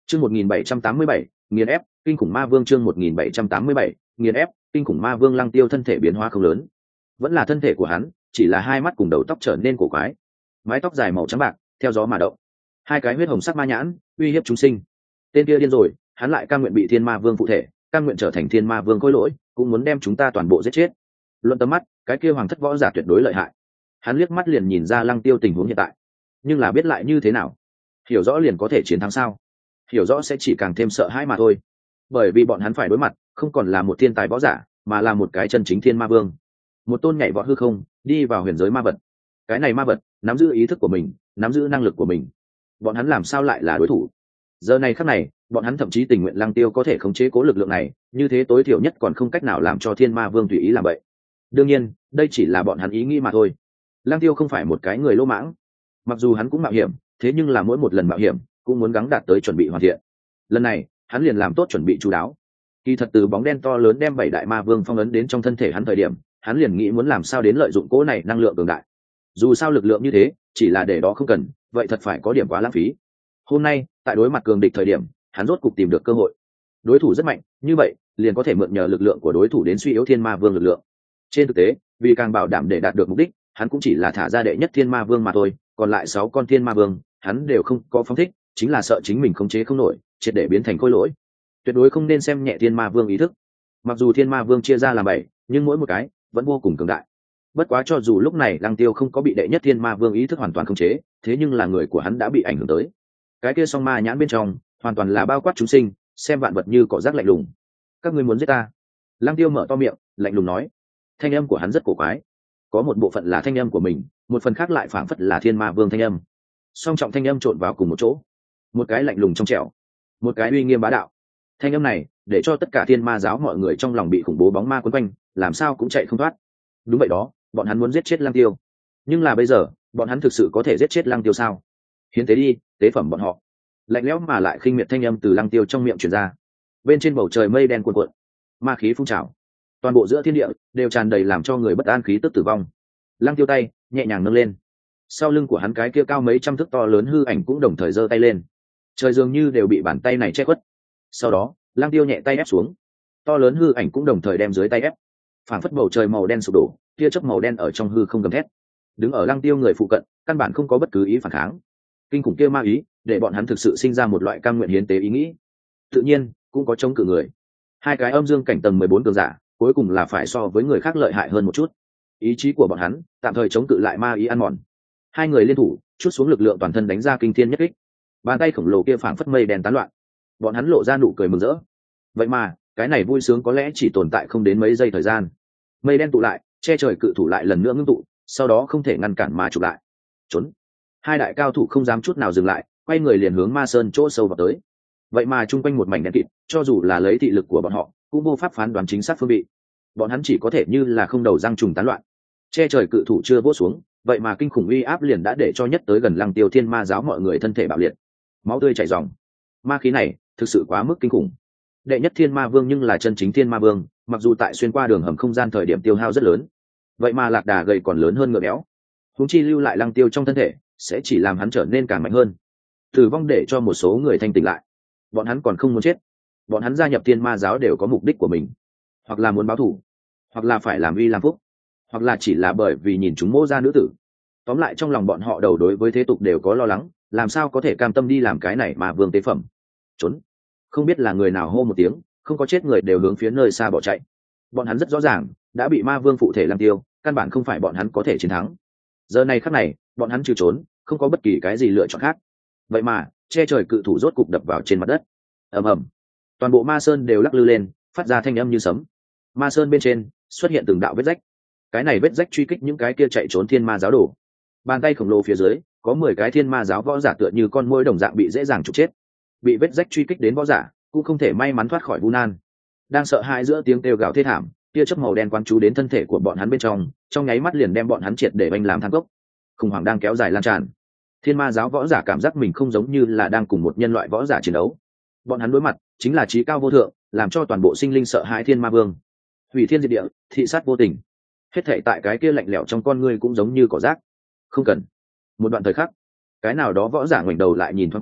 Chương 1787, nghiền ép, kinh khủng ma vương chương 1787, nghiền ép, kinh khủng ma vương. Lăng Tiêu thân thể biến hóa không lớn, vẫn là thân thể của hắn, chỉ là hai mắt cùng đầu tóc trở nên cổ quái, mái tóc dài màu trắng bạc theo gió mà động, hai cái huyết hồng sắc ma nhãn uy hiếp chúng sinh. Tên kia điên rồi, hắn lại cam nguyện bị thiên ma vương phụ thể, cam nguyện trở thành thiên ma vương khôi lỗi, cũng muốn đem chúng ta toàn bộ giết chết. Luận tầm mắt, cái kia hoàng thất võ giả tuyệt đối lợi hại. Hắn liếc mắt liền nhìn ra Lăng Tiêu tình huống hiện tại, nhưng là biết lại như thế nào? Hiểu rõ liền có thể chiến thắng sao? Hiểu rõ sẽ chỉ càng thêm sợ hãi mà thôi. Bởi vì bọn hắn phải đối mặt, không còn là một thiên tài võ giả, mà là một cái chân chính thiên ma vương, một tôn nhảy vọt hư không, đi vào huyền giới ma vật. Cái này ma vật nắm giữ ý thức của mình, nắm giữ năng lực của mình. Bọn hắn làm sao lại là đối thủ? Giờ này khắc này, bọn hắn thậm chí tình nguyện Lăng Tiêu có thể khống chế cố lực lượng này, như thế tối thiểu nhất còn không cách nào làm cho thiên ma vương tùy ý làm vậy. Đương nhiên, đây chỉ là bọn hắn ý nghĩ mà thôi. Lăng Tiêu không phải một cái người lỗ mãng, mặc dù hắn cũng mạo hiểm, thế nhưng là mỗi một lần mạo hiểm cũng muốn gắng đạt tới chuẩn bị hoàn thiện. Lần này hắn liền làm tốt chuẩn bị chú đáo. Kỳ thật từ bóng đen to lớn đem bảy đại ma vương phong ấn đến trong thân thể hắn thời điểm, hắn liền nghĩ muốn làm sao đến lợi dụng cỗ này năng lượng cường đại. Dù sao lực lượng như thế chỉ là để đó không cần, vậy thật phải có điểm quá lãng phí. Hôm nay tại đối mặt cường địch thời điểm, hắn rốt cục tìm được cơ hội. Đối thủ rất mạnh, như vậy liền có thể mượn nhờ lực lượng của đối thủ đến suy yếu thiên ma vương lực lượng. Trên thực tế, vì càng bảo đảm để đạt được mục đích, hắn cũng chỉ là thả ra đệ nhất thiên ma vương mà thôi, còn lại 6 con thiên ma vương hắn đều không có phóng thích, chính là sợ chính mình khống chế không nổi, triệt để biến thành khối lỗi. Tuyệt đối không nên xem nhẹ thiên ma vương ý thức. Mặc dù thiên ma vương chia ra làm 7, nhưng mỗi một cái vẫn vô cùng cường đại. Bất quá cho dù lúc này Lăng Tiêu không có bị đệ nhất thiên ma vương ý thức hoàn toàn khống chế, thế nhưng là người của hắn đã bị ảnh hưởng tới. Cái kia song ma nhãn bên trong hoàn toàn là bao quát chúng sinh, xem vạn vật như cỏ rác lạnh lùng. Các ngươi muốn giết ta? Lăng Tiêu mở to miệng, lạnh lùng nói. Thanh âm của hắn rất cổ quái, có một bộ phận là thanh âm của mình, một phần khác lại phảng phất là thiên ma vương thanh âm. Song trọng thanh âm trộn vào cùng một chỗ, một cái lạnh lùng trong trẻo, một cái uy nghiêm bá đạo. Thanh âm này để cho tất cả thiên ma giáo mọi người trong lòng bị khủng bố bóng ma quấn quanh, làm sao cũng chạy không thoát. Đúng vậy đó, bọn hắn muốn giết chết Lăng Tiêu, nhưng là bây giờ bọn hắn thực sự có thể giết chết Lăng Tiêu sao? Hiến tế đi, tế phẩm bọn họ. Lạnh lẽo mà lại khinh miệt thanh âm từ Lăng Tiêu trong miệng truyền ra. Bên trên bầu trời mây đen cuồn cuộn, ma khí phun trào, toàn bộ giữa thiên địa đều tràn đầy làm cho người bất an khí tức tử vong. Lăng Tiêu tay nhẹ nhàng nâng lên, sau lưng của hắn cái kia cao mấy trăm thước to lớn hư ảnh cũng đồng thời giơ tay lên, trời dường như đều bị bàn tay này che khuất. Sau đó Lăng Tiêu nhẹ tay ép xuống, to lớn hư ảnh cũng đồng thời đem dưới tay ép, phảng phất bầu trời màu đen sụp đổ, tia chớp màu đen ở trong hư không gầm thét. Đứng ở Lăng Tiêu người phụ cận căn bản không có bất cứ ý phản kháng. Kinh khủng kia ma ý để bọn hắn thực sự sinh ra một loại cam nguyện hiến tế ý nghĩ. Tự nhiên cũng có chống cự người. Hai cái âm dương cảnh tầng 14 cường giả cuối cùng là phải so với người khác lợi hại hơn một chút. Ý chí của bọn hắn tạm thời chống cự lại ma ý ăn mòn. Hai người liên thủ chút xuống lực lượng toàn thân đánh ra kinh thiên nhất kích. Bàn tay khổng lồ kia phảng phất mây đen tán loạn. Bọn hắn lộ ra nụ cười mừng rỡ. Vậy mà cái này vui sướng có lẽ chỉ tồn tại không đến mấy giây thời gian. Mây đen tụ lại, che trời cự thủ lại lần nữa ngưng tụ, sau đó không thể ngăn cản mà chụp lại. Trốn. Hai đại cao thủ không dám chút nào dừng lại, quay người liền hướng ma sơn chỗ sâu vào tới. Vậy mà chung quanh một mảnh đen kịt, cho dù là lấy thị lực của bọn họ cũng vô pháp phán đoán chính xác phương vị. Bọn hắn chỉ có thể như là không đầu răng trùng tán loạn. Che trời cự thủ chưa vỗ xuống, vậy mà kinh khủng uy áp liền đã để cho nhất tới gần Lăng Tiêu thiên ma giáo mọi người thân thể bạo liệt, máu tươi chảy ròng. Ma khí này thực sự quá mức kinh khủng. Đệ nhất thiên ma vương nhưng là chân chính thiên ma vương, mặc dù tại xuyên qua đường hầm không gian thời điểm tiêu hao rất lớn, vậy mà lạc đà gầy còn lớn hơn ngựa béo. Huống chi lưu lại Lăng Tiêu trong thân thể sẽ chỉ làm hắn trở nên càng mạnh hơn. Tử vong để cho một số người thanh tỉnh lại. Bọn hắn còn không muốn chết, bọn hắn gia nhập thiên ma giáo đều có mục đích của mình, hoặc là muốn báo thù, hoặc là phải làm uy làm phúc, hoặc là chỉ là bởi vì nhìn chúng Mỗ gia nữ tử. Tóm lại trong lòng bọn họ đầu đối với thế tục đều có lo lắng, làm sao có thể cam tâm đi làm cái này mà vương tế phẩm. Trốn. Không biết là người nào hô một tiếng, không có chết người đều hướng phía nơi xa bỏ chạy. Bọn hắn rất rõ ràng đã bị ma vương phụ thể Lăng Tiêu, căn bản không phải bọn hắn có thể chiến thắng. Giờ này khắc này bọn hắn trừ trốn không có bất kỳ cái gì lựa chọn khác. Vậy mà che trời cự thủ rốt cục đập vào trên mặt đất. Ầm ầm, toàn bộ ma sơn đều lắc lư lên, phát ra thanh âm như sấm. Ma sơn bên trên xuất hiện từng đạo vết rách, cái này vết rách truy kích những cái kia chạy trốn thiên ma giáo đồ. Bàn tay khổng lồ phía dưới có 10 cái thiên ma giáo võ giả tựa như con muỗi đồng dạng bị dễ dàng trục chết. Bị vết rách truy kích đến võ giả cũng không thể may mắn thoát khỏi vu nan. Đang sợ hãi giữa tiếng kêu gào thê thảm, tia chớp màu đen quán chú đến thân thể của bọn hắn bên trong nháy mắt liền đem bọn hắn triệt để banh làm than cốc. Khủng hoảng đang kéo dài lan tràn. Thiên ma giáo võ giả cảm giác mình không giống như là đang cùng một nhân loại võ giả chiến đấu. Bọn hắn đối mặt chính là trí cao vô thượng, làm cho toàn bộ sinh linh sợ hãi thiên ma vương. Hủy thiên diệt địa, thị sát vô tình. Hết thảy tại cái kia lạnh lẽo trong con ngươi cũng giống như cỏ rác. Không cần. Một đoạn thời khắc, cái nào đó võ giả ngoảnh đầu lại nhìn thoáng qua,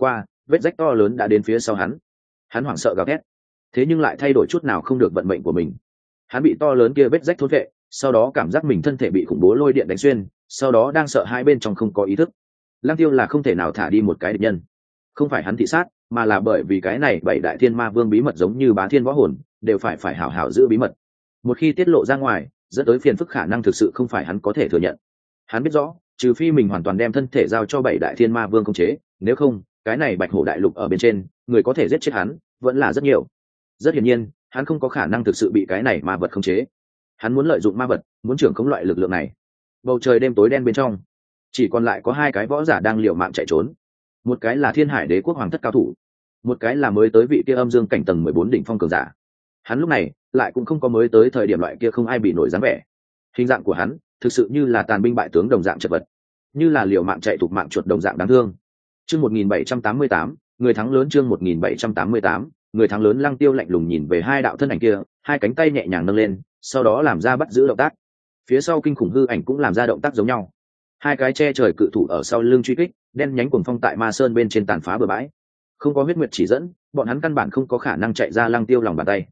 vết rách to lớn đã đến phía sau hắn hoảng sợ gào thét, thế nhưng lại thay đổi chút nào không được vận mệnh của mình. Hắn bị to lớn kia vết rách thôn vệ, sau đó cảm giác mình thân thể bị khủng bố lôi điện đánh xuyên, sau đó đang sợ hai bên trong không có ý thức. Lăng Tiêu là không thể nào thả đi một cái địch nhân, không phải hắn thị sát, mà là bởi vì cái này bảy đại thiên ma vương bí mật giống như bá thiên võ hồn, đều phải hảo hảo giữ bí mật. Một khi tiết lộ ra ngoài, dẫn tới phiền phức khả năng thực sự không phải hắn có thể thừa nhận. Hắn biết rõ, trừ phi mình hoàn toàn đem thân thể giao cho bảy đại thiên ma vương khống chế, nếu không, cái này bạch hổ đại lục ở bên trên, người có thể giết chết hắn vẫn là rất nhiều. Rất hiển nhiên, hắn không có khả năng thực sự bị cái này ma vật khống chế. Hắn muốn lợi dụng ma vật, muốn trưởng khống loại lực lượng này. Bầu trời đêm tối đen bên trong, chỉ còn lại có hai cái võ giả đang liều mạng chạy trốn. Một cái là Thiên Hải Đế quốc hoàng thất cao thủ, một cái là mới tới vị kia âm dương cảnh tầng 14 đỉnh phong cường giả. Hắn lúc này lại cũng không có mới tới thời điểm loại kia không ai bị nổi dáng vẻ. Hình dạng của hắn thực sự như là tàn binh bại tướng đồng dạng chật vật, như là liều mạng chạy thục mạng chuột đồng dạng đáng thương. Chương 1788, người thắng lớn. Chương 1788, người thắng lớn. Lăng Tiêu lạnh lùng nhìn về hai đạo thân ảnh kia, hai cánh tay nhẹ nhàng nâng lên, sau đó làm ra bắt giữ động tác. Phía sau kinh khủng hư ảnh cũng làm ra động tác giống nhau. Hai cái che trời cự thủ ở sau lưng truy kích, đen nhánh cuồng phong tại Ma Sơn bên trên tàn phá bừa bãi. Không có huyết nguyệt chỉ dẫn, bọn hắn căn bản không có khả năng chạy ra Lăng Tiêu lòng bàn tay.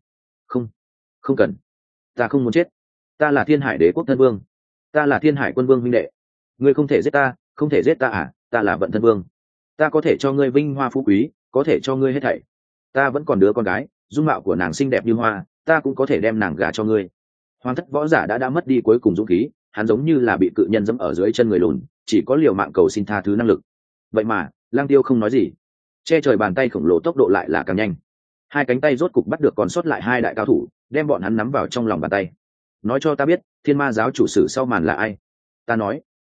Không cần, ta không muốn chết. Ta là Thiên Hải Đế quốc thân vương, ta là Thiên Hải quân vương huynh đệ. Ngươi không thể giết ta, không thể giết ta à? Ta là Vận Thân Vương, ta có thể cho ngươi vinh hoa phú quý, có thể cho ngươi hết thảy. Ta vẫn còn đứa con gái, dung mạo của nàng xinh đẹp như hoa, ta cũng có thể đem nàng gả cho ngươi. Hoàng thất võ giả đã mất đi cuối cùng dũng khí, hắn giống như là bị cự nhân dẫm ở dưới chân người lùn, chỉ có liều mạng cầu xin tha thứ năng lực. Vậy mà Lăng Tiêu không nói gì, che trời bàn tay khổng lồ tốc độ lại là càng nhanh. Hai cánh tay rốt cục bắt được còn sót lại hai đại cao thủ, đem bọn hắn nắm vào trong lòng bàn tay. Nói cho ta biết, Thiên Ma giáo chủ sử sau màn là ai? Ta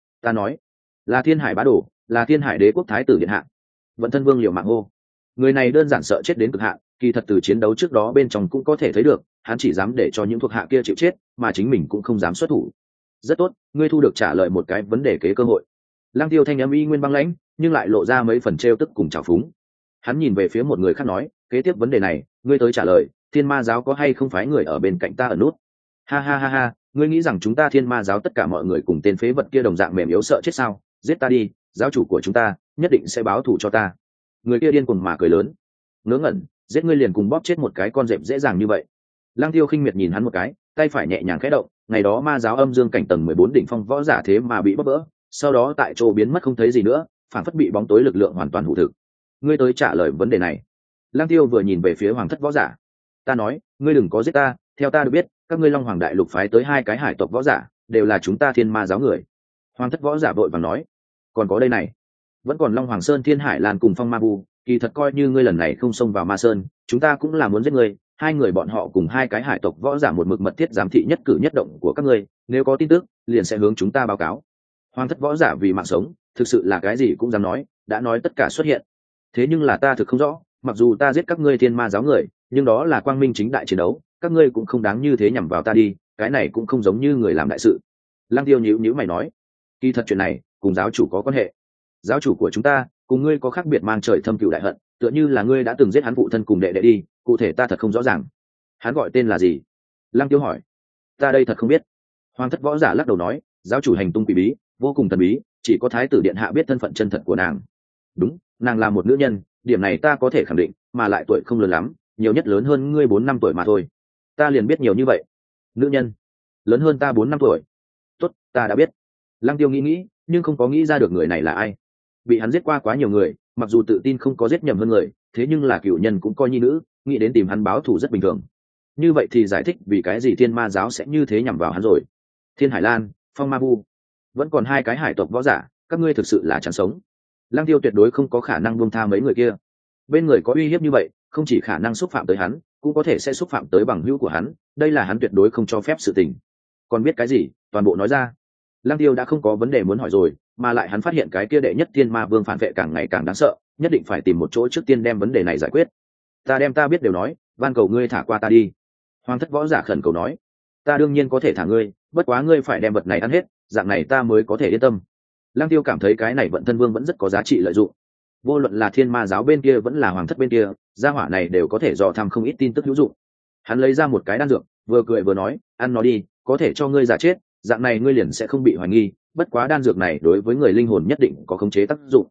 nói là Thiên Hải bá đồ, là Thiên Hải Đế quốc thái tử điện hạ. Vận Thân Vương liều mạng hô. Người này đơn giản sợ chết đến cực hạn, kỳ thật từ chiến đấu trước đó bên trong cũng có thể thấy được, hắn chỉ dám để cho những thuộc hạ kia chịu chết, mà chính mình cũng không dám xuất thủ. Rất tốt, ngươi thu được trả lời một cái vấn đề kế cơ hội. Lăng Tiêu thanh âm y nguyên băng lãnh, nhưng lại lộ ra mấy phần trêu tức cùng trào phúng. Hắn nhìn về phía một người khác nói, kế tiếp vấn đề này, ngươi tới trả lời, Thiên Ma giáo có hay không phái người ở bên cạnh ta ở nút? Ha ha ha ha, ngươi nghĩ rằng chúng ta Thiên Ma giáo tất cả mọi người cùng tên phế vật kia đồng dạng mềm yếu sợ chết sao? Giết ta đi, giáo chủ của chúng ta nhất định sẽ báo thù cho ta. Người kia điên cuồng mà cười lớn. Ngớ ngẩn, giết ngươi liền cùng bóp chết một cái con dẹp dễ dàng như vậy. Lăng Tiêu khinh miệt nhìn hắn một cái, tay phải nhẹ nhàng khẽ động, ngày đó ma giáo âm dương cảnh tầng 14 đỉnh phong võ giả thế mà bị bóp vỡ, sau đó tại chỗ biến mất không thấy gì nữa, phản phất bị bóng tối lực lượng hoàn toàn hủ thực. Ngươi tới trả lời vấn đề này. Lăng Tiêu vừa nhìn về phía hoàng thất võ giả. Ta nói, ngươi đừng có giết ta, theo ta được biết, các ngươi Long Hoàng đại lục phái tới hai cái hải tộc võ giả, đều là chúng ta Thiên Ma giáo người. Hoàng thất võ giả vội vàng nói, còn có đây này, vẫn còn Long Hoàng Sơn, Thiên Hải Lan cùng Phong Ma Vu, kỳ thật coi như ngươi lần này không xông vào Ma Sơn, chúng ta cũng là muốn giết ngươi. Hai người bọn họ cùng hai cái hải tộc võ giả một mực mật thiết giám thị nhất cử nhất động của các ngươi, nếu có tin tức liền sẽ hướng chúng ta báo cáo. Hoàng thất võ giả vì mạng sống, thực sự là cái gì cũng dám nói, đã nói tất cả xuất hiện. Thế nhưng là ta thực không rõ, mặc dù ta giết các ngươi Thiên Ma giáo người, nhưng đó là quang minh chính đại chiến đấu, các ngươi cũng không đáng như thế nhằm vào ta đi, cái này cũng không giống như người làm đại sự. Lăng Tiêu nhíu nhíu mày nói, kỳ thật chuyện này cùng giáo chủ có quan hệ. Giáo chủ của chúng ta cùng ngươi có khác biệt mang trời thâm cửu đại hận, tựa như là ngươi đã từng giết hắn phụ thân cùng đệ đệ đi, cụ thể ta thật không rõ ràng. Hắn gọi tên là gì? Lăng Tiêu hỏi. Ta đây thật không biết. Hoàng thất võ giả lắc đầu nói, giáo chủ hành tung quỷ bí, vô cùng thần bí, chỉ có thái tử điện hạ biết thân phận chân thật của nàng. Đúng, nàng là một nữ nhân, điểm này ta có thể khẳng định, mà lại tuổi không lớn lắm, nhiều nhất lớn hơn ngươi 4-5 tuổi mà thôi. Ta liền biết nhiều như vậy. Nữ nhân lớn hơn ta 4-5 tuổi. Tốt, ta đã biết. Lăng Tiêu nghĩ, nhưng không có nghĩ ra được người này là ai. Bị hắn giết qua quá nhiều người, mặc dù tự tin không có giết nhầm hơn người, thế nhưng là cựu nhân cũng coi nhi nữ, nghĩ đến tìm hắn báo thù rất bình thường. Như vậy thì giải thích vì cái gì Thiên Ma giáo sẽ như thế nhằm vào hắn rồi. Thiên Hải Lan, Phong Ma Vu, vẫn còn hai cái hải tộc võ giả, các ngươi thực sự là chẳng sống. Lăng Tiêu tuyệt đối không có khả năng buông tha mấy người kia. Bên người có uy hiếp như vậy, không chỉ khả năng xúc phạm tới hắn, cũng có thể sẽ xúc phạm tới bằng hữu của hắn, đây là hắn tuyệt đối không cho phép sự tình. Còn biết cái gì, toàn bộ nói ra. Lăng Tiêu đã không có vấn đề muốn hỏi rồi, mà lại hắn phát hiện cái kia đệ nhất Thiên Ma Vương phản vệ càng ngày càng đáng sợ, nhất định phải tìm một chỗ trước tiên đem vấn đề này giải quyết. Ta đem ta biết đều nói, van cầu ngươi thả qua ta đi. Hoàng thất võ giả khẩn cầu nói. Ta đương nhiên có thể thả ngươi, bất quá ngươi phải đem vật này ăn hết, dạng này ta mới có thể yên tâm. Lăng Tiêu cảm thấy cái này Vận Thân Vương vẫn rất có giá trị lợi dụng. Vô luận là Thiên Ma giáo bên kia vẫn là hoàng thất bên kia, gia hỏa này đều có thể dò thăm không ít tin tức hữu dụng. Hắn lấy ra một cái đan dược, vừa cười vừa nói, ăn nó đi, có thể cho ngươi giả chết, dạng này ngươi liền sẽ không bị hoài nghi, bất quá đan dược này đối với người linh hồn nhất định có khống chế tác dụng.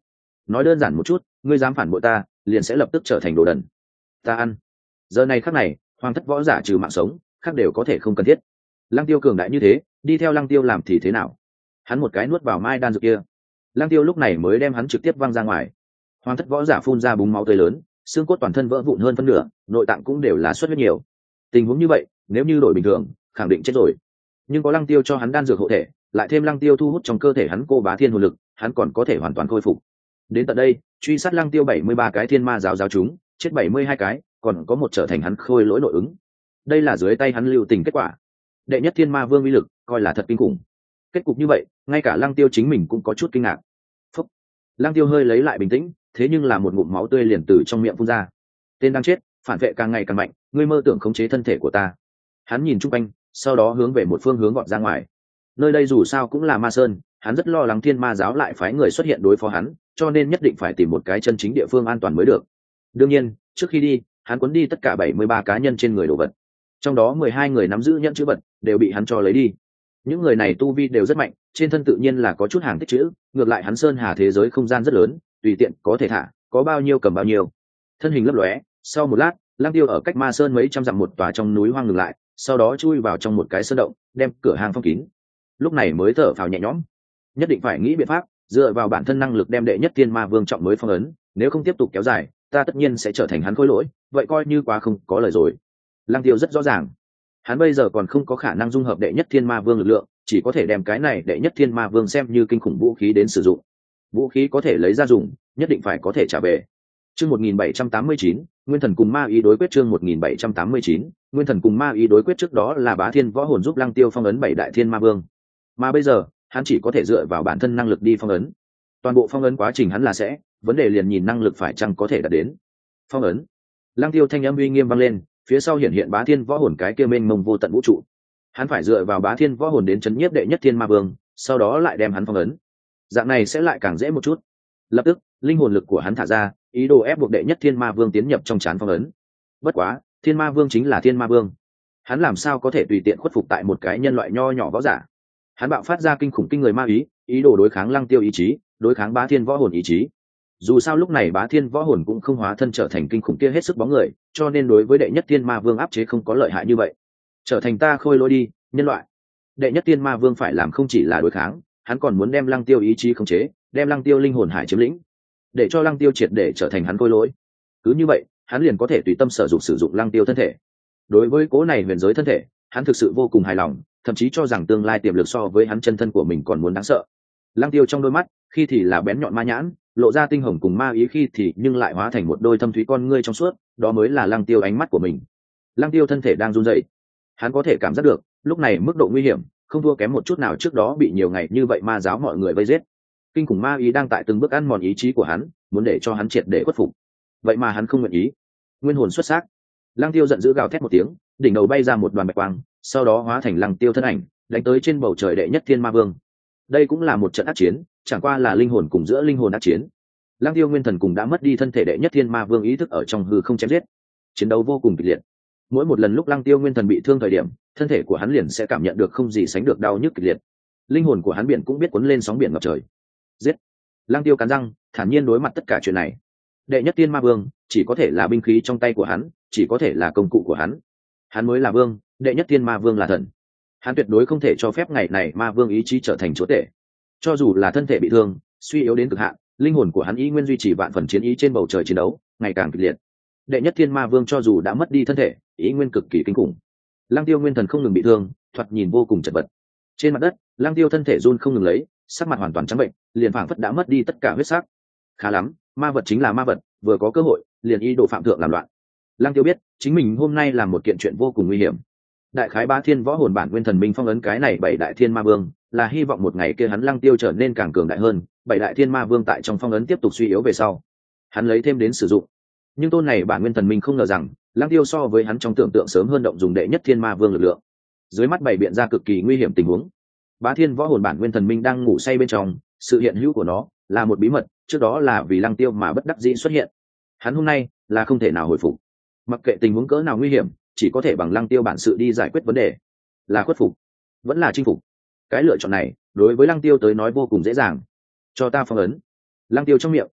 nói đơn giản một chút, ngươi dám phản bội ta liền sẽ lập tức trở thành đồ đần. Ta ăn. Giờ này khắc này hoàng thất võ giả trừ mạng sống khác đều có thể không cần thiết. Lăng Tiêu cường đại như thế, đi theo Lăng Tiêu làm thì thế nào? Hắn một cái nuốt vào mai đan dược kia, Lăng Tiêu lúc này mới đem hắn trực tiếp văng ra ngoài. Hoàng thất võ giả phun ra búng máu tươi lớn, xương cốt toàn thân vỡ vụn hơn phân nửa, nội tạng cũng đều là xuất huyết nhiều. Tình huống như vậy nếu như đổi bình thường khẳng định chết rồi, nhưng có Lăng Tiêu cho hắn đan dược hộ thể, lại thêm Lăng Tiêu thu hút trong cơ thể hắn cô bá thiên hồn lực, hắn còn có thể hoàn toàn khôi phục. Đến tận đây truy sát Lăng Tiêu 73 cái thiên ma giáo chúng, chết 72 cái, còn có một trở thành hắn khôi lỗi nội ứng. Đây là dưới tay hắn lưu tình kết quả. Đệ nhất thiên ma vương uy lực coi là thật kinh khủng. Kết cục như vậy ngay cả Lăng Tiêu chính mình cũng có chút kinh ngạc. Phúc. Lăng Tiêu hơi lấy lại bình tĩnh, thế nhưng là một ngụm máu tươi liền từ trong miệng phun ra. Tên đang chết, phản vệ càng ngày càng mạnh, ngươi mơ tưởng khống chế thân thể của ta. Hắn nhìn chung quanh, sau đó hướng về một phương hướng gọn ra ngoài. Nơi đây dù sao cũng là ma sơn, hắn rất lo lắng thiên ma giáo lại phái người xuất hiện đối phó hắn, cho nên nhất định phải tìm một cái chân chính địa phương an toàn mới được. Đương nhiên trước khi đi hắn cuốn đi tất cả 73 cá nhân trên người đồ vật, trong đó 12 người nắm giữ nhẫn chữ vật đều bị hắn cho lấy đi. Những người này tu vi đều rất mạnh, trên thân tự nhiên là có chút hàng tích chữ, ngược lại hắn sơn hà thế giới không gian rất lớn, tùy tiện có thể thả, có bao nhiêu cầm bao nhiêu. Thân hình lấp lóe, sau một lát Lăng Tiêu ở cách ma sơn mấy trăm dặm một tòa trong núi hoang ngừng lại, sau đó chui vào trong một cái sơn động, đem cửa hàng phong kín. Lúc này mới thở phào nhẹ nhõm. Nhất định phải nghĩ biện pháp dựa vào bản thân năng lực đem đệ nhất thiên ma vương trọng mới phong ấn, nếu không tiếp tục kéo dài ta tất nhiên sẽ trở thành hắn khối lỗi, vậy coi như quá không có lời rồi. Lăng Tiêu rất rõ ràng, hắn bây giờ còn không có khả năng dung hợp đệ nhất thiên ma vương lực lượng, chỉ có thể đem cái này đệ nhất thiên ma vương xem như kinh khủng vũ khí đến sử dụng. Vũ khí có thể lấy ra dùng, nhất định phải có thể trả về. Chương 1789, Nguyên Thần cùng Ma Ý đối quyết. Chương 1789, Nguyên Thần cùng Ma Ý đối quyết. Trước đó là Bá Thiên võ hồn giúp Lăng Tiêu phong ấn 7 đại thiên ma vương, mà bây giờ hắn chỉ có thể dựa vào bản thân năng lực đi phong ấn. Toàn bộ phong ấn quá trình hắn là sẽ, vấn đề liền nhìn năng lực phải chăng có thể đạt đến. Phong ấn. Lăng Tiêu thanh âm uy nghiêm vang lên, phía sau hiện hiện Bá Thiên võ hồn cái kia mênh mông vô tận vũ trụ. Hắn phải dựa vào Bá Thiên võ hồn đến chấn nhiếp đệ nhất thiên ma vương, sau đó lại đem hắn phong ấn. Dạng này sẽ lại càng dễ một chút. Lập tức linh hồn lực của hắn thả ra, ý đồ ép buộc đệ nhất thiên ma vương tiến nhập trong trán phong ấn. Bất quá thiên ma vương chính là thiên ma vương, hắn làm sao có thể tùy tiện khuất phục tại một cái nhân loại nho nhỏ võ giả. Hắn bạo phát ra kinh khủng kinh người ma ý đồ đối kháng Lăng Tiêu ý chí, đối kháng Bá Thiên võ hồn ý chí. Dù sao lúc này Bá Thiên võ hồn cũng không hóa thân trở thành kinh khủng kia hết sức bóng người, cho nên đối với đệ nhất thiên ma vương áp chế không có lợi hại như vậy. Trở thành ta khôi lỗi đi nhân loại. Đệ nhất thiên ma vương phải làm không chỉ là đối kháng, hắn còn muốn đem Lăng Tiêu ý chí khống chế, đem Lăng Tiêu linh hồn hải chiếm lĩnh, để cho Lăng Tiêu triệt để trở thành hắn khôi lỗi. Cứ như vậy hắn liền có thể tùy tâm sử dụng Lăng Tiêu thân thể. Đối với cố này huyền giới thân thể hắn thực sự vô cùng hài lòng, thậm chí cho rằng tương lai tiềm lực so với hắn chân thân của mình còn muốn đáng sợ. Lăng Tiêu trong đôi mắt khi thì là bén nhọn ma nhãn, lộ ra tinh hồng cùng ma ý, khi thì nhưng lại hóa thành một đôi thâm thúy con ngươi trong suốt, đó mới là Lăng Tiêu ánh mắt của mình. Lăng Tiêu thân thể đang run rẩy, hắn có thể cảm giác được lúc này mức độ nguy hiểm không thua kém một chút nào trước đó bị nhiều ngày như vậy ma giáo mọi người vây giết. Kinh khủng ma ý đang tại từng bước ăn mòn ý chí của hắn, muốn để cho hắn triệt để khuất phục. Vậy mà hắn không nguyện ý. Nguyên hồn xuất sắc. Lăng Tiêu giận dữ gào thét một tiếng, đỉnh đầu bay ra một đoàn bạch quang, sau đó hóa thành Lăng Tiêu thân ảnh, đánh tới trên bầu trời đệ nhất thiên ma vương. Đây cũng là một trận ác chiến, chẳng qua là linh hồn cùng giữa linh hồn ác chiến. Lăng Tiêu nguyên thần cùng đã mất đi thân thể đệ nhất thiên ma vương ý thức ở trong hư không chém giết, chiến đấu vô cùng kịch liệt. Mỗi một lần lúc Lăng Tiêu nguyên thần bị thương thời điểm, thân thể của hắn liền sẽ cảm nhận được không gì sánh được đau nhức kịch liệt. Linh hồn của hắn biển cũng biết cuốn lên sóng biển ngập trời. Giết! Lăng Tiêu cắn răng, thản nhiên đối mặt tất cả chuyện này. Đệ nhất thiên ma vương chỉ có thể là binh khí trong tay của hắn, chỉ có thể là công cụ của hắn. Hắn mới là vương, đệ nhất thiên ma vương là thần. Hắn tuyệt đối không thể cho phép ngày này ma vương ý chí trở thành chúa tể. Cho dù là thân thể bị thương, suy yếu đến cực hạn, linh hồn của hắn ý nguyên duy trì vạn phần chiến ý trên bầu trời chiến đấu, ngày càng kịch liệt. Đệ nhất thiên ma vương cho dù đã mất đi thân thể, ý nguyên cực kỳ kinh khủng. Lăng Tiêu nguyên thần không ngừng bị thương, thoạt nhìn vô cùng chật vật. Trên mặt đất, Lăng Tiêu thân thể run không ngừng lấy, sắc mặt hoàn toàn trắng bệnh, liền phảng phất đã mất đi tất cả huyết sắc. Khá lắm, ma vật chính là ma vật, vừa có cơ hội liền ý đồ phạm thượng làm loạn. Lăng Tiêu biết chính mình hôm nay làm một kiện chuyện vô cùng nguy hiểm. Đại khái Bá Thiên võ hồn bản nguyên thần minh phong ấn cái này 7 đại thiên ma vương, là hy vọng một ngày kia hắn Lăng Tiêu trở nên càng cường đại hơn, 7 đại thiên ma vương tại trong phong ấn tiếp tục suy yếu về sau, hắn lấy thêm đến sử dụng. Nhưng tôn này bản nguyên thần minh không ngờ rằng Lăng Tiêu so với hắn trong tưởng tượng sớm hơn động dùng đệ nhất thiên ma vương lực lượng. Dưới mắt bày biện ra cực kỳ nguy hiểm tình huống. Bá Thiên võ hồn bản nguyên thần minh đang ngủ say bên trong, sự hiện hữu của nó là một bí mật, trước đó là vì Lăng Tiêu mà bất đắc dĩ xuất hiện. Hắn hôm nay là không thể nào hồi phục. Mặc kệ tình huống cỡ nào nguy hiểm, chỉ có thể bằng Lăng Tiêu bản sự đi giải quyết vấn đề. Là khuất phục, vẫn là chinh phục. Cái lựa chọn này đối với Lăng Tiêu tới nói vô cùng dễ dàng. Cho ta phong ấn. Lăng Tiêu trong miệng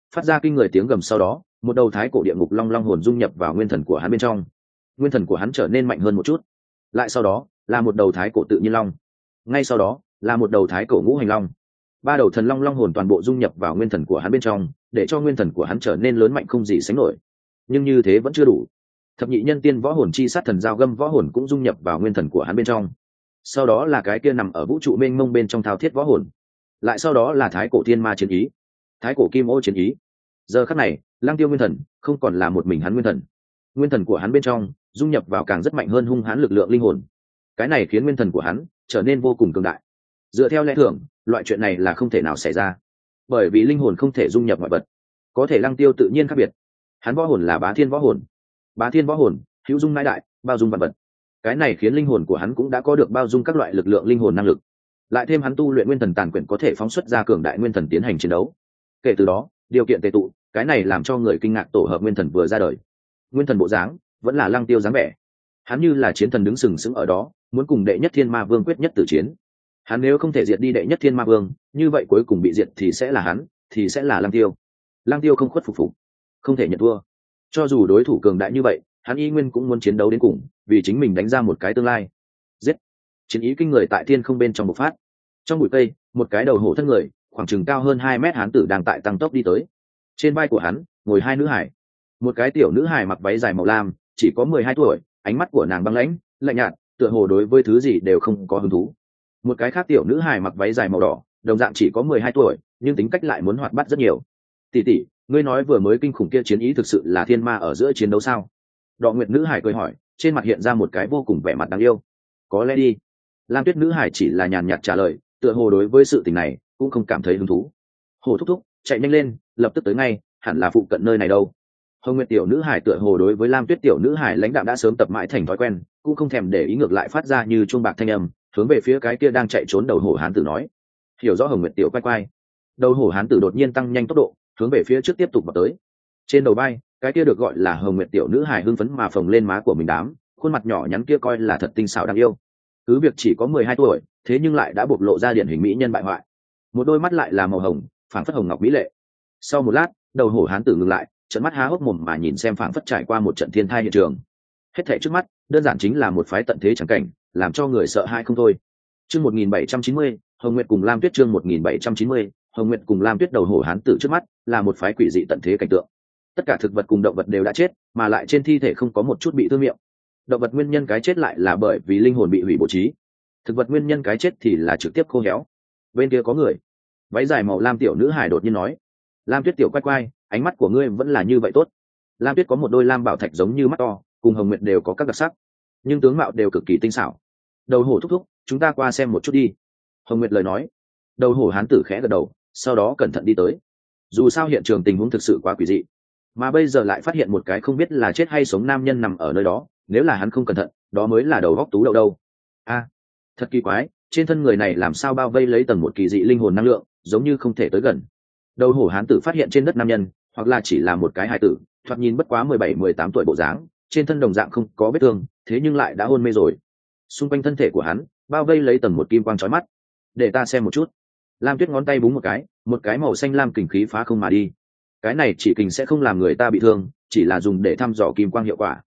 phát ra kinh người tiếng gầm, sau đó một đầu thái cổ địa ngục long long hồn dung nhập vào nguyên thần của hắn bên trong. Nguyên thần của hắn trở nên mạnh hơn một chút, lại sau đó là một đầu thái cổ tự nhiên long, ngay sau đó là một đầu thái cổ ngũ hành long. Ba đầu thần long long hồn toàn bộ dung nhập vào nguyên thần của hắn bên trong, để cho nguyên thần của hắn trở nên lớn mạnh không gì sánh nổi. Nhưng như thế vẫn chưa đủ, thập nhị nhân tiên võ hồn chi sát thần giao găm võ hồn cũng dung nhập vào nguyên thần của hắn bên trong. Sau đó là cái kia nằm ở vũ trụ mênh mông bên trong thao thiết võ hồn, lại sau đó là thái cổ thiên ma chiến ý, thái cổ kim ô chiến ý. Giờ khắc này Lăng Tiêu nguyên thần không còn là một mình hắn nguyên thần của hắn bên trong dung nhập vào càng rất mạnh hơn hung hãn lực lượng linh hồn. Cái này khiến nguyên thần của hắn trở nên vô cùng cường đại. Dựa theo lẽ thường, loại chuyện này là không thể nào xảy ra, bởi vì linh hồn không thể dung nhập ngoại vật. Có thể Lăng Tiêu tự nhiên khác biệt, hắn võ hồn là bá thiên võ hồn. Bá thiên võ hồn hữu dung mãi đại, bao dung vạn vật. Cái này khiến linh hồn của hắn cũng đã có được bao dung các loại lực lượng linh hồn năng lực. Lại thêm hắn tu luyện nguyên thần tàn quyển có thể phóng xuất ra cường đại nguyên thần tiến hành chiến đấu. Kể từ đó, điều kiện tề tụ, cái này làm cho người kinh ngạc, tổ hợp nguyên thần vừa ra đời. Nguyên thần bộ dáng vẫn là Lăng Tiêu dáng vẻ, hắn như là chiến thần đứng sừng sững ở đó, muốn cùng đệ nhất thiên ma vương quyết nhất tử chiến. Hắn nếu không thể diệt đi đệ nhất thiên ma vương, như vậy cuối cùng bị diệt thì sẽ là hắn, thì sẽ là Lăng Tiêu. Lăng Tiêu không khuất phục phục, không thể nhận thua. Cho dù đối thủ cường đại như vậy, hắn y nguyên cũng muốn chiến đấu đến cùng, vì chính mình đánh ra một cái tương lai. Giết! Chiến ý kinh người tại thiên không bên trong bộc phát. Trong bụi cây, một cái đầu hổ thân người, khoảng chừng cao hơn 2 mét hán tử đang tại tăng tốc đi tới. Trên vai của hắn ngồi hai nữ hải. Một cái tiểu nữ hải mặc váy dài màu lam, chỉ có 12 tuổi, ánh mắt của nàng băng lãnh, lạnh nhạt, tựa hồ đối với thứ gì đều không có hứng thú. Một cái khác tiểu nữ hải mặc váy dài màu đỏ, đồng dạng chỉ có 12 tuổi, nhưng tính cách lại muốn hoạt bát rất nhiều. Tỷ tỷ, ngươi nói vừa mới kinh khủng kia chiến ý thực sự là thiên ma ở giữa chiến đấu sao? Đọ Nguyệt nữ hải cười hỏi, trên mặt hiện ra một cái vô cùng vẻ mặt đáng yêu. Có lẽ đi. Lam Tuyết nữ hải chỉ là nhàn nhạt trả lời, tựa hồ đối với sự tình này cũng không cảm thấy hứng thú. Hồ thúc thúc, chạy nhanh lên, lập tức tới ngay, hẳn là phụ cận nơi này đâu. Hồng Nguyệt tiểu nữ hải tựa hồ đối với Lam Tuyết tiểu nữ hải lãnh đạm đã sớm tập mãi thành thói quen, cũng không thèm để ý, ngược lại phát ra như chuông bạc thanh âm, hướng về phía cái kia đang chạy trốn đầu hổ hán tử nói. Hiểu rõ Hồng Nguyệt tiểu quay quay. Đầu hổ hán tử đột nhiên tăng nhanh tốc độ, hướng về phía trước tiếp tục vào tới. Trên đầu bay, cái kia được gọi là Hồng Nguyệt tiểu nữ hải hưng phấn mà phồng lên má của mình đám, khuôn mặt nhỏ nhắn kia coi là thật tinh xảo đáng yêu. Cứ việc chỉ có 12 tuổi, thế nhưng lại đã bộc lộ ra điển hình mỹ nhân bại hoại. Một đôi mắt lại là màu hồng, phảng phất hồng ngọc mỹ lệ. Sau một lát, đầu hổ hán tử ngừng lại, trợn mắt há hốc mồm mà nhìn xem phảng phất trải qua một trận thiên thai hiện trường. Hết thảy trước mắt, đơn giản chính là một phái tận thế chẳng cảnh, làm cho người sợ hãi không thôi. Chương 1790, Hồng Nguyệt cùng Lam Tuyết. Chương 1790, Hồng Nguyệt cùng Lam Tuyết. Đầu hổ hán tử trước mắt là một phái quỷ dị tận thế cảnh tượng. Tất cả thực vật cùng động vật đều đã chết, mà lại trên thi thể không có một chút bị thương miệng. Động vật nguyên nhân cái chết lại là bởi vì linh hồn bị hủy bố trí. Thực vật nguyên nhân cái chết thì là trực tiếp khô héo. Bên kia có người. Váy dài màu lam tiểu nữ hải đột nhiên nói. Lam Tuyết tiểu quay quay, ánh mắt của ngươi vẫn là như vậy tốt. Lam Tuyết có một đôi lam bảo thạch giống như mắt to, cùng Hồng Nguyệt đều có các đặc sắc, nhưng tướng mạo đều cực kỳ tinh xảo. Đầu hổ thúc thúc, chúng ta qua xem một chút đi. Hồng Nguyệt lời nói. Đầu hổ hán tử khẽ gật đầu, sau đó cẩn thận đi tới. Dù sao hiện trường tình huống thực sự quá quỷ dị, mà bây giờ lại phát hiện một cái không biết là chết hay sống nam nhân nằm ở nơi đó, nếu là hắn không cẩn thận, đó mới là đầu góc tú đậu đâu. A, thật kỳ quái, trên thân người này làm sao bao vây lấy tầng một kỳ dị linh hồn năng lượng, giống như không thể tới gần. Đầu hổ hán tử phát hiện trên đất nam nhân, hoặc là chỉ là một cái hài tử, thoạt nhìn bất quá 17-18 tuổi bộ dáng, trên thân đồng dạng không có vết thương, thế nhưng lại đã hôn mê rồi. Xung quanh thân thể của hắn bao vây lấy tầng một kim quang chói mắt. Để ta xem một chút. Lam Tuyết ngón tay búng một cái màu xanh lam kình khí phá không mà đi. Cái này chỉ kình sẽ không làm người ta bị thương, chỉ là dùng để thăm dò kim quang hiệu quả.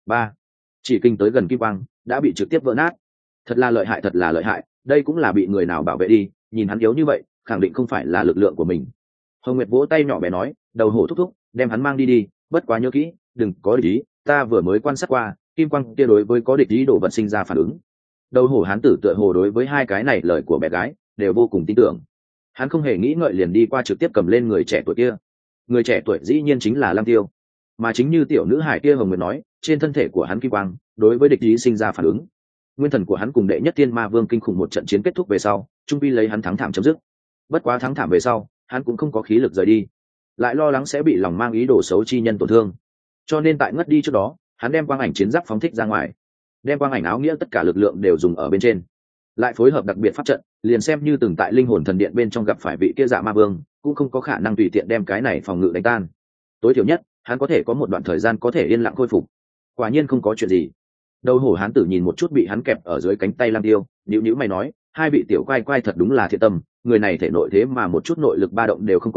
Chỉ kình tới gần kim quang đã bị trực tiếp vỡ nát. Thật là lợi hại, thật là lợi hại, đây cũng là bị người nào bảo vệ đi, nhìn hắn yếu như vậy, khẳng định không phải là lực lượng của mình. Hồng Nguyệt vỗ tay nhỏ bé nói, đầu hổ thúc thúc, đem hắn mang đi đi, bất quá nhớ kỹ, đừng có địch ý, ta vừa mới quan sát qua, kim quang kia đối với có địch ý đồ vật sinh ra phản ứng. Đầu hổ hán tử tựa hồ đối với hai cái này lời của bé gái đều vô cùng tin tưởng. Hắn không hề nghĩ ngợi liền đi qua trực tiếp cầm lên người trẻ tuổi kia. Người trẻ tuổi dĩ nhiên chính là Lăng Tiêu, mà chính như tiểu nữ hải kia Hồng Nguyệt nói, trên thân thể của hắn kim quang đối với địch ý sinh ra phản ứng. Nguyên thần của hắn cùng đệ nhất thiên ma vương kinh khủng một trận chiến kết thúc về sau, trung quy lấy hắn thắng thảm chấm dứt. Bất quá thắng thảm về sau, hắn cũng không có khí lực rời đi, lại lo lắng sẽ bị lòng mang ý đồ xấu chi nhân tổn thương, cho nên tại ngất đi trước đó, hắn đem quang ảnh chiến giáp phóng thích ra ngoài, đem quang ảnh áo nghĩa tất cả lực lượng đều dùng ở bên trên, lại phối hợp đặc biệt pháp trận, liền xem như từng tại linh hồn thần điện bên trong gặp phải vị kia dạ ma vương, cũng không có khả năng tùy tiện đem cái này phòng ngự đánh tan. Tối thiểu nhất, hắn có thể có một đoạn thời gian có thể yên lặng khôi phục. Quả nhiên không có chuyện gì. Đầu hổ hán tử nhìn một chút bị hắn kẹp ở dưới cánh tay Lam Tiêu, nhíu nhíu mày nói, hai vị tiểu quay quay thật đúng là thiện tâm, người này thể nội thế mà một chút nội lực ba động đều không có,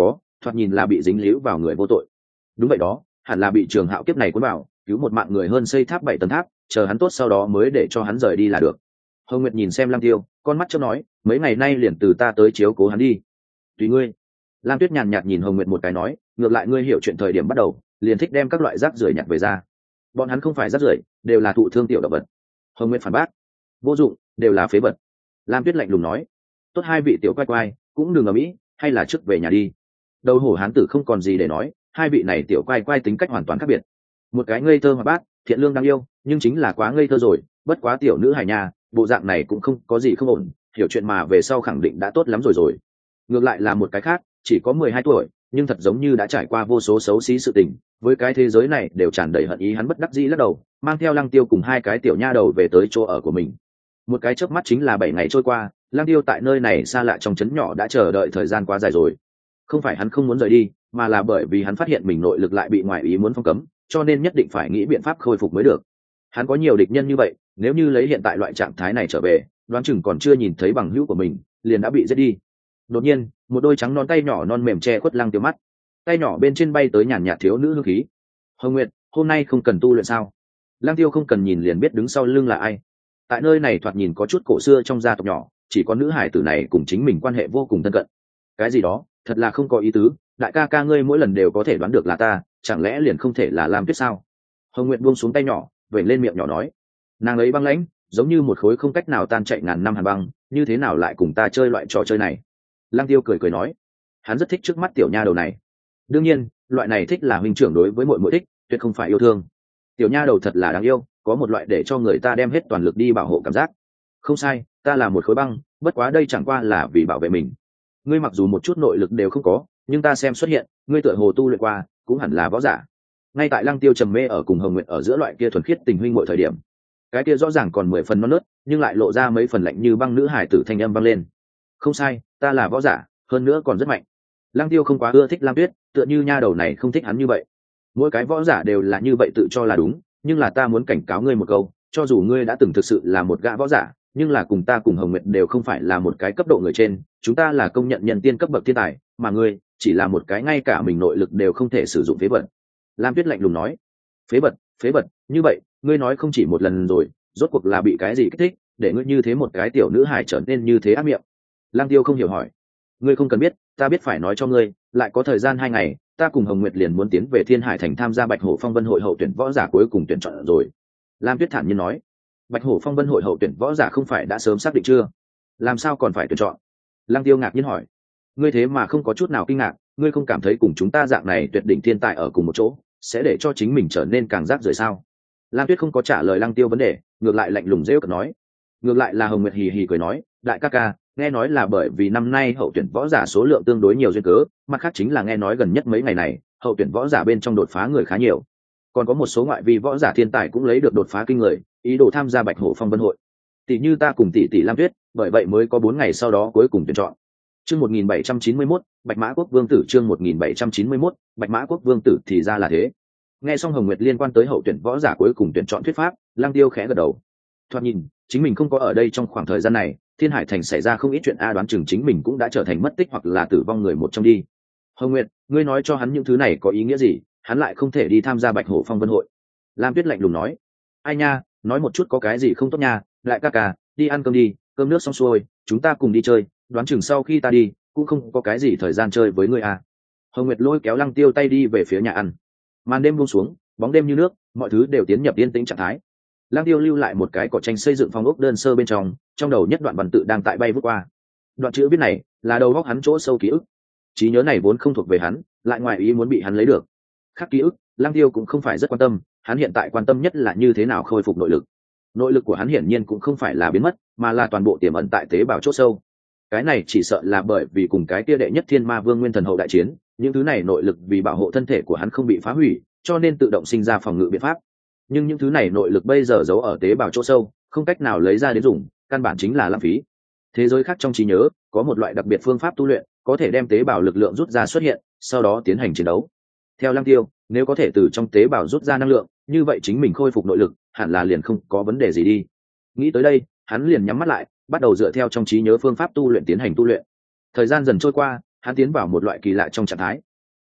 thoạt nhìn là bị dính líu vào người vô tội. Đúng vậy đó, hẳn là bị Trường Hạo kiếp này cuốn vào, cứu một mạng người hơn xây tháp 7 tầng tháp, chờ hắn tốt sau đó mới để cho hắn rời đi là được. Hồng Nguyệt nhìn xem Lam Tiêu, con mắt chớp nói, mấy ngày nay liền từ ta tới chiếu cố hắn đi. Tùy ngươi. Lam Tuyết nhàn nhạt nhìn Hồng Nguyệt một cái nói, ngược lại ngươi hiểu chuyện thời điểm bắt đầu, liền thích đem các loại rác rưởi nhặt về ra. Bọn hắn không phải rác rưởi, đều là thụ thương tiểu động vật. Hồng Nguyệt phản bác, vô dụng, đều là phế vật. Lam Tuyết lạnh lùng nói, tốt hai vị tiểu quay quay, cũng đừng ở mỹ, hay là trước về nhà đi. Đầu hổ hán tử không còn gì để nói, hai vị này tiểu quay quay tính cách hoàn toàn khác biệt. Một cái ngây thơ hoạt bát, thiện lương đáng yêu, nhưng chính là quá ngây thơ rồi, bất quá tiểu nữ hài nhà, bộ dạng này cũng không có gì không ổn, hiểu chuyện mà về sau khẳng định đã tốt lắm rồi. Ngược lại là một cái khác, chỉ có 12 tuổi, nhưng thật giống như đã trải qua vô số xấu xí sự tình, với cái thế giới này đều tràn đầy hận ý, hắn bất đắc dĩ lắc đầu, mang theo Lăng Tiêu cùng hai cái tiểu nha đầu về tới chỗ ở của mình. Một cái chớp mắt chính là 7 ngày trôi qua, Lăng Tiêu tại nơi này xa lạ trong trấn nhỏ đã chờ đợi thời gian quá dài rồi. Không phải hắn không muốn rời đi, mà là bởi vì hắn phát hiện mình nội lực lại bị ngoại ý muốn phong cấm, cho nên nhất định phải nghĩ biện pháp khôi phục mới được. Hắn có nhiều địch nhân như vậy, nếu như lấy hiện tại loại trạng thái này trở về, đoán chừng còn chưa nhìn thấy bằng hữu của mình, liền đã bị giết đi. Đột nhiên, một đôi trắng non tay nhỏ non mềm che khuất Lăng Tiêu mắt, tay nhỏ bên trên bay tới nhàn nhạt thiếu nữ hương khí. Hồng Nguyệt, hôm nay không cần tu luyện sao? Lăng Tiêu không cần nhìn liền biết đứng sau lưng là ai. Tại nơi này thoạt nhìn có chút cổ xưa trong gia tộc nhỏ, chỉ có nữ hải tử này cùng chính mình quan hệ vô cùng thân cận. Cái gì đó, thật là không có ý tứ, đại ca ca ngươi mỗi lần đều có thể đoán được là ta, chẳng lẽ liền không thể là Lam Tuyết sao? Hồng Nguyệt buông xuống tay nhỏ, vểnh lên miệng nhỏ nói, nàng ấy băng lãnh, giống như một khối không cách nào tan chạy ngàn năm hàn băng, như thế nào lại cùng ta chơi loại trò chơi này? Lăng Tiêu cười nói, hắn rất thích trước mắt tiểu nha đầu này. Đương nhiên, loại này thích là huynh trưởng đối với muội muội thích, tuyệt không phải yêu thương. Tiểu nha đầu thật là đáng yêu, có một loại để cho người ta đem hết toàn lực đi bảo hộ cảm giác. Không sai, ta là một khối băng, bất quá đây chẳng qua là vì bảo vệ mình. Ngươi mặc dù một chút nội lực đều không có, nhưng ta xem xuất hiện, ngươi tựa hồ tu luyện qua, cũng hẳn là võ giả. Ngay tại Lăng Tiêu trầm mê ở cùng Hồng Nguyệt ở giữa loại kia thuần khiết tình huynh muội thời điểm, cái kia rõ ràng còn 10 phần non nớt, nhưng lại lộ ra mấy phần lạnh như băng nữ hải tử thanh âm vang lên. Không sai, ta là võ giả, hơn nữa còn rất mạnh. Lăng Tiêu không quá ưa thích Lam Tuyết, tựa như nha đầu này không thích hắn như vậy. Mỗi cái võ giả đều là như vậy tự cho là đúng, nhưng là ta muốn cảnh cáo ngươi một câu, cho dù ngươi đã từng thực sự là một gã võ giả, nhưng là cùng ta cùng Hồng Nguyệt đều không phải là một cái cấp độ người trên, chúng ta là công nhận nhân tiên cấp bậc thiên tài, mà ngươi chỉ là một cái ngay cả mình nội lực đều không thể sử dụng phế vật. Lam Tuyết lạnh lùng nói, phế vật, như vậy, ngươi nói không chỉ một lần rồi, rốt cuộc là bị cái gì kích thích, để ngươi như thế một cái tiểu nữ hài trở nên như thế ác miệng. Lăng Tiêu không hiểu hỏi, ngươi không cần biết, ta biết phải nói cho ngươi, lại có thời gian 2 ngày, ta cùng Hồng Nguyệt liền muốn tiến về Thiên Hải Thành tham gia Bạch Hổ Phong Vân hội hậu tuyển võ giả cuối cùng tuyển chọn rồi. Lam Tuyết thản nhiên nói, Bạch Hổ Phong Vân hội hậu tuyển võ giả không phải đã sớm xác định chưa? Làm sao còn phải tuyển chọn? Lăng Tiêu ngạc nhiên hỏi, ngươi thế mà không có chút nào kinh ngạc, ngươi không cảm thấy cùng chúng ta dạng này tuyệt đỉnh thiên tài ở cùng một chỗ, sẽ để cho chính mình trở nên càng rác rưởi sao? Lam Tuyết không có trả lời Lăng Tiêu vấn đề, ngược lại lạnh lùng rêu cợt nói, ngược lại là Hồng Nguyệt hì hì cười nói, đại ca ca, nghe nói là bởi vì năm nay hậu tuyển võ giả số lượng tương đối nhiều duyên cớ, mặt khác chính là nghe nói gần nhất mấy ngày này hậu tuyển võ giả bên trong đột phá người khá nhiều, còn có một số ngoại vi võ giả thiên tài cũng lấy được đột phá kinh người, ý đồ tham gia Bạch Hổ Phong Vân hội. Tỷ như ta cùng tỷ Lam Tuyết, bởi vậy mới có 4 ngày sau đó cuối cùng tuyển chọn. Chương 1791, Bạch Mã Quốc Vương tử, chương 1791, Bạch Mã Quốc Vương tử, thì ra là thế. Nghe xong Hồng Nguyệt liên quan tới hậu tuyển võ giả cuối cùng tuyển chọn thuyết pháp, Lăng Tiêu khẽ gật đầu. Thoạt nhìn, chính mình không có ở đây trong khoảng thời gian này, Thiên Hải Thành xảy ra không ít chuyện, đoán chừng chính mình cũng đã trở thành mất tích hoặc là tử vong người một trong đi. Hồng Nguyệt, ngươi nói cho hắn những thứ này có ý nghĩa gì, hắn lại không thể đi tham gia Bạch Hổ Phong Vân hội. Lam Tuyết lạnh lùng nói, ai nha, nói một chút có cái gì không tốt nha, lại ca ca, đi ăn cơm đi, cơm nước xong xuôi, chúng ta cùng đi chơi, đoán chừng sau khi ta đi, cũng không có cái gì thời gian chơi với ngươi à. Hồng Nguyệt lôi kéo Lăng Tiêu tay đi về phía nhà ăn. Màn đêm buông xuống, bóng đêm như nước, mọi thứ đều tiến nhập yên tĩnh trạng thái. Lăng Tiêu lưu lại một cái cỏ tranh xây dựng phong ốc đơn sơ bên trong đầu nhất đoạn văn tự đang tại bay vút qua. Đoạn chữ viết này là đầu óc hắn chỗ sâu ký ức. Trí nhớ này vốn không thuộc về hắn, lại ngoài ý muốn bị hắn lấy được. Khác ký ức, Lăng Tiêu cũng không phải rất quan tâm, hắn hiện tại quan tâm nhất là như thế nào khôi phục nội lực. Nội lực của hắn hiển nhiên cũng không phải là biến mất, mà là toàn bộ tiềm ẩn tại tế bào chỗ sâu. Cái này chỉ sợ là bởi vì cùng cái kia đệ nhất Thiên Ma Vương Nguyên Thần hậu đại chiến, những thứ này nội lực vì bảo hộ thân thể của hắn không bị phá hủy, cho nên tự động sinh ra phòng ngự biện pháp. Nhưng những thứ này nội lực bây giờ giấu ở tế bào chỗ sâu, không cách nào lấy ra đến dùng, căn bản chính là lãng phí. Thế giới khác trong trí nhớ có một loại đặc biệt phương pháp tu luyện, có thể đem tế bào lực lượng rút ra xuất hiện, sau đó tiến hành chiến đấu. Theo Lăng Tiêu, nếu có thể từ trong tế bào rút ra năng lượng, như vậy chính mình khôi phục nội lực hẳn là liền không có vấn đề gì đi. Nghĩ tới đây, hắn liền nhắm mắt lại, bắt đầu dựa theo trong trí nhớ phương pháp tu luyện tiến hành tu luyện. Thời gian dần trôi qua, hắn tiến vào một loại kỳ lạ trong trạng thái,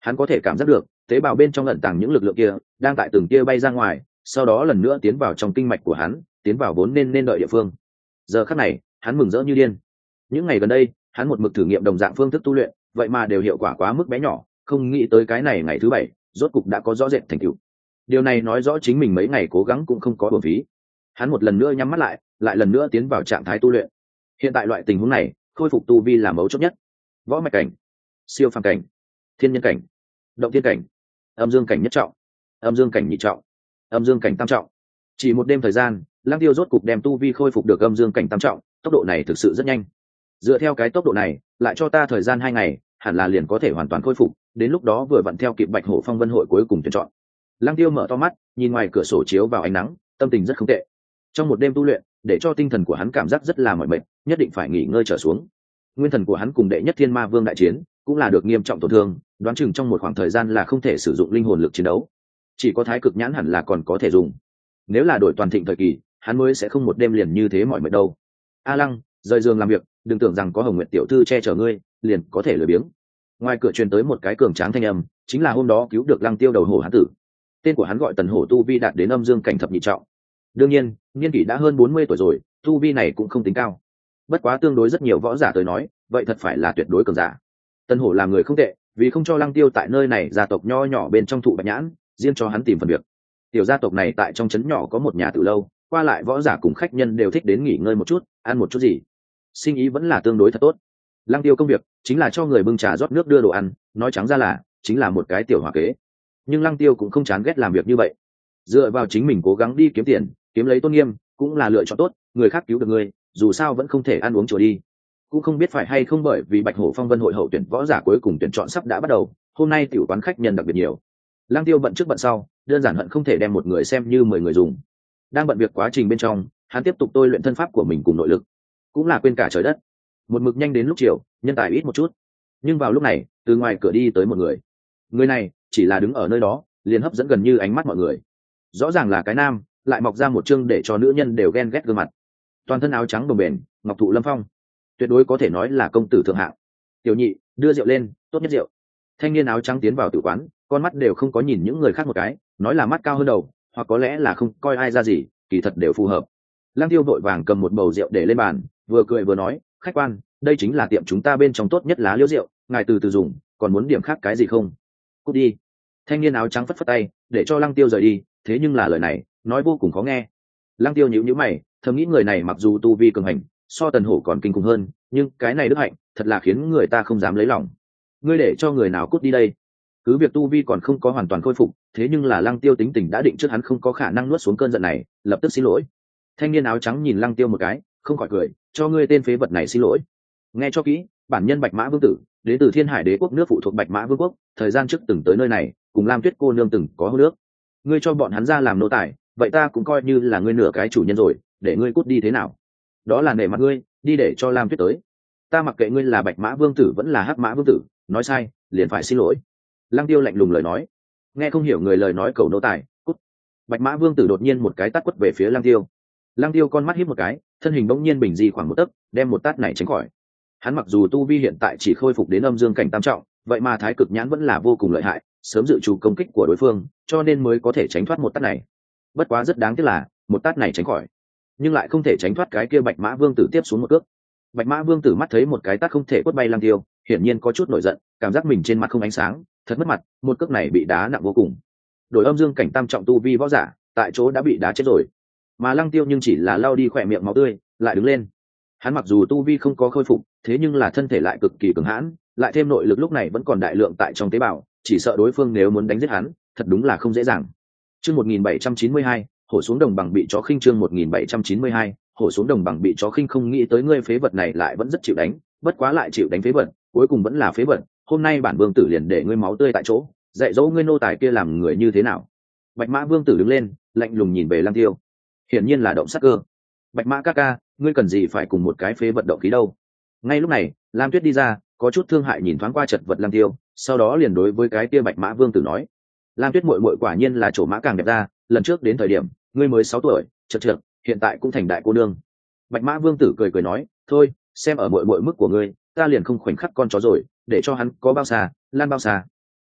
Hắn có thể cảm giác được tế bào bên trong ẩn tàng những lực lượng kia đang tại từng tia bay ra ngoài, sau đó lần nữa tiến vào trong kinh mạch của hắn, tiến vào vốn nên đợi địa phương. Giờ khắc này hắn mừng rỡ như điên. Những ngày gần đây hắn một mực thử nghiệm đồng dạng phương thức tu luyện, vậy mà đều hiệu quả quá mức bé nhỏ, không nghĩ tới cái này ngày thứ 7 rốt cục đã có rõ rệt thành tựu. Điều này nói rõ chính mình mấy ngày cố gắng cũng không có uổng phí. Hắn một lần nữa nhắm mắt lại lần nữa tiến vào trạng thái tu luyện. Hiện tại loại tình huống này khôi phục tu vi là mấu chốt nhất. Võ mạch cảnh, siêu phàm cảnh, thiên nhân cảnh, động thiên cảnh, âm dương cảnh nhất trọng, âm dương cảnh nhị trọng, âm dương cảnh tam trọng. Chỉ một đêm thời gian, Lăng Tiêu rốt cục đem tu vi khôi phục được âm dương cảnh tam trọng, tốc độ này thực sự rất nhanh. Dựa theo cái tốc độ này, lại cho ta thời gian 2 ngày, hẳn là liền có thể hoàn toàn khôi phục, đến lúc đó vừa vặn theo kịp Bạch Hổ Phong Vân hội cuối cùng tuyển chọn. Lăng Tiêu mở to mắt, nhìn ngoài cửa sổ chiếu vào ánh nắng, tâm tình rất không tệ. Trong một đêm tu luyện, để cho tinh thần của hắn cảm giác rất là mỏi mệt, nhất định phải nghỉ ngơi trở xuống. Nguyên thần của hắn cùng đệ nhất Thiên Ma Vương đại chiến, cũng là được nghiêm trọng tổn thương, đoán chừng trong một khoảng thời gian là không thể sử dụng linh hồn lực chiến đấu. Chỉ có Thái Cực Nhãn hẳn là còn có thể dùng. Nếu là đổi toàn thịnh thời kỳ, hắn mới sẽ không một đêm liền như thế mỏi mệt đâu. A Lăng, rời giường làm việc, đừng tưởng rằng có Hồng Nguyệt tiểu thư che chở ngươi, liền có thể lười biếng. Ngoài cửa truyền tới một cái cường tráng thanh âm, chính là hôm đó cứu được Lăng Tiêu đầu hổ hán tử. Tên của hắn gọi Tần Hổ, tu vi đạt đến âm dương cảnh thập nhị trọng. Đương nhiên, niên kỷ đã hơn 40 tuổi rồi, tu vi này cũng không tính cao. Bất quá tương đối rất nhiều võ giả tới nói, vậy thật phải là tuyệt đối cường giả. Tần Hổ là người không tệ, vì không cho Lăng Tiêu tại nơi này gia tộc nho nhỏ bên trong thụ bạch nhãn, riêng cho hắn tìm phần việc. Tiểu gia tộc này tại trong trấn nhỏ có một nhà từ lâu, qua lại võ giả cùng khách nhân đều thích đến nghỉ ngơi một chút, ăn một chút gì. Sinh ý vẫn là tương đối thật tốt. Lăng Tiêu công việc chính là cho người bưng trà rót nước đưa đồ ăn, nói trắng ra là chính là một cái tiểu hòa kế. Nhưng Lăng Tiêu cũng không chán ghét làm việc như vậy. Dựa vào chính mình cố gắng đi kiếm tiền, kiếm lấy tôn nghiêm, cũng là lựa chọn tốt. Người khác cứu được người, dù sao vẫn không thể ăn uống chùa đi. Cũng không biết phải hay không bởi vì Bạch Hổ Phong Vân hội hậu tuyển võ giả cuối cùng tuyển chọn sắp đã bắt đầu, hôm nay tiểu quán khách nhân đặc biệt nhiều. Lăng Tiêu bận trước bận sau, đơn giản hận không thể đem một người xem như 10 người dùng. Đang bận việc quá trình bên trong, hắn tiếp tục tôi luyện thân pháp của mình cùng nội lực, cũng là quên cả trời đất. Một mực nhanh đến lúc chiều, nhân tài ít một chút. Nhưng vào lúc này, từ ngoài cửa đi tới một người. Người này chỉ là đứng ở nơi đó, liền hấp dẫn gần như ánh mắt mọi người. Rõ ràng là cái nam, lại mọc ra một trương để cho nữ nhân đều ghen ghét gương mặt. Toàn thân áo trắng đồng bền, ngọc thụ lâm phong, tuyệt đối có thể nói là công tử thượng hạng. Tiểu nhị, đưa rượu lên, tốt nhất rượu. Thanh niên áo trắng tiến vào tử quán, con mắt đều không có nhìn những người khác một cái, nói là mắt cao hơn đầu, hoặc có lẽ là không coi ai ra gì, kỳ thật đều phù hợp. Lăng Tiêu vội vàng cầm một bầu rượu để lên bàn, vừa cười vừa nói, khách quan, đây chính là tiệm chúng ta bên trong tốt nhất lá liễu rượu, ngài từ từ dùng, còn muốn điểm khác cái gì không? Cút đi. Thanh niên áo trắng phất phất tay, để cho Lăng Tiêu rời đi, thế nhưng là lời này nói vô cùng khó nghe. Lăng Tiêu nhíu nhíu mày, thầm nghĩ người này mặc dù tu vi cường hành, so Tần Hổ còn kinh khủng hơn, nhưng cái này đức hạnh thật là khiến người ta không dám lấy lòng. Ngươi để cho người nào cút đi đây? Cứ việc tu vi còn không có hoàn toàn khôi phục, thế nhưng là Lăng Tiêu tính tình đã định trước hắn không có khả năng nuốt xuống cơn giận này, lập tức xin lỗi. Thanh niên áo trắng nhìn Lăng Tiêu một cái, không khỏi cười, cho ngươi tên phế vật này xin lỗi. Nghe cho kỹ, bản nhân Bạch Mã Vương tử, đến từ Thiên Hải Đế quốc nước phụ thuộc Bạch Mã Vương quốc, thời gian trước từng tới nơi này, cùng Lam Tuyết cô nương từng có hôn nước. Ngươi cho bọn hắn ra làm nô tài, vậy ta cũng coi như là ngươi nửa cái chủ nhân rồi, để ngươi cút đi thế nào? Đó là nể mặt ngươi, đi để cho Lam Tuyết tới. Ta mặc kệ ngươi là Bạch Mã Vương tử vẫn là Hắc Mã Vương tử, nói sai, liền phải xin lỗi. Lăng Tiêu lạnh lùng lời nói. Nghe không hiểu người lời nói cầu nô tài, cút. Bạch Mã Vương tử đột nhiên một cái tát quất về phía Lăng Tiêu. Lăng Tiêu con mắt híp một cái, thân hình bỗng nhiên bình di khoảng một tấc, đem một tát này tránh khỏi. Hắn mặc dù tu vi hiện tại chỉ khôi phục đến âm dương cảnh tam trọng, vậy mà Thái Cực Nhãn vẫn là vô cùng lợi hại, sớm dự trù công kích của đối phương, cho nên mới có thể tránh thoát một tát này. Bất quá rất đáng tiếc là, một tát này tránh khỏi, nhưng lại không thể tránh thoát cái kia Bạch Mã Vương tử tiếp xuống một cước. Bạch Mã Vương tử mắt thấy một cái tát không thể quất bay Lăng Tiêu, hiển nhiên có chút nổi giận, cảm giác mình trên mặt không ánh sáng, thật mất mặt, một cước này bị đá nặng vô cùng. Đổi âm dương cảnh tam trọng tu vi võ giả, tại chỗ đã bị đá chết rồi. Mà Lăng Tiêu nhưng chỉ là lau đi khỏe miệng máu tươi, lại đứng lên. Hắn mặc dù tu vi không có khôi phục, thế nhưng là thân thể lại cực kỳ cường hãn, lại thêm nội lực lúc này vẫn còn đại lượng tại trong tế bào, chỉ sợ đối phương nếu muốn đánh giết hắn, thật đúng là không dễ dàng. Chương 1792, hổ xuống đồng bằng bị chó khinh. Chương 1792, hổ xuống đồng bằng bị chó khinh. Không nghĩ tới ngươi phế vật này lại vẫn rất chịu đánh, bất quá lại chịu đánh phế vật, cuối cùng vẫn là phế vật. Hôm nay bản vương tử liền để ngươi máu tươi tại chỗ, dạy dỗ ngươi nô tài kia làm người như thế nào. Bạch Mã Vương tử đứng lên, lạnh lùng nhìn về Lăng Tiêu, hiển nhiên là động sát cơ. Bạch Mã ca ca, ngươi cần gì phải cùng một cái phế vật động khí đâu? Ngay lúc này, Lam Tuyết đi ra, có chút thương hại nhìn thoáng qua chật vật Lăng Tiêu, sau đó liền đối với cái kia Bạch Mã Vương tử nói: Lam Tuyết muội muội quả nhiên là chỗ mã càng đẹp ra, lần trước đến thời điểm ngươi mới 6 tuổi, chật chật, hiện tại cũng thành đại cô nương. Bạch Mã Vương tử cười cười nói: thôi, xem ở muội muội mức của ngươi, ta liền không khoảnh khắc con chó rồi, để cho hắn có bao xa lan bao xa.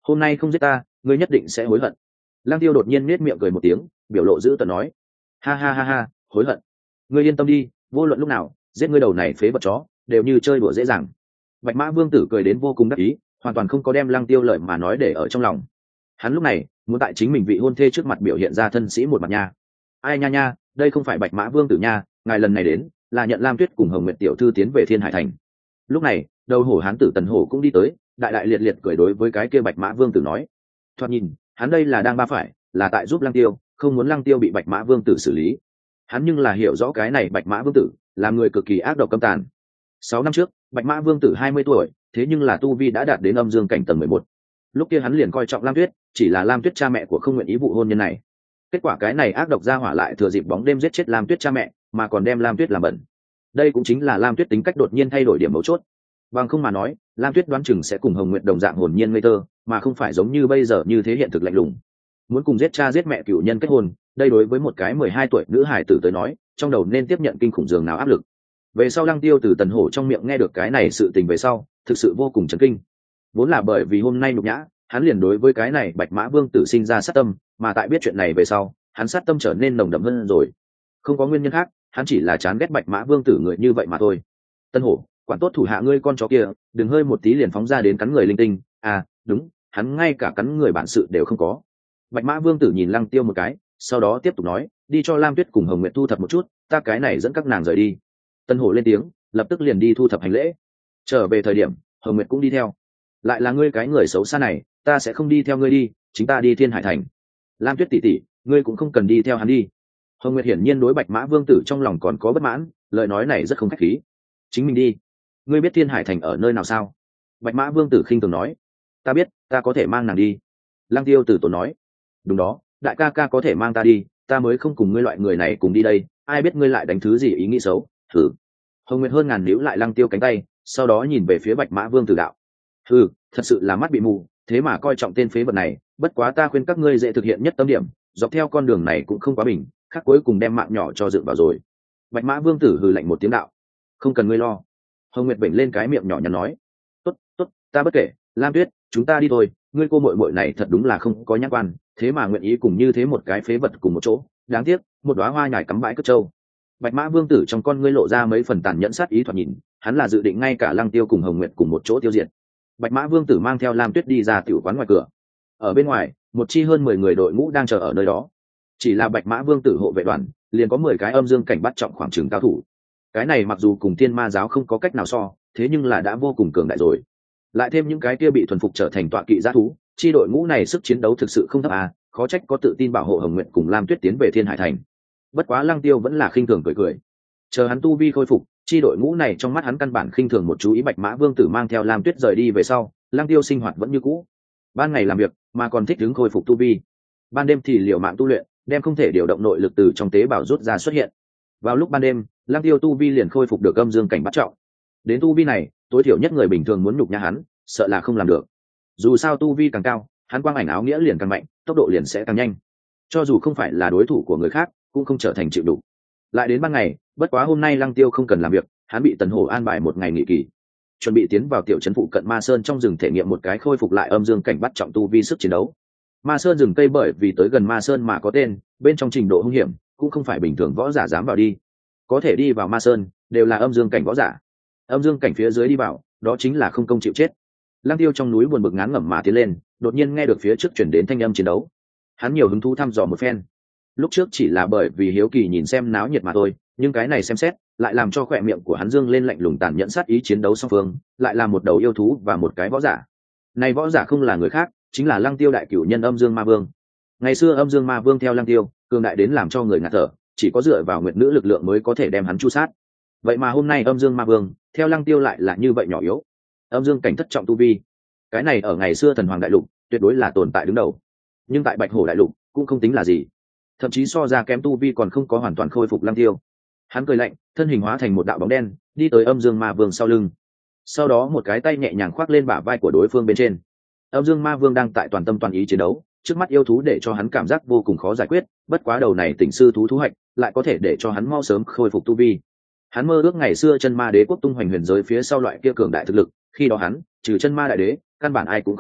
hôm nay không giết ta ngươi nhất định sẽ hối hận. Lăng Tiêu đột nhiên nết miệng cười một tiếng, biểu lộ dữ tợn nói: ha ha ha ha, hối hận? Ngươi yên tâm đi, vô luận lúc nào giết ngươi đầu này phế vật chó đều như chơi đùa dễ dàng. Bạch Mã Vương tử cười đến vô cùng đắc ý, hoàn toàn không có đem Lăng Tiêu lợi mà nói để ở trong lòng. Hắn lúc này muốn tại chính mình vị hôn thê trước mặt biểu hiện ra thân sĩ một mặt nha. Ai nha nha, đây không phải Bạch Mã Vương tử nha, ngài lần này đến là nhận Lam Tuyết cùng Hồng Nguyệt tiểu thư tiến về Thiên Hải thành. Lúc này đầu hổ hán tử Tần Hổ cũng đi tới, đại đại liệt liệt cười đối với cái kia Bạch Mã Vương tử nói: thoạt nhìn hắn đây là đang ba phải, là tại giúp Lăng Tiêu, không muốn Lăng Tiêu bị Bạch Mã Vương tử xử lý. Hắn nhưng là hiểu rõ cái này Bạch Mã Vương tử là người cực kỳ ác độc căm tàn. 6 năm trước Bạch Mã Vương tử 20 tuổi, thế nhưng là tu vi đã đạt đến âm dương cảnh tầng 11. Lúc kia hắn liền coi trọng Lam Tuyết, chỉ là Lam Tuyết cha mẹ của không nguyện ý vụ hôn nhân này. Kết quả cái này ác độc ra hỏa lại thừa dịp bóng đêm giết chết Lam Tuyết cha mẹ, mà còn đem Lam Tuyết làm bẩn. Đây cũng chính là Lam Tuyết tính cách đột nhiên thay đổi điểm mấu chốt. Bằng không mà nói, Lam Tuyết đoán chừng sẽ cùng Hồng Nguyệt đồng dạng hồn nhiên ngây thơ, mà không phải giống như bây giờ như thế hiện thực lạnh lùng. Muốn cùng giết cha giết mẹ cửu nhân kết hôn, đây đối với một cái 12 tuổi nữ hài tử tới nói, trong đầu nên tiếp nhận kinh khủng dường nào áp lực. Về sau Lăng Tiêu từ Tần Hổ trong miệng nghe được cái này sự tình về sau, thực sự vô cùng chấn kinh. Vốn là bởi vì hôm nay nhục nhã, hắn liền đối với cái này Bạch Mã Vương tử sinh ra sát tâm, mà tại biết chuyện này về sau, hắn sát tâm trở nên nồng đậm hơn rồi. Không có nguyên nhân khác, hắn chỉ là chán ghét Bạch Mã Vương tử người như vậy mà thôi. Tân Hổ, quản tốt thủ hạ ngươi con chó kia, đừng hơi một tí liền phóng ra đến cắn người linh tinh. À, đúng, hắn ngay cả cắn người bản sự đều không có. Bạch Mã Vương tử nhìn Lăng Tiêu một cái, sau đó tiếp tục nói: đi cho Lam Tuyết cùng Hồng Nguyệt thu thập một chút, ta cái này dẫn các nàng rời đi. Tân Hổ lên tiếng, lập tức liền đi thu thập hành lễ. Trở về thời điểm, Hồng Nguyệt cũng đi theo. Lại là ngươi cái người xấu xa này, ta sẽ không đi theo ngươi đi, chính ta đi Thiên Hải thành. Lam Tuyết tỷ tỷ, ngươi cũng không cần đi theo hắn đi. Hồng Nguyệt hiển nhiên đối Bạch Mã Vương tử trong lòng còn có bất mãn, lời nói này rất không khách khí. Chính mình đi. Ngươi biết Thiên Hải thành ở nơi nào sao? Bạch Mã Vương tử khinh thường nói. Ta biết, ta có thể mang nàng đi. Lăng Tiêu tử tốn nói. Đúng đó, đại ca ca có thể mang ta đi, ta mới không cùng ngươi loại người này cùng đi đây, ai biết ngươi lại đánh thứ gì ý nghĩ xấu. Thử. Hồng Nguyệt hơn ngàn níu lại Lăng Tiêu cánh tay, sau đó nhìn về phía Bạch Mã Vương tử đạo: thật sự là mắt bị mù, thế mà coi trọng tên phế vật này. Bất quá ta khuyên các ngươi dễ thực hiện nhất tâm điểm, dọc theo con đường này cũng không quá bình, khác cuối cùng đem mạng nhỏ cho dựng vào rồi. Bạch Mã Vương tử hừ lạnh một tiếng đạo: không cần ngươi lo. Hồng Nguyệt vểnh lên cái miệng nhỏ nhắn nói: tốt tốt, ta bất kể. Lam Tuyết, chúng ta đi thôi, ngươi cô muội muội này thật đúng là không có nhãn quan, thế mà nguyện ý cùng như thế một cái phế vật cùng một chỗ, đáng tiếc, một đóa hoa nhài cắm bãi cất trâu. Bạch Mã Vương tử trong con ngươi lộ ra mấy phần tàn nhẫn sát ý thoạt nhìn, hắn là dự định ngay cả Lăng Tiêu cùng Hồng Nguyệt cùng một chỗ tiêu diệt. Bạch Mã Vương tử mang theo Lam Tuyết đi ra tiểu quán ngoài cửa. Ở bên ngoài, một chi hơn 10 người đội ngũ đang chờ ở nơi đó. Chỉ là Bạch Mã Vương tử hộ vệ đoàn, liền có 10 cái âm dương cảnh bắt trọng khoảng chừng cao thủ. Cái này mặc dù cùng Thiên Ma giáo không có cách nào so, thế nhưng là đã vô cùng cường đại rồi. Lại thêm những cái kia bị thuần phục trở thành tọa kỵ dã thú, chi đội ngũ này sức chiến đấu thực sự không thấp à, khó trách có tự tin bảo hộ Hồng Nguyệt cùng Lam Tuyết tiến về Thiên Hải thành. Bất quá Lăng Tiêu vẫn là khinh thường cười cười. Chờ hắn tu vi khôi phục, chi đội ngũ này trong mắt hắn căn bản khinh thường một chú ý. Bạch Mã Vương tử mang theo Lam Tuyết rời đi về sau, Lăng Tiêu sinh hoạt vẫn như cũ. Ban ngày làm việc, mà còn thích đứng khôi phục tu vi. Ban đêm thì liều mạng tu luyện, đem không thể điều động nội lực từ trong tế bào rút ra xuất hiện. Vào lúc ban đêm, Lăng Tiêu tu vi liền khôi phục được âm dương cảnh bắt trọng. Đến tu vi này, tối thiểu nhất người bình thường muốn nhục nhã hắn, sợ là không làm được. Dù sao tu vi càng cao, hắn quang ảnh áo nghĩa liền càng mạnh, tốc độ liền sẽ càng nhanh. Cho dù không phải là đối thủ của người khác, cũng không trở thành chịu đủ. Lại đến ban ngày, bất quá hôm nay Lăng Tiêu không cần làm việc, hắn bị Tần Hổ an bài một ngày nghỉ kỳ, chuẩn bị tiến vào tiểu trấn phụ cận Ma Sơn trong rừng thể nghiệm một cái khôi phục lại âm dương cảnh bắt trọng tu vi sức chiến đấu. Ma Sơn rừng cây bởi vì tới gần Ma Sơn mà có tên, bên trong trình độ hung hiểm cũng không phải bình thường võ giả dám vào đi. Có thể đi vào Ma Sơn đều là âm dương cảnh võ giả. Âm dương cảnh phía dưới đi vào, đó chính là không công chịu chết. Lăng Tiêu trong núi buồn bực ngán ngẩm mà tiến lên, đột nhiên nghe được phía trước chuyển đến thanh âm chiến đấu. Hắn nhiều hứng thú thăm dò một phen. Lúc trước chỉ là bởi vì hiếu kỳ nhìn xem náo nhiệt mà thôi, nhưng cái này xem xét lại làm cho khỏe miệng của hắn dương lên lạnh lùng tàn nhẫn sát ý. Chiến đấu song phương lại là một đầu yêu thú và một cái võ giả. Này võ giả không là người khác, chính là Lăng Tiêu đại cửu nhân Âm Dương Ma Vương. Ngày xưa Âm Dương Ma Vương theo Lăng Tiêu cường đại đến làm cho người ngạt thở, chỉ có dựa vào nguyệt nữ lực lượng mới có thể đem hắn chu sát. Vậy mà hôm nay Âm Dương Ma Vương theo Lăng Tiêu lại là như vậy nhỏ yếu. Âm dương cảnh thất trọng tu vi, cái này ở ngày xưa Thần Hoàng đại lục tuyệt đối là tồn tại đứng đầu, nhưng tại Bạch Hổ đại lục cũng không tính là gì, thậm chí so ra kém tu vi còn không có hoàn toàn khôi phục Lăng Tiêu. Hắn cười lạnh, thân hình hóa thành một đạo bóng đen đi tới Âm Dương Ma Vương sau lưng, sau đó một cái tay nhẹ nhàng khoác lên bả vai của đối phương bên trên. Âm Dương Ma Vương đang tại toàn tâm toàn ý chiến đấu, trước mắt yêu thú để cho hắn cảm giác vô cùng khó giải quyết, bất quá đầu này tỉnh sư thú thú hạch lại có thể để cho hắn mau sớm khôi phục tu vi. Hắn mơ ước ngày xưa Chân Ma Đế quốc tung hoành huyền giới phía sau loại kia cường đại thực lực, khi đó hắn trừ Chân Ma đại đế căn bản ai cũng không sợ,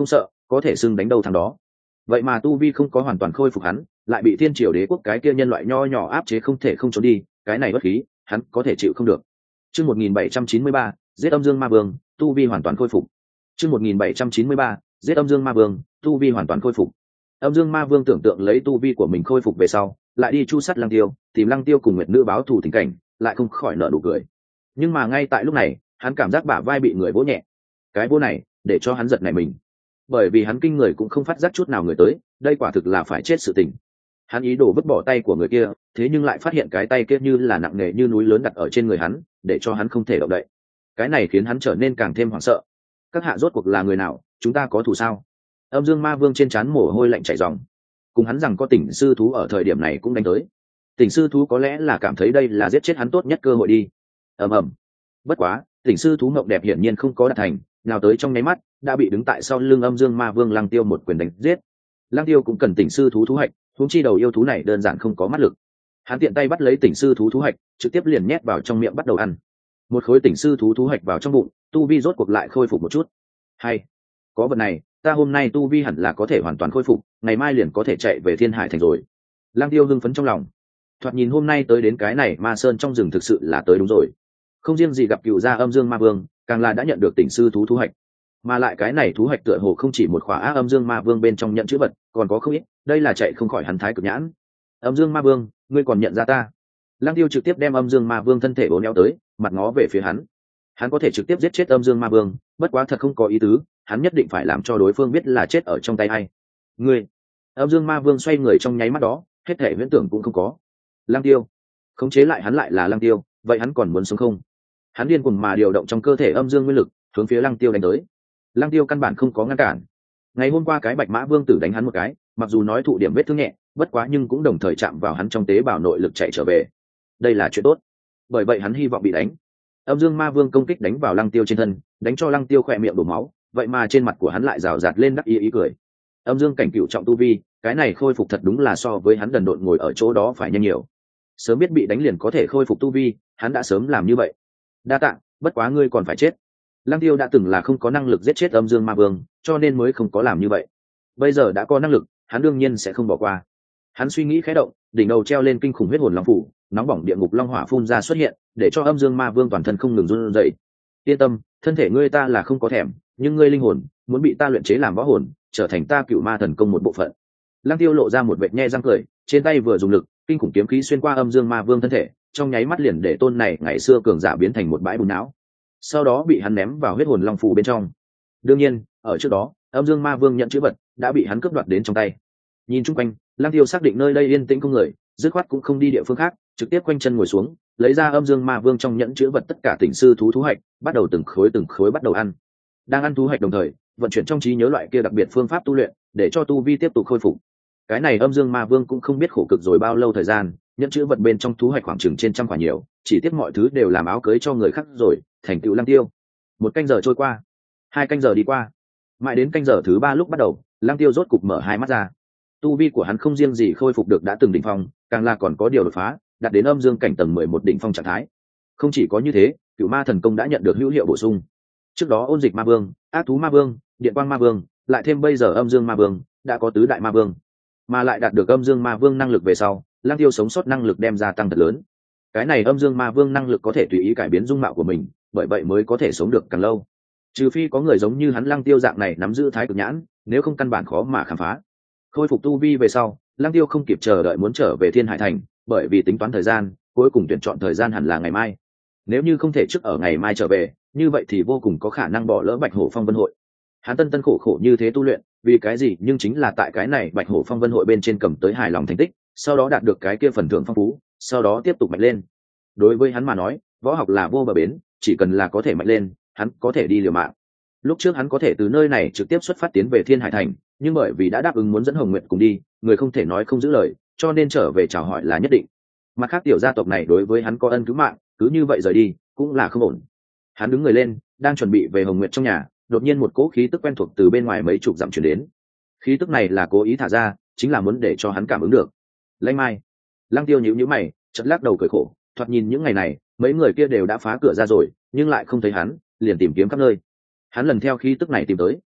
có thể xưng đánh đầu thằng đó. Vậy mà tu vi không có hoàn toàn khôi phục hắn, lại bị thiên triều đế quốc cái kia nhân loại nho nhỏ áp chế không thể không trốn đi, cái này bất khí, hắn có thể chịu không được. Chương 1793, giết âm dương ma vương, tu vi hoàn toàn khôi phục. Chương 1793, giết âm dương ma vương, tu vi hoàn toàn khôi phục. Âm dương ma vương tưởng tượng lấy tu vi của mình khôi phục về sau, lại đi chu sát Lăng Tiêu, tìm Lăng Tiêu cùng Nguyệt Nữ báo thù tình cảnh, lại không khỏi nở nụ cười. Nhưng mà ngay tại lúc này, hắn cảm giác bả vai bị người vỗ nhẹ. Cái vỗ này, để cho hắn giật nảy mình. Bởi vì hắn kinh người cũng không phát giác chút nào người tới, đây quả thực là phải chết sự tình. Hắn ý đồ vứt bỏ tay của người kia, thế nhưng lại phát hiện cái tay kia như là nặng nề như núi lớn đặt ở trên người hắn, để cho hắn không thể động đậy. Cái này khiến hắn trở nên càng thêm hoảng sợ. Các hạ rốt cuộc là người nào, chúng ta có thù sao? Âm dương ma vương trên trán mồ hôi lạnh chảy ròng. Cùng hắn rằng có tỉnh sư thú ở thời điểm này cũng đánh tới. Tỉnh sư thú có lẽ là cảm thấy đây là giết chết hắn tốt nhất cơ hội đi. ầm ầm. Bất quá, tỉnh sư thú mộng đẹp hiển nhiên không có đạt thành, nào tới trong nháy mắt đã bị đứng tại sau lưng âm dương ma vương Lăng Tiêu một quyền đánh giết. Lăng Tiêu cũng cần tỉnh sư thú thú hạch, huống chi đầu yêu thú này đơn giản không có mắt lực. Hắn tiện tay bắt lấy tỉnh sư thú thú hạch, trực tiếp liền nhét vào trong miệng bắt đầu ăn. Một khối tỉnh sư thú thú hạch vào trong bụng, tu vi rốt cuộc lại khôi phục một chút. Hay, có vật này, ta hôm nay tu vi hẳn là có thể hoàn toàn khôi phục, ngày mai liền có thể chạy về Thiên Hải thành rồi. Lăng Tiêu hưng phấn trong lòng. Thoạt nhìn hôm nay tới đến cái này Ma Sơn trong rừng thực sự là tới đúng rồi. Không riêng gì gặp cựu gia âm dương ma vương, càng là đã nhận được tỉnh sư thú thú hạch. Mà lại cái này thú hạch tựa hồ không chỉ một khỏa âm dương ma vương bên trong nhận chữ vật, còn có không ít, đây là chạy không khỏi hắn thái cực nhãn. Âm dương ma vương, ngươi còn nhận ra ta? Lăng Tiêu trực tiếp đem âm dương ma vương thân thể uốn éo tới, mặt ngó về phía hắn. Hắn có thể trực tiếp giết chết âm dương ma vương, bất quá thật không có ý tứ, hắn nhất định phải làm cho đối phương biết là chết ở trong tay ai. Ngươi! Âm dương ma vương xoay người trong nháy mắt đó, hết thể huyễn tưởng cũng không có. Lăng Tiêu! Khống chế lại hắn lại là Lăng Tiêu, vậy hắn còn muốn sống không? Hắn điên cuồng mà điều động trong cơ thể âm dương nguyên lực, hướng phía Lăng Tiêu đánh tới. Lăng Tiêu căn bản không có ngăn cản. Ngày hôm qua cái Bạch Mã Vương tử đánh hắn một cái, mặc dù nói thụ điểm vết thương nhẹ, bất quá nhưng cũng đồng thời chạm vào hắn trong tế bào nội lực chạy trở về. Đây là chuyện tốt. Bởi vậy hắn hy vọng bị đánh. Âm dương ma vương công kích đánh vào Lăng Tiêu trên thân, đánh cho Lăng Tiêu khỏe miệng đổ máu, vậy mà trên mặt của hắn lại rào rạt lên đắc ý cười. Âm dương cảnh cửu trọng tu vi, cái này khôi phục thật đúng là so với hắn đần độn ngồi ở chỗ đó phải nhanh nhiều. Sớm biết bị đánh liền có thể khôi phục tu vi, hắn đã sớm làm như vậy. Đa tạ, bất quá ngươi còn phải chết. Lăng Tiêu đã từng là không có năng lực giết chết âm dương ma vương, cho nên mới không có làm như vậy. Bây giờ đã có năng lực, hắn đương nhiên sẽ không bỏ qua. Hắn suy nghĩ khẽ động, đỉnh đầu treo lên kinh khủng huyết hồn long phủ, nóng bỏng địa ngục long hỏa phun ra xuất hiện, để cho âm dương ma vương toàn thân không ngừng run rẩy. Yên tâm, thân thể ngươi ta là không có thèm, nhưng ngươi linh hồn muốn bị ta luyện chế làm võ hồn, trở thành ta cựu ma thần công một bộ phận. Lăng Tiêu lộ ra một vệt nhe răng cười, trên tay vừa dùng lực, kinh khủng kiếm khí xuyên qua âm dương ma vương thân thể, trong nháy mắt liền để tôn này ngày xưa cường giả biến thành một bãi bùn não. Sau đó bị hắn ném vào huyết hồn long phù bên trong. Đương nhiên, ở trước đó, âm dương ma vương nhận chữ vật đã bị hắn cướp đoạt đến trong tay. Nhìn chung quanh, Lăng Tiêu xác định nơi đây yên tĩnh không người, dứt khoát cũng không đi địa phương khác, trực tiếp quanh chân ngồi xuống, lấy ra âm dương ma vương trong nhẫn chữ vật tất cả tỉnh sư thú thú hạch, bắt đầu từng khối bắt đầu ăn. Đang ăn thú hạch đồng thời, vận chuyển trong trí nhớ loại kia đặc biệt phương pháp tu luyện, để cho tu vi tiếp tục khôi phục. Cái này âm dương ma vương cũng không biết khổ cực rồi bao lâu thời gian, nhẫn chữ vật bên trong thú hạch khoảng chừng trên trăm quả nhiều, chỉ tiếc mọi thứ đều làm áo cưới cho người khác rồi, thành tựu Lăng Tiêu. 1 canh giờ trôi qua, 2 canh giờ đi qua, mãi đến canh giờ thứ 3 lúc bắt đầu, Lăng Tiêu rốt cục mở hai mắt ra. Tu vi của hắn không riêng gì khôi phục được đã từng đỉnh phong, càng là còn có điều đột phá, đạt đến âm dương cảnh tầng 11 đỉnh phong trạng thái. Không chỉ có như thế, cửu ma thần công đã nhận được hữu hiệu bổ sung. Trước đó ôn dịch ma vương, ác thú ma vương, điện quang ma vương, lại thêm bây giờ âm dương ma vương, đã có tứ đại ma vương, mà lại đạt được âm dương ma vương năng lực về sau, Lăng Tiêu sống sót năng lực đem gia tăng thật lớn. Cái này âm dương ma vương năng lực có thể tùy ý cải biến dung mạo của mình, bởi vậy mới có thể sống được càng lâu. Trừ phi có người giống như hắn Lăng Tiêu dạng này nắm giữ thái cực nhãn, nếu không căn bản khó mà khám phá. Khôi phục tu vi về sau, Lăng Tiêu không kịp chờ đợi muốn trở về Thiên Hải thành, bởi vì tính toán thời gian, cuối cùng tuyển chọn thời gian hẳn là ngày mai. Nếu như không thể trước ở ngày mai trở về, như vậy thì vô cùng có khả năng bỏ lỡ Bạch Hổ Phong Vân hội. Hắn tân khổ khổ như thế tu luyện, vì cái gì? Nhưng chính là tại cái này Bạch Hổ Phong Vân hội bên trên cầm tới hài lòng thành tích, sau đó đạt được cái kia phần thưởng phong phú, sau đó tiếp tục mạnh lên. Đối với hắn mà nói, võ học là vô bờ bến, chỉ cần là có thể mạnh lên, hắn có thể đi liều mạng. Lúc trước hắn có thể từ nơi này trực tiếp xuất phát tiến về Thiên Hải thành, nhưng bởi vì đã đáp ứng muốn dẫn Hồng Nguyệt cùng đi, người không thể nói không giữ lời, cho nên trở về chào hỏi là nhất định. Mặt khác tiểu gia tộc này đối với hắn có ân cứu mạng, cứ như vậy rời đi cũng là không ổn. Hắn đứng người lên, đang chuẩn bị về Hồng Nguyệt trong nhà, đột nhiên một cỗ khí tức quen thuộc từ bên ngoài mấy chục dặm truyền đến. Khí tức này là cố ý thả ra, chính là muốn để cho hắn cảm ứng được. Lanh Mai, Lăng Tiêu nhíu mày, chợt lắc đầu cười khổ, thoạt nhìn những ngày này, mấy người kia đều đã phá cửa ra rồi, nhưng lại không thấy hắn, liền tìm kiếm khắp nơi. Hắn lần theo khí tức này tìm tới.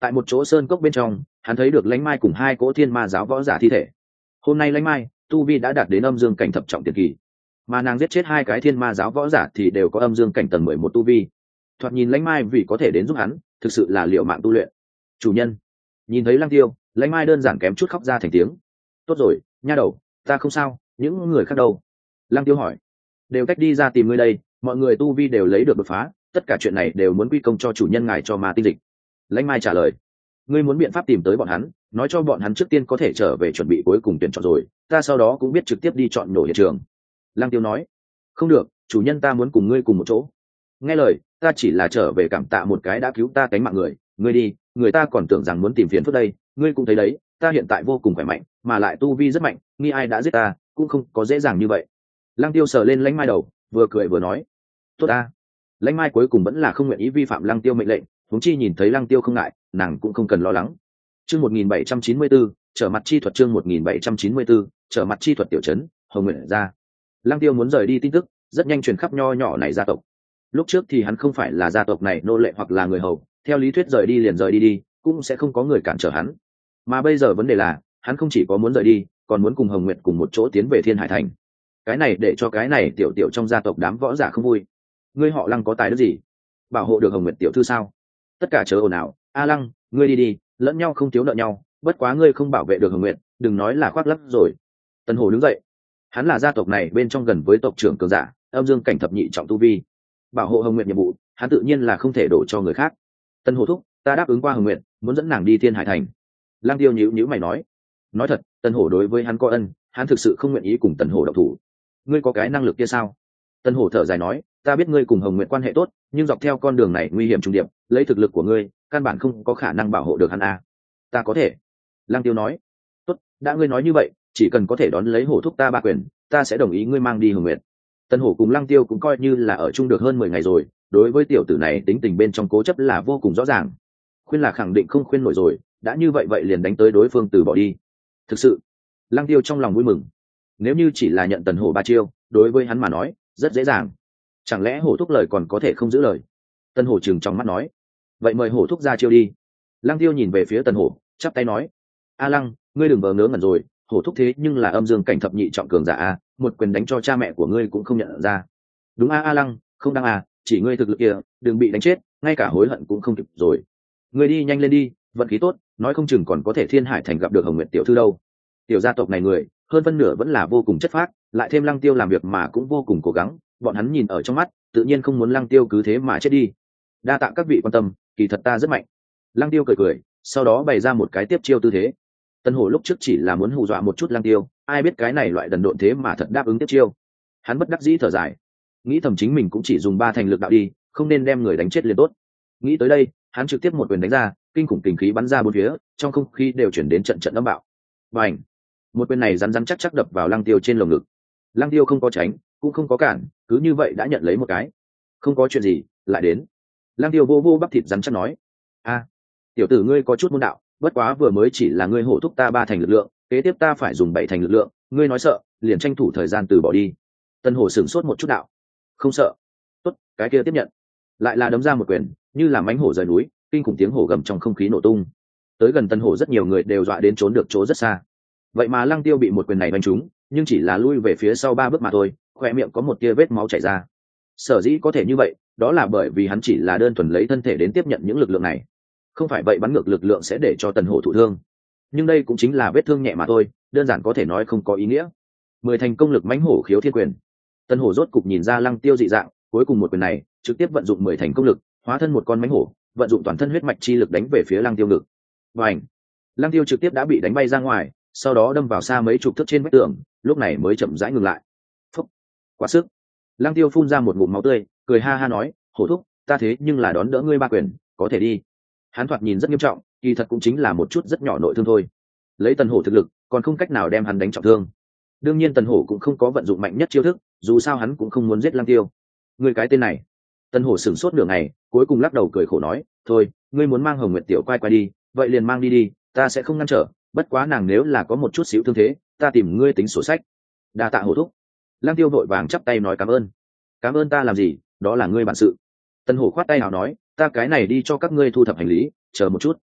Tại một chỗ sơn cốc bên trong, hắn thấy được Lãnh Mai cùng hai cỗ thiên ma giáo võ giả thi thể. Hôm nay Lãnh Mai tu vi đã đạt đến âm dương cảnh thập trọng tiền kỳ, mà nàng giết chết hai cái thiên ma giáo võ giả thì đều có âm dương cảnh tầng 11 tu vi. Thoạt nhìn Lãnh Mai vì có thể đến giúp hắn, thực sự là liệu mạng tu luyện. Chủ nhân. Nhìn thấy Lăng Tiêu, Lãnh Mai đơn giản kém chút khóc ra thành tiếng. Tốt rồi, nha đầu, ta không sao, những người khác đâu? Lăng Tiêu hỏi. Đều cách đi ra tìm ngươi đây, mọi người tu vi đều lấy được đột phá, tất cả chuyện này đều muốn quy công cho chủ nhân ngài cho ma tinh dịch. Lãnh Mai trả lời. Ngươi muốn biện pháp tìm tới bọn hắn, nói cho bọn hắn trước tiên có thể trở về chuẩn bị cuối cùng tuyển chọn rồi, ta sau đó cũng biết trực tiếp đi chọn nổ hiện trường. Lăng Tiêu nói. Không được, chủ nhân ta muốn cùng ngươi cùng một chỗ. Nghe lời, ta chỉ là trở về cảm tạ một cái đã cứu ta cánh mạng người, ngươi đi, người ta còn tưởng rằng muốn tìm phiền phức đây, ngươi cũng thấy đấy, ta hiện tại vô cùng khỏe mạnh, mà lại tu vi rất mạnh, nghi ai đã giết ta, cũng không có dễ dàng như vậy. Lăng Tiêu sờ lên Lãnh Mai đầu, vừa cười vừa nói. Tốt ta. Lãnh Mai cuối cùng vẫn là không nguyện ý vi phạm Lăng Tiêu mệnh lệnh, huống chi nhìn thấy Lăng Tiêu không ngại, nàng cũng không cần lo lắng. Chương 1794, trở mặt chi thuật. Chương 1794, trở mặt chi thuật. Tiểu trấn Hồng Nguyện ra. Lăng Tiêu muốn rời đi tin tức rất nhanh truyền khắp nho nhỏ này gia tộc. Lúc trước thì hắn không phải là gia tộc này nô lệ hoặc là người hầu, theo lý thuyết rời đi liền rời đi, cũng sẽ không có người cản trở hắn. Mà bây giờ vấn đề là, hắn không chỉ có muốn rời đi, còn muốn cùng Hồng Nguyệt cùng một chỗ tiến về Thiên Hải Thành. Cái này để cho cái này tiểu tiểu trong gia tộc đám võ giả không vui. Ngươi họ Lăng có tài đức gì? Bảo hộ được Hồng Nguyệt tiểu thư sao? Tất cả chớ ồn ào, A Lăng, ngươi đi đi, lẫn nhau không thiếu nợ nhau, bất quá ngươi không bảo vệ được Hồng Nguyệt, đừng nói là khoác lác rồi. Tân Hồ đứng dậy. Hắn là gia tộc này bên trong gần với tộc trưởng cường giả, âm dương cảnh thập nhị trọng tu vi. Bảo hộ Hồng Nguyệt nhiệm vụ, hắn tự nhiên là không thể đổ cho người khác. Tân Hồ thúc, ta đáp ứng qua Hồng Nguyệt, muốn dẫn nàng đi Thiên Hải Thành. Lăng Tiêu nhíu mày nói. Nói thật, Tân Hổ đối với hắn có ân, hắn thực sự không nguyện ý cùng Tân Hổ động thủ. Ngươi có cái năng lực kia sao? Tân Hổ thở dài nói, ta biết ngươi cùng Hồng Nguyệt quan hệ tốt, nhưng dọc theo con đường này nguy hiểm trùng điệp, lấy thực lực của ngươi, căn bản không có khả năng bảo hộ được hắn a. Ta có thể. Lăng Tiêu nói. Tốt, đã ngươi nói như vậy, chỉ cần có thể đón lấy Hổ thúc ta ba quyền, ta sẽ đồng ý ngươi mang đi Hồng Nguyệt. Tân Hổ cùng Lăng Tiêu cũng coi như là ở chung được hơn 10 ngày rồi, đối với tiểu tử này tính tình bên trong cố chấp là vô cùng rõ ràng. Khuyên là khẳng định không khuyên nổi rồi, đã như vậy vậy liền đánh tới đối phương từ bỏ đi. Thực sự, Lăng Tiêu trong lòng vui mừng. Nếu như chỉ là nhận Tần Hổ ba chiêu, đối với hắn mà nói rất dễ dàng, chẳng lẽ Hổ thúc lời còn có thể không giữ lời? Tần Hổ trừng trong mắt nói. Vậy mời Hổ thúc ra chiêu đi. Lăng Tiêu nhìn về phía Tần Hổ, chắp tay nói. A Lăng, ngươi đừng vờ ngớ ngẩn rồi, Hổ thúc thế nhưng là âm dương cảnh thập nhị trọng cường giả a, một quyền đánh cho cha mẹ của ngươi cũng không nhận ra. Đúng a, A Lăng, không đăng à, chỉ ngươi thực lực kia, đừng bị đánh chết, ngay cả hối hận cũng không kịp rồi. Ngươi đi nhanh lên đi, vận khí tốt, nói không chừng còn có thể Thiên Hải Thành gặp được Hồng Nguyệt tiểu thư đâu. Tiểu gia tộc này người, hơn phân nửa vẫn là vô cùng chất phác, lại thêm Lăng Tiêu làm việc mà cũng vô cùng cố gắng, bọn hắn nhìn ở trong mắt, tự nhiên không muốn Lăng Tiêu cứ thế mà chết đi. Đa tạ các vị quan tâm, kỳ thật ta rất mạnh. Lăng Tiêu cười cười, sau đó bày ra một cái tiếp chiêu tư thế. Tân Hổ lúc trước chỉ là muốn hù dọa một chút Lăng Tiêu, ai biết cái này loại đần độn thế mà thật đáp ứng tiếp chiêu. Hắn bất đắc dĩ thở dài, nghĩ thầm chính mình cũng chỉ dùng 3 thành lực đạo đi, không nên đem người đánh chết liền tốt. Nghĩ tới đây, hắn trực tiếp một quyền đánh ra, kinh khủng kình khí bắn ra bốn phía, trong không khí đều chuyển đến trận trận âm bạo. Bành! Một quyền này rắn rắn chắc chắc đập vào Lăng Tiêu trên lồng ngực. Lăng Tiêu không có tránh, cũng không có cản, cứ như vậy đã nhận lấy một cái. Không có chuyện gì, lại đến. Lăng Tiêu vô vô bắp thịt rắn chắc nói. A, tiểu tử ngươi có chút môn đạo, bất quá vừa mới chỉ là ngươi hổ thúc ta 3 thành lực lượng, kế tiếp ta phải dùng 7 thành lực lượng, ngươi nói sợ, liền tranh thủ thời gian từ bỏ đi. Tân Hổ sửng sốt một chút đạo. Không sợ. Tốt, cái kia tiếp nhận. Lại là đấm ra một quyền, như là mãnh hổ rời núi, kinh khủng tiếng hổ gầm trong không khí nổ tung. Tới gần Tân Hổ rất nhiều người đều dọa đến trốn được chỗ rất xa. Vậy mà Lăng Tiêu bị một quyền này đánh trúng, nhưng chỉ là lui về phía sau 3 bước mà thôi, khóe miệng có một tia vết máu chảy ra. Sở dĩ có thể như vậy, đó là bởi vì hắn chỉ là đơn thuần lấy thân thể đến tiếp nhận những lực lượng này. Không phải vậy bắn ngược lực lượng sẽ để cho Tần Hổ thụ thương. Nhưng đây cũng chính là vết thương nhẹ mà thôi, đơn giản có thể nói không có ý nghĩa. 10 thành công lực mãnh hổ khiếu thiên quyền. Tần Hổ rốt cục nhìn ra Lăng Tiêu dị dạng, cuối cùng một quyền này, trực tiếp vận dụng 10 thành công lực, hóa thân một con mãnh hổ, vận dụng toàn thân huyết mạch chi lực đánh về phía Lăng Tiêu ngực. Bành! Lăng Tiêu trực tiếp đã bị đánh bay ra ngoài, sau đó đâm vào xa mấy chục thước trên vách tường, lúc này mới chậm rãi ngừng lại. Phốc! Quá sức! Lăng Tiêu phun ra một ngụm máu tươi, cười ha ha nói, "Hổ thúc, ta thế nhưng là đón đỡ ngươi 3 quyền, có thể đi." Hắn thoạt nhìn rất nghiêm trọng, kỳ thật cũng chính là một chút rất nhỏ nội thương thôi. Lấy Tần Hổ thực lực, còn không cách nào đem hắn đánh trọng thương. Đương nhiên Tần Hổ cũng không có vận dụng mạnh nhất chiêu thức, dù sao hắn cũng không muốn giết Lăng Tiêu. Ngươi cái tên này. Tần Hổ sửng sốt nửa ngày, cuối cùng lắc đầu cười khổ nói, "Thôi, ngươi muốn mang Hồng Nguyệt tiểu quay đi, vậy liền mang đi đi, ta sẽ không ngăn trở, bất quá nàng nếu là có một chút xíu thương thế, ta tìm ngươi tính sổ sách." Đa tạ Hổ thúc. Lăng Tiêu vội vàng chắp tay nói cảm ơn. "Cảm ơn ta làm gì, đó là ngươi bản sự." Tần Hổ khoát tay nào nói, "Ta cái này đi cho các ngươi thu thập hành lý, chờ một chút."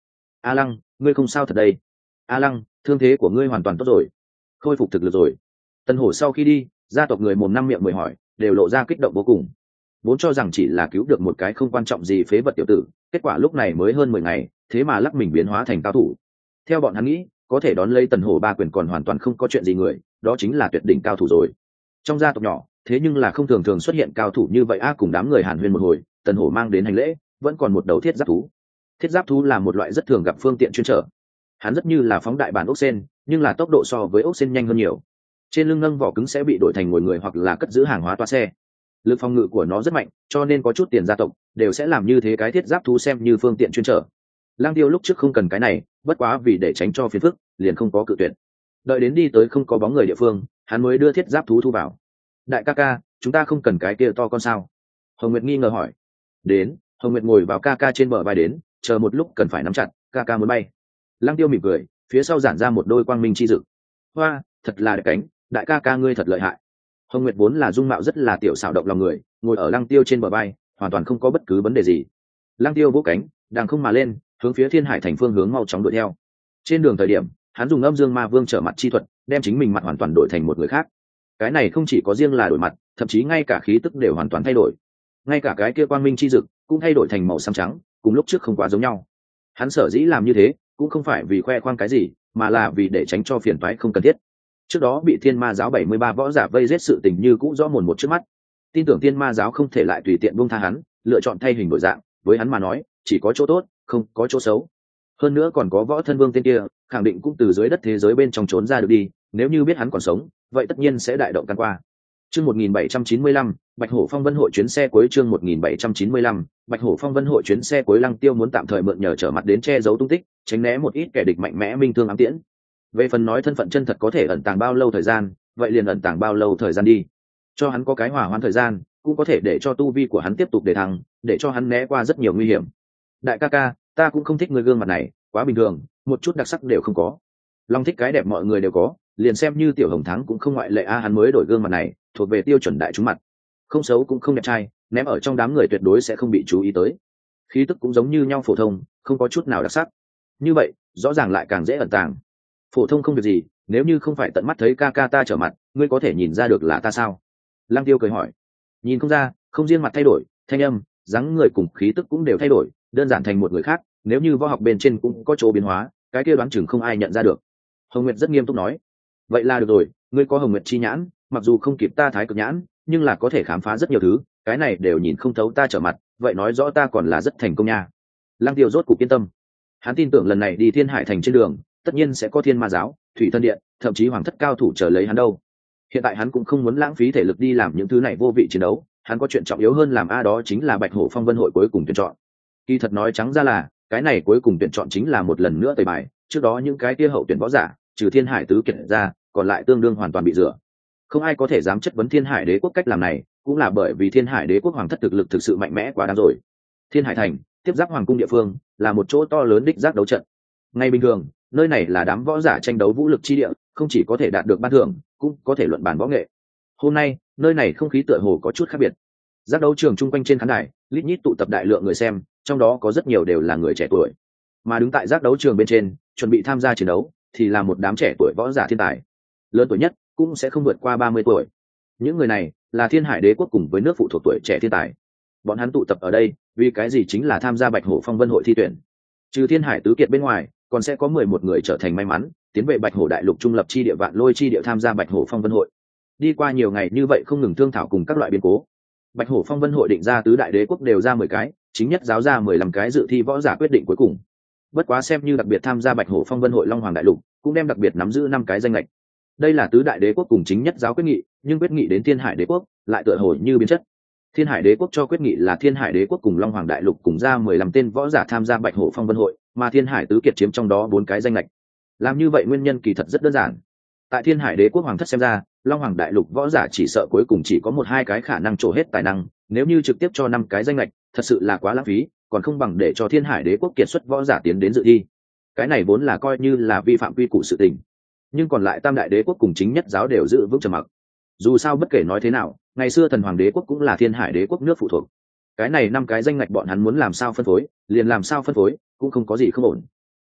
A Lăng, ngươi không sao thật đây? A Lăng, thương thế của ngươi hoàn toàn tốt rồi, khôi phục thực lực rồi. Tần Hổ sau khi đi, gia tộc người mồm năm miệng mười hỏi, đều lộ ra kích động vô cùng. Vốn cho rằng chỉ là cứu được một cái không quan trọng gì phế vật tiểu tử, kết quả lúc này mới hơn 10 ngày, thế mà lắc mình biến hóa thành cao thủ. Theo bọn hắn nghĩ, có thể đón lấy Tần Hổ ba quyền còn hoàn toàn không có chuyện gì người, đó chính là tuyệt đỉnh cao thủ rồi. Trong gia tộc nhỏ, thế nhưng là không thường thường xuất hiện cao thủ như vậy a. Cùng đám người hàn huyên một hồi, Tần Hổ mang đến hành lễ, vẫn còn một đầu thiết giáp thú. Thiết giáp thú là một loại rất thường gặp phương tiện chuyên trở. Hắn rất như là phóng đại bản ốc sen, nhưng là tốc độ so với ốc sen nhanh hơn nhiều. Trên lưng nâng vỏ cứng sẽ bị đổi thành ngồi người hoặc là cất giữ hàng hóa toa xe. Lực phòng ngự của nó rất mạnh, cho nên có chút tiền gia tộc đều sẽ làm như thế cái thiết giáp thú xem như phương tiện chuyên trở. Lang Tiêu lúc trước không cần cái này, bất quá vì để tránh cho phiền phức, liền không có cự tuyệt. Đợi đến đi tới không có bóng người địa phương, hắn mới đưa thiết giáp thú thu vào. Đại ca ca, chúng ta không cần cái kia to con sao? Hồng Nguyệt nghi ngờ hỏi. Đến, Hồng Nguyệt ngồi vào ca ca trên bờ vai đến, chờ một lúc cần phải nắm chặt, ca ca muốn bay. Lang Tiêu mỉm cười, phía sau giản ra một đôi quang minh chi dực. Hoa, thật là đẹp cánh, đại ca ca ngươi thật lợi hại. Hồng Nguyệt vốn là dung mạo rất là tiểu xảo động lòng người, ngồi ở Lăng Tiêu trên bờ vai, hoàn toàn không có bất cứ vấn đề gì. Lăng Tiêu vỗ cánh, đang không mà lên, hướng phía Thiên Hải thành phương hướng mau chóng đuổi theo. Trên đường thời điểm, hắn dùng Âm Dương Ma Vương trở mặt chi thuật, đem chính mình mặt hoàn toàn đổi thành một người khác. Cái này không chỉ có riêng là đổi mặt, thậm chí ngay cả khí tức đều hoàn toàn thay đổi. Ngay cả cái kia quang minh chi dực cũng thay đổi thành màu xám trắng, cùng lúc trước không quá giống nhau. Hắn sở dĩ làm như thế, cũng không phải vì khoe khoang cái gì, mà là vì để tránh cho phiền toái không cần thiết. Trước đó bị Thiên Ma giáo 73 võ giả vây giết sự tình như cũ rõ mồn một trước mắt, tin tưởng Thiên Ma giáo không thể lại tùy tiện buông tha hắn, lựa chọn thay hình đổi dạng, với hắn mà nói, chỉ có chỗ tốt, không có chỗ xấu. Hơn nữa còn có Võ Thân Vương tên kia, khẳng định cũng từ dưới đất thế giới bên trong trốn ra được đi, nếu như biết hắn còn sống, vậy tất nhiên sẽ đại động can qua. Chương 1795, Bạch Hổ Phong Vân hội chuyến xe cuối. Chương 1795, Bạch Hổ Phong Vân hội chuyến xe cuối. Lăng Tiêu muốn tạm thời mượn nhờ trở mặt đến che giấu tung tích, tránh né một ít kẻ địch mạnh mẽ minh thương ám tiễn. Về phần nói thân phận chân thật có thể ẩn tàng bao lâu thời gian, vậy liền ẩn tàng bao lâu thời gian đi. Cho hắn có cái hỏa hoãn thời gian, cũng có thể để cho tu vi của hắn tiếp tục đề thăng, để cho hắn né qua rất nhiều nguy hiểm. Đại ca ca, ta cũng không thích người gương mặt này, quá bình thường, một chút đặc sắc đều không có. Long thích cái đẹp mọi người đều có, liền xem như Tiểu Hồng Thắng cũng không ngoại lệ a. Hắn mới đổi gương mặt này, thuộc về tiêu chuẩn đại chúng mặt, không xấu cũng không đẹp trai, ném ở trong đám người tuyệt đối sẽ không bị chú ý tới. Khí tức cũng giống như nhau phổ thông, không có chút nào đặc sắc. Như vậy, rõ ràng lại càng dễ ẩn tàng. Phổ thông không việc gì, nếu như không phải tận mắt thấy ca ca ta trở mặt, ngươi có thể nhìn ra được là ta sao? Lăng Tiêu cười hỏi. Nhìn không ra, không riêng mặt thay đổi, thanh âm, dáng người cùng khí tức cũng đều thay đổi, đơn giản thành một người khác. Nếu như võ học bên trên cũng có chỗ biến hóa, cái kia đoán chừng không ai nhận ra được. Hồng Nguyệt rất nghiêm túc nói. Vậy là được rồi, ngươi có Hồng Nguyệt chi nhãn, mặc dù không kịp ta Thái Cực nhãn, nhưng là có thể khám phá rất nhiều thứ, cái này đều nhìn không thấu ta trở mặt, vậy nói rõ ta còn là rất thành công nha. Lăng Tiêu rốt cục yên tâm. Hắn tin tưởng lần này đi Thiên Hải thành trên đường, tất nhiên sẽ có Thiên Ma giáo, Thủy Thân Điện, thậm chí Hoàng thất cao thủ chờ lấy hắn đâu. Hiện tại hắn cũng không muốn lãng phí thể lực đi làm những thứ này vô vị chiến đấu, hắn có chuyện trọng yếu hơn làm đó chính là Bạch Hổ Phong Vân hội cuối cùng tuyển chọn. Kỳ thật nói trắng ra là, cái này cuối cùng tuyển chọn chính là một lần nữa tẩy bài, trước đó những cái kia hậu tuyển võ giả, trừ Thiên Hải tứ kiệt ra, còn lại tương đương hoàn toàn bị rửa. Không ai có thể dám chất vấn Thiên Hải đế quốc cách làm này, cũng là bởi vì Thiên Hải đế quốc hoàng thất thực lực thực sự mạnh mẽ quá đáng rồi. Thiên Hải thành, tiếp giáp hoàng cung địa phương, là một chỗ to lớn đích giác đấu trận. Ngay bình thường, nơi này là đám võ giả tranh đấu vũ lực chi địa, không chỉ có thể đạt được ban thưởng, cũng có thể luận bàn võ nghệ. Hôm nay, nơi này không khí tựa hồ có chút khác biệt. Giác đấu trường chung quanh trên khán đài, lít nhít tụ tập đại lượng người xem, trong đó có rất nhiều đều là người trẻ tuổi. Mà đứng tại giác đấu trường bên trên, chuẩn bị tham gia chiến đấu, thì là một đám trẻ tuổi võ giả thiên tài. Lớn tuổi nhất cũng sẽ không vượt qua 30 tuổi. Những người này là Thiên Hải đế quốc cùng với nước phụ thuộc tuổi trẻ thiên tài. Bọn hắn tụ tập ở đây, vì cái gì chính là tham gia Bạch Hổ Phong Vân hội thi tuyển. Trừ Thiên Hải tứ kiệt bên ngoài, còn sẽ có 11 người trở thành may mắn, tiến về Bạch Hổ đại lục trung lập chi địa Vạn Lôi chi địa tham gia Bạch Hổ Phong Vân hội. Đi qua nhiều ngày như vậy không ngừng thương thảo cùng các loại biến cố, Bạch Hổ Phong Vân hội định ra tứ đại đế quốc đều ra 10 cái, chính nhất giáo ra 15 cái dự thi võ giả quyết định cuối cùng. Bất quá xem như đặc biệt tham gia Bạch Hổ Phong Vân hội Long Hoàng đại lục, cũng đem đặc biệt nắm giữ 5 cái danh lệch. Đây là tứ đại đế quốc cùng chính nhất giáo quyết nghị, nhưng quyết nghị đến Thiên Hải đế quốc lại tựa hồ như biến chất. Thiên Hải đế quốc cho quyết nghị là Thiên Hải đế quốc cùng Long Hoàng đại lục cùng ra 15 tên võ giả tham gia Bạch Hổ Phong Vân hội, mà Thiên Hải tứ kiệt chiếm trong đó 4 cái danh lệch. Làm như vậy nguyên nhân kỳ thật rất đơn giản. Tại Thiên Hải đế quốc hoàng thất xem ra, Long Hoàng đại lục võ giả chỉ sợ cuối cùng chỉ có 1-2 cái khả năng trổ hết tài năng, nếu như trực tiếp cho 5 cái danh lệch, thật sự là quá lãng phí, còn không bằng để cho Thiên Hải đế quốc kiệt xuất võ giả tiến đến dự thi. Cái này vốn là coi như là vi phạm quy củ sự tình. Nhưng còn lại tam đại đế quốc cùng chính nhất giáo đều giữ vững trầm mặc. Dù sao bất kể nói thế nào, ngày xưa thần hoàng đế quốc cũng là Thiên Hải đế quốc nước phụ thuộc. Cái này 5 cái danh ngạch bọn hắn muốn làm sao phân phối, liền làm sao phân phối, cũng không có gì không ổn.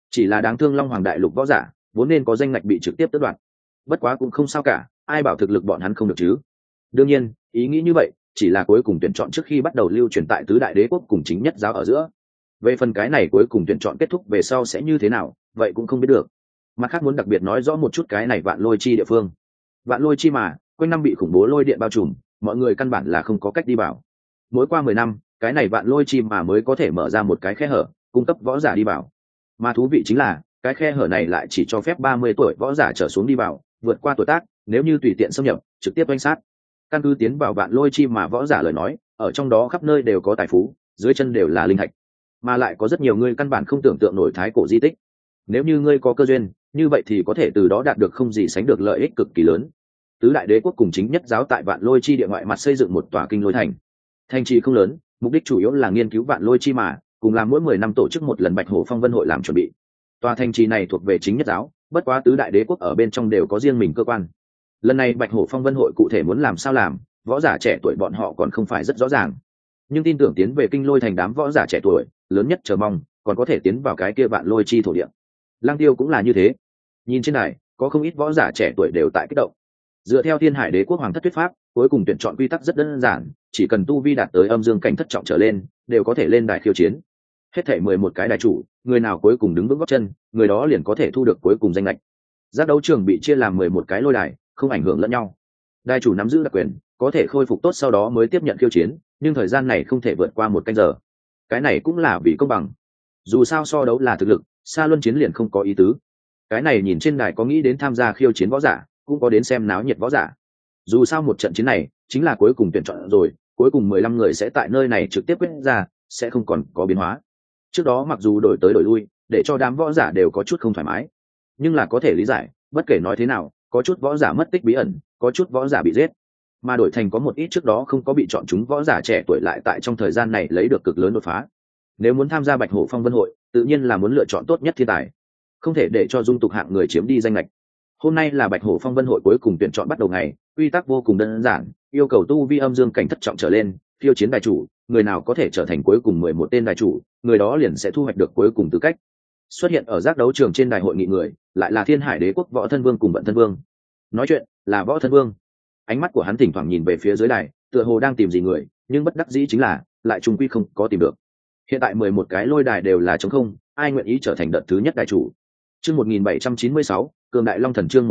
Chỉ là đáng thương Long Hoàng đại lục võ giả vốn nên có danh ngạch bị trực tiếp tước đoạt. Bất quá cũng không sao cả, ai bảo thực lực bọn hắn không được chứ. Đương nhiên ý nghĩ như vậy chỉ là cuối cùng tuyển chọn trước khi bắt đầu lưu truyền tại tứ đại đế quốc cùng chính nhất giáo ở giữa. Về phần cái này cuối cùng tuyển chọn kết thúc về sau sẽ như thế nào, vậy cũng không biết được. Mặt khác muốn đặc biệt nói rõ một chút cái này Vạn Lôi Chi địa phương. Vạn Lôi Chi mà quanh năm bị khủng bố lôi điện bao trùm, mọi người căn bản là không có cách đi vào. Mỗi qua 10 năm, cái này Vạn Lôi Chi mà mới có thể mở ra một cái khe hở, cung cấp võ giả đi vào. Mà thú vị chính là, cái khe hở này lại chỉ cho phép 30 tuổi võ giả trở xuống đi vào, vượt qua tuổi tác, nếu như tùy tiện xâm nhập, trực tiếp oanh sát. Căn cứ tiến vào Vạn Lôi Chi mà võ giả lời nói, ở trong đó khắp nơi đều có tài phú, dưới chân đều là linh thạch, mà lại có rất nhiều người căn bản không tưởng tượng nổi thái cổ di tích. Nếu như ngươi có cơ duyên, như vậy thì có thể từ đó đạt được không gì sánh được lợi ích cực kỳ lớn. Tứ đại đế quốc cùng chính nhất giáo tại Vạn Lôi Chi địa ngoại mặt xây dựng một tòa kinh lôi thành. Thành trì không lớn, mục đích chủ yếu là nghiên cứu Vạn Lôi Chi mà, cùng làm mỗi 10 năm tổ chức một lần Bạch Hổ Phong Vân hội làm chuẩn bị. Tòa thành trì này thuộc về chính nhất giáo, bất quá tứ đại đế quốc ở bên trong đều có riêng mình cơ quan. Lần này Bạch Hổ Phong Vân hội cụ thể muốn làm sao làm, võ giả trẻ tuổi bọn họ còn không phải rất rõ ràng. Nhưng tin tưởng tiến về kinh lôi thành đám võ giả trẻ tuổi, lớn nhất chờ mong còn có thể tiến vào cái kia Vạn Lôi Chi thổ địa. Lăng Tiêu cũng là như thế. Nhìn trên này, có không ít võ giả trẻ tuổi đều tại kích động. Dựa theo Thiên Hải Đế quốc hoàng thất thuyết pháp, cuối cùng tuyển chọn quy tắc rất đơn giản, chỉ cần tu vi đạt tới âm dương cảnh thất trọng trở lên, đều có thể lên đài khiêu chiến. Hết thảy 11 cái đài chủ, người nào cuối cùng đứng vững gót chân, người đó liền có thể thu được cuối cùng danh lệch. Giác đấu trường bị chia làm 11 cái lôi đài, không ảnh hưởng lẫn nhau. Đài chủ nắm giữ đặc quyền, có thể khôi phục tốt sau đó mới tiếp nhận khiêu chiến, nhưng thời gian này không thể vượt qua 1 canh giờ. Cái này cũng là vì công bằng. Dù sao so đấu là thực lực, xa luân chiến liền không có ý tứ. Cái này nhìn trên đài có nghĩ đến tham gia khiêu chiến võ giả, cũng có đến xem náo nhiệt võ giả. Dù sao một trận chiến này chính là cuối cùng tuyển chọn rồi, cuối cùng 15 người sẽ tại nơi này trực tiếp quyết ra, sẽ không còn có biến hóa. Trước đó mặc dù đổi tới đổi lui, để cho đám võ giả đều có chút không thoải mái, nhưng là có thể lý giải, bất kể nói thế nào, có chút võ giả mất tích bí ẩn, có chút võ giả bị giết, mà đổi thành có một ít trước đó không có bị chọn chúng võ giả trẻ tuổi lại tại trong thời gian này lấy được cực lớn đột phá. Nếu muốn tham gia Bạch Hổ Phong Vân hội, tự nhiên là muốn lựa chọn tốt nhất thiên tài, không thể để cho dung tục hạng người chiếm đi danh lệch. Hôm nay là Bạch Hổ Phong Vân hội cuối cùng tuyển chọn bắt đầu ngày, quy tắc vô cùng đơn giản, yêu cầu tu vi âm dương cảnh thất trọng trở lên, khiêu chiến đài chủ, người nào có thể trở thành cuối cùng 11 tên đài chủ, người đó liền sẽ thu hoạch được cuối cùng tư cách. Xuất hiện ở giác đấu trường trên đài hội nghị người, lại là Thiên Hải Đế quốc Võ Thân Vương cùng Vận Thân Vương. Nói chuyện là Võ Thân Vương. Ánh mắt của hắn thỉnh thoảng nhìn về phía dưới đài, tựa hồ đang tìm gì người, nhưng bất đắc dĩ chính là, lại trùng quy không có tìm được. Hiện tại 11 cái lôi đài đều là trống không, ai nguyện ý trở thành đợt thứ nhất đài chủ. Chương 1796, Cường Đại Long Thần chương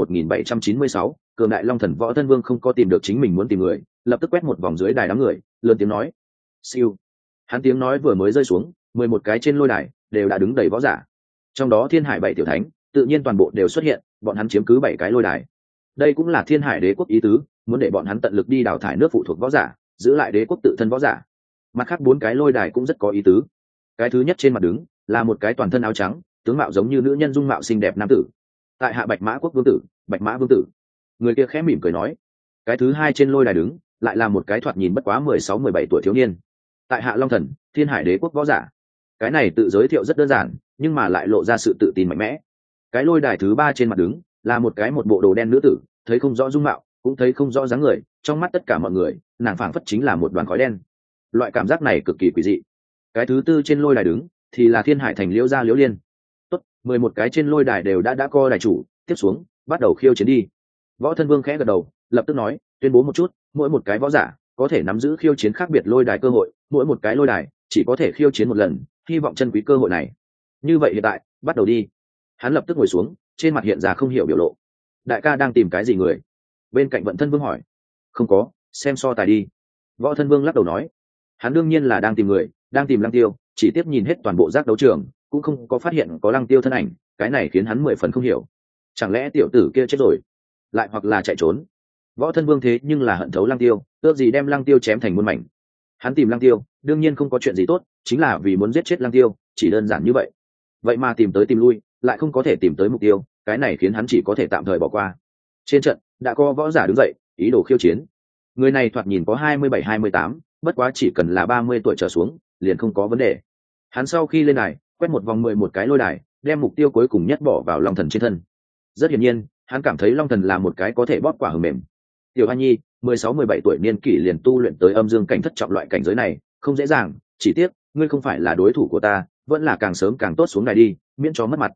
1796, Cường Đại Long Thần. Võ Thân Vương không có tìm được chính mình muốn tìm người, lập tức quét một vòng dưới đài đám người, lớn tiếng nói: "Siêu." Hắn tiếng nói vừa mới rơi xuống, 11 cái trên lôi đài đều đã đứng đầy võ giả. Trong đó Thiên Hải 7 tiểu thánh, tự nhiên toàn bộ đều xuất hiện, bọn hắn chiếm cứ 7 cái lôi đài. Đây cũng là Thiên Hải Đế quốc ý tứ, muốn để bọn hắn tận lực đi đào thải nước phụ thuộc võ giả, giữ lại đế quốc tự thân võ giả. Mặt khác 4 cái lôi đài cũng rất có ý tứ. Cái thứ nhất trên mặt đứng là một cái toàn thân áo trắng, tướng mạo giống như nữ nhân dung mạo xinh đẹp nam tử. Tại hạ Bạch Mã quốc vương tử, Bạch Mã vương tử. Người kia khẽ mỉm cười nói. Cái thứ hai trên lôi đài đứng lại là một cái thoạt nhìn bất quá 16-17 tuổi thiếu niên. Tại hạ Long Thần, Thiên Hải Đế quốc võ giả. Cái này tự giới thiệu rất đơn giản, nhưng mà lại lộ ra sự tự tin mạnh mẽ. Cái lôi đài thứ ba trên mặt đứng là một bộ đồ đen nữ tử, thấy không rõ dung mạo, cũng thấy không rõ dáng người, trong mắt tất cả mọi người, nàng phảng phất chính là một đoàn khói đen. Loại cảm giác này cực kỳ quỷ dị. Cái thứ tư trên lôi đài đứng thì là Thiên Hải thành Liễu gia Liễu Liên. Tốt, 11 cái trên lôi đài đều đã co đài chủ, tiếp xuống, bắt đầu khiêu chiến đi. Võ Thân Vương khẽ gật đầu, lập tức nói, tuyên bố một chút, mỗi một cái võ giả có thể nắm giữ khiêu chiến khác biệt lôi đài cơ hội, mỗi một cái lôi đài chỉ có thể khiêu chiến một lần, hy vọng chân quý cơ hội này. Như vậy hiện tại, bắt đầu đi. Hắn lập tức ngồi xuống, trên mặt hiện ra không hiểu biểu lộ. Đại ca đang tìm cái gì người? Bên cạnh Vận Thân Vương hỏi. Không có, xem so tài đi. Võ Thân Vương lắc đầu nói. Hắn đương nhiên là đang tìm người, đang tìm Lăng Tiêu, chỉ tiếp nhìn hết toàn bộ giác đấu trường, cũng không có phát hiện có Lăng Tiêu thân ảnh, cái này khiến hắn 10 phần không hiểu. Chẳng lẽ tiểu tử kia chết rồi, lại hoặc là chạy trốn? Võ Thân Vương thế nhưng là hận thấu Lăng Tiêu, ước gì đem Lăng Tiêu chém thành muôn mảnh. Hắn tìm Lăng Tiêu, đương nhiên không có chuyện gì tốt, chính là vì muốn giết chết Lăng Tiêu, chỉ đơn giản như vậy. Vậy mà tìm tới tìm lui, lại không có thể tìm tới mục tiêu, cái này khiến hắn chỉ có thể tạm thời bỏ qua. Trên trận đã có võ giả đứng dậy, ý đồ khiêu chiến. Người này thoạt nhìn có 27-28, bất quá chỉ cần là 30 tuổi trở xuống, liền không có vấn đề. Hắn sau khi lên đài, quét một vòng 11 cái lôi đài, đem mục tiêu cuối cùng nhất bỏ vào Long Thần trên thân. Rất hiển nhiên, hắn cảm thấy Long Thần là một cái có thể bóp quả hờ mềm. Tiểu Hoa Nhi, 16-17 tuổi niên kỷ liền tu luyện tới âm dương cảnh thất trọng loại cảnh giới này, không dễ dàng, chỉ tiếc, ngươi không phải là đối thủ của ta, vẫn là càng sớm càng tốt xuống đài đi, miễn cho mất mặt.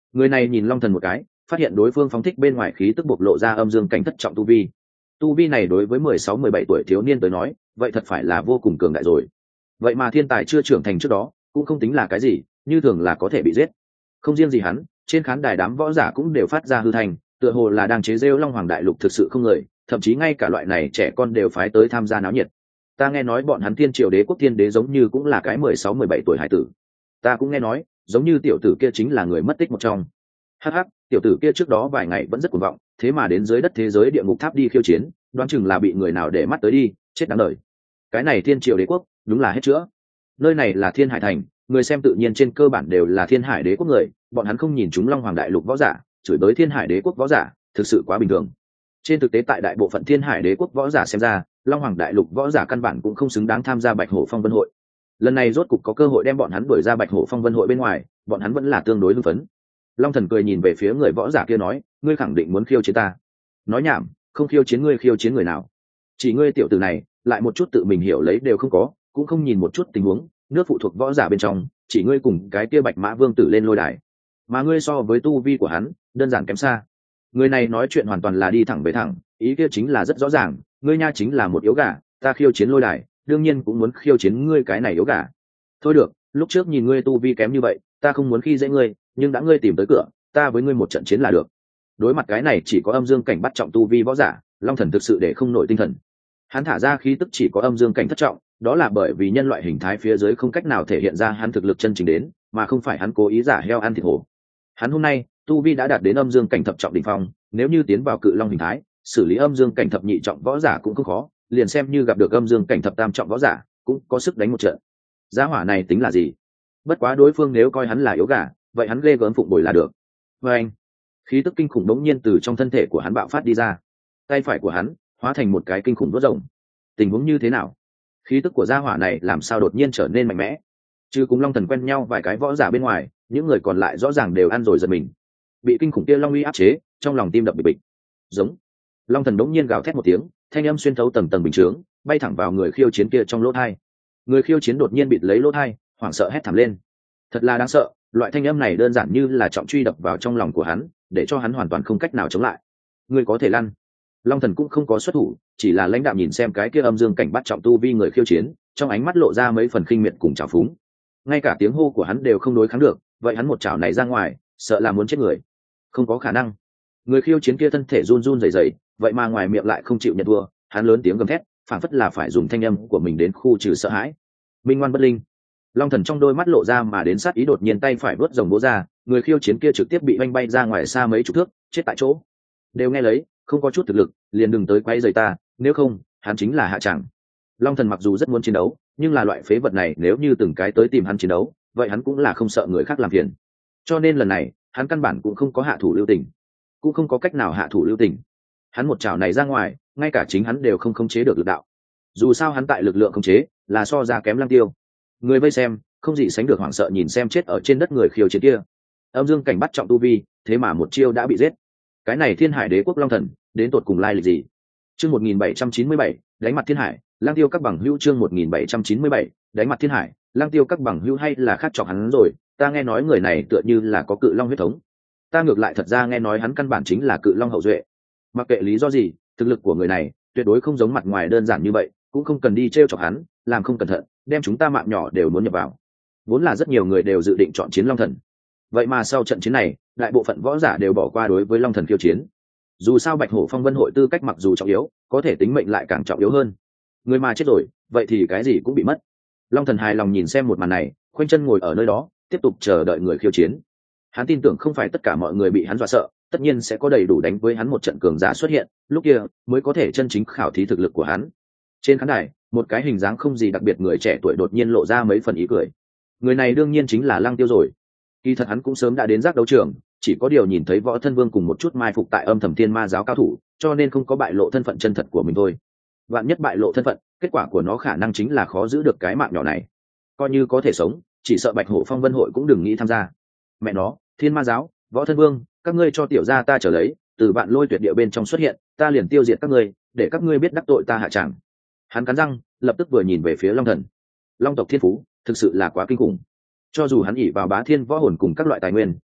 Người này nhìn Long Thần một cái, phát hiện đối phương phóng thích bên ngoài khí tức bộc lộ ra âm dương cảnh thất trọng tu vi. Tu vi này đối với 16-17 tuổi thiếu niên tới nói, vậy thật phải là vô cùng cường đại rồi. Vậy mà thiên tài chưa trưởng thành trước đó, cũng không tính là cái gì, như thường là có thể bị giết. Không riêng gì hắn, trên khán đài đám võ giả cũng đều phát ra hư thành, tựa hồ là đang chế giễu Long Hoàng đại lục thực sự không người, thậm chí ngay cả loại này trẻ con đều phái tới tham gia náo nhiệt. Ta nghe nói bọn hắn Thiên Triều Đế quốc thiên đế giống như cũng là cái 16-17 tuổi hải tử. Ta cũng nghe nói, giống như tiểu tử kia chính là người mất tích một trong. Hắc hắc, tiểu tử kia trước đó vài ngày vẫn rất cuồng vọng, thế mà đến dưới đất thế giới địa ngục tháp đi khiêu chiến, đoán chừng là bị người nào để mắt tới đi, chết đáng đời. Cái này Thiên Triều Đế quốc, đúng là hết chữa. Nơi này là Thiên Hải thành, người xem tự nhiên trên cơ bản đều là Thiên Hải Đế quốc người, bọn hắn không nhìn chúng Long Hoàng đại lục võ giả, chửi bới Thiên Hải Đế quốc võ giả, thực sự quá bình thường. Trên thực tế tại đại bộ phận Thiên Hải Đế quốc võ giả xem ra, Long Hoàng đại lục võ giả căn bản cũng không xứng đáng tham gia Bạch Hổ Phong Vân hội. Lần này rốt cục có cơ hội đem bọn hắn đuổi ra Bạch Hổ Phong Vân hội bên ngoài, bọn hắn vẫn là tương đối hưng phấn. Long Thần cười nhìn về phía người võ giả kia nói, ngươi khẳng định muốn khiêu chiến ta. Nói nhảm, không khiêu chiến ngươi khiêu chiến người nào? Chỉ ngươi tiểu tử này, lại một chút tự mình hiểu lấy đều không có, cũng không nhìn một chút tình huống, nước phụ thuộc võ giả bên trong, chỉ ngươi cùng cái kia Bạch Mã Vương tử lên lôi đài. Mà ngươi so với tu vi của hắn, đơn giản kém xa. Người này nói chuyện hoàn toàn là đi thẳng về thẳng, ý kia chính là rất rõ ràng, ngươi nha chính là một yếu gà, ta khiêu chiến lôi đài, đương nhiên cũng muốn khiêu chiến ngươi cái này yếu gà. Thôi được, lúc trước nhìn ngươi tu vi kém như vậy, ta không muốn khi dễ ngươi, nhưng đã ngươi tìm tới cửa, ta với ngươi một trận chiến là được. Đối mặt cái này chỉ có âm dương cảnh bắt trọng tu vi võ giả, Long Thần thực sự để không nổi tinh thần. Hắn thả ra khí tức chỉ có âm dương cảnh thất trọng, đó là bởi vì nhân loại hình thái phía dưới không cách nào thể hiện ra hắn thực lực chân chính đến, mà không phải hắn cố ý giả heo ăn thịt hổ. Hắn hôm nay tu vi đã đạt đến âm dương cảnh thập trọng đỉnh phong, nếu như tiến vào cự long hình thái, xử lý âm dương cảnh thập nhị trọng võ giả cũng không khó, liền xem như gặp được âm dương cảnh thập tam trọng võ giả, cũng có sức đánh một trận. Giá hỏa này tính là gì? Bất quá đối phương nếu coi hắn là yếu gà, vậy hắn ghê gớm phụng bồi là được. Và anh, khí tức kinh khủng đống nhiên từ trong thân thể của hắn bạo phát đi ra, tay phải của hắn hóa thành một cái kinh khủng đốt rồng. Tình huống như thế nào? Khí tức của gia hỏa này làm sao đột nhiên trở nên mạnh mẽ? Chứ cùng Long Thần quen nhau vài cái võ giả bên ngoài, những người còn lại rõ ràng đều ăn rồi giật mình, bị kinh khủng kia long uy áp chế, trong lòng tim đập bịch bịch. Giống. Long Thần đống nhiên gào thét một tiếng, thanh âm xuyên thấu tầng tầng bình chướng, bay thẳng vào người khiêu chiến kia trong lỗ tai. Người khiêu chiến đột nhiên bịt lấy lỗ tai, hoảng sợ hét thảm lên. Thật là đáng sợ, loại thanh âm này đơn giản như là trọng truy đập vào trong lòng của hắn, để cho hắn hoàn toàn không cách nào chống lại. Người có thể lăn. Long Thần cũng không có xuất thủ, chỉ là lãnh đạm nhìn xem cái kia âm dương cảnh bắt trọng tu vi người khiêu chiến, trong ánh mắt lộ ra mấy phần khinh miệt cùng trào phúng. Ngay cả tiếng hô của hắn đều không đối kháng được, vậy hắn một chảo này ra ngoài, sợ là muốn chết người. Không có khả năng. Người khiêu chiến kia thân thể run run rẩy rẩy, vậy mà ngoài miệng lại không chịu nhận thua, hắn lớn tiếng gầm thét, phảng phất là phải dùng thanh âm của mình đến khu trừ sợ hãi. Minh ngoan bất linh. Long Thần trong đôi mắt lộ ra mà đến sát ý, đột nhiên tay phải vớt rồng búa ra, người khiêu chiến kia trực tiếp bị oanh bay ra ngoài xa mấy chục thước, chết tại chỗ. Đều nghe lấy, không có chút thực lực, liền đừng tới quấy rầy ta, nếu không, hắn chính là hạ tràng. Long Thần mặc dù rất muốn chiến đấu, nhưng là loại phế vật này nếu như từng cái tới tìm hắn chiến đấu, vậy hắn cũng là không sợ người khác làm phiền. Cho nên lần này, hắn căn bản cũng không có hạ thủ lưu tình, cũng không có cách nào hạ thủ lưu tình. Hắn một chảo này ra ngoài, ngay cả chính hắn đều không khống chế được lực đạo. Dù sao hắn tại lực lượng khống chế là so ra kém Lăng Tiêu. Người vây xem không gì sánh được hoảng sợ nhìn xem chết ở trên đất người khiêu chiến kia. Âm dương cảnh bắt trọng tu vi, thế mà một chiêu đã bị giết. Cái này Thiên Hải Đế quốc Long Thần đến tột cùng lai lịch gì? Chương 1797, đánh mặt Thiên Hải, Lăng Tiêu các bằng hữu. Chương 1797, đánh mặt Thiên Hải, Lăng Tiêu các bằng hữu. Hay là khác chọc hắn rồi, ta nghe nói người này tựa như là có cự long huyết thống. Ta ngược lại thật ra nghe nói hắn căn bản chính là cự long hậu duệ. Mặc kệ lý do gì, thực lực của người này tuyệt đối không giống mặt ngoài đơn giản như vậy, cũng không cần đi trêu chọc hắn, làm không cẩn thận đem chúng ta mạng nhỏ đều muốn nhập vào. Vốn là rất nhiều người đều dự định chọn chiến Long Thần, vậy mà sau trận chiến này, đại bộ phận võ giả đều bỏ qua đối với Long Thần khiêu chiến. Dù sao Bạch Hổ Phong Vân hội tư cách mặc dù trọng yếu, có thể tính mệnh lại càng trọng yếu hơn. Người mà chết rồi, vậy thì cái gì cũng bị mất. Long Thần hài lòng nhìn xem một màn này, khoanh chân ngồi ở nơi đó, tiếp tục chờ đợi người khiêu chiến. Hắn tin tưởng không phải tất cả mọi người bị hắn dọa sợ, tất nhiên sẽ có đầy đủ đánh với hắn một trận cường giả xuất hiện, lúc kia mới có thể chân chính khảo thí thực lực của hắn. Trên khán đài, một cái hình dáng không gì đặc biệt người trẻ tuổi đột nhiên lộ ra mấy phần ý cười. Người này đương nhiên chính là Lăng Tiêu rồi. Kỳ thật hắn cũng sớm đã đến giác đấu trường, chỉ có điều nhìn thấy Võ Thân Vương cùng một chút mai phục tại Âm Thầm Thiên Ma giáo cao thủ, cho nên không có bại lộ thân phận chân thật của mình thôi. Vạn nhất bại lộ thân phận, kết quả của nó khả năng chính là khó giữ được cái mạng nhỏ này. Coi như có thể sống, chỉ sợ Bạch Hổ Phong Vân hội cũng đừng nghĩ tham gia. Mẹ nó, Thiên Ma giáo, Võ Thân Vương, các ngươi cho tiểu gia ta trở lấy, từ Vạn Lôi Tuyệt Địa bên trong xuất hiện, ta liền tiêu diệt các ngươi, để các ngươi biết đắc tội ta hạ tràng. Hắn cắn răng, lập tức vừa nhìn về phía Long Thần. Long tộc thiên phú thực sự là quá kinh khủng. Cho dù hắn ỷ vào bá thiên võ hồn cùng các loại tài nguyên,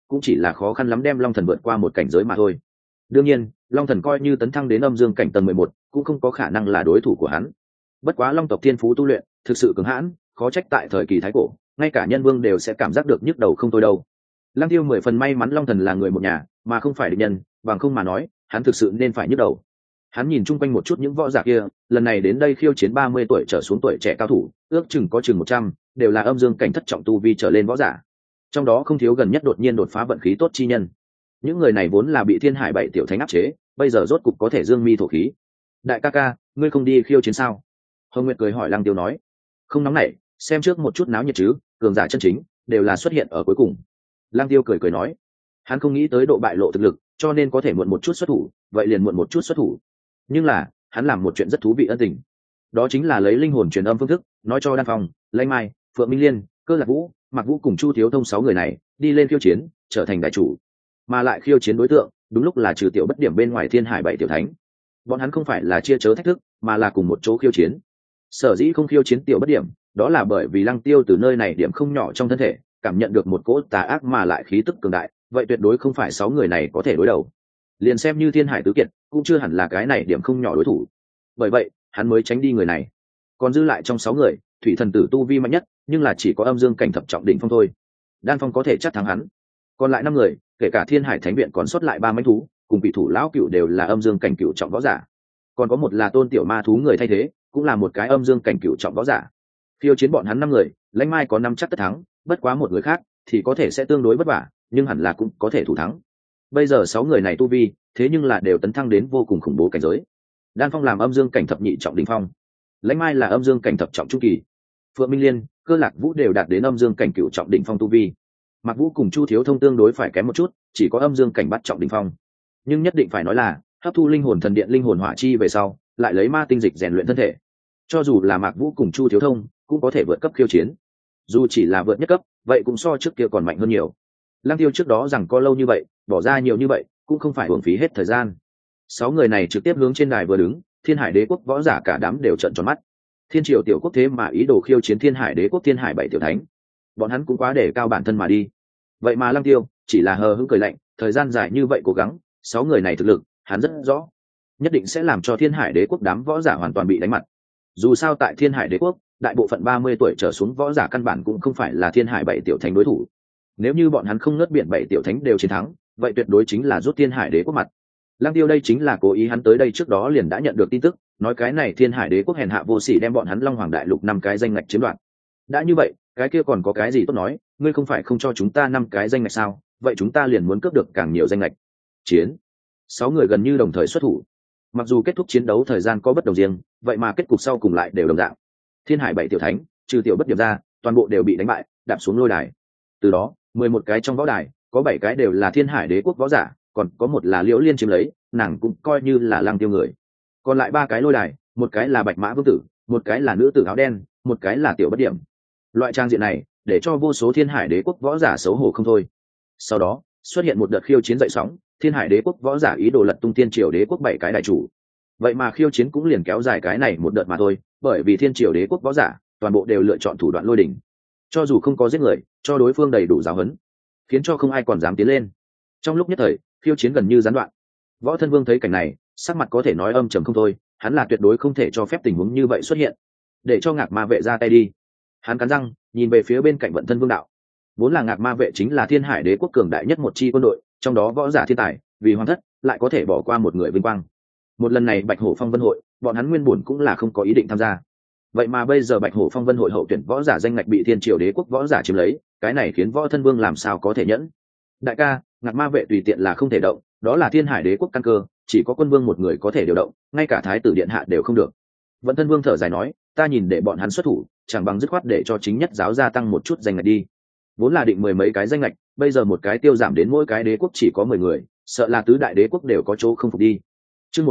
cũng chỉ là khó khăn lắm đem long thần vượt qua một cảnh giới mà thôi. Đương nhiên long thần coi như tấn thăng đến âm dương cảnh tầng 11, cũng không có khả năng là đối thủ của hắn. Bất quá long tộc thiên phú tu luyện thực sự cứng hãn, khó trách tại thời kỳ thái cổ ngay cả nhân vương đều sẽ cảm giác được nhức đầu không thôi đâu. Lăng Tiêu 10 phần may mắn long thần là người một nhà mà không phải địch nhân, bằng không mà nói hắn thực sự nên phải nhức đầu. Hắn nhìn chung quanh một chút những võ giả kia, lần này đến đây khiêu chiến 30 tuổi trở xuống tuổi trẻ cao thủ, ước chừng có chừng 100, đều là âm dương cảnh thất trọng tu vi trở lên võ giả. Trong đó không thiếu gần nhất đột nhiên đột phá vận khí tốt chi nhân. Những người này vốn là bị Thiên Hải 7 tiểu thánh áp chế, bây giờ rốt cục có thể dương mi thổ khí. Đại ca ca, ngươi không đi khiêu chiến sao? Hồng Nguyệt cười hỏi Lăng Tiêu nói. Không nóng nảy, xem trước một chút náo nhiệt chứ, cường giả chân chính đều là xuất hiện ở cuối cùng. Lăng Tiêu cười nói. Hắn không nghĩ tới độ bại lộ thực lực, cho nên có thể muộn một chút xuất thủ, vậy liền muộn một chút xuất thủ. Nhưng là hắn làm một chuyện rất thú vị ân tình, đó chính là lấy linh hồn truyền âm phương thức nói cho Đan Phong, Lãnh Mai, Phượng Minh Liên, Cơ Lạc Vũ, Mạc Vũ cùng Chu Thiếu Thông 6 người này đi lên khiêu chiến, trở thành đại chủ, mà lại khiêu chiến đối tượng đúng lúc là trừ tiểu bất điểm bên ngoài Thiên Hải 7 tiểu thánh. Bọn hắn không phải là chia chớ thách thức, mà là cùng một chỗ khiêu chiến. Sở dĩ không khiêu chiến tiểu bất điểm, đó là bởi vì Lăng Tiêu từ nơi này điểm không nhỏ trong thân thể cảm nhận được một cỗ tà ác mà lại khí tức cường đại, vậy tuyệt đối không phải 6 người này có thể đối đầu. Liền xem như Thiên Hải tứ kiệt cũng chưa hẳn là cái này điểm không nhỏ đối thủ, bởi vậy hắn mới tránh đi người này. Còn dư lại trong 6 người, thủy thần tử tu vi mạnh nhất, nhưng là chỉ có âm dương cảnh thập trọng đỉnh phong thôi. Đan Phong có thể chắc thắng hắn. Còn lại 5 người, kể cả Thiên Hải thánh viện còn sót lại 3 mãnh thú cùng bị thủ lão cựu đều là âm dương cảnh cựu trọng võ giả, còn có một là tôn tiểu ma thú người thay thế, cũng là một cái âm dương cảnh cựu trọng võ giả. Khiêu chiến bọn hắn 5 người, Lãnh Mai có 5 chắc tất thắng, bất quá một người khác thì có thể sẽ tương đối vất vả, nhưng hẳn là cũng có thể thủ thắng. Bây giờ 6 người này tu vi, thế nhưng là đều tấn thăng đến vô cùng khủng bố cảnh giới. Đan Phong làm âm dương cảnh thập nhị trọng đỉnh phong, Lãnh Mai là âm dương cảnh thập trọng trung kỳ, Phượng Minh Liên, Cơ Lạc Vũ đều đạt đến âm dương cảnh cửu trọng đỉnh phong tu vi. Mạc Vũ cùng Chu Thiếu Thông tương đối phải kém một chút, chỉ có âm dương cảnh bát trọng đỉnh phong. Nhưng nhất định phải nói là hấp thu linh hồn thần điện linh hồn hỏa chi về sau, lại lấy ma tinh dịch rèn luyện thân thể. Cho dù là Mạc Vũ cùng Chu Thiếu Thông cũng có thể vượt cấp khiêu chiến. Dù chỉ là vượt nhất cấp, vậy cũng so trước kia còn mạnh hơn nhiều. Lăng Tiêu trước đó rằng có lâu như vậy, bỏ ra nhiều như vậy, cũng không phải uổng phí hết thời gian. 6 người này trực tiếp hướng trên đài vừa đứng, Thiên Hải Đế quốc võ giả cả đám đều trợn tròn mắt. Thiên Triều tiểu quốc thế mà ý đồ khiêu chiến Thiên Hải Đế quốc Thiên Hải 7 tiểu thánh, bọn hắn cũng quá để cao bản thân mà đi. Vậy mà Lăng Tiêu chỉ là hờ hững cười lạnh, thời gian dài như vậy cố gắng, 6 người này thực lực, hắn rất rõ, nhất định sẽ làm cho Thiên Hải Đế quốc đám võ giả hoàn toàn bị đánh mặt. Dù sao tại Thiên Hải Đế quốc, đại bộ phận 30 tuổi trở xuống võ giả căn bản cũng không phải là Thiên Hải 7 tiểu thánh đối thủ. Nếu như bọn hắn không ngớt biển 7 tiểu thánh đều chiến thắng, vậy tuyệt đối chính là rút Thiên Hải Đế quốc mặt. Lăng Tiêu đây chính là cố ý, hắn tới đây trước đó liền đã nhận được tin tức, nói cái này Thiên Hải Đế quốc hèn hạ vô sỉ đem bọn hắn Long Hoàng đại lục 5 cái danh ngạch chiếm đoạt. Đã như vậy, cái kia còn có cái gì tốt nói, ngươi không phải không cho chúng ta 5 cái danh ngạch sao, vậy chúng ta liền muốn cướp được càng nhiều danh ngạch. Chiến. 6 người gần như đồng thời xuất thủ. Mặc dù kết thúc chiến đấu thời gian có bất đồng riêng, vậy mà kết cục sau cùng lại đều đồng dạng. Thiên Hải 7 tiểu thánh, trừ tiểu bất điểm ra, toàn bộ đều bị đánh bại, đạp xuống lôi đài. Từ đó, 11 cái trong võ đài, có 7 cái đều là Thiên Hải Đế quốc võ giả, còn có một là Liễu Liên chiếm lấy, nàng cũng coi như là Lăng Tiêu người. Còn lại 3 cái lôi đài, một cái là Bạch Mã Vương tử, một cái là nữ tử áo đen, một cái là tiểu bất điểm. Loại trang diện này, để cho vô số Thiên Hải Đế quốc võ giả xấu hổ không thôi. Sau đó, xuất hiện một đợt khiêu chiến dậy sóng, Thiên Hải Đế quốc võ giả ý đồ lật tung Thiên Triều Đế quốc 7 cái đại chủ. Vậy mà khiêu chiến cũng liền kéo dài cái này một đợt mà thôi, bởi vì Thiên Triều Đế quốc võ giả toàn bộ đều lựa chọn thủ đoạn lôi đỉnh, cho dù không có giết người, cho đối phương đầy đủ giáo huấn, khiến cho không ai còn dám tiến lên. Trong lúc nhất thời, khiêu chiến gần như gián đoạn. Võ Thân Vương thấy cảnh này, sắc mặt có thể nói âm trầm không thôi, hắn là tuyệt đối không thể cho phép tình huống như vậy xuất hiện. Để cho Ngạc Ma vệ ra tay đi. Hắn cắn răng, nhìn về phía bên cạnh Vận Thân Vương đạo. Vốn là Ngạc Ma vệ chính là Thiên Hải Đế quốc cường đại nhất một chi quân đội, trong đó võ giả thiên tài, vì hoàng thất lại có thể bỏ qua một người vinh quang. Một lần này Bạch Hổ Phong Vân hội, bọn hắn nguyên本cũng là không có ý định tham gia. Vậy mà bây giờ Bạch Hổ Phong Vân hội hậu tuyển võ giả danh ngạch bị Thiên Triều Đế quốc võ giả chiếm lấy, cái này khiến Võ Thân Vương làm sao có thể nhẫn. Đại ca, Ngạc Ma vệ tùy tiện là không thể động, đó là Thiên Hải Đế quốc căn cơ, chỉ có quân vương một người có thể điều động, ngay cả thái tử điện hạ đều không được. Vận Thân Vương thở dài nói, ta nhìn để bọn hắn xuất thủ, chẳng bằng dứt khoát để cho chính nhất giáo gia tăng một chút danh ngạch đi. Vốn là định 10 mấy cái danh ngạch, bây giờ một cái tiêu giảm đến mỗi cái đế quốc chỉ có 10 người, sợ là tứ đại đế quốc đều có chỗ không phục đi. Chương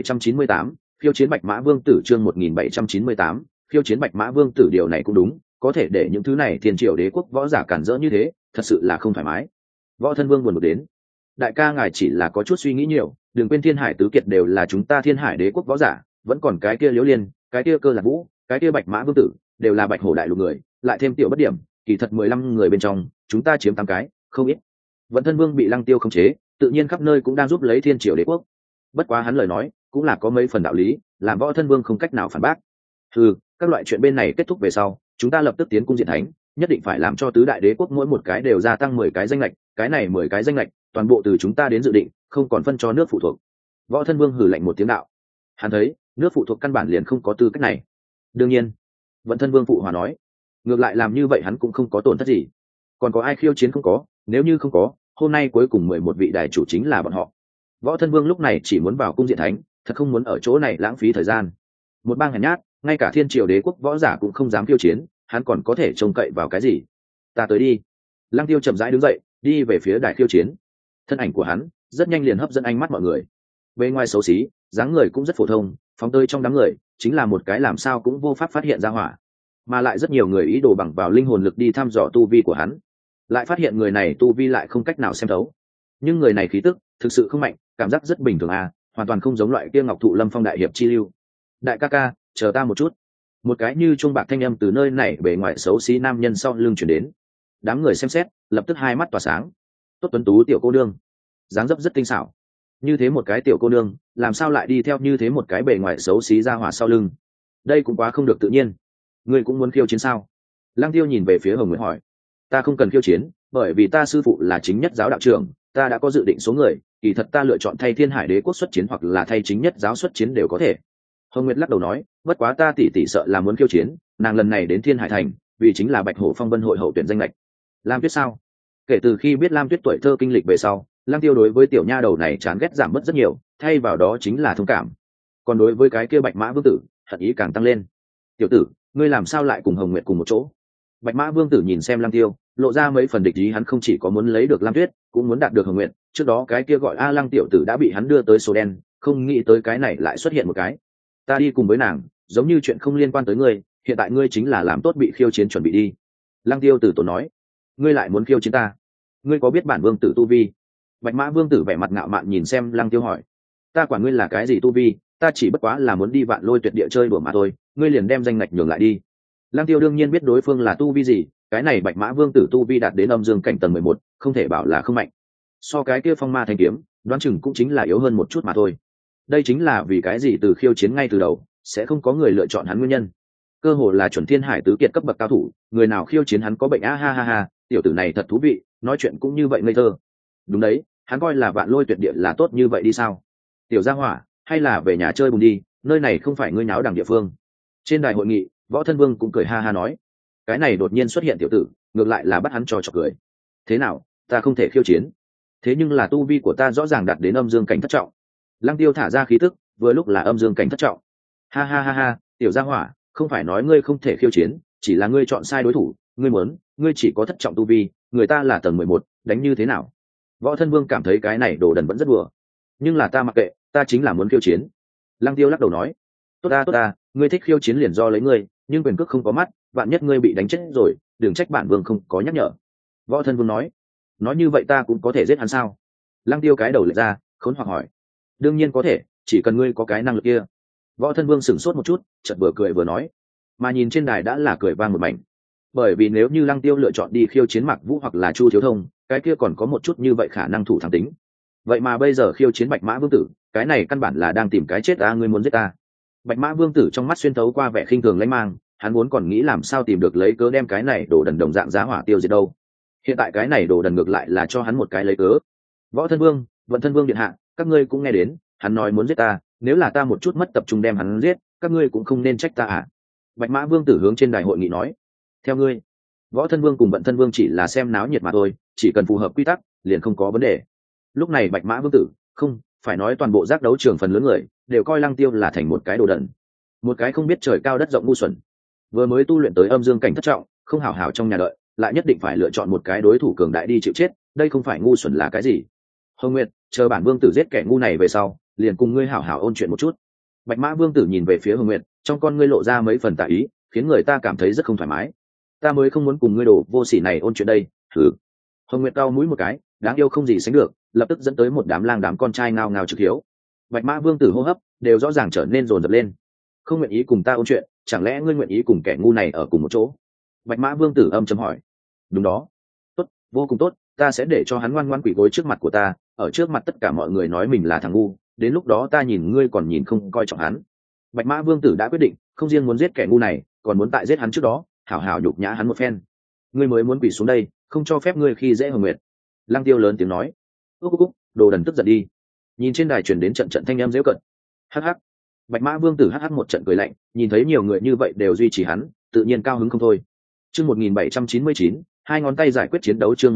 1798, phiêu chiến Bạch Mã Vương tử. Chương 1798, phiêu chiến Bạch Mã Vương tử. Điều này cũng đúng, có thể để những thứ này Thiên Triều Đế quốc võ giả cản rỡ như thế, thật sự là không thoải mái. Võ Thân Vương buồn bực đến, đại ca ngài chỉ là có chút suy nghĩ nhiều, đừng quên Thiên Hải tứ kiệt đều là chúng ta Thiên Hải Đế quốc võ giả, vẫn còn cái kia Liễu Liên, cái kia Cơ Lạc Vũ, cái kia Bạch Mã Vương tử, đều là Bạch Hổ đại lục người, lại thêm tiểu bất điểm, kỳ thật 15 người bên trong, chúng ta chiếm 8 cái, không ít. Vận Thân Vương bị Lăng Tiêu khống chế, tự nhiên khắp nơi cũng đang giúp lấy Thiên Triều đế quốc. Bất quá hắn lời nói cũng là có mấy phần đạo lý, làm Võ Thân Vương không cách nào phản bác. Các loại chuyện bên này kết thúc về sau, chúng ta lập tức tiến cung diện thánh, nhất định phải làm cho tứ đại đế quốc mỗi một cái đều gia tăng 10 cái danh lệch, cái này 10 cái danh lệch toàn bộ từ chúng ta đến dự định, không còn phân cho nước phụ thuộc. Võ Thân Vương hừ lạnh một tiếng đạo. Hắn thấy nước phụ thuộc căn bản liền không có tư cách này. Đương nhiên, Vận Thân Vương phụ hòa nói, ngược lại làm như vậy hắn cũng không có tổn thất gì. Còn có ai khiêu chiến không có, nếu như không có, hôm nay cuối cùng 11 vị đại chủ chính là bọn họ. Võ Thân Vương lúc này chỉ muốn vào cung diện thánh, thật không muốn ở chỗ này lãng phí thời gian. Một bang hèn nhát, ngay cả Thiên Triều đế quốc võ giả cũng không dám khiêu chiến, hắn còn có thể trông cậy vào cái gì? Ta tới đi. Lăng Tiêu chậm rãi đứng dậy, đi về phía đài khiêu chiến. Thân ảnh của hắn rất nhanh liền hấp dẫn ánh mắt mọi người. Bề ngoài xấu xí, dáng người cũng rất phổ thông, phóng tơi trong đám người, chính là một cái làm sao cũng vô pháp phát hiện ra hỏa. Mà lại rất nhiều người ý đồ bằng vào linh hồn lực đi thăm dò tu vi của hắn, lại phát hiện người này tu vi lại không cách nào xem thấu. Nhưng người này khí tức thực sự không mạnh, cảm giác rất bình thường hoàn toàn không giống loại kia Ngọc Thụ Lâm Phong đại hiệp chi lưu. Đại ca ca, chờ ta một chút. Một cái như chuông bạc thanh âm từ nơi này bề ngoài xấu xí nam nhân sau lưng chuyển đến. Đám người xem xét, lập tức hai mắt tỏa sáng. Tốt tuấn tú tiểu cô nương, dáng dấp rất tinh xảo. Như thế một cái tiểu cô nương, làm sao lại đi theo như thế một cái bề ngoài xấu xí ra hỏa sau lưng? Đây cũng quá không được tự nhiên. Ngươi cũng muốn khiêu chiến sao? Lăng Tiêu nhìn về phía Hồng Nguyệt hỏi. Ta không cần khiêu chiến, bởi vì ta sư phụ là chính nhất giáo đạo trưởng, ta đã có dự định số người, kỳ thật ta lựa chọn thay Thiên Hải đế quốc xuất chiến hoặc là thay chính nhất giáo xuất chiến đều có thể. Hồng Nguyệt lắc đầu nói, bất quá ta tỷ sợ là muốn khiêu chiến, nàng lần này đến Thiên Hải thành, vì chính là Bạch Hổ Phong Vân hội hậu tuyển danh lệch. Lam Tuyết sao? Kể từ khi biết Lam Tuyết tuổi thơ kinh lịch về sau, Lăng Tiêu đối với tiểu nha đầu này chán ghét giảm mất rất nhiều, thay vào đó chính là thông cảm. Còn đối với cái kia Bạch Mã Vương tử, hận ý càng tăng lên. Tiểu tử, ngươi làm sao lại cùng Hồng Nguyệt cùng một chỗ? Bạch Mã Vương tử nhìn xem Lăng Tiêu, lộ ra mấy phần địch ý, hắn không chỉ có muốn lấy được Lam Tuyết, cũng muốn đạt được Hồng Nguyệt. Trước đó cái kia gọi A Lăng tiểu tử đã bị hắn đưa tới số đen, không nghĩ tới cái này lại xuất hiện một cái. Ta đi cùng với nàng, giống như chuyện không liên quan tới ngươi, hiện tại ngươi chính là làm tốt bị khiêu chiến chuẩn bị đi. Lăng Tiêu tử tốn nói, ngươi lại muốn khiêu chiến ta? Ngươi có biết bản vương tử tu vi? Bạch Mã Vương tử vẻ mặt ngạo mạn nhìn xem Lăng Tiêu hỏi. Ta quản ngươi là cái gì tu vi, ta chỉ bất quá là muốn đi Vạn Lôi Tuyệt Địa chơi đùa mà thôi, ngươi liền đem danh ngạch nhường lại đi. Lăng Tiêu đương nhiên biết đối phương là tu vi gì, cái này Bạch Mã Vương tử tu vi đạt đến âm dương cảnh tầng 11, không thể bảo là không mạnh. So cái kia Phong Ma Thanh Kiếm, đoán chừng cũng chính là yếu hơn một chút mà thôi. Đây chính là vì cái gì từ khiêu chiến ngay từ đầu sẽ không có người lựa chọn hắn nguyên nhân. Cơ hồ là chuẩn Thiên Hải tứ kiệt cấp bậc cao thủ, người nào khiêu chiến hắn có bệnh ha, tiểu tử này thật thú vị, nói chuyện cũng như vậy ngây thơ. Đúng đấy, hắn coi là Vạn Lôi Tuyệt Địa là tốt như vậy đi sao? Tiểu gia hỏa, hay là về nhà chơi bùng đi, nơi này không phải ngươi nháo đằng địa phương. Trên đài hội nghị, Võ Thân Vương cũng cười ha nói, cái này đột nhiên xuất hiện tiểu tử, ngược lại là bắt hắn cho chọc cười. Thế nào, ta không thể khiêu chiến? Thế nhưng là tu vi của ta rõ ràng đạt đến âm dương cảnh thất trọng. Lăng Tiêu thả ra khí tức, vừa lúc là âm dương cảnh thất trọng. Ha, tiểu gia hỏa, không phải nói ngươi không thể khiêu chiến, chỉ là ngươi chọn sai đối thủ, ngươi chỉ có thất trọng tu vi, người ta là tầng 11, đánh như thế nào? Võ Thân Vương cảm thấy cái này đồ đần vẫn rất đùa. Nhưng là ta mặc kệ, ta chính là muốn khiêu chiến. Lăng Tiêu lắc đầu nói, tốt ta, ngươi thích khiêu chiến liền do lấy ngươi, nhưng quyền cước không có mắt, vạn nhất ngươi bị đánh chết rồi, đừng trách bản vương không có nhắc nhở. Võ Thân Vương nói như vậy ta cũng có thể giết hắn sao? Lăng Tiêu cái đầu lệch ra, khốn hoặc hỏi. Đương nhiên có thể, chỉ cần ngươi có cái năng lực kia. Võ Thân Vương sửng sốt một chút, chợt vừa cười vừa nói, mà nhìn trên đài đã là cười vang một mảnh. Bởi vì nếu như Lăng Tiêu lựa chọn đi khiêu chiến Mạc Vũ hoặc là Chu Thiếu Thông, cái kia còn có một chút như vậy khả năng thủ thắng tính. Vậy mà bây giờ khiêu chiến Bạch Mã Vương tử, cái này căn bản là đang tìm cái chết ngươi muốn giết ta. Bạch Mã Vương tử trong mắt xuyên thấu qua vẻ khinh thường lãnh mang, hắn muốn còn nghĩ làm sao tìm được lấy cớ đem cái này đồ đần đồng dạng giá hỏa tiêu diệt đâu. Hiện tại cái này đồ đần ngược lại là cho hắn một cái lấy cớ. Võ Thân Vương, Vận Thân Vương điện hạ, các ngươi cũng nghe đến, hắn nói muốn giết ta, nếu là ta một chút mất tập trung đem hắn giết, các ngươi cũng không nên trách ta Bạch Mã Vương tử hướng trên đài hội nghị nói, theo ngươi. Võ Thân Vương cùng Vận Thân Vương chỉ là xem náo nhiệt mà thôi, chỉ cần phù hợp quy tắc, liền không có vấn đề. Lúc này Bạch Mã Vương tử, không phải nói toàn bộ giác đấu trường phần lớn người đều coi Lăng Tiêu là thành một cái đồ đần, một cái không biết trời cao đất rộng ngu xuẩn. Vừa mới tu luyện tới âm dương cảnh thất trọng, không hảo hảo trong nhà đợi, lại nhất định phải lựa chọn một cái đối thủ cường đại đi chịu chết, đây không phải ngu xuẩn là cái gì? Hồng Nguyệt, chờ bản vương tử giết kẻ ngu này về sau, liền cùng ngươi hảo hảo ôn chuyện một chút. Bạch Mã Vương tử nhìn về phía Hồng Nguyệt, trong con ngươi lộ ra mấy phần tà ý, khiến người ta cảm thấy rất không thoải mái. Ta mới không muốn cùng ngươi đổ vô sỉ này ôn chuyện đây. Thử. Hồng Nguyệt cau mũi một cái, đáng yêu không gì sánh được, lập tức dẫn tới một đám con trai ngao ngao trực hiếu. Bạch Mã Vương tử hô hấp đều rõ ràng trở nên dồn dập lên. Không nguyện ý cùng ta ôn chuyện, chẳng lẽ ngươi nguyện ý cùng kẻ ngu này ở cùng một chỗ? Bạch Mã Vương tử âm chấm hỏi. Đúng đó. Tốt, vô cùng tốt, ta sẽ để cho hắn ngoan ngoan quỳ gối trước mặt của ta, ở trước mặt tất cả mọi người nói mình là thằng ngu, đến lúc đó ta nhìn ngươi còn nhìn không coi trọng hắn. Bạch Mã Vương tử đã quyết định, không riêng muốn giết kẻ ngu này, còn muốn tại giết hắn trước đó hảo hảo nhục nhã hắn một phen. Ngươi mới muốn quỳ xuống đây, không cho phép ngươi khi dễ Hồng Nguyệt. Lăng Tiêu lớn tiếng nói. Úc, đồ đần tức giận đi. Nhìn trên đài truyền đến trận trận thanh âm giễu cợt. Hắc hắc. Bạch Mã Vương tử hắc một trận cười lạnh, nhìn thấy nhiều người như vậy đều duy trì hắn, tự nhiên cao hứng không thôi. Chương 1799, hai ngón tay giải quyết chiến đấu. Chương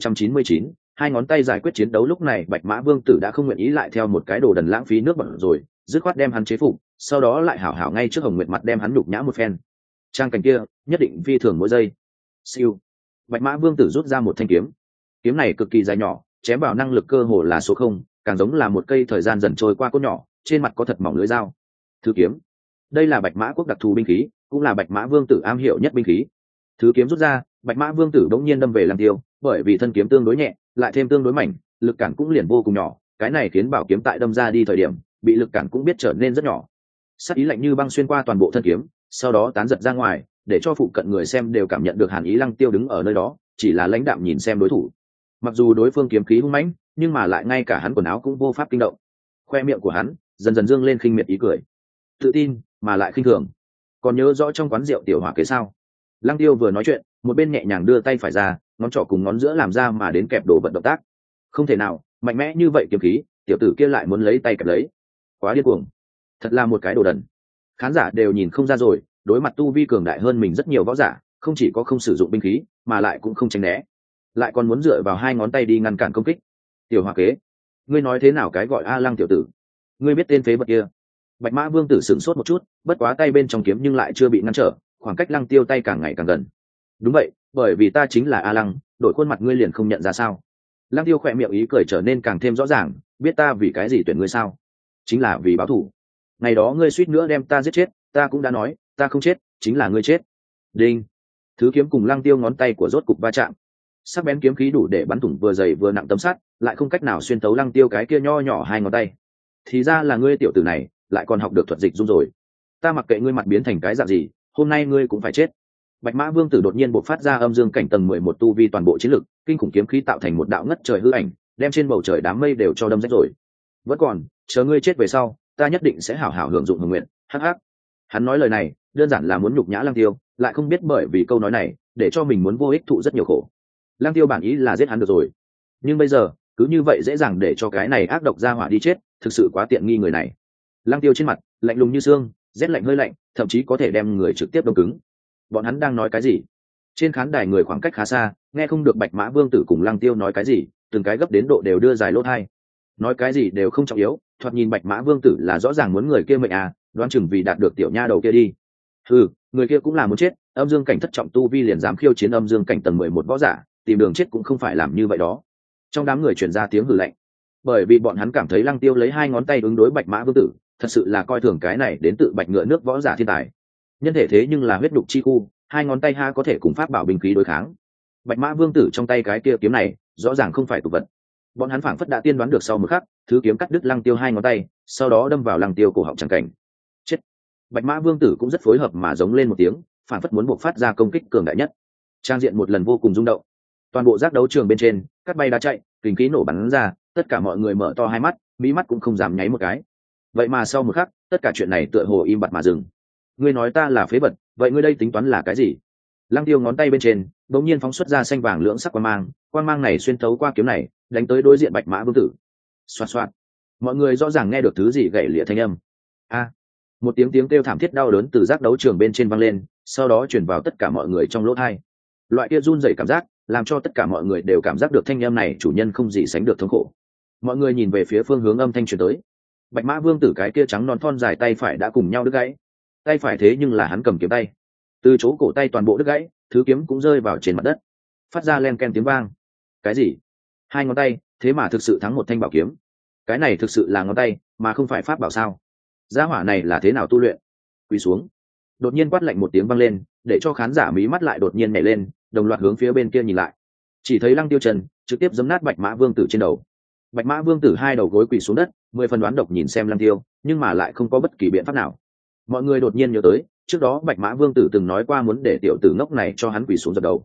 1799, hai ngón tay giải quyết chiến đấu. Lúc này Bạch Mã Vương tử đã không nguyện ý lại theo một cái đồ đần lãng phí nước bẩn rồi, dứt khoát đem hắn chế phục, sau đó lại hảo hảo ngay trước Hồng Nguyệt mặt đem hắn nhục nhã một phen. Trang cảnh kia nhất định phi thường mỗi giây. Siêu. Bạch Mã Vương tử rút ra một thanh kiếm. Kiếm này cực kỳ dài nhỏ, chém vào năng lực cơ hồ là số không, càng giống là một cây thời gian dần trôi qua cốt nhỏ, trên mặt có thật mỏng lưỡi dao. Thứ kiếm. Đây là Bạch Mã quốc đặc thù binh khí, cũng là Bạch Mã Vương tử am hiểu nhất binh khí. Thứ kiếm rút ra, Bạch Mã Vương tử bỗng nhiên đâm về Lăng Tiêu, bởi vì thân kiếm tương đối nhẹ, lại thêm tương đối mảnh, lực cản cũng liền vô cùng nhỏ, cái này khiến bảo kiếm tại đâm ra đi thời điểm, bị lực cản cũng biết trở nên rất nhỏ. Sát ý lạnh như băng xuyên qua toàn bộ thân kiếm, sau đó tán giật ra ngoài, để cho phụ cận người xem đều cảm nhận được hàn ý. Lăng Tiêu đứng ở nơi đó, chỉ là lãnh đạm nhìn xem đối thủ. Mặc dù đối phương kiếm khí hung mãnh, nhưng mà lại ngay cả hắn quần áo cũng vô pháp kinh động. Khoe miệng của hắn dần dần dương lên khinh miệt ý cười, tự tin mà lại khinh thường. Còn nhớ rõ trong quán rượu tiểu hỏa kế sao? Lăng Tiêu vừa nói chuyện, một bên nhẹ nhàng đưa tay phải ra, ngón trỏ cùng ngón giữa làm ra mà đến kẹp đồ vận động tác. Không thể nào, mạnh mẽ như vậy kiếm khí, tiểu tử kia lại muốn lấy tay kẹp lấy. Quá điên cuồng, thật là một cái đồ đần. Khán giả đều nhìn không ra rồi, đối mặt tu vi cường đại hơn mình rất nhiều võ giả, không chỉ có không sử dụng binh khí, mà lại cũng không tránh né, lại còn muốn dựa vào hai ngón tay đi ngăn cản công kích. Tiểu hỏa kế, ngươi nói thế nào cái gọi A Lăng tiểu tử? Ngươi biết tên phế vật kia? Bạch Mã Vương tử sửng sốt một chút, bất quá tay bên trong kiếm nhưng lại chưa bị ngăn trở, khoảng cách Lăng Tiêu tay càng ngày càng gần. Đúng vậy, bởi vì ta chính là A Lăng, đổi khuôn mặt ngươi liền không nhận ra sao? Lăng Tiêu khỏe miệng ý cười trở nên càng thêm rõ ràng, biết ta vì cái gì tuyển ngươi sao? Chính là vì báo thù. Ngày đó ngươi suýt nữa đem ta giết chết, ta cũng đã nói, ta không chết, chính là ngươi chết. Đinh. Thứ kiếm cùng Lăng Tiêu ngón tay của rốt cục va chạm. Sắc bén kiếm khí đủ để bắn thủng vừa dày vừa nặng tấm sắt, lại không cách nào xuyên tấu Lăng Tiêu cái kia nho nhỏ hai ngón tay. Thì ra là ngươi tiểu tử này, lại còn học được thuật dịch dung rồi. Ta mặc kệ ngươi mặt biến thành cái dạng gì, hôm nay ngươi cũng phải chết. Bạch Mã Vương tử đột nhiên bộc phát ra âm dương cảnh tầng 11 tu vi, toàn bộ chiến lực, kinh khủng kiếm khí tạo thành một đạo ngất trời hư ảnh, đem trên bầu trời đám mây đều cho đâm rách rồi. Vẫn còn, chờ ngươi chết về sau, ta nhất định sẽ hảo hảo hưởng dụng hưởng nguyện. Hắc hắc. Hắn nói lời này, đơn giản là muốn nhục nhã Lăng Tiêu, lại không biết bởi vì câu nói này, để cho mình muốn vô ích thụ rất nhiều khổ. Lăng Tiêu bản ý là giết hắn được rồi, nhưng bây giờ, cứ như vậy dễ dàng để cho cái này ác độc ra hỏa đi chết, thực sự quá tiện nghi người này. Lăng Tiêu trên mặt lạnh lùng như xương, rét lạnh hơi lạnh, thậm chí có thể đem người trực tiếp đông cứng. Bọn hắn đang nói cái gì? Trên khán đài người khoảng cách khá xa, nghe không được Bạch Mã Vương tử cùng Lăng Tiêu nói cái gì, từng cái gấp đến độ đều đưa dài lỗ tai. Nói cái gì đều không trọng yếu, thoạt nhìn Bạch Mã Vương tử là rõ ràng muốn người kia mệnh à, đoán chừng vì đạt được tiểu nha đầu kia đi. Người kia cũng là muốn chết, âm dương cảnh thất trọng tu vi liền dám khiêu chiến âm dương cảnh tầng 11 võ giả, tìm đường chết cũng không phải làm như vậy đó. Trong đám người truyền ra tiếng hừ lạnh, bởi vì bọn hắn cảm thấy Lăng Tiêu lấy hai ngón tay ứng đối Bạch Mã Vương tử, thật sự là coi thường cái này đến tự Bạch Ngựa nước võ giả thiên tài. Nhân thể thế nhưng là huyết đục chi khu, hai ngón tay ha có thể cùng pháp bảo binh khí đối kháng. Bạch Mã Vương tử trong tay cái kia kiếm này, rõ ràng không phải tục vật. Bọn hắn phảng phất đã tiên đoán được sau một khắc, thứ kiếm cắt đứt Lăng Tiêu hai ngón tay, sau đó đâm vào Lăng Tiêu cổ họng chẳng cảnh. Chết. Bạch Mã Vương tử cũng rất phối hợp mà giống lên một tiếng, phảng phất muốn buộc phát ra công kích cường đại nhất. Trang diện một lần vô cùng rung động. Toàn bộ giác đấu trường bên trên, cắt bay đá chạy, kình khí nổ bắn ra, tất cả mọi người mở to hai mắt, mí mắt cũng không dám nháy một cái. Vậy mà sau một khắc, tất cả chuyện này tựa hồ im bặt mà dừng. Ngươi nói ta là phế vật, vậy ngươi đây tính toán là cái gì? Lăng Tiêu ngón tay bên trên đột nhiên phóng xuất ra xanh vàng lưỡng sắc quang mang này xuyên thấu qua kiếm này, đánh tới đối diện Bạch Mã Vương tử. Xoạt xoạt. Mọi người rõ ràng nghe được thứ gì gãy lịa thanh âm. A. Một tiếng kêu thảm thiết đau đớn từ giác đấu trường bên trên vang lên, sau đó truyền vào tất cả mọi người trong lỗ tai. Loại kia run rẩy cảm giác, làm cho tất cả mọi người đều cảm giác được thanh âm này chủ nhân không gì sánh được thống khổ. Mọi người nhìn về phía phương hướng âm thanh truyền tới. Bạch Mã Vương tử cái kia trắng non thon dài tay phải đã cùng nhau đứt gãy. Tay phải thế nhưng là hắn cầm kiếm tay, từ chỗ cổ tay toàn bộ đứt gãy, thứ kiếm cũng rơi vào trên mặt đất, phát ra len ken tiếng vang. Cái gì? Hai ngón tay thế mà thực sự thắng một thanh bảo kiếm? Cái này thực sự là ngón tay mà không phải pháp bảo sao? Gia hỏa này là thế nào tu luyện? Quỳ xuống. Đột nhiên quát lạnh một tiếng vang lên, để cho khán giả mí mắt lại đột nhiên nhảy lên, đồng loạt hướng phía bên kia nhìn lại. Chỉ thấy Lăng Tiêu Trần trực tiếp giẫm nát Bạch Mã Vương tử trên đầu. Bạch Mã Vương tử hai đầu gối quỳ xuống đất, 10 phần đoán độc nhìn xem Lăng Tiêu, nhưng mà lại không có bất kỳ biện pháp nào. Mọi người đột nhiên nhớ tới, trước đó Bạch Mã Vương tử từng nói qua muốn để tiểu tử ngốc này cho hắn quỳ xuống dập đầu.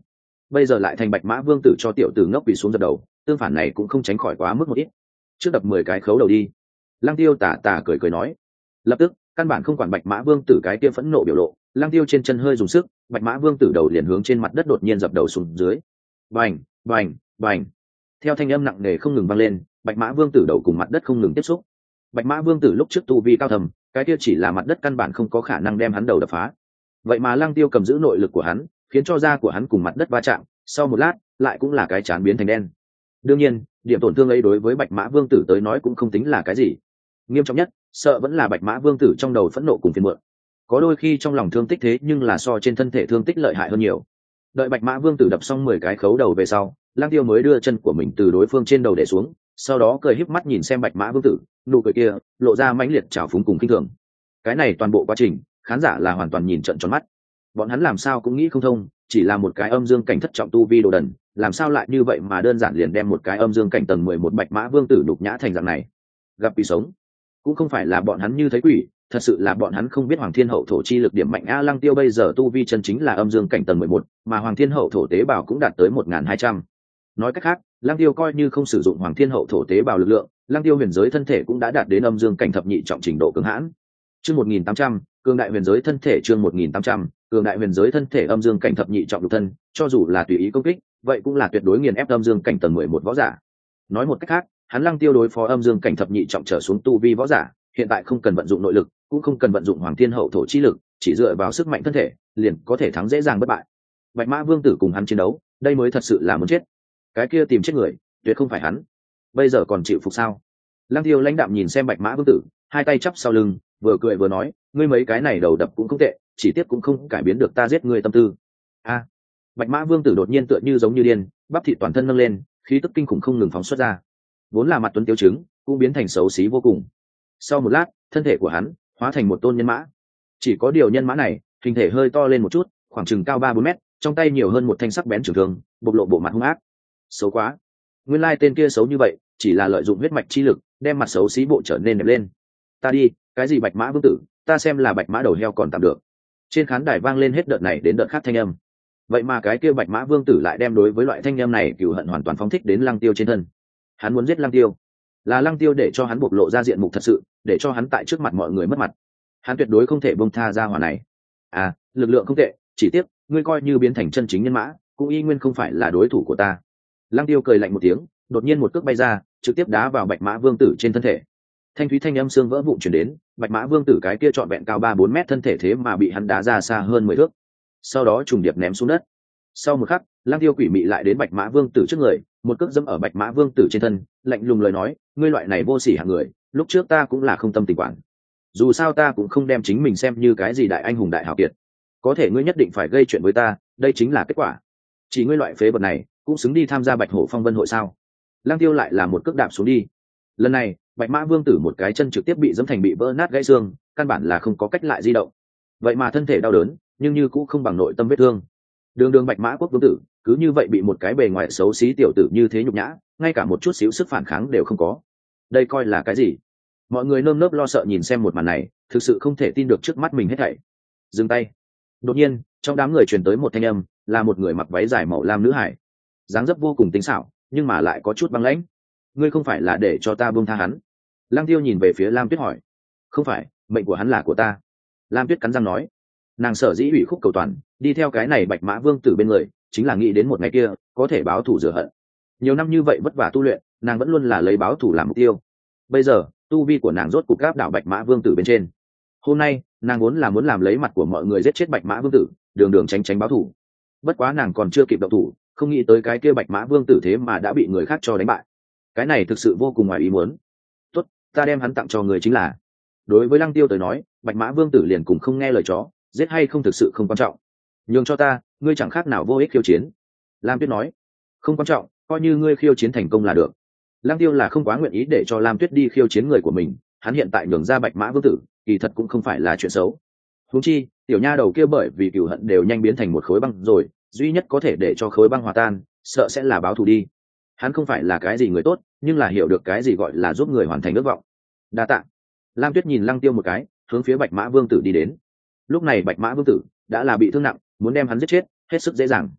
bây giờ lại thành bạch mã vương tử cho tiểu tử ngốc quỳ xuống dập đầu, tương phản này cũng không tránh khỏi quá mức một ít. Trước đập 10 cái khấu đầu đi. Lăng Tiêu tà tà cười cười nói. Lập tức căn bản không quản bạch mã vương tử cái kia phẫn nộ biểu lộ, Lăng Tiêu trên chân hơi dùng sức, bạch mã vương tử đầu liền hướng trên mặt đất đột nhiên dập đầu xuống dưới. Bành bành bành, theo thanh âm nặng nề không ngừng vang lên, bạch mã vương tử đầu cùng mặt đất không ngừng tiếp xúc. Bạch mã vương tử lúc trước tu vi cao thầm, cái kia chỉ là mặt đất căn bản không có khả năng đem hắn đầu đập phá. Vậy mà Lăng Tiêu cầm giữ nội lực của hắn, khiến cho da của hắn cùng mặt đất va chạm, sau một lát lại cũng là cái chán biến thành đen. Đương nhiên điểm tổn thương ấy đối với bạch mã vương tử tới nói cũng không tính là cái gì, nghiêm trọng nhất sợ vẫn là bạch mã vương tử trong đầu phẫn nộ cùng phiền muộn. Có đôi khi trong lòng thương tích thế nhưng là so trên thân thể thương tích lợi hại hơn nhiều. Đợi bạch mã vương tử đập xong 10 cái khấu đầu về sau, Lăng Tiêu mới đưa chân của mình từ đối phương trên đầu để xuống, sau đó cười híp mắt nhìn xem bạch mã vương tử, nụ cười kia lộ ra mãnh liệt trào phúng cùng khinh thường. Cái này toàn bộ quá trình khán giả là hoàn toàn nhìn trợn tròn mắt. Bọn hắn làm sao cũng nghĩ không thông, chỉ là một cái âm dương cảnh thất trọng tu vi đồ đần, làm sao lại như vậy mà đơn giản liền đem một cái âm dương cảnh tầng 11 bạch mã vương tử đục nhã thành dạng này. Gặp quỷ sống. Cũng không phải là bọn hắn như thấy quỷ, thật sự là bọn hắn không biết Hoàng Thiên Hậu thổ chi lực điểm mạnh. A Lăng Tiêu bây giờ tu vi chân chính là âm dương cảnh tầng 11, mà Hoàng Thiên Hậu thổ tế bào cũng đạt tới 1200. Nói cách khác, Lăng Tiêu coi như không sử dụng Hoàng Thiên Hậu thổ tế bào lực lượng, Lăng Tiêu huyền giới thân thể cũng đã đạt đến âm dương cảnh thập nhị trọng trình độ cường hãn. Chương 1800, cường đại huyền giới thân thể. Chương 1800, cường đại huyền giới thân thể. Âm dương cảnh thập nhị trọng lục thân, cho dù là tùy ý công kích, vậy cũng là tuyệt đối nghiền ép âm dương cảnh tầng 11 võ giả. Nói một cách khác, hắn Lăng Tiêu đối phó âm dương cảnh thập nhị trọng trở xuống tu vi võ giả, hiện tại không cần vận dụng nội lực, cũng không cần vận dụng Hoàng Thiên Hậu thổ chi lực, chỉ dựa vào sức mạnh thân thể, liền có thể thắng dễ dàng bất bại. Bạch Mã Vương tử cùng hắn chiến đấu, đây mới thật sự là muốn chết. Cái kia tìm chết người, tuyệt không phải hắn. Bây giờ còn chịu phục sao? Lăng Tiêu lãnh đạm nhìn xem Bạch Mã Vương tử, hai tay chắp sau lưng, vừa cười vừa nói, ngươi mấy cái này đầu đập cũng không tệ, chỉ tiếc cũng không cải biến được ta giết ngươi tâm tư. A. Bạch Mã Vương tử đột nhiên tựa như giống như điên, bắp thịt toàn thân nâng lên, khí tức kinh khủng không ngừng phóng xuất ra. Vốn là mặt tuấn tiêu chứng, cũng biến thành xấu xí vô cùng. Sau một lát, thân thể của hắn hóa thành một tôn nhân mã. Chỉ có điều nhân mã này, hình thể hơi to lên một chút, khoảng chừng cao 3-4 mét, trong tay nhiều hơn một thanh sắc bén trường thương, bộc lộ bộ mặt hung ác. Xấu quá. Nguyên lai tên kia xấu như vậy, chỉ là lợi dụng huyết mạch chi lực, đem mặt xấu xí bộ trở nên đẹp lên. Ta đi, cái gì Bạch Mã Vương tử, ta xem là Bạch Mã đầu heo còn tạm được. Trên khán đài vang lên hết đợt này đến đợt khác thanh âm. Vậy mà cái kia Bạch Mã Vương tử lại đem đối với loại thanh âm này cừu hận hoàn toàn phóng thích đến Lăng Tiêu trên thân. Hắn muốn giết Lăng Tiêu, là Lăng Tiêu để cho hắn bộc lộ ra diện mục thật sự, để cho hắn tại trước mặt mọi người mất mặt. Hắn tuyệt đối không thể bông tha ra hỏa này. À, lực lượng không tệ, chỉ tiếc ngươi coi như biến thành chân chính nhân mã, cũng y nguyên không phải là đối thủ của ta. Lăng Tiêu cười lạnh một tiếng, đột nhiên một cước bay ra, trực tiếp đá vào Bạch Mã Vương tử trên thân thể. Thanh thúy thanh âm xương vỡ vụn truyền đến, Bạch Mã Vương tử cái kia trọn vẹn cao 3-4 mét thân thể thế mà bị hắn đá ra xa hơn 10 thước. Sau đó trùng điệp ném xuống đất. Sau một khắc, Lăng Tiêu quỷ mị lại đến Bạch Mã Vương tử trước người, một cước dẫm ở Bạch Mã Vương tử trên thân, lạnh lùng lời nói, ngươi loại này vô sỉ hạng người, lúc trước ta cũng là không tâm tình quản. Dù sao ta cũng không đem chính mình xem như cái gì đại anh hùng đại hảo kiệt. Có thể ngươi nhất định phải gây chuyện với ta, đây chính là kết quả. Chỉ ngươi loại phế vật này, cũng xứng đi tham gia Bạch Hổ Phong Vân hội sao? Lăng Tiêu lại là một cước đạp xuống đi. Lần này, Bạch Mã Vương tử một cái chân trực tiếp bị dẫm thành bị vỡ nát gãy xương, căn bản là không có cách lại di động. Vậy mà thân thể đau đớn, nhưng như cũng không bằng nội tâm vết thương. Đường Bạch Mã Quốc Vương tử, cứ như vậy bị một cái bề ngoài xấu xí tiểu tử như thế nhục nhã, ngay cả một chút xíu sức phản kháng đều không có. Đây coi là cái gì? Mọi người nơm nớp lo sợ nhìn xem một màn này, thực sự không thể tin được trước mắt mình hết thảy. Dừng tay. Đột nhiên, trong đám người truyền tới một thanh âm, là một người mặc váy dài màu lam nữ hải. Dáng dấp vô cùng tinh xảo, nhưng mà lại có chút băng lãnh. Ngươi không phải là để cho ta buông tha hắn? Lăng Tiêu nhìn về phía Lam Tuyết hỏi. Không phải, mệnh của hắn là của ta. Lam Tuyết cắn răng nói. Nàng sở dĩ ủy khúc cầu toàn, đi theo cái này Bạch Mã Vương tử bên người, chính là nghĩ đến một ngày kia có thể báo thù rửa hận. Nhiều năm như vậy vất vả tu luyện, nàng vẫn luôn là lấy báo thù làm mục tiêu. Bây giờ tu vi của nàng rốt cục áp đảo Bạch Mã Vương tử bên trên. Hôm nay nàng vốn là muốn làm lấy mặt của mọi người giết chết Bạch Mã Vương tử, đường tránh báo thù. Bất quá nàng còn chưa kịp động thủ, không nghĩ tới cái kia Bạch Mã Vương tử thế mà đã bị người khác cho đánh bại. Cái này thực sự vô cùng ngoài ý muốn. Tốt, ta đem hắn tặng cho người chính là. Đối với Lăng Tiêu tới nói, Bạch Mã Vương tử liền cùng không nghe lời chó, giết hay không thực sự không quan trọng. Nhường cho ta, ngươi chẳng khác nào vô ích khiêu chiến. Lam Tuyết nói. Không quan trọng, coi như ngươi khiêu chiến thành công là được. Lăng Tiêu là không quá nguyện ý để cho Lam Tuyết đi khiêu chiến người của mình, hắn hiện tại nhường ra Bạch Mã Vương tử, kỳ thật cũng không phải là chuyện xấu. Huống chi, tiểu nha đầu kia bởi vì cừu hận đều nhanh biến thành một khối băng rồi, duy nhất có thể để cho khối băng hòa tan, sợ sẽ là báo thù đi. Hắn không phải là cái gì người tốt, nhưng là hiểu được cái gì gọi là giúp người hoàn thành ước vọng. Đa tạ. Lam Tuyết nhìn Lăng Tiêu một cái, hướng phía Bạch Mã Vương tử đi đến. Lúc này Bạch Mã Vương tử đã là bị thương nặng, muốn đem hắn giết chết hết sức dễ dàng.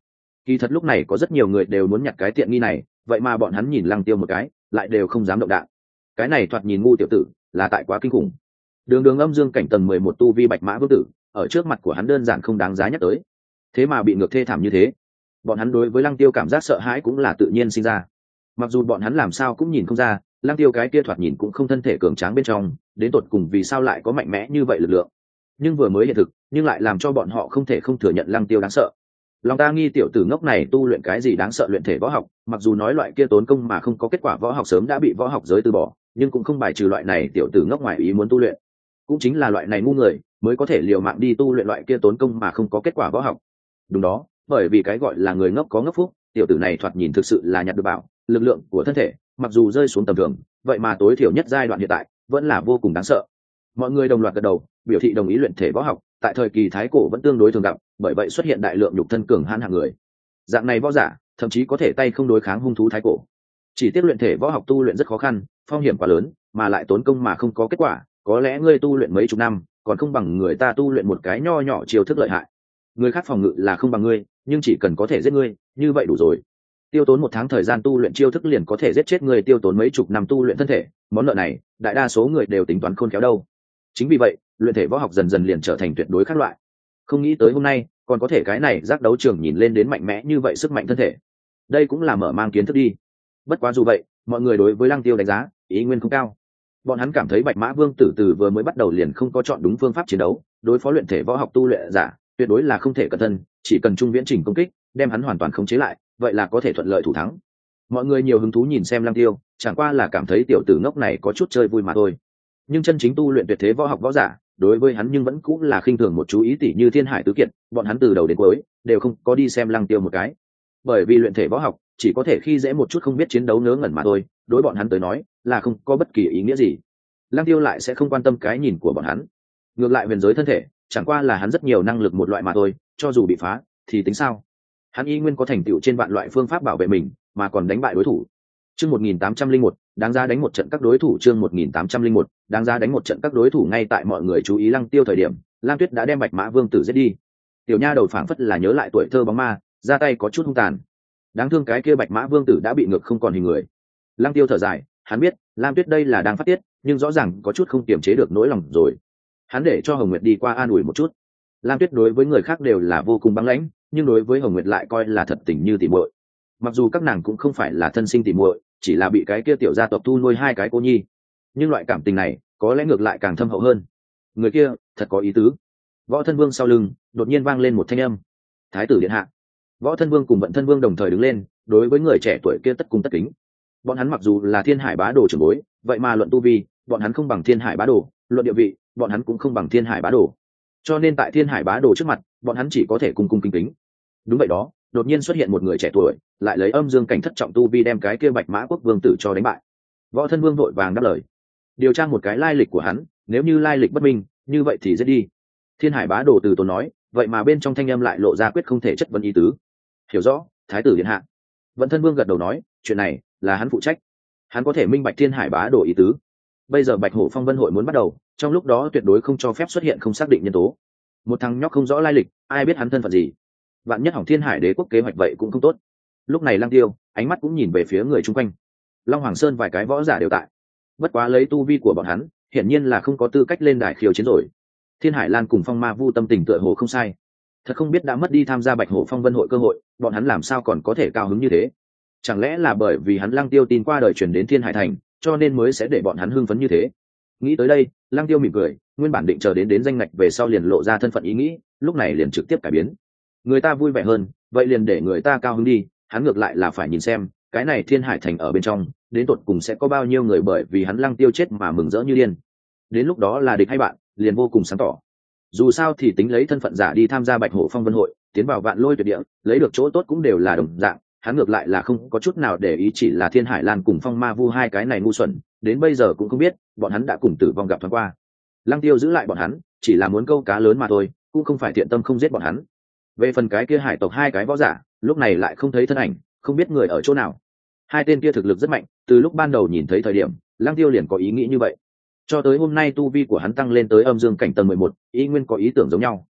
Kỳ thật lúc này có rất nhiều người đều muốn nhặt cái tiện nghi này, vậy mà bọn hắn nhìn Lăng Tiêu một cái lại đều không dám động đạn. Cái này thoạt nhìn ngu tiểu tử là tại quá kinh khủng. Đường đường âm dương cảnh tầng 11 tu vi bạch mã vương tử ở trước mặt của hắn đơn giản không đáng giá nhắc tới, thế mà bị ngược thê thảm như thế. Bọn hắn đối với Lăng Tiêu cảm giác sợ hãi cũng là tự nhiên sinh ra. Mặc dù bọn hắn làm sao cũng nhìn không ra Lăng Tiêu cái kia thoạt nhìn cũng không thân thể cường tráng bên trong đến tột cùng vì sao lại có mạnh mẽ như vậy lực lượng, nhưng vừa mới hiện thực nhưng lại làm cho bọn họ không thể không thừa nhận Lăng Tiêu đáng sợ. Lòng ta nghi tiểu tử ngốc này tu luyện cái gì đáng sợ luyện thể võ học, mặc dù nói loại kia tốn công mà không có kết quả võ học sớm đã bị võ học giới từ bỏ, nhưng cũng không bài trừ loại này tiểu tử ngốc ngoài ý muốn tu luyện. Cũng chính là loại này ngu người mới có thể liều mạng đi tu luyện loại kia tốn công mà không có kết quả võ học. Đúng đó, bởi vì cái gọi là người ngốc có ngốc phúc, tiểu tử này thoạt nhìn thực sự là nhặt được bảo, lực lượng của thân thể mặc dù rơi xuống tầm thường, vậy mà tối thiểu nhất giai đoạn hiện tại vẫn là vô cùng đáng sợ. Mọi người đồng loạt gật đầu biểu thị đồng ý luyện thể võ học tại thời kỳ thái cổ vẫn tương đối thường gặp, bởi vậy xuất hiện đại lượng nhục thân cường hãn hạng người. Dạng này võ giả thậm chí có thể tay không đối kháng hung thú thái cổ. Chỉ tiếc luyện thể võ học tu luyện rất khó khăn, phong hiểm quá lớn, mà lại tốn công mà không có kết quả, có lẽ ngươi tu luyện mấy chục năm còn không bằng người ta tu luyện một cái nho nhỏ chiêu thức lợi hại. Người khác phòng ngự là không bằng ngươi, nhưng chỉ cần có thể giết ngươi như vậy đủ rồi. Tiêu tốn 1 tháng thời gian tu luyện chiêu thức liền có thể giết chết người, tiêu tốn mấy chục năm tu luyện thân thể, món nợ này đại đa số người đều tính toán khôn khéo đâu. Chính vì vậy luyện thể võ học dần dần liền trở thành tuyệt đối khác loại. Không nghĩ tới hôm nay còn có thể cái này giác đấu trường nhìn lên đến mạnh mẽ như vậy sức mạnh thân thể, đây cũng là mở mang kiến thức đi. Bất quá dù vậy mọi người đối với Lăng Tiêu đánh giá ý nguyên không cao. Bọn hắn cảm thấy bạch mã vương tử từ vừa mới bắt đầu liền không có chọn đúng phương pháp chiến đấu, đối phó luyện thể võ học tu luyện giả tuyệt đối là không thể cẩn thân, chỉ cần trung viễn trình công kích đem hắn hoàn toàn khống chế lại, vậy là có thể thuận lợi thủ thắng. Mọi người nhiều hứng thú nhìn xem Lăng Tiêu, chẳng qua là cảm thấy tiểu tử ngốc này có chút chơi vui mà thôi. Nhưng chân chính tu luyện tuyệt thế võ học võ giả đối với hắn nhưng vẫn cũng là khinh thường một chú ý, tỷ như Thiên Hải Tứ Kiệt, bọn hắn từ đầu đến cuối đều không có đi xem Lăng Tiêu một cái, bởi vì luyện thể võ học chỉ có thể khi dễ một chút không biết chiến đấu ngớ ngẩn mà thôi, đối bọn hắn tới nói là không có bất kỳ ý nghĩa gì. Lăng Tiêu lại sẽ không quan tâm cái nhìn của bọn hắn, ngược lại huyền giới thân thể chẳng qua là hắn rất nhiều năng lực một loại mà thôi, cho dù bị phá thì tính sao, hắn y nguyên có thành tựu trên vạn loại phương pháp bảo vệ mình mà còn đánh bại đối thủ. Chương 1801, đáng giá đánh một trận các đối thủ. Chương 1801, đáng giá đánh một trận các đối thủ. Ngay tại mọi người chú ý Lăng Tiêu thời điểm, Lam Tuyết đã đem bạch mã vương tử giết đi. Tiểu nha đầu phảng phất là nhớ lại tuổi thơ bóng ma, ra tay có chút hung tàn. Đáng thương cái kia bạch mã vương tử đã bị ngược không còn hình người. Lăng Tiêu thở dài, hắn biết Lam Tuyết đây là đang phát tiết, nhưng rõ ràng có chút không kiềm chế được nỗi lòng rồi. Hắn để cho Hồng Nguyệt đi qua an ủi một chút. Lam Tuyết đối với người khác đều là vô cùng băng lãnh, nhưng đối với Hồng Nguyệt lại coi là thật tình như tỉ muội. Mặc dù các nàng cũng không phải là thân sinh tỉ muội, chỉ là bị cái kia tiểu gia tộc thu nuôi 2 cái cô nhi, nhưng loại cảm tình này có lẽ ngược lại càng thâm hậu hơn. Người kia thật có ý tứ. Võ Thân Vương sau lưng đột nhiên vang lên một thanh âm. Thái tử điện hạ. Võ Thân Vương cùng Vận Thân Vương đồng thời đứng lên, đối với người trẻ tuổi kia tất cung tất kính. Bọn hắn mặc dù là Thiên Hải Bá Đồ trưởng bối, vậy mà luận tu vi bọn hắn không bằng Thiên Hải Bá Đồ, luận địa vị bọn hắn cũng không bằng Thiên Hải Bá Đồ, cho nên tại Thiên Hải Bá Đồ trước mặt bọn hắn chỉ có thể cung cung kính kính. Đúng vậy đó, đột nhiên xuất hiện một người trẻ tuổi lại lấy âm dương cảnh thất trọng tu vi đem cái kia bạch mã quốc vương tử cho đánh bại. Võ Thân Vương vội vàng đáp lời, điều tra một cái lai lịch của hắn, nếu như lai lịch bất minh như vậy thì giết đi. Thiên Hải Bá Đồ từ tốn nói, vậy mà bên trong thanh âm lại lộ ra quyết không thể chất vấn ý tứ. Hiểu rõ, Thái tử điện hạ. Vận Thân Vương gật đầu nói, chuyện này là hắn phụ trách, hắn có thể minh bạch Thiên Hải Bá Đồ ý tứ. Bây giờ Bạch Hổ Phong Vân hội muốn bắt đầu, trong lúc đó tuyệt đối không cho phép xuất hiện không xác định nhân tố. Một thằng nhóc không rõ lai lịch, ai biết hắn thân phận gì, vạn nhất hỏng Thiên Hải Đế quốc kế hoạch vậy cũng không tốt. Lúc này Lăng Tiêu ánh mắt cũng nhìn về phía người chung quanh. Long Hoàng Sơn vài cái võ giả đều tại, bất quá lấy tu vi của bọn hắn hiển nhiên là không có tư cách lên đài khiêu chiến rồi. Thiên Hải Lan cùng Phong Ma Vu tâm tình tựa hồ không sai, thật không biết đã mất đi tham gia Bạch Hổ Phong Vân hội cơ hội, bọn hắn làm sao còn có thể cao hứng như thế. Chẳng lẽ là bởi vì hắn Lăng Tiêu tin qua đời truyền đến Thiên Hải thành, cho nên mới sẽ để bọn hắn hưng phấn như thế. Nghĩ tới đây, Lăng Tiêu mỉm cười, nguyên bản định chờ đến danh ngạch về sau liền lộ ra thân phận ý nghĩ, lúc này liền trực tiếp cải biến. Người ta vui vẻ hơn, vậy liền để người ta cao hứng đi, hắn ngược lại là phải nhìn xem cái này Thiên Hải thành ở bên trong đến tột cùng sẽ có bao nhiêu người bởi vì hắn Lăng Tiêu chết mà mừng rỡ như điên. Đến lúc đó là địch hay bạn liền vô cùng sáng tỏ. Dù sao thì tính lấy thân phận giả đi tham gia Bạch Hổ Phong Vân hội, tiến vào Vạn Lôi Tuyệt Địa, lấy được chỗ tốt cũng đều là đồng dạng, hắn ngược lại là không có chút nào để ý, chỉ là Thiên Hải Lan cùng Phong Ma Vu 2 cái này ngu xuẩn, đến bây giờ cũng không biết bọn hắn đã cùng tử vong gặp thoáng qua. Lăng Tiêu giữ lại bọn hắn chỉ là muốn câu cá lớn mà thôi, cũng không phải thiện tâm không giết bọn hắn. Về phần cái kia hải tộc 2 cái võ giả, lúc này lại không thấy thân ảnh, không biết người ở chỗ nào. 2 tên kia thực lực rất mạnh, từ lúc ban đầu nhìn thấy thời điểm Lăng Tiêu liền có ý nghĩ như vậy, cho tới hôm nay tu vi của hắn tăng lên tới âm dương cảnh tầng 11, ý nguyên có ý tưởng giống nhau.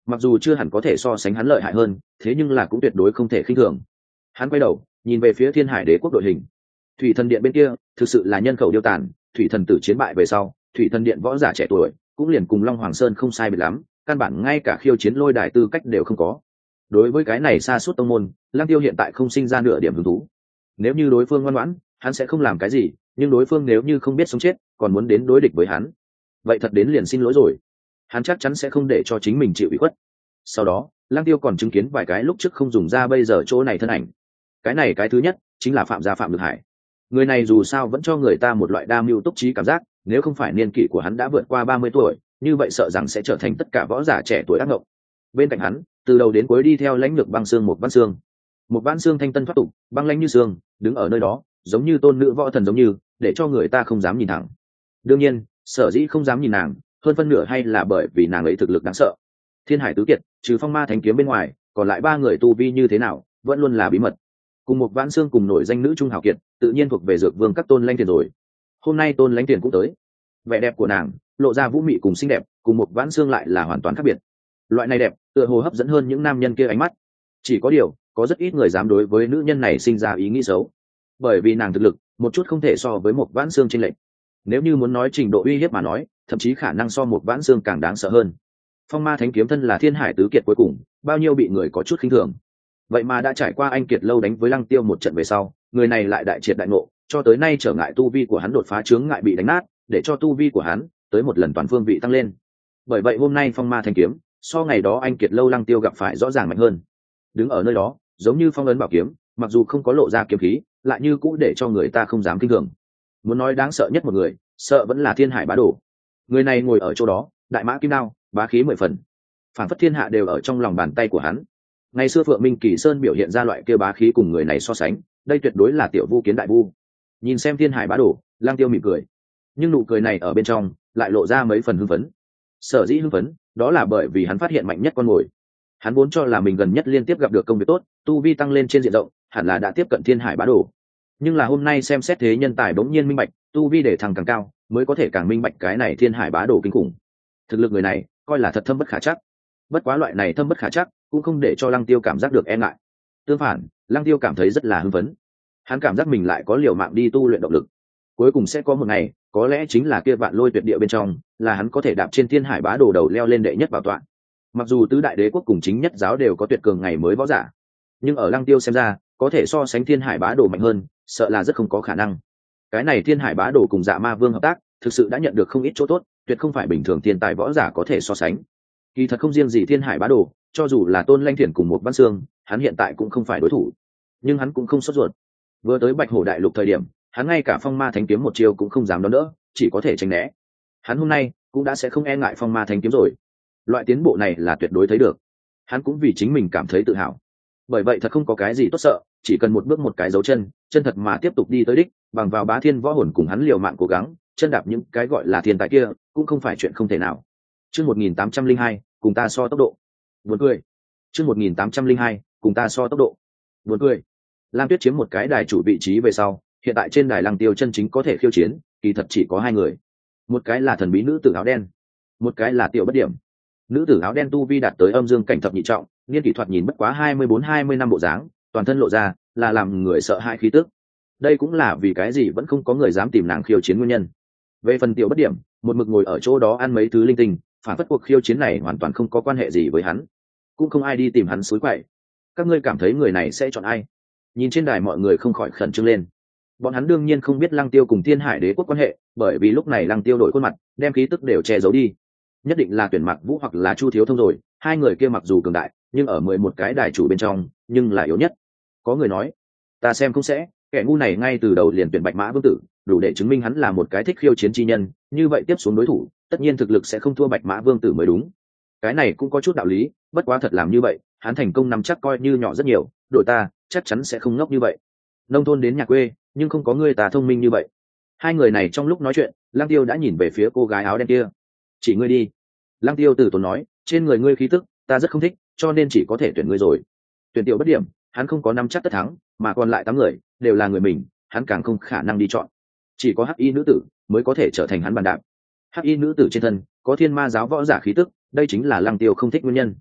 mặc dù chưa hẳn có thể so sánh hắn lợi hại hơn, thế nhưng là cũng tuyệt đối không thể khinh thường. Hắn quay đầu nhìn về phía Thiên Hải Đế quốc đội hình. Thủy Thần Điện bên kia thực sự là nhân khẩu điêu tàn, Thủy Thần Tử chiến bại về sau, Thủy Thần Điện võ giả trẻ tuổi cũng liền cùng Long Hoàng Sơn không sai biệt lắm, căn bản ngay cả khiêu chiến lôi đài tư cách đều không có. Đối với cái này sa sút tông môn, Lăng Tiêu hiện tại không sinh ra nửa điểm hứng thú. Nếu như đối phương ngoan ngoãn, hắn sẽ không làm cái gì, nhưng đối phương nếu như không biết sống chết, còn muốn đến đối địch với hắn, vậy thật đến liền xin lỗi rồi. Hắn chắc chắn sẽ không để cho chính mình chịu ủy khuất. Sau đó, Lăng Tiêu còn chứng kiến vài cái lúc trước không dùng ra bây giờ chỗ này thân ảnh. Cái thứ nhất chính là Phạm gia Phạm Lực Hải. Người này dù sao vẫn cho người ta một loại đa mưu túc trí cảm giác, nếu không phải niên kỷ của hắn đã vượt qua 30 tuổi, như vậy sợ rằng sẽ trở thành tất cả võ giả trẻ tuổi ác ngộng. Bên cạnh hắn, từ đầu đến cuối đi theo lãnh lược băng xương một Văn Xương. Một Văn Xương thanh tân thoát tục, băng lãnh như xương, đứng ở nơi đó, giống như tôn nữ võ thần giống như, để cho người ta không dám nhìn thẳng. Đương nhiên, sở dĩ không dám nhìn nàng, hơn phân nửa hay là bởi vì nàng ấy thực lực đáng sợ. Thiên Hải tứ kiệt, trừ Phong Ma Thánh Kiếm bên ngoài, còn lại ba người tu vi như thế nào, vẫn luôn là bí mật. Cùng một Vãn Xương cùng nổi danh nữ trung hào kiệt, tự nhiên thuộc về dược vương các Tôn Lãnh Tiền rồi. Hôm nay Tôn Lãnh Tiền cũng tới. Vẻ đẹp của nàng, lộ ra vũ mị cùng xinh đẹp, cùng một Vãn Xương lại là hoàn toàn khác biệt. Loại này đẹp, tựa hồ hấp dẫn hơn những nam nhân kia ánh mắt. Chỉ có điều, có rất ít người dám đối với nữ nhân này sinh ra ý nghĩ xấu, bởi vì nàng thực lực, một chút không thể so với một Vãn Xương trên lệnh. Nếu như muốn nói trình độ uy hiếp mà nói, thậm chí khả năng so một Vãn Xương càng đáng sợ hơn. Phong Ma Thánh Kiếm thân là Thiên Hải tứ kiệt cuối cùng, bao nhiêu bị người có chút khinh thường. Vậy mà đã trải qua anh kiệt lâu đánh với Lăng Tiêu một trận về sau, người này lại đại triệt đại ngộ, cho tới nay trở ngại tu vi của hắn đột phá chướng ngại bị đánh nát, để cho tu vi của hắn tới một lần toàn phương vị tăng lên. Bởi vậy hôm nay Phong Ma Thánh Kiếm, so ngày đó anh kiệt lâu Lăng Tiêu gặp phải rõ ràng mạnh hơn. Đứng ở nơi đó, giống như phong ấn bảo kiếm, mặc dù không có lộ ra kiếm khí, lại như cũ để cho người ta không dám kinh thường. Muốn nói đáng sợ nhất một người, sợ vẫn là Thiên Hải Bá Đồ. Người này ngồi ở chỗ đó, đại mã kim đao, bá khí 10 phần, phản phất thiên hạ đều ở trong lòng bàn tay của hắn. Ngày xưa Phượng Minh Kỳ Sơn biểu hiện ra loại kia bá khí cùng người này so sánh, đây tuyệt đối là tiểu vu kiến đại vu. Nhìn xem Thiên Hải Bá Đồ, Lang Tiêu mỉm cười, nhưng nụ cười này ở bên trong lại lộ ra mấy phần hưng phấn. Sở dĩ hưng phấn, đó là bởi vì hắn phát hiện mạnh nhất con mồi. Hắn vốn cho là mình gần nhất liên tiếp gặp được công việc tốt, tu vi tăng lên trên diện rộng, hẳn là đã tiếp cận Thiên Hải Bá Đồ. Nhưng là hôm nay xem xét thế nhân tài bỗng nhiên minh bạch, tu vi để thằng càng cao, mới có thể càng minh bạch cái này Thiên Hải Bá Đồ kinh khủng. Thực lực người này, coi là thật thâm bất khả trắc. Bất quá loại này thâm bất khả trắc, cũng không để cho Lăng Tiêu cảm giác được e ngại. Tương phản, Lăng Tiêu cảm thấy rất là hưng phấn. Hắn cảm giác mình lại có liều mạng đi tu luyện động lực. Cuối cùng sẽ có một ngày, có lẽ chính là kia Vạn Lôi Tuyệt Địa bên trong, là hắn có thể đạp trên Thiên Hải Bá Đồ đầu leo lên đệ nhất bảo tọa. Mặc dù tứ đại đế quốc cùng chính nhất giáo đều có tuyệt cường ngày mới võ giả, nhưng ở Lăng Tiêu xem ra, có thể so sánh Thiên Hải Bá Đồ mạnh hơn, sợ là rất không có khả năng. Cái này Thiên Hải Bá Đồ cùng Dạ Ma Vương hợp tác, thực sự đã nhận được không ít chỗ tốt, tuyệt không phải bình thường thiên tài võ giả có thể so sánh. Kỳ thật không riêng gì Thiên Hải Bá Đồ, cho dù là Tôn Lãnh Thiển cùng một Văn Xương, hắn hiện tại cũng không phải đối thủ, nhưng hắn cũng không sốt ruột. Vừa tới Bạch Hổ Đại Lục thời điểm, hắn ngay cả Phong Ma Thánh Kiếm một chiêu cũng không dám đón đỡ, chỉ có thể tránh né. Hắn hôm nay cũng đã sẽ không e ngại Phong Ma Thánh Kiếm rồi. Loại tiến bộ này là tuyệt đối thấy được. Hắn cũng vì chính mình cảm thấy tự hào. Bởi vậy thật không có cái gì tốt sợ, chỉ cần một bước một cái dấu chân, chân thật mà tiếp tục đi tới đích, bằng vào bá thiên võ hồn cùng hắn liều mạng cố gắng, chân đạp những cái gọi là thiên tài kia, cũng không phải chuyện không thể nào. Chương 1802, cùng ta so tốc độ. Buồn cười. Chương 1802, cùng ta so tốc độ. Buồn cười. Lam Tuyết chiếm một cái đài chủ vị trí về sau, hiện tại trên đài Lăng Tiêu chân chính có thể khiêu chiến, kỳ thật chỉ có hai người. Một cái là thần bí nữ tử áo đen, một cái là Tiểu Bất Điểm. Nữ tử áo đen tu vi đạt tới âm dương cảnh thập nhị trọng, niên kỷ thuật nhìn bất quá 24-20 năm bộ dáng, toàn thân lộ ra là làm người sợ hãi khí tức. Đây cũng là vì cái gì vẫn không có người dám tìm nàng khiêu chiến nguyên nhân. Về phần Tiểu Bất Điểm, một mực ngồi ở chỗ đó ăn mấy thứ linh tinh, phản phất cuộc khiêu chiến này hoàn toàn không có quan hệ gì với hắn, cũng không ai đi tìm hắn xúi quậy. Các ngươi cảm thấy người này sẽ chọn ai? Nhìn trên đài mọi người không khỏi khẩn trương lên. Bọn hắn đương nhiên không biết Lăng Tiêu cùng Thiên Hải Đế quốc quan hệ, bởi vì lúc này Lăng Tiêu đổi khuôn mặt, đem khí tức đều che giấu đi. Nhất định là tuyển Mạc Vũ hoặc là Chu Thiếu Thông rồi, hai người kia mặc dù cường đại, nhưng ở 11 cái đài chủ bên trong, nhưng là yếu nhất. Có người nói, ta xem không sẽ, kẻ ngu này ngay từ đầu liền tuyển Bạch Mã Vương Tử, đủ để chứng minh hắn là một cái thích khiêu chiến chi nhân, như vậy tiếp xuống đối thủ, tất nhiên thực lực sẽ không thua Bạch Mã Vương Tử mới đúng. Cái này cũng có chút đạo lý, bất quá thật làm như vậy, hắn thành công nắm chắc coi như nhỏ rất nhiều, đội ta chắc chắn sẽ không ngốc như vậy. Nông thôn đến nhà quê, nhưng không có người ta thông minh như vậy. Hai người này trong lúc nói chuyện, Lăng Tiêu đã nhìn về phía cô gái áo đen kia. Chỉ ngươi đi. Lăng Tiêu từ tốn nói, trên người ngươi khí tức, ta rất không thích, cho nên chỉ có thể tuyển ngươi rồi. Tuyển Tiểu Bất Điểm, hắn không có nắm chắc tất thắng, mà còn lại 8 người đều là người mình, hắn càng không khả năng đi chọn. Chỉ có Hắc Y nữ tử mới có thể trở thành hắn bàn đạp. Hắc Y nữ tử trên thân có Thiên Ma giáo võ giả khí tức, đây chính là Lăng Tiêu không thích nguyên nhân.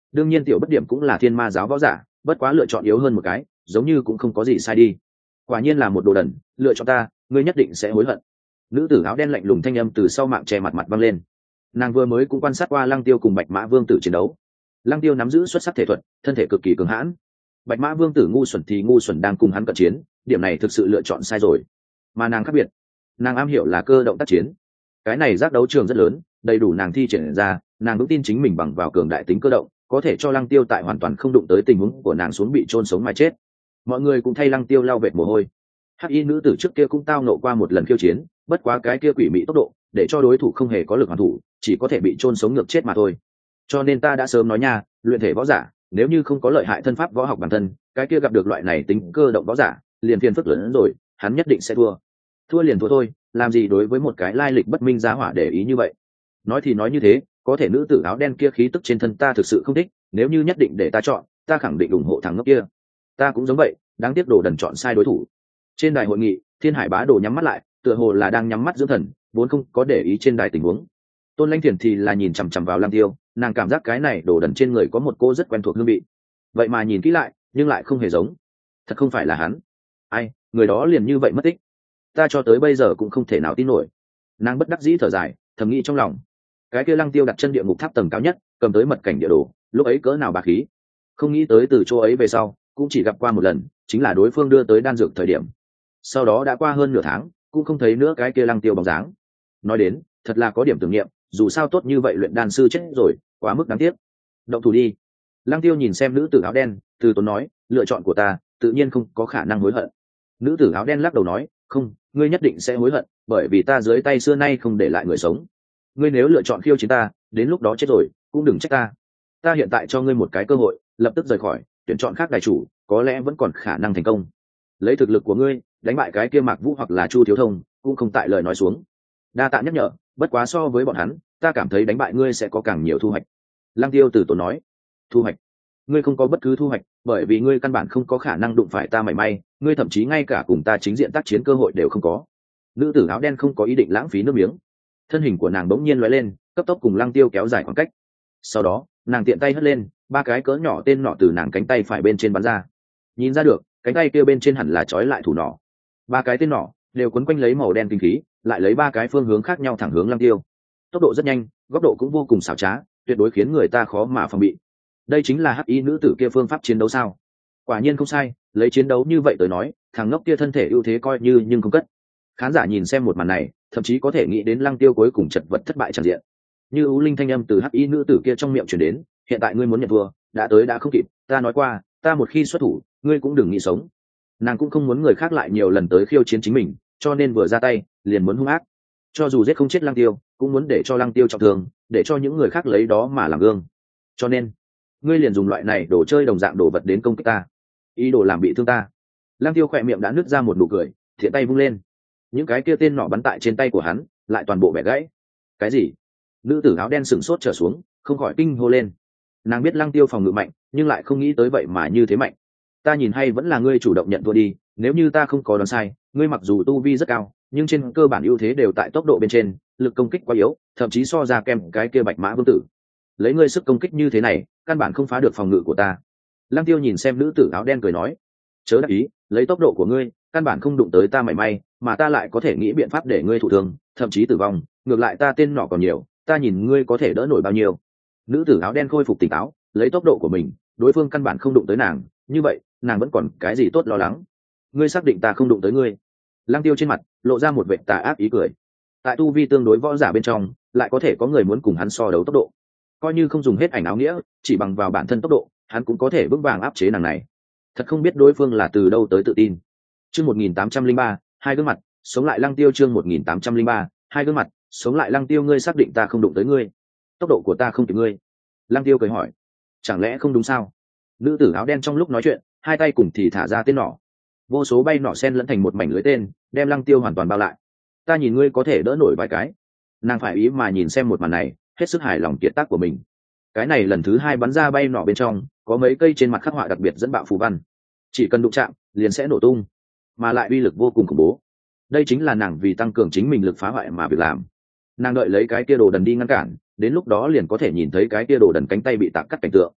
đương nhiên tiểu bất điểm cũng là thiên ma giáo võ giả, bất quá lựa chọn yếu hơn một cái, giống như cũng không có gì sai đi. Quả nhiên là một đồ đần, lựa chọn ta, ngươi nhất định sẽ hối hận. Nữ tử áo đen lạnh lùng thanh âm từ sau mạng che mặt văng lên. Nàng vừa mới cũng quan sát qua Lăng Tiêu cùng Bạch Mã Vương tử chiến đấu. Lăng Tiêu nắm giữ xuất sắc thể thuật, thân thể cực kỳ cường hãn. Bạch Mã Vương tử ngu xuẩn thì ngu xuẩn đang cùng hắn cận chiến, điểm này thực sự lựa chọn sai rồi. Mà nàng khác biệt, nàng am hiểu là cơ động tác chiến. Cái này giác đấu trường rất lớn, đầy đủ nàng thi triển ra, nàng vững tin chính mình bằng vào cường đại tính cơ động, có thể cho Lăng Tiêu tại hoàn toàn không đụng tới tình huống của nàng xuống bị chôn sống mà chết. Mọi người cũng thay Lăng Tiêu lau vệt mồ hôi. Hắc y nữ tử trước kia cũng tao nộ qua một lần khiêu chiến, bất quá cái kia quỷ mị tốc độ, để cho đối thủ không hề có lực hoàn thủ, chỉ có thể bị chôn sống ngược chết mà thôi. Cho nên ta đã sớm nói nha, luyện thể võ giả, nếu như không có lợi hại thân pháp võ học bản thân, cái kia gặp được loại này tính cơ động võ giả, liền phiền phức lớn hơn rồi, hắn nhất định sẽ thua. Thua liền thua thôi, làm gì đối với một cái lai lịch bất minh giá hỏa để ý như vậy. Nói thì nói như thế, có thể nữ tử áo đen kia khí tức trên thân ta thực sự không thích, nếu như nhất định để ta chọn, ta khẳng định ủng hộ thằng ngốc kia. Ta cũng giống vậy, đáng tiếc đồ đần chọn sai đối thủ. Trên đài hội nghị, Thiên Hải Bá Đồ nhắm mắt lại, tựa hồ là đang nhắm mắt dưỡng thần, vốn không có để ý trên đài tình huống. Tôn Lãnh Thiền thì là nhìn chằm chằm vào Lăng Tiêu, nàng cảm giác cái này đồ đần trên người có một cô rất quen thuộc hương vị. Vậy mà nhìn kỹ lại, nhưng lại không hề giống. Thật không phải là hắn. Ai, người đó liền như vậy mất tích. Ta cho tới bây giờ cũng không thể nào tin nổi. Nàng bất đắc dĩ thở dài, thầm nghĩ trong lòng. Cái kia Lăng Tiêu đặt chân địa ngục tháp tầng cao nhất, cầm tới mật cảnh địa đồ, lúc ấy cỡ nào bá khí. Không nghĩ tới từ chỗ ấy về sau, cũng chỉ gặp qua một lần, chính là đối phương đưa tới đan dược thời điểm. Sau đó đã qua hơn nửa tháng, cũng không thấy nữa cái kia Lăng Tiêu bóng dáng. Nói đến, thật là có điểm tưởng niệm, dù sao tốt như vậy luyện đan sư chết rồi, quá mức đáng tiếc. Động thủ đi. Lăng Tiêu nhìn xem nữ tử áo đen, từ tốn nói, lựa chọn của ta, tự nhiên không có khả năng hối hận. Nữ tử áo đen lắc đầu nói, không, ngươi nhất định sẽ hối hận, bởi vì ta dưới tay xưa nay không để lại người sống. Ngươi nếu lựa chọn khiêu chiến ta, đến lúc đó chết rồi, cũng đừng trách ta. Ta hiện tại cho ngươi một cái cơ hội, lập tức rời khỏi, tuyển chọn khác đại chủ, có lẽ vẫn còn khả năng thành công. Lấy thực lực của ngươi, đánh bại cái kia Mạc Vũ hoặc là Chu Thiếu Thông, cũng không tại lời nói xuống. Đa tạ nhắc nhở, bất quá so với bọn hắn, ta cảm thấy đánh bại ngươi sẽ có càng nhiều thu hoạch. Lăng Tiêu từ tốn nói, thu hoạch? Ngươi không có bất cứ thu hoạch, bởi vì ngươi căn bản không có khả năng đụng phải ta mảy may, ngươi thậm chí ngay cả cùng ta chính diện tác chiến cơ hội đều không có. Nữ tử áo đen không có ý định lãng phí nước miếng, thân hình của nàng bỗng nhiên lóe lên, cấp tốc cùng Lăng Tiêu kéo dài khoảng cách. Sau đó, nàng tiện tay hất lên, ba cái cỡ nhỏ tên nỏ từ nàng cánh tay phải bên trên bắn ra. Nhìn ra được, cánh tay kia bên trên hẳn là trói lại thủ nỏ. Ba cái tên nỏ đều quấn quanh lấy màu đen kinh khí, lại lấy ba cái phương hướng khác nhau thẳng hướng Lăng Tiêu. Tốc độ rất nhanh, góc độ cũng vô cùng xảo trá, tuyệt đối khiến người ta khó mà phòng bị. Đây chính là hắc y nữ tử kia phương pháp chiến đấu sao? Quả nhiên không sai, lấy chiến đấu như vậy tới nói, thằng ngốc kia thân thể ưu thế coi như nhưng không cất. Khán giả nhìn xem một màn này, thậm chí có thể nghĩ đến Lăng Tiêu cuối cùng chật vật thất bại tràn diện. Như ưu linh thanh âm từ hắc y nữ tử kia trong miệng truyền đến, hiện tại ngươi muốn nhận thua, đã tới đã không kịp, ta nói qua, ta một khi xuất thủ, ngươi cũng đừng nghĩ sống. Nàng cũng không muốn người khác lại nhiều lần tới khiêu chiến chính mình, cho nên vừa ra tay liền muốn hung ác, cho dù giết không chết Lăng Tiêu cũng muốn để cho Lăng Tiêu trọng thương, để cho những người khác lấy đó mà làm gương. Cho nên ngươi liền dùng loại này đồ chơi đồng dạng đồ vật đến công kích ta, ý đồ làm bị thương ta. Lăng Tiêu khỏe miệng đã nứt ra một nụ cười, thiện tay vung lên, những cái kia tên nọ bắn tại trên tay của hắn lại toàn bộ bẻ gãy. Cái gì? Nữ tử áo đen sừng sốt trở xuống, không khỏi kinh hô lên. Nàng biết Lăng Tiêu phòng ngự mạnh, nhưng lại không nghĩ tới vậy mà như thế mạnh. Ta nhìn hay vẫn là ngươi chủ động nhận thua đi, nếu như ta không có đoán sai, ngươi mặc dù tu vi rất cao, nhưng trên cơ bản ưu thế đều tại tốc độ bên trên, lực công kích quá yếu, thậm chí so ra kèm cái kia Bạch Mã Vương tử. Lấy ngươi sức công kích như thế này, căn bản không phá được phòng ngự của ta. Lăng Tiêu nhìn xem nữ tử áo đen cười nói, chớ đắc ý, lấy tốc độ của ngươi, căn bản không đụng tới ta mảy may, mà ta lại có thể nghĩ biện pháp để ngươi thụ thương, thậm chí tử vong, ngược lại ta tên nọ còn nhiều, ta nhìn ngươi có thể đỡ nổi bao nhiêu. Nữ tử áo đen khôi phục tỉnh táo, lấy tốc độ của mình, đối phương căn bản không đụng tới nàng, như vậy, nàng vẫn còn cái gì tốt lo lắng. Ngươi xác định ta không đụng tới ngươi? Lăng Tiêu trên mặt lộ ra một vệt tà ác ý cười. Tại tu vi tương đối võ giả bên trong, lại có thể có người muốn cùng hắn so đấu tốc độ. Coi như không dùng hết ảnh áo nghĩa, chỉ bằng vào bản thân tốc độ, hắn cũng có thể vững vàng áp chế nàng này. Thật không biết đối phương là từ đâu tới tự tin. Chương 1803, hai gương mặt, sống lại Lăng Tiêu. Chương 1803, hai gương mặt, sống lại Lăng Tiêu. Ngươi xác định ta không đụng tới ngươi? Tốc độ của ta không kịp ngươi. Lăng Tiêu cười hỏi. Chẳng lẽ không đúng sao? Nữ tử áo đen trong lúc nói chuyện, hai tay cùng thì thả ra tên nỏ. Vô số bay nỏ sen lẫn thành một mảnh lưới tên, đem Lăng Tiêu hoàn toàn bao lại. Ta nhìn ngươi có thể đỡ nổi vài cái. Nàng phải ý mà nhìn xem một màn này, hết sức hài lòng kiệt tác của mình. Cái này lần thứ hai bắn ra bay nỏ bên trong, có mấy cây trên mặt khắc họa đặc biệt dẫn bạo phù văn, chỉ cần đụng chạm liền sẽ nổ tung, mà lại uy lực vô cùng khủng bố. Đây chính là nàng vì tăng cường chính mình lực phá hoại mà việc làm. Nàng đợi lấy cái kia đồ đần đi ngăn cản, đến lúc đó liền có thể nhìn thấy cái kia đồ đần cánh tay bị tạc cắt cảnh tượng.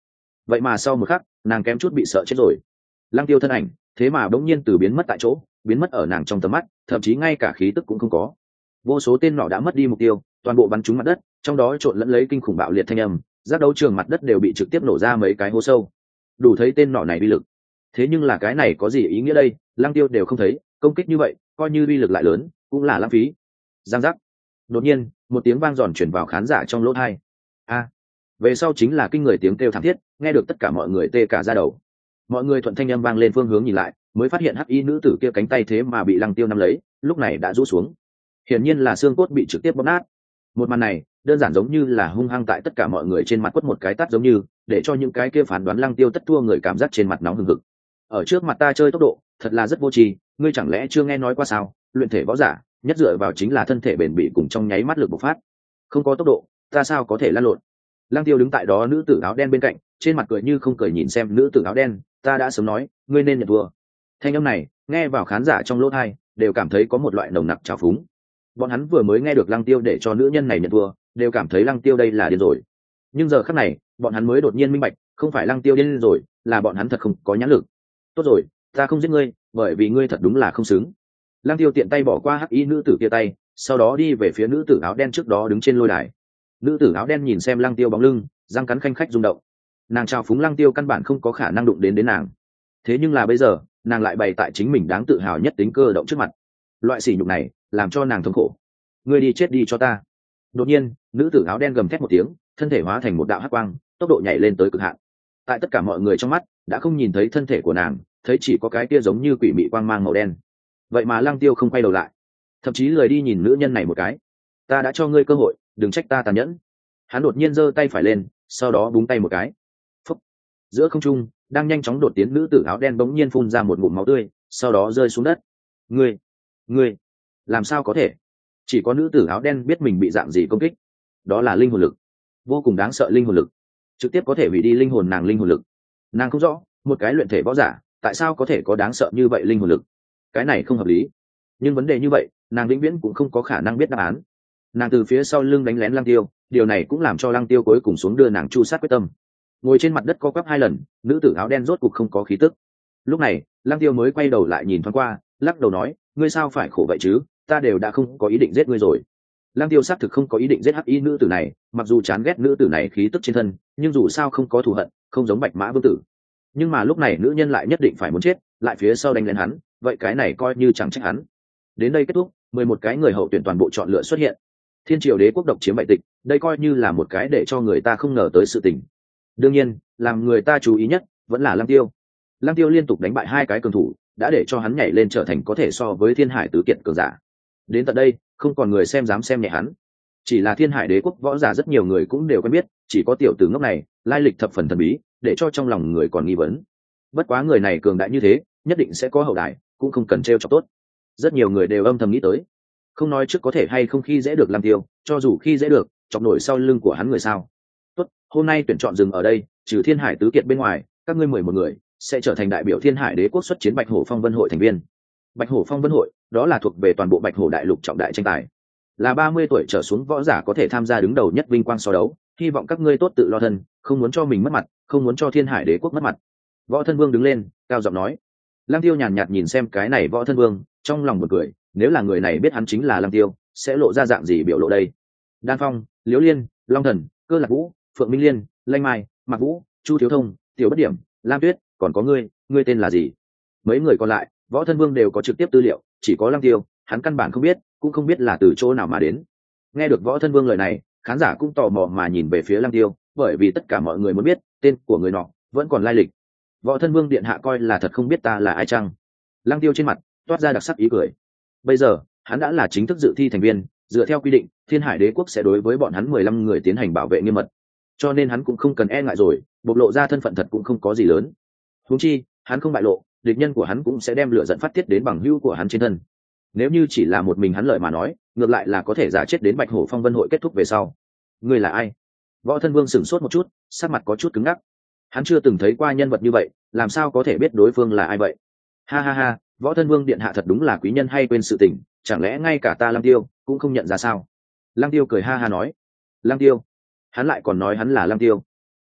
vậy mà sau một khắc nàng kém chút bị sợ chết rồi. Lăng Tiêu thân ảnh thế mà bỗng nhiên từ biến mất tại chỗ, biến mất ở nàng trong tầm mắt, thậm chí ngay cả khí tức cũng không có. Vô số tên nỏ đã mất đi mục tiêu, toàn bộ bắn trúng mặt đất, trong đó trộn lẫn lấy kinh khủng bạo liệt thanh âm, giác đấu trường mặt đất đều bị trực tiếp nổ ra mấy cái hố sâu. Đủ thấy tên nỏ này uy lực. Thế nhưng là cái này có gì ý nghĩa đây? Lăng Tiêu đều không thấy, công kích như vậy, coi như uy lực lại lớn, cũng là lãng phí. Giang giác. Đột nhiên, một tiếng vang giòn truyền vào khán giả trong lỗ tai. A. Về sau chính là kinh người tiếng kêu thảm thiết, nghe được tất cả mọi người tê cả da đầu. Mọi người thuận thanh âm vang lên phương hướng nhìn lại, mới phát hiện hắc y nữ tử kia cánh tay thế mà bị Lăng Tiêu nắm lấy, lúc này đã rũ xuống. Hiển nhiên là xương cốt bị trực tiếp bóp nát. Một màn này đơn giản giống như là hung hăng tại tất cả mọi người trên mặt quất một cái tát, giống như để cho những cái kia phán đoán Lăng Tiêu tất thua người cảm giác trên mặt nóng hừng hực. Ở trước mặt ta chơi tốc độ thật là rất vô tri, ngươi chẳng lẽ chưa nghe nói qua sao? Luyện thể võ giả nhất dựa vào chính là thân thể bền bỉ cùng trong nháy mắt lực bộc phát, không có tốc độ ta sao có thể lăn lộn? Lăng Tiêu đứng tại đó nữ tử áo đen bên cạnh, trên mặt cười như không cười nhìn xem nữ tử áo đen, ta đã sớm nói ngươi nên nhận thua. Thanh âm này nghe vào khán giả trong lỗ tai đều cảm thấy có một loại nồng nặc trào phúng. Bọn hắn vừa mới nghe được Lăng Tiêu để cho nữ nhân này nhận thua, đều cảm thấy Lăng Tiêu đây là điên rồi. Nhưng giờ khắc này bọn hắn mới đột nhiên minh bạch, không phải Lăng Tiêu điên rồi, là bọn hắn thật không có nhãn lực. Tốt rồi, ta không giết ngươi, bởi vì ngươi thật đúng là không xứng. Lăng Tiêu tiện tay bỏ qua hắc y nữ tử kia tay, sau đó đi về phía nữ tử áo đen trước đó đứng trên lôi đài. Nữ tử áo đen nhìn xem Lăng Tiêu bóng lưng, răng cắn khanh khách rung động. Nàng trao phúng Lăng Tiêu căn bản không có khả năng đụng đến nàng. Thế nhưng là bây giờ nàng lại bày tại chính mình đáng tự hào nhất tính cơ động trước mặt. Loại sỉ nhục này làm cho nàng thống khổ. Ngươi đi chết đi cho ta. Đột nhiên nữ tử áo đen gầm thét một tiếng, thân thể hóa thành một đạo hắc quang, tốc độ nhảy lên tới cực hạn. Tại tất cả mọi người trong mắt đã không nhìn thấy thân thể của nàng, thấy chỉ có cái kia giống như quỷ mị quang mang màu đen. Vậy mà Lăng Tiêu không quay đầu lại, thậm chí lười đi nhìn nữ nhân này một cái. Ta đã cho ngươi cơ hội, đừng trách ta tàn nhẫn. Hắn đột nhiên giơ tay phải lên, sau đó búng tay một cái. Phúc. Giữa không trung đang nhanh chóng đột tiến nữ tử áo đen bỗng nhiên phun ra một ngụm máu tươi, sau đó rơi xuống đất. Ngươi làm sao có thể? Chỉ có nữ tử áo đen biết mình bị dạng gì công kích. Đó là linh hồn lực, vô cùng đáng sợ linh hồn lực, trực tiếp có thể hủy đi linh hồn nàng. Linh hồn lực, nàng không rõ một cái luyện thể võ giả tại sao có thể có đáng sợ như vậy linh hồn lực. Cái này không hợp lý. Nhưng vấn đề như vậy nàng vĩnh viễn cũng không có khả năng biết đáp án. Nàng từ phía sau lưng đánh lén Lăng Tiêu, điều này cũng làm cho Lăng Tiêu cuối cùng xuống đưa nàng chu sát quyết tâm. Ngồi trên mặt đất co quắp 2 lần, nữ tử áo đen rốt cục không có khí tức. Lúc này Lăng Tiêu mới quay đầu lại nhìn thoáng qua, lắc đầu nói, ngươi sao phải khổ vậy chứ, ta đều đã không có ý định giết ngươi rồi. Lăng Tiêu xác thực không có ý định giết hắc y nữ tử này, mặc dù chán ghét nữ tử này khí tức trên thân, nhưng dù sao không có thù hận, không giống Bạch Mã Vương tử. Nhưng mà lúc này nữ nhân lại nhất định phải muốn chết, lại phía sau đánh lên hắn, vậy cái này coi như chẳng trách hắn. Đến đây kết thúc, 11 cái người hậu tuyển toàn bộ chọn lựa xuất hiện. Thiên Triều Đế quốc độc chiếm bại tịch, đây coi như là một cái để cho người ta không ngờ tới sự tình. Đương nhiên, làm người ta chú ý nhất vẫn là Lăng Tiêu. Lăng Tiêu liên tục đánh bại 2 cái cường thủ, đã để cho hắn nhảy lên trở thành có thể so với Thiên Hải tứ kiện cường giả. Đến tận đây, không còn người dám xem nhẹ hắn. Chỉ là Thiên Hải Đế quốc võ giả rất nhiều người cũng đều quen biết, chỉ có tiểu tử ngốc này, lai lịch thập phần thần bí, để cho trong lòng người còn nghi vấn. Bất quá người này cường đại như thế, nhất định sẽ có hậu đài, cũng không cần trêu chọc tốt. Rất nhiều người đều âm thầm nghĩ tới, không nói trước có thể hay không khi dễ được Lăng Tiêu, cho dù khi dễ được, chọc nổi sau lưng của hắn người sao. Tốt, hôm nay tuyển chọn dừng ở đây, trừ Thiên Hải tứ kiệt bên ngoài, các ngươi 11 người sẽ trở thành đại biểu Thiên Hải Đế quốc xuất chiến Bạch Hổ Phong Vân hội thành viên. Bạch Hổ Phong Vân hội, đó là thuộc về toàn bộ Bạch Hổ đại lục trọng đại tranh tài, là 30 tuổi trở xuống võ giả có thể tham gia đứng đầu nhất vinh quang so đấu. Hy vọng các ngươi tốt tự lo thân, không muốn cho mình mất mặt, không muốn cho Thiên Hải Đế quốc mất mặt. Võ Thân Vương đứng lên, cao giọng nói. Lăng Tiêu nhàn nhạt nhìn xem cái này Võ Thân Vương, trong lòng buồn cười, nếu là người này biết hắn chính là Lăng Tiêu, sẽ lộ ra dạng gì biểu lộ đây? Đan Phong, Liễu Liên, Long Thần, Cơ Lạc Vũ, Phượng Minh Liên, Lanh Mai, Mạc Vũ, Chu Thiếu Thông, Tiểu Bất Điểm, Lam Tuyết, còn có ngươi tên là gì? Mấy người còn lại, Võ Thân Vương đều có trực tiếp tư liệu, chỉ có Lăng Tiêu, hắn căn bản không biết, cũng không biết là từ chỗ nào mà đến. Nghe được Võ Thân Vương lời này, khán giả cũng tò mò mà nhìn về phía Lăng Tiêu, bởi vì tất cả mọi người muốn biết tên của người nọ vẫn còn lai lịch. Võ Thân Vương điện hạ coi là thật không biết ta là ai chăng? Lăng Tiêu trên mặt toát ra đặc sắc ý cười. Bây giờ hắn đã là chính thức dự thi thành viên, dựa theo quy định Thiên Hải Đế quốc sẽ đối với bọn hắn 15 người tiến hành bảo vệ nghiêm mật, cho nên hắn cũng không cần e ngại rồi, bộc lộ ra thân phận thật cũng không có gì lớn. Huống chi hắn không bại lộ, địch nhân của hắn cũng sẽ đem lửa giận phát tiết đến bằng hữu của hắn trên thân. Nếu như chỉ là một mình hắn lợi mà nói, ngược lại là có thể giả chết đến Bạch Hổ Phong Vân hội kết thúc về sau. Ngươi là ai? Võ Thân Vương sửng sốt một chút, sắc mặt có chút cứng ngắc. Hắn chưa từng thấy qua nhân vật như vậy, làm sao có thể biết đối phương là ai vậy? Ha ha ha, Võ Thân Vương điện hạ thật đúng là quý nhân hay quên sự tình, chẳng lẽ ngay cả ta Lăng Tiêu cũng không nhận ra sao? Lăng Tiêu cười ha ha nói. Lăng Tiêu? Hắn lại còn nói hắn là Lăng Tiêu.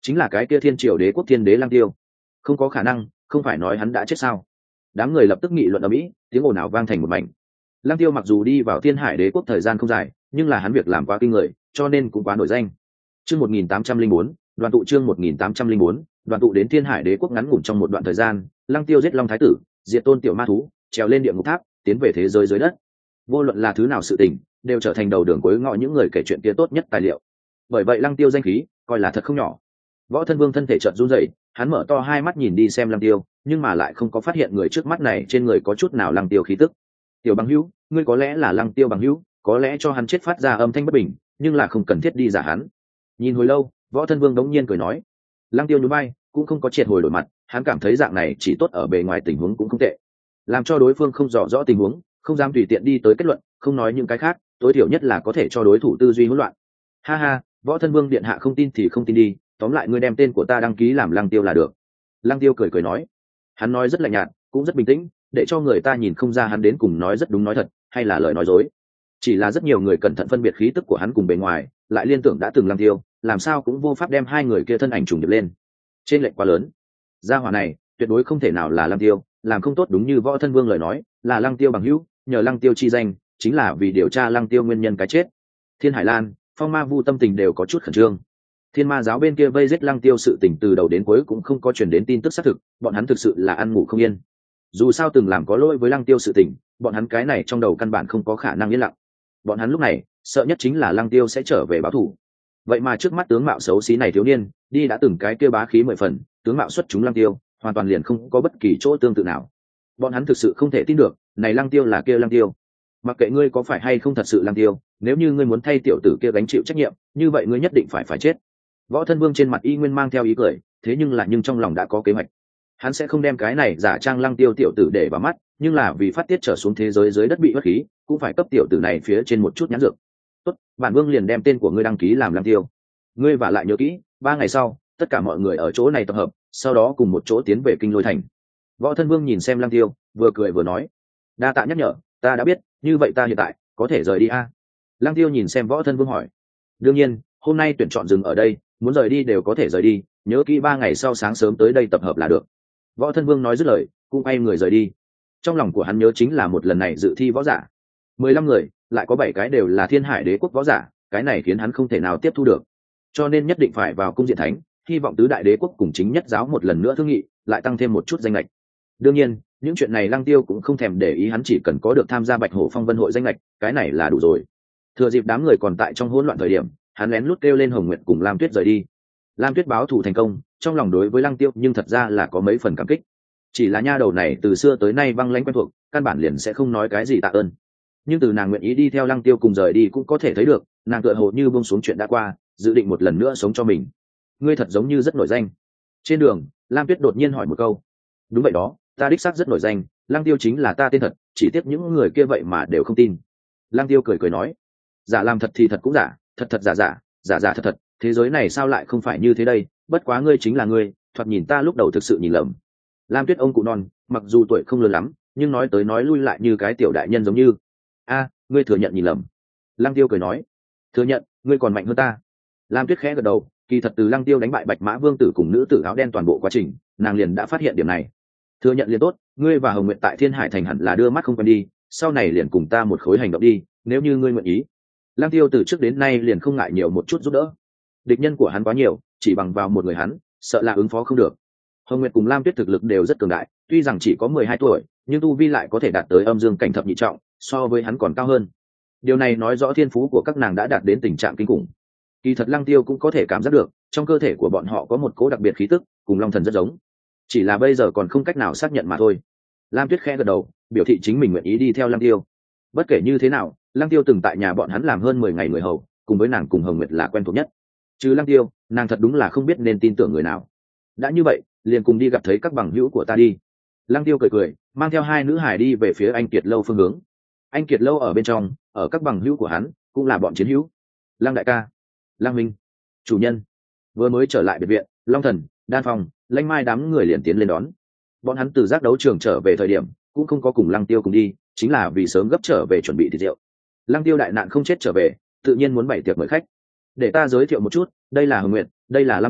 chính là cái kia thiên triều đế quốc thiên đế Lăng Tiêu. Không có khả năng, không phải nói hắn đã chết sao? Đám người lập tức nghị luận ở mỹ, tiếng ồn ào vang thành một mảnh. Lăng Tiêu mặc dù đi vào Thiên Hải đế quốc thời gian không dài, nhưng là hắn việc làm quá kinh người, cho nên cũng quá nổi danh. Chương 1804, đoàn tụ chương 1804, đoàn tụ đến Thiên Hải đế quốc ngắn ngủn trong một đoạn thời gian, Lăng Tiêu giết Long Thái tử, diệt Tôn tiểu ma thú, trèo lên địa ngục tháp, tiến về thế giới dưới đất. Vô luận là thứ nào sự tình, đều trở thành đầu đường cuối ngõ những người kể chuyện kia tốt nhất tài liệu. Bởi vậy Lăng Tiêu danh khí coi là thật không nhỏ. Võ Thân Vương thân thể chợt run rẩy, hắn mở to hai mắt nhìn đi xem Lăng Tiêu, nhưng mà lại không có phát hiện người trước mắt này trên người có chút nào Lăng Tiêu khí tức. Tiểu bằng hữu, ngươi có lẽ là Lăng Tiêu bằng hữu, có lẽ cho hắn chết phát ra âm thanh bất bình, nhưng là không cần thiết đi giả hắn. Nhìn hồi lâu, Võ Thân Vương đống nhiên cười nói. Lăng Tiêu nhún vai, cũng không có triệt hồi đổi mặt, hắn cảm thấy dạng này chỉ tốt ở bề ngoài tình huống cũng không tệ, làm cho đối phương không rõ rõ tình huống, không dám tùy tiện đi tới kết luận, không nói những cái khác, tối thiểu nhất là có thể cho đối thủ tư duy hỗn loạn. Ha ha, Võ Thân Vương điện hạ không tin thì không tin đi, tóm lại ngươi đem tên của ta đăng ký làm Lăng Tiêu là được. Lăng Tiêu cười cười nói. Hắn nói rất lạnh nhạt, cũng rất bình tĩnh, để cho người ta nhìn không ra hắn đến cùng nói rất đúng nói thật hay là lời nói dối. Chỉ là rất nhiều người cẩn thận phân biệt khí tức của hắn cùng bề ngoài, lại liên tưởng đã từng Lăng Tiêu, làm sao cũng vô pháp đem hai người kia thân ảnh trùng điệp lên. Trên lệch quá lớn. Gia hỏa này tuyệt đối không thể nào là Lăng Tiêu, làm không tốt đúng như Võ Thân Vương lời nói, là Lăng Tiêu bằng hữu, nhờ Lăng Tiêu chi danh, chính là vì điều tra Lăng Tiêu nguyên nhân cái chết. Thiên Hải Lan, Phong Ma Vu tâm tình đều có chút khẩn trương. Thiên Ma giáo bên kia vây giết Lăng Tiêu sự tình từ đầu đến cuối cũng không có truyền đến tin tức xác thực, bọn hắn thực sự là ăn ngủ không yên. Dù sao từng làm có lỗi với Lăng Tiêu sự tình, bọn hắn cái này trong đầu căn bản không có khả năng yên lặng. Bọn hắn lúc này sợ nhất chính là Lăng Tiêu sẽ trở về báo thù. Vậy mà trước mắt tướng mạo xấu xí này thiếu niên, đi đã từng cái kia bá khí 10 phần, tướng mạo xuất chúng Lăng Tiêu, hoàn toàn liền không có bất kỳ chỗ tương tự nào. Bọn hắn thực sự không thể tin được, này Lăng Tiêu là kia Lăng Tiêu. Mặc kệ ngươi có phải hay không thật sự Lăng Tiêu, nếu như ngươi muốn thay tiểu tử kia gánh chịu trách nhiệm, như vậy ngươi nhất định phải chết. Võ Thân Vương trên mặt y nguyên mang theo ý cười, thế nhưng trong lòng đã có kế hoạch. Hắn sẽ không đem cái này giả trang Lăng Tiêu tiểu tử để vào mắt, nhưng là vì phát tiết trở xuống thế giới dưới đất bị bất khí, cũng phải cấp tiểu tử này phía trên một chút nhãn dược. Tốt, bản vương liền đem tên của ngươi đăng ký làm Lăng Tiêu. Ngươi và lại nhớ kỹ, 3 ngày sau, tất cả mọi người ở chỗ này tập hợp, sau đó cùng một chỗ tiến về Kinh Lôi Thành. Võ Thân Vương nhìn xem Lăng Tiêu, vừa cười vừa nói, đa tạ nhắc nhở, ta đã biết, như vậy ta hiện tại có thể rời đi a? Lăng Tiêu nhìn xem Võ Thân Vương hỏi. Đương nhiên, hôm nay tuyển chọn dừng ở đây, muốn rời đi đều có thể rời đi, nhớ kỹ 3 ngày sau sáng sớm tới đây tập hợp là được. Võ Thân Vương nói dứt lời, cũng quay người rời đi. Trong lòng của hắn nhớ chính là một lần này dự thi võ giả 15 người, lại có 7 cái đều là Thiên Hải đế quốc võ giả, cái này khiến hắn không thể nào tiếp thu được, cho nên nhất định phải vào cung diện thánh, hy vọng tứ đại đế quốc cùng chính nhất giáo một lần nữa thương nghị, lại tăng thêm một chút danh lệch. Đương nhiên, những chuyện này Lăng Tiêu cũng không thèm để ý, hắn chỉ cần có được tham gia Bạch Hổ Phong Vân hội danh lệch, cái này là đủ rồi. Thừa dịp đám người còn tại trong hỗn loạn thời điểm, hắn lén lút kêu lên Hồng Nguyệt cùng Lam Tuyết rời đi. Lam Tuyết báo thù thành công, trong lòng đối với Lăng Tiêu nhưng thật ra là có mấy phần cảm kích. Chỉ là nha đầu này từ xưa tới nay băng lãnh quen thuộc, căn bản liền sẽ không nói cái gì tạ ơn. Nhưng từ nàng nguyện ý đi theo Lăng Tiêu cùng rời đi cũng có thể thấy được, nàng tựa hồ như buông xuống chuyện đã qua, dự định một lần nữa sống cho mình. Ngươi thật giống như rất nổi danh. Trên đường, Lam Tuyết đột nhiên hỏi một câu. Đúng vậy đó, ta đích xác rất nổi danh, Lăng Tiêu chính là ta tên thật, chỉ tiếc những người kia vậy mà đều không tin. Lăng Tiêu cười cười nói, giả làm thật thì thật cũng giả, thật thật giả giả, giả giả thật thật, thế giới này sao lại không phải như thế đây, bất quá ngươi chính là ngươi, thoạt nhìn ta lúc đầu thực sự nhìn lầm. Lam Tuyết ông cụ non, mặc dù tuổi không lớn lắm, nhưng nói tới nói lui lại như cái tiểu đại nhân giống như. A, ngươi thừa nhận nhìn lầm. Lăng Tiêu cười nói, thừa nhận, ngươi còn mạnh hơn ta. Lam Tuyết khẽ gật đầu, kỳ thật từ Lăng Tiêu đánh bại Bạch Mã Vương tử cùng nữ tử áo đen toàn bộ quá trình, nàng liền đã phát hiện điểm này. Thừa nhận liền tốt, ngươi và Hồng Nguyệt tại Thiên Hải thành hẳn là đưa mắt không quen đi, sau này liền cùng ta một khối hành động đi, nếu như ngươi nguyện ý. Lăng Tiêu từ trước đến nay liền không ngại nhiều một chút giúp đỡ. Địch nhân của hắn quá nhiều, chỉ bằng vào một người hắn, sợ là ứng phó không được. Hồng Nguyệt cùng Lam Tuyết thực lực đều rất cường đại, tuy rằng chỉ có 12 tuổi, nhưng tu vi lại có thể đạt tới âm dương cảnh thập nhị trọng, so với hắn còn cao hơn. Điều này nói rõ thiên phú của các nàng đã đạt đến tình trạng kinh khủng. Kỳ thật Lăng Tiêu cũng có thể cảm giác được, trong cơ thể của bọn họ có một cỗ đặc biệt khí tức, cùng Long Thần rất giống. Chỉ là bây giờ còn không cách nào xác nhận mà thôi. Lam Tuyết khẽ gật đầu, biểu thị chính mình nguyện ý đi theo Lăng Tiêu. Bất kể như thế nào, Lăng Tiêu từng tại nhà bọn hắn làm hơn 10 ngày người hầu, cùng với nàng cùng Hồng Nguyệt là quen thuộc nhất. Trừ Lăng Tiêu, nàng thật đúng là không biết nên tin tưởng người nào. Đã như vậy, liền cùng đi gặp thấy các bằng hữu của ta đi. Lăng Tiêu cười cười, mang theo 2 nữ hài đi về phía Anh Kiệt lâu phương hướng. Anh Kiệt lâu ở bên trong, ở các bằng hữu của hắn, cũng là bọn chiến hữu. Lăng đại ca, Lăng minh, chủ nhân. Vừa mới trở lại biệt viện, Long Thần, Đan Phong, Lanh Mai đám người liền tiến lên đón. Bọn hắn từ giác đấu trường trở về thời điểm, cũng không có cùng Lăng Tiêu cùng đi, chính là vì sớm gấp trở về chuẩn bị thịt rượu. Lăng Tiêu đại nạn không chết trở về, tự nhiên muốn bày tiệc mời khách. Để ta giới thiệu một chút, đây là Hồng Nguyệt, đây là Lam Tuyết,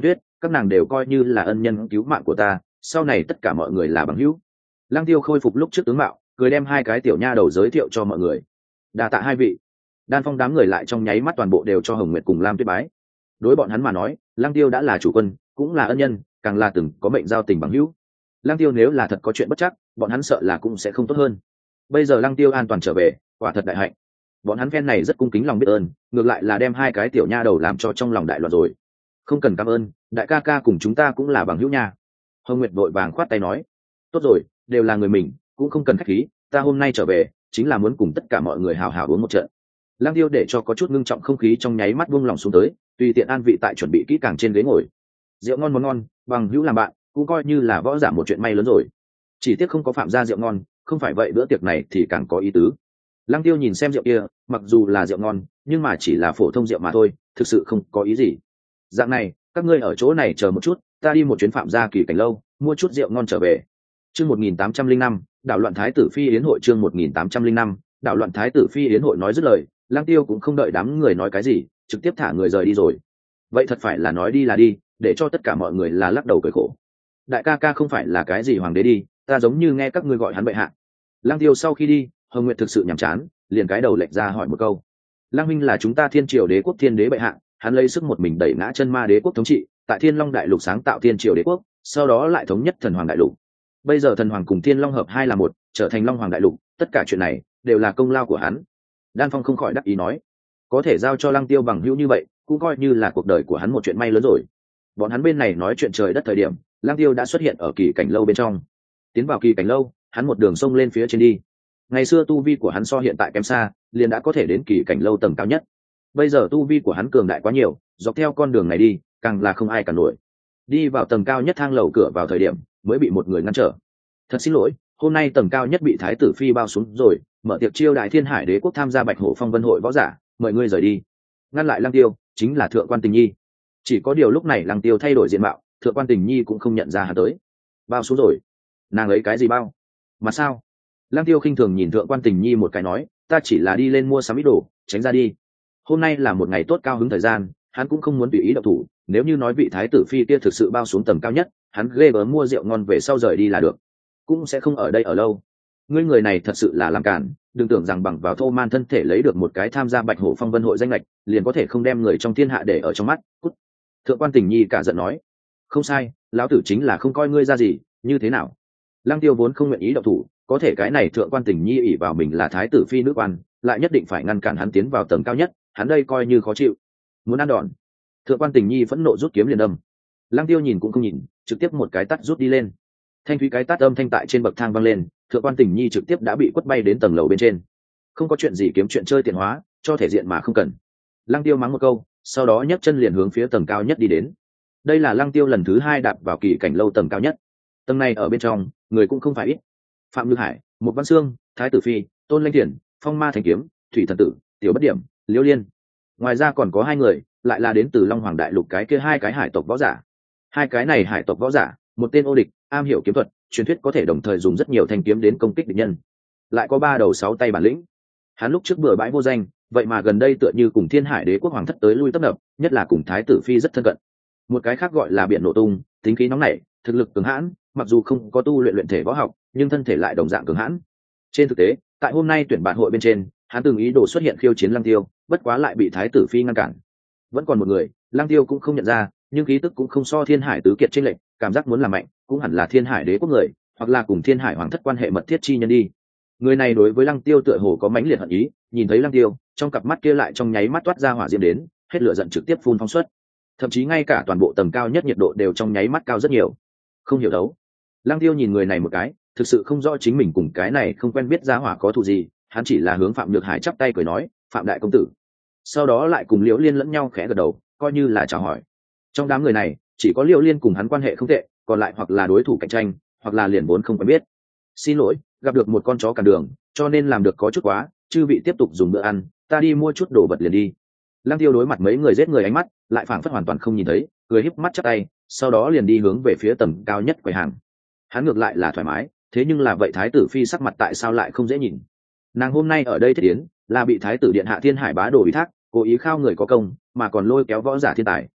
các nàng đều coi như là ân nhân cứu mạng của ta, sau này tất cả mọi người là bằng hữu. Lăng Tiêu khôi phục lúc trước tướng mạo, cười đem hai cái tiểu nha đầu giới thiệu cho mọi người. Đa tạ hai vị. Đan Phong đám người lại trong nháy mắt toàn bộ đều cho Hồng Nguyệt cùng Lam Tuyết bái. Đối bọn hắn mà nói, Lăng Tiêu đã là chủ quân, cũng là ân nhân, càng là từng có mệnh giao tình bằng hữu. Lăng Tiêu nếu là thật có chuyện bất chắc, bọn hắn sợ là cũng sẽ không tốt hơn. Bây giờ Lăng Tiêu an toàn trở về, quả thật đại hạnh. Bọn hắn phen này rất cung kính lòng biết ơn, ngược lại là đem hai cái tiểu nha đầu làm cho trong lòng đại loạn rồi. Không cần cảm ơn, đại ca ca cùng chúng ta cũng là bằng hữu nha. Hồng Nguyệt vội vàng khoát tay nói, tốt rồi, đều là người mình, cũng không cần khách khí, ta hôm nay trở về chính là muốn cùng tất cả mọi người hào hào uống một trận. Lăng Tiêu để cho có chút ngưng trọng không khí trong nháy mắt buông lòng xuống tới, tùy tiện an vị tại chuẩn bị kỹ càng trên ghế ngồi. Rượu ngon món ngon, bằng hữu làm bạn, cũng coi như là võ giả một chuyện may lớn rồi. Chỉ tiếc không có Phạm gia rượu ngon, không phải vậy bữa tiệc này thì càng có ý tứ. Lăng Tiêu nhìn xem rượu kia, mặc dù là rượu ngon, nhưng mà chỉ là phổ thông rượu mà thôi, thực sự không có ý gì. Dạng này, các ngươi ở chỗ này chờ một chút, ta đi một chuyến Phạm gia Kỳ Cảnh lâu, mua chút rượu ngon trở về. Chương 1805, đảo loạn thái tử phi yến hội. Chương 1805, đảo loạn thái tử phi yến hội. Nói dứt lời, Lăng Tiêu cũng không đợi đám người nói cái gì, trực tiếp thả người rời đi rồi. Vậy thật phải là nói đi là đi, để cho tất cả mọi người là lắc đầu cười khổ. Đại ca ca không phải là cái gì hoàng đế đi, ta giống như nghe các ngươi gọi hắn bệ hạ. Lăng Tiêu sau khi đi, Hồng Nguyệt thực sự nhàm chán, liền cái đầu lệch ra hỏi một câu. Lăng huynh là chúng ta Thiên Triều đế quốc thiên đế bệ hạ, hắn lấy sức một mình đẩy ngã chân ma đế quốc thống trị, tại Thiên Long đại lục sáng tạo Thiên Triều đế quốc, sau đó lại thống nhất thần hoàng đại lục. Bây giờ thần hoàng cùng Thiên Long hợp hai là một, trở thành Long hoàng đại lục, tất cả chuyện này đều là công lao của hắn. Đan Phong không khỏi đắc ý nói, có thể giao cho Lăng Tiêu bằng hữu như vậy, cũng coi như là cuộc đời của hắn một chuyện may lớn rồi. Bọn hắn bên này nói chuyện trời đất thời điểm, Lăng Tiêu đã xuất hiện ở Kỳ Cảnh lâu bên trong. Tiến vào Kỳ Cảnh lâu, hắn một đường sông lên phía trên đi. Ngày xưa tu vi của hắn so hiện tại kém xa, liền đã có thể đến Kỳ Cảnh lâu tầng cao nhất. Bây giờ tu vi của hắn cường đại quá nhiều, dọc theo con đường này đi, càng là không ai cản nổi. Đi vào tầng cao nhất thang lầu cửa vào thời điểm, mới bị một người ngăn trở. Thật xin lỗi, hôm nay tầng cao nhất bị thái tử phi bao xuống rồi, mở tiệc chiêu đại Thiên Hải đế quốc tham gia Bạch Hổ Phong Vân hội võ giả, mời ngươi rời đi. Ngăn lại Lăng Tiêu chính là Thượng quan Tình Nhi. Chỉ có điều lúc này Lăng Tiêu thay đổi diện mạo, Thượng quan Tình Nhi cũng không nhận ra hắn tới. Bao xuống rồi? Nàng lấy cái gì bao? Mà sao? Lăng Tiêu khinh thường nhìn Thượng quan Tình Nhi một cái nói, ta chỉ là đi lên mua sắm ít đồ, tránh ra đi. Hôm nay là một ngày tốt cao hứng thời gian, hắn cũng không muốn tùy ý động thủ, nếu như nói vị thái tử phi kia thực sự bao xuống tầng cao nhất, hắn ghê gớm mua rượu ngon về sau rời đi là được, cũng sẽ không ở đây ở lâu. Ngươi người này thật sự là làm cản, đừng tưởng rằng bằng vào thô man thân thể lấy được một cái tham gia Bạch Hổ Phong Vân hội danh lệch, liền có thể không đem người trong thiên hạ để ở trong mắt. Cút. Thượng quan Tình Nhi cả giận nói, không sai, lão tử chính là không coi ngươi ra gì, như thế nào? Lăng Tiêu vốn không nguyện ý động thủ, có thể cái này Thượng quan Tình Nhi ỷ vào mình là thái tử phi nữ quan, lại nhất định phải ngăn cản hắn tiến vào tầng cao nhất, hắn đây coi như khó chịu. Muốn ăn đòn. Thượng quan Tình Nhi phẫn nộ rút kiếm liền đâm. Lăng Tiêu nhìn cũng không nhìn, trực tiếp một cái tát rút đi lên. Thanh thúy cái tát âm thanh tại trên bậc thang vang lên, Thượng quan Tình Nhi trực tiếp đã bị quất bay đến tầng lầu bên trên. Không có chuyện gì kiếm chuyện chơi tiện hóa, cho thể diện mà không cần. Lăng Tiêu mắng một câu, sau đó nhấc chân liền hướng phía tầng cao nhất đi đến. Đây là Lăng Tiêu lần thứ 2 đạp vào Kỳ Cảnh lâu tầng cao nhất. Tầng này ở bên trong, người cũng không phải ít. Phạm Như Hải, Một Văn Xương, Thái tử phi, Tôn Lanh Thiền, Phong Ma Thành Kiếm, Thủy Thần Tử, Tiểu Bất Điểm, Liêu Liên. Ngoài ra còn có 2 người, lại là đến từ Long Hoàng đại lục cái kia 2 cái hải tộc võ giả. 2 cái này hải tộc võ giả, một tên ô địch, am hiểu kiếm thuật, truyền thuyết có thể đồng thời dùng rất nhiều thanh kiếm đến công kích địch nhân, lại có 3 đầu 6 tay bản lĩnh. Hắn lúc trước bừa bãi vô danh, vậy mà gần đây tựa như cùng Thiên Hải đế quốc hoàng thất tới lui tấp nập, nhất là cùng thái tử phi rất thân cận. Một cái khác gọi là Biển Nổ Tung, tính khí nóng nảy, thực lực cường hãn, mặc dù không có tu luyện luyện thể võ học, nhưng thân thể lại đồng dạng cường hãn. Trên thực tế, tại hôm nay tuyển bạn hội bên trên, hắn từng ý đồ xuất hiện khiêu chiến Lăng Tiêu, bất quá lại bị thái tử phi ngăn cản. Vẫn còn một người, Lăng Tiêu cũng không nhận ra, nhưng khí tức cũng không so Thiên Hải tứ kiệt chênh lệch, cảm giác muốn làm mạnh, cũng hẳn là Thiên Hải đế quốc người, hoặc là cùng Thiên Hải hoàng thất quan hệ mật thiết chi nhân đi. Người này đối với Lăng Tiêu tựa hồ có mãnh liệt hận ý, nhìn thấy Lăng Tiêu, trong cặp mắt kia lại trong nháy mắt toát ra hỏa diễm đến, hết lửa giận trực tiếp phun phóng xuất. Thậm chí ngay cả toàn bộ tầng cao nhất nhiệt độ đều trong nháy mắt cao rất nhiều. Không hiểu đấu. Lăng Tiêu nhìn người này một cái, thực sự không rõ chính mình cùng cái này không quen biết gia hỏa có thù gì, hắn chỉ là hướng Phạm Nhược Hải chắp tay cười nói, "Phạm đại công tử." Sau đó lại cùng Liễu Liên lẫn nhau khẽ gật đầu, coi như là chào hỏi. Trong đám người này, chỉ có Liễu Liên cùng hắn quan hệ không tệ, còn lại hoặc là đối thủ cạnh tranh, hoặc là liền vốn không quen biết. "Xin lỗi, gặp được một con chó cản đường, cho nên làm được có chút quá, chư vị tiếp tục dùng bữa ăn, ta đi mua chút đồ vật liền đi." Lăng Tiêu đối mặt mấy người giết người ánh mắt, lại phảng phất hoàn toàn không nhìn thấy, cười híp mắt chắp tay, sau đó liền đi hướng về phía tầng cao nhất quầy hàng. Hắn ngược lại là thoải mái, thế nhưng là vậy thái tử phi sắc mặt tại sao lại không dễ nhìn? Nàng hôm nay ở đây thiết yến, là bị thái tử điện hạ Thiên Hải bá đồ ủy thác, cố ý khao người có công, mà còn lôi kéo võ giả thiên tài.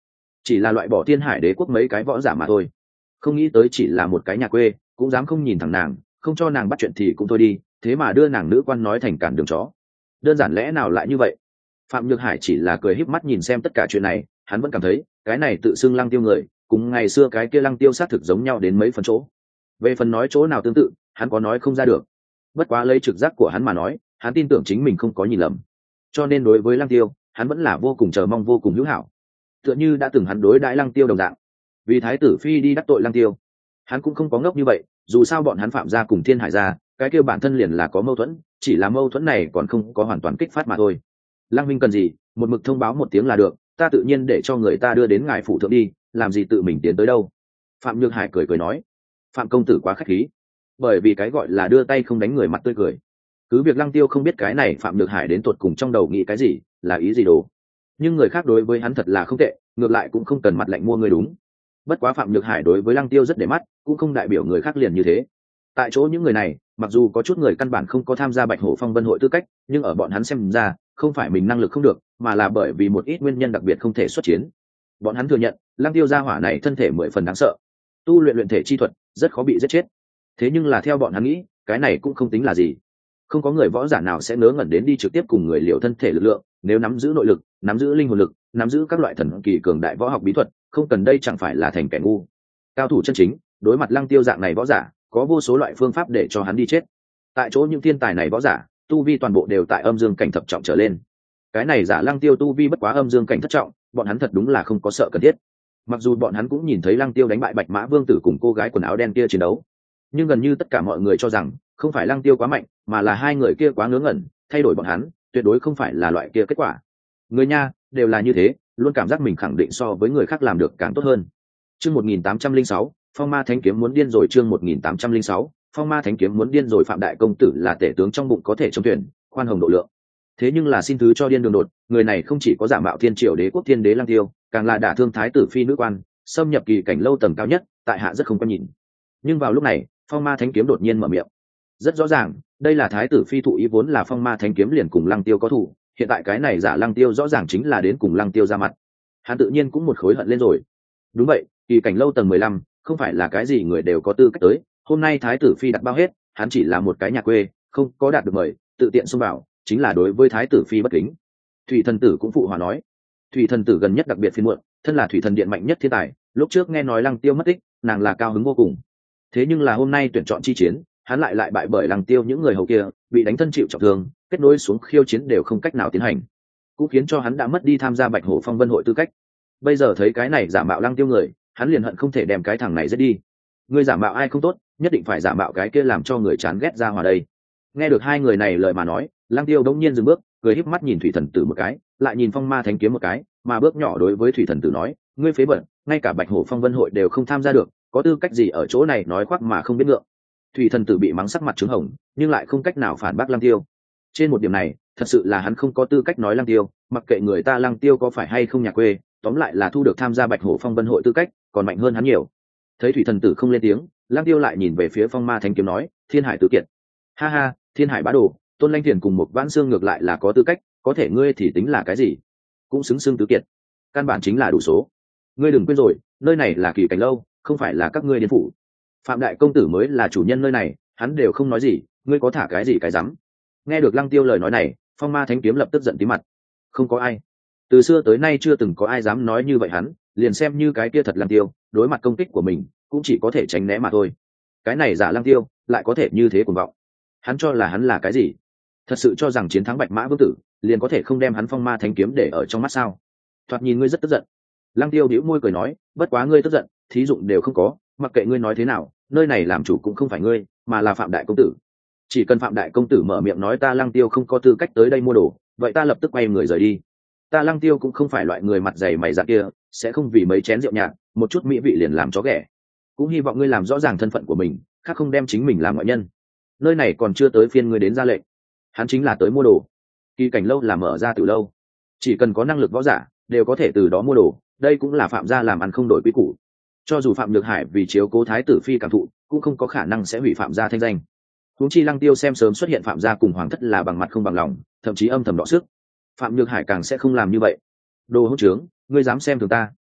chỉ là loại bỏ thiên hải đế quốc mấy cái võ giả mà thôi. Không nghĩ tới chỉ là một cái nhà quê cũng dám không nhìn thẳng nàng, không cho nàng bắt chuyện thì cũng thôi đi, thế mà đưa nàng nữ quan nói thành cản đường chó. Đơn giản lẽ nào lại như vậy? Phạm Nhược Hải chỉ là cười híp mắt nhìn xem tất cả chuyện này, hắn vẫn cảm thấy cái này tự xưng Lăng Tiêu người cùng ngày xưa cái kia Lăng Tiêu xác thực giống nhau đến mấy phần chỗ. Về phần nói chỗ nào tương tự, hắn có nói không ra được. Bất quá lấy trực giác của hắn mà nói, hắn tin tưởng chính mình không có nhìn lầm. Cho nên đối với Lăng Tiêu, hắn vẫn là vô cùng chờ mong, vô cùng hữu hảo. Tựa như đã từng hắn đối đãi Lăng Tiêu đồng dạng. Vì thái tử phi đi đắc tội Lăng Tiêu, hắn cũng không có ngốc như vậy, dù sao bọn hắn Phạm gia cùng Thiên Hải gia, cái kia bản thân liền là có mâu thuẫn, chỉ là mâu thuẫn này còn không có hoàn toàn kích phát mà thôi. Lăng Minh cần gì, một mực thông báo một tiếng là được, ta tự nhiên để cho người ta đưa đến ngài phủ thượng đi, làm gì tự mình tiến tới đâu. Phạm Nhược Hải cười cười nói, Phạm công tử quá khách khí, bởi vì cái gọi là đưa tay không đánh người mặt tươi cười. Cứ việc Lăng Tiêu không biết cái này Phạm Nhược Hải đến tột cùng trong đầu nghĩ cái gì, là ý gì đồ, nhưng người khác đối với hắn thật là không tệ, ngược lại cũng không cần mặt lạnh mua người đúng. Bất quá Phạm Nhược Hải đối với Lăng Tiêu rất để mắt, cũng không đại biểu người khác liền như thế. Tại chỗ những người này, mặc dù có chút người căn bản không có tham gia Bạch Hổ Phong Vân hội tư cách, nhưng ở bọn hắn xem ra, không phải mình năng lực không được, mà là bởi vì một ít nguyên nhân đặc biệt không thể xuất chiến. Bọn hắn thừa nhận, Lăng Tiêu gia hỏa này thân thể 10 phần đáng sợ, tu luyện luyện thể chi thuật, rất khó bị giết chết. Thế nhưng là theo bọn hắn nghĩ, cái này cũng không tính là gì. Không có người võ giả nào sẽ ngớ ngẩn đến đi trực tiếp cùng người liều thân thể lực lượng, nếu nắm giữ nội lực, nắm giữ linh hồn lực, nắm giữ các loại thần kỳ cường đại võ học bí thuật, không cần đây chẳng phải là thành kẻ ngu. Cao thủ chân chính, đối mặt Lăng Tiêu dạng này võ giả, có vô số loại phương pháp để cho hắn đi chết. Tại chỗ những thiên tài này võ giả, tu vi toàn bộ đều tại âm dương cảnh thập trọng trở lên. Cái này giả Lăng Tiêu tu vi bất quá âm dương cảnh thất trọng, bọn hắn thật đúng là không có sợ cần thiết. Mặc dù bọn hắn cũng nhìn thấy Lăng Tiêu đánh bại Bạch Mã Vương tử cùng cô gái quần áo đen kia chiến đấu, nhưng gần như tất cả mọi người cho rằng không phải Lăng Tiêu quá mạnh, mà là hai người kia quá ngớ ngẩn, thay đổi bọn hắn, tuyệt đối không phải là loại kia kết quả. Người nha, đều là như thế, luôn cảm giác mình khẳng định so với người khác làm được càng tốt hơn. Chương 1806, Phong Ma Thánh Kiếm muốn điên rồi. Chương 1806, Phong Ma Thánh Kiếm muốn điên rồi. Phạm đại công tử là tể tướng trong bụng có thể chống thuyền, khoan hồng độ lượng. Thế nhưng là xin thứ cho điên đường đột, người này không chỉ có giả mạo thiên triều đế quốc thiên đế Lăng Tiêu, càng là đả thương thái tử phi nữ quan, xâm nhập kỳ cảnh lâu tầng cao nhất, tại hạ rất không quan nhìn. Nhưng vào lúc này, Phong Ma Thánh Kiếm đột nhiên mở miệng. Rất rõ ràng, đây là thái tử phi thụ ý, vốn là Phong Ma Thánh Kiếm liền cùng Lăng Tiêu có thủ, hiện tại cái này giả Lăng Tiêu rõ ràng chính là đến cùng Lăng Tiêu ra mặt. Hắn tự nhiên cũng một khối hận lên rồi. Đúng vậy, kỳ cảnh lâu tầng 15, không phải là cái gì người đều có tư cách tới, hôm nay thái tử phi đặt bao hết, hắn chỉ là một cái nhà quê, không có đạt được mời, tự tiện xông vào, chính là đối với thái tử phi bất kính. Thủy thần tử cũng phụ hòa nói. Thủy thần tử gần nhất đặc biệt phiền muộn, thân là thủy thần điện mạnh nhất thiên tài, lúc trước nghe nói Lăng Tiêu mất tích, nàng là cao hứng vô cùng. Thế nhưng là hôm nay tuyển chọn chi chiến, hắn lại bại bởi Lăng Tiêu, những người hầu kia bị đánh thân chịu trọng thương, kết nối xuống khiêu chiến đều không cách nào tiến hành, cũng khiến cho hắn đã mất đi tham gia Bạch Hổ Phong Vân hội tư cách. Bây giờ thấy cái này giả mạo Lăng Tiêu người, hắn liền hận không thể đem cái thằng này giết đi. Người giả mạo ai không tốt, nhất định phải giả mạo cái kia làm cho người chán ghét ra hòa đây. Nghe được hai người này lời mà nói, Lăng Tiêu đống nhiên dừng bước, cười híp mắt nhìn Thủy thần tử một cái, lại nhìn Phong Ma Thánh Kiếm một cái, mà bước nhỏ đối với Thủy thần tử nói, ngươi phế bẩn, ngay cả Bạch Hổ Phong Vân hội đều không tham gia được, có tư cách gì ở chỗ này nói khoác mà không biết ngượng. Thủy thần tử bị mắng sắc mặt trứng hồng, nhưng lại không cách nào phản bác Lăng Tiêu. Trên một điểm này, thật sự là hắn không có tư cách nói Lăng Tiêu, mặc kệ người ta Lăng Tiêu có phải hay không nhà quê, tóm lại là thu được tham gia Bạch Hổ Phong Vân hội tư cách, còn mạnh hơn hắn nhiều. Thấy Thủy thần tử không lên tiếng, Lăng Tiêu lại nhìn về phía Phong Ma Thánh Kiếm nói, Thiên Hải tứ kiệt. Ha ha, Thiên Hải bá đồ, Tôn Lanh Thiền cùng một Vãn Xương ngược lại là có tư cách, có thể ngươi thì tính là cái gì? Cũng xứng xưng tứ kiệt, căn bản chính là đủ số. Ngươi đừng quên rồi, nơi này là kỳ cảnh lâu, không phải là các ngươi điên phủ. Phạm đại công tử mới là chủ nhân nơi này, hắn đều không nói gì, ngươi có thả cái gì cái rắm? Nghe được Lăng Tiêu lời nói này, Phong Ma Thánh Kiếm lập tức giận tí mặt. Không có ai, từ xưa tới nay chưa từng có ai dám nói như vậy hắn, liền xem như cái kia thật Lăng Tiêu, đối mặt công kích của mình, cũng chỉ có thể tránh né mà thôi. Cái này giả Lăng Tiêu, lại có thể như thế cuồng vọng. Hắn cho là hắn là cái gì? Thật sự cho rằng chiến thắng Bạch Mã Vương tử, liền có thể không đem hắn Phong Ma Thánh Kiếm để ở trong mắt sao? Thoạt nhìn ngươi rất tức giận. Lăng Tiêu bĩu môi cười nói, bất quá ngươi tức giận, thí dụng đều không có, mặc kệ ngươi nói thế nào, nơi này làm chủ cũng không phải ngươi, mà là Phạm đại công tử. Chỉ cần Phạm đại công tử mở miệng nói ta Lăng Tiêu không có tư cách tới đây mua đồ, vậy ta lập tức quay người rời đi. Ta Lăng Tiêu cũng không phải loại người mặt dày mày dạn kia, sẽ không vì mấy chén rượu nhạt, một chút mỹ vị liền làm chó ghẻ. Cũng hy vọng ngươi làm rõ ràng thân phận của mình, khác không đem chính mình làm ngoại nhân. Nơi này còn chưa tới phiên ngươi đến ra lệnh. Hắn chính là tới mua đồ. Kỳ cảnh lâu là mở ra từ lâu, chỉ cần có năng lực võ giả đều có thể từ đó mua đồ, đây cũng là Phạm gia làm ăn không đổi quy củ. Cho dù Phạm Nhược Hải vì chiếu cố thái tử phi cảm thụ, cũng không có khả năng sẽ hủy Phạm gia thanh danh. Huống chi Lăng Tiêu xem sớm xuất hiện Phạm gia cùng hoàng thất là bằng mặt không bằng lòng, thậm chí âm thầm đọ sức. Phạm Nhược Hải càng sẽ không làm như vậy. Đồ hỗn trướng, ngươi dám xem thường ta?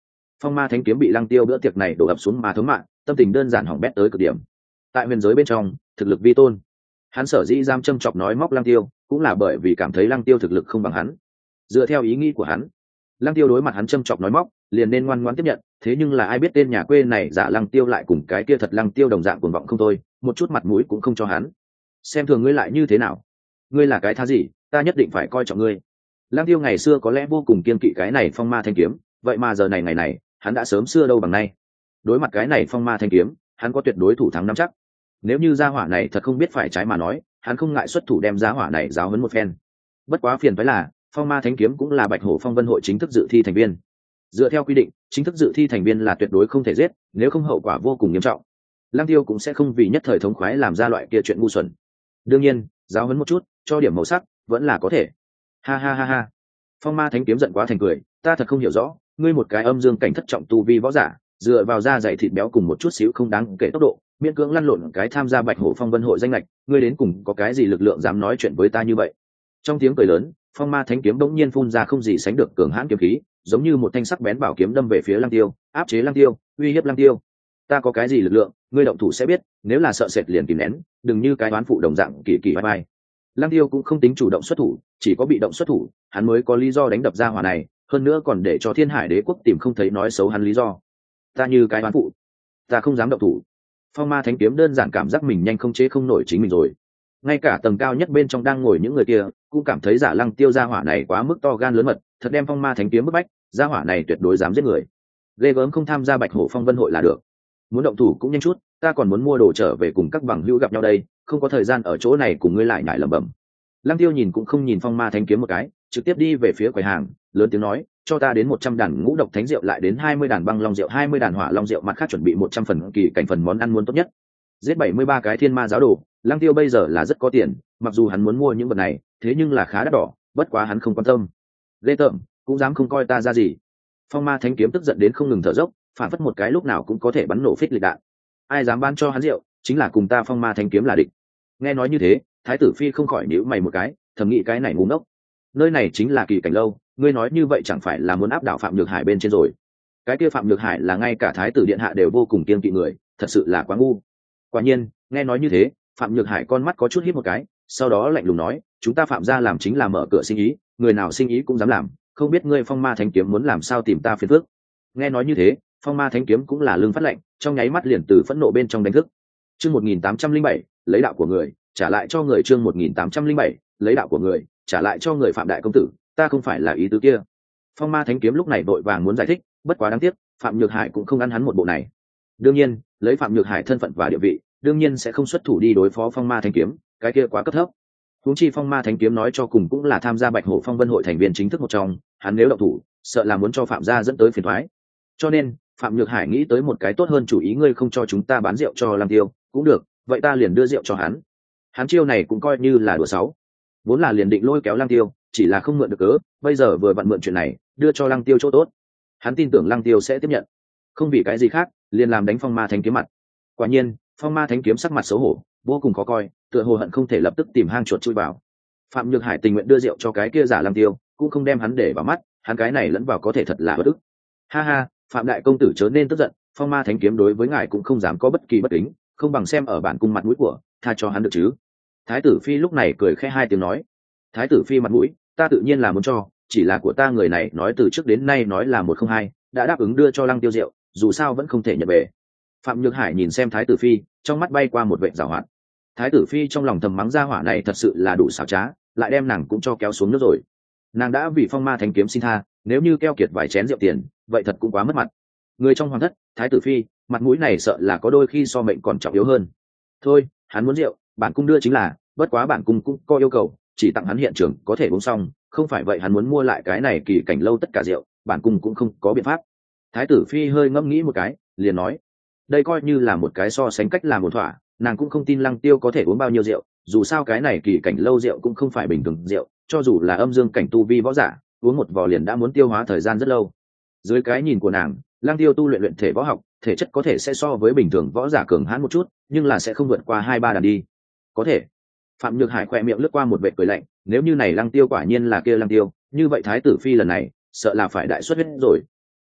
Phong ma thánh kiếm bị lăng tiêu bữa tiệc này đổ ập xuống mà thấm mạng, tâm tình đơn giản hỏng bét tới cực điểm. Tại huyền giới bên trong, thực lực vi tôn, hắn sở dĩ giam châm chọc nói móc lăng tiêu cũng là bởi vì cảm thấy lăng tiêu thực lực không bằng hắn. Dựa theo ý nghĩ của hắn, lăng tiêu đối mặt hắn châm chọc nói móc liền nên ngoan ngoãn tiếp nhận, thế nhưng là ai biết tên nhà quê này giả lăng tiêu lại cùng cái kia thật lăng tiêu đồng dạng cuồng vọng không thôi, một chút mặt mũi cũng không cho hắn. Xem thường ngươi lại như thế nào, ngươi là cái thá gì, ta nhất định phải coi trọng ngươi. Lăng tiêu ngày xưa có lẽ vô cùng kiên kỵ cái này phong ma thanh kiếm, vậy mà giờ này ngày này hắn đã sớm xưa đâu bằng nay. Đối mặt cái này phong ma thanh kiếm, hắn có tuyệt đối thủ thắng nắm chắc. Nếu như gia hỏa này thật không biết phải trái mà nói, hắn không ngại xuất thủ đem gia hỏa này giáo huấn một phen. Bất quá phiền phải là phong ma thánh kiếm cũng là bạch hổ phong vân hội chính thức dự thi thành viên. Dựa theo quy định, chính thức dự thi thành viên là tuyệt đối không thể giết, nếu không hậu quả vô cùng nghiêm trọng. Lăng tiêu cũng sẽ không vì nhất thời thống khoái làm ra loại kia chuyện ngu xuẩn. Đương nhiên, giáo huấn một chút, cho điểm màu sắc vẫn là có thể. Ha ha ha ha. Phong ma thánh kiếm giận quá thành cười, ta thật không hiểu rõ, ngươi một cái âm dương cảnh thất trọng tu vi võ giả, dựa vào da dày thịt béo cùng một chút xíu không đáng kể tốc độ, miễn cưỡng lăn lộn cái tham gia bạch hổ phong vân hội danh lệch, ngươi đến cùng có cái gì lực lượng dám nói chuyện với ta như vậy? Trong tiếng cười lớn, phong ma thánh kiếm bỗng nhiên phun ra không gì sánh được cường hãn kiếm khí, giống như một thanh sắc bén bảo kiếm đâm về phía lăng tiêu, áp chế lăng tiêu, uy hiếp lăng tiêu. Ta có cái gì lực lượng, ngươi động thủ sẽ biết, nếu là sợ sệt liền kìm nén, đừng như cái đoán phụ đồng dạng kỳ kỳ vai vai. Lăng tiêu cũng không tính chủ động xuất thủ, chỉ có bị động xuất thủ, hắn mới có lý do đánh đập ra hỏa này, hơn nữa còn để cho Thiên Hải Đế quốc tìm không thấy nói xấu hắn lý do. Ta như cái đoán phụ, ta không dám động thủ. Phong ma thánh kiếm đơn giản cảm giác mình nhanh không chế không nổi chính mình rồi. Ngay cả tầng cao nhất bên trong đang ngồi những người kia cũng cảm thấy giả lăng tiêu gia hỏa này quá mức to gan lớn mật, thật đem phong ma thánh kiếm bức bách, gia hỏa này tuyệt đối dám giết người. Ghê gớm không tham gia bạch hổ phong vân hội là được, muốn động thủ cũng nhanh chút, ta còn muốn mua đồ trở về cùng các bằng hữu gặp nhau đây, không có thời gian ở chỗ này cùng ngươi lại nhải lẩm bẩm. Lăng tiêu nhìn cũng không nhìn phong ma thánh kiếm một cái, trực tiếp đi về phía quầy hàng, lớn tiếng nói, cho ta đến 100 đàn ngũ độc thánh rượu, lại đến 20 đàn băng long rượu, 20 đàn hỏa long rượu, mặt khác chuẩn bị 100 phần kỳ cảnh phần món ăn muốn tốt nhất. Giết 73 cái thiên ma giáo đồ, Lăng tiêu bây giờ là rất có tiền, mặc dù hắn muốn mua những vật này, thế nhưng là khá đắt đỏ, bất quá hắn không quan tâm. Lê tởm, cũng dám không coi ta ra gì. Phong ma thánh kiếm tức giận đến không ngừng thở dốc, phản phất một cái lúc nào cũng có thể bắn nổ phích lịch đạn. Ai dám ban cho hắn rượu, chính là cùng ta phong ma thánh kiếm là địch. Nghe nói như thế, thái tử phi không khỏi nhíu mày một cái, thầm nghĩ cái này ngu ngốc. Nơi này chính là kỳ cảnh lâu, ngươi nói như vậy chẳng phải là muốn áp đảo Phạm Nhược Hải bên trên rồi? Cái kia Phạm Nhược Hải là ngay cả thái tử điện hạ đều vô cùng kiêng kỵ người, thật sự là quá ngu. Quả nhiên, nghe nói như thế, Phạm Nhược Hải con mắt có chút híp một cái, sau đó lạnh lùng nói, chúng ta Phạm gia làm chính là mở cửa sinh ý, người nào sinh ý cũng dám làm, không biết ngươi phong ma thánh kiếm muốn làm sao tìm ta phiền phức. Nghe nói như thế, phong ma thánh kiếm cũng là lưng phát lạnh, trong nháy mắt liền từ phẫn nộ bên trong đánh thức. Chương 1807, lấy đạo của người, trả lại cho người. Chương 1807, lấy đạo của người, trả lại cho người. Phạm đại công tử, ta không phải là ý tứ kia. Phong ma thánh kiếm lúc này vội vàng muốn giải thích, bất quá đáng tiếc, Phạm Nhược Hải cũng không ăn hắn một bộ này. Đương nhiên, lấy Phạm Nhược Hải thân phận và địa vị, đương nhiên sẽ không xuất thủ đi đối phó phong ma thánh kiếm, cái kia quá cấp thấp. Huống chi phong ma thánh kiếm nói cho cùng cũng là tham gia bạch hổ phong vân hội thành viên chính thức một trong, hắn nếu động thủ, sợ là muốn cho Phạm gia dẫn tới phiền toái. Cho nên Phạm Nhược Hải nghĩ tới một cái tốt hơn chủ ý, ngươi không cho chúng ta bán rượu cho Lăng Tiêu, cũng được, vậy ta liền đưa rượu cho hắn. Hắn chiêu này cũng coi như là đùa sáu, vốn là liền định lôi kéo Lăng Tiêu, chỉ là không mượn được cớ, bây giờ vừa vặn mượn chuyện này, đưa cho Lăng Tiêu chỗ tốt. Hắn tin tưởng Lăng Tiêu sẽ tiếp nhận, không vì cái gì khác, liền làm đánh phong ma thánh kiếm mặt. Quả nhiên, phong ma thánh kiếm sắc mặt xấu hổ, vô cùng khó coi, tựa hồ hận không thể lập tức tìm hang chuột chui vào. Phạm Nhược Hải tình nguyện đưa rượu cho cái kia giả Lăng Tiêu, cũng không đem hắn để vào mắt, hắn cái này lẫn vào có thể thật là bất ức. Ha ha, Phạm đại công tử chớ nên tức giận, phong ma thánh kiếm đối với ngài cũng không dám có bất kỳ bất kính, không bằng xem ở bản cung mặt mũi của, tha cho hắn được chứ. Thái tử phi lúc này cười khẽ hai tiếng nói, thái tử phi mặt mũi, ta tự nhiên là muốn cho, chỉ là của ta người này nói từ trước đến nay nói là 102, đã đáp ứng đưa cho Lăng Tiêu rượu, dù sao vẫn không thể nhận về. Phạm Nhược Hải nhìn xem thái tử phi, trong mắt bay qua một vệt giảo hoạt. Thái tử phi trong lòng thầm mắng gia hỏa này thật sự là đủ xảo trá, lại đem nàng cũng cho kéo xuống nước rồi. Nàng đã vì phong ma thánh kiếm xin tha, nếu như keo kiệt vài chén rượu tiền, vậy thật cũng quá mất mặt. Người trong hoàng thất, thái tử phi, mặt mũi này sợ là có đôi khi so mệnh còn trọng yếu hơn. Thôi, hắn muốn rượu, bản cung đưa chính là, bất quá bản cung cũng có yêu cầu, chỉ tặng hắn hiện trường có thể uống xong, không phải vậy hắn muốn mua lại cái này kỳ cảnh lâu tất cả rượu, bản cung cũng không có biện pháp. Thái tử phi hơi ngẫm nghĩ một cái, liền nói, đây coi như là một cái so sánh cách làm một thỏa, nàng cũng không tin Lăng Tiêu có thể uống bao nhiêu rượu, dù sao cái này kỳ cảnh lâu rượu cũng không phải bình thường rượu, cho dù là âm dương cảnh tu vi võ giả, uống một vò liền đã muốn tiêu hóa thời gian rất lâu. Dưới cái nhìn của nàng, Lăng Tiêu tu luyện thể võ học, thể chất có thể sẽ so với bình thường võ giả cường hãn một chút, nhưng là sẽ không vượt qua 2-3 đàn đi. Có thể. Phạm Nhược Hải khỏe miệng lướt qua một vệt cười lạnh, nếu như này Lăng Tiêu quả nhiên là kia Lăng Tiêu, như vậy thái tử phi lần này sợ là phải đại xuất huyết rồi.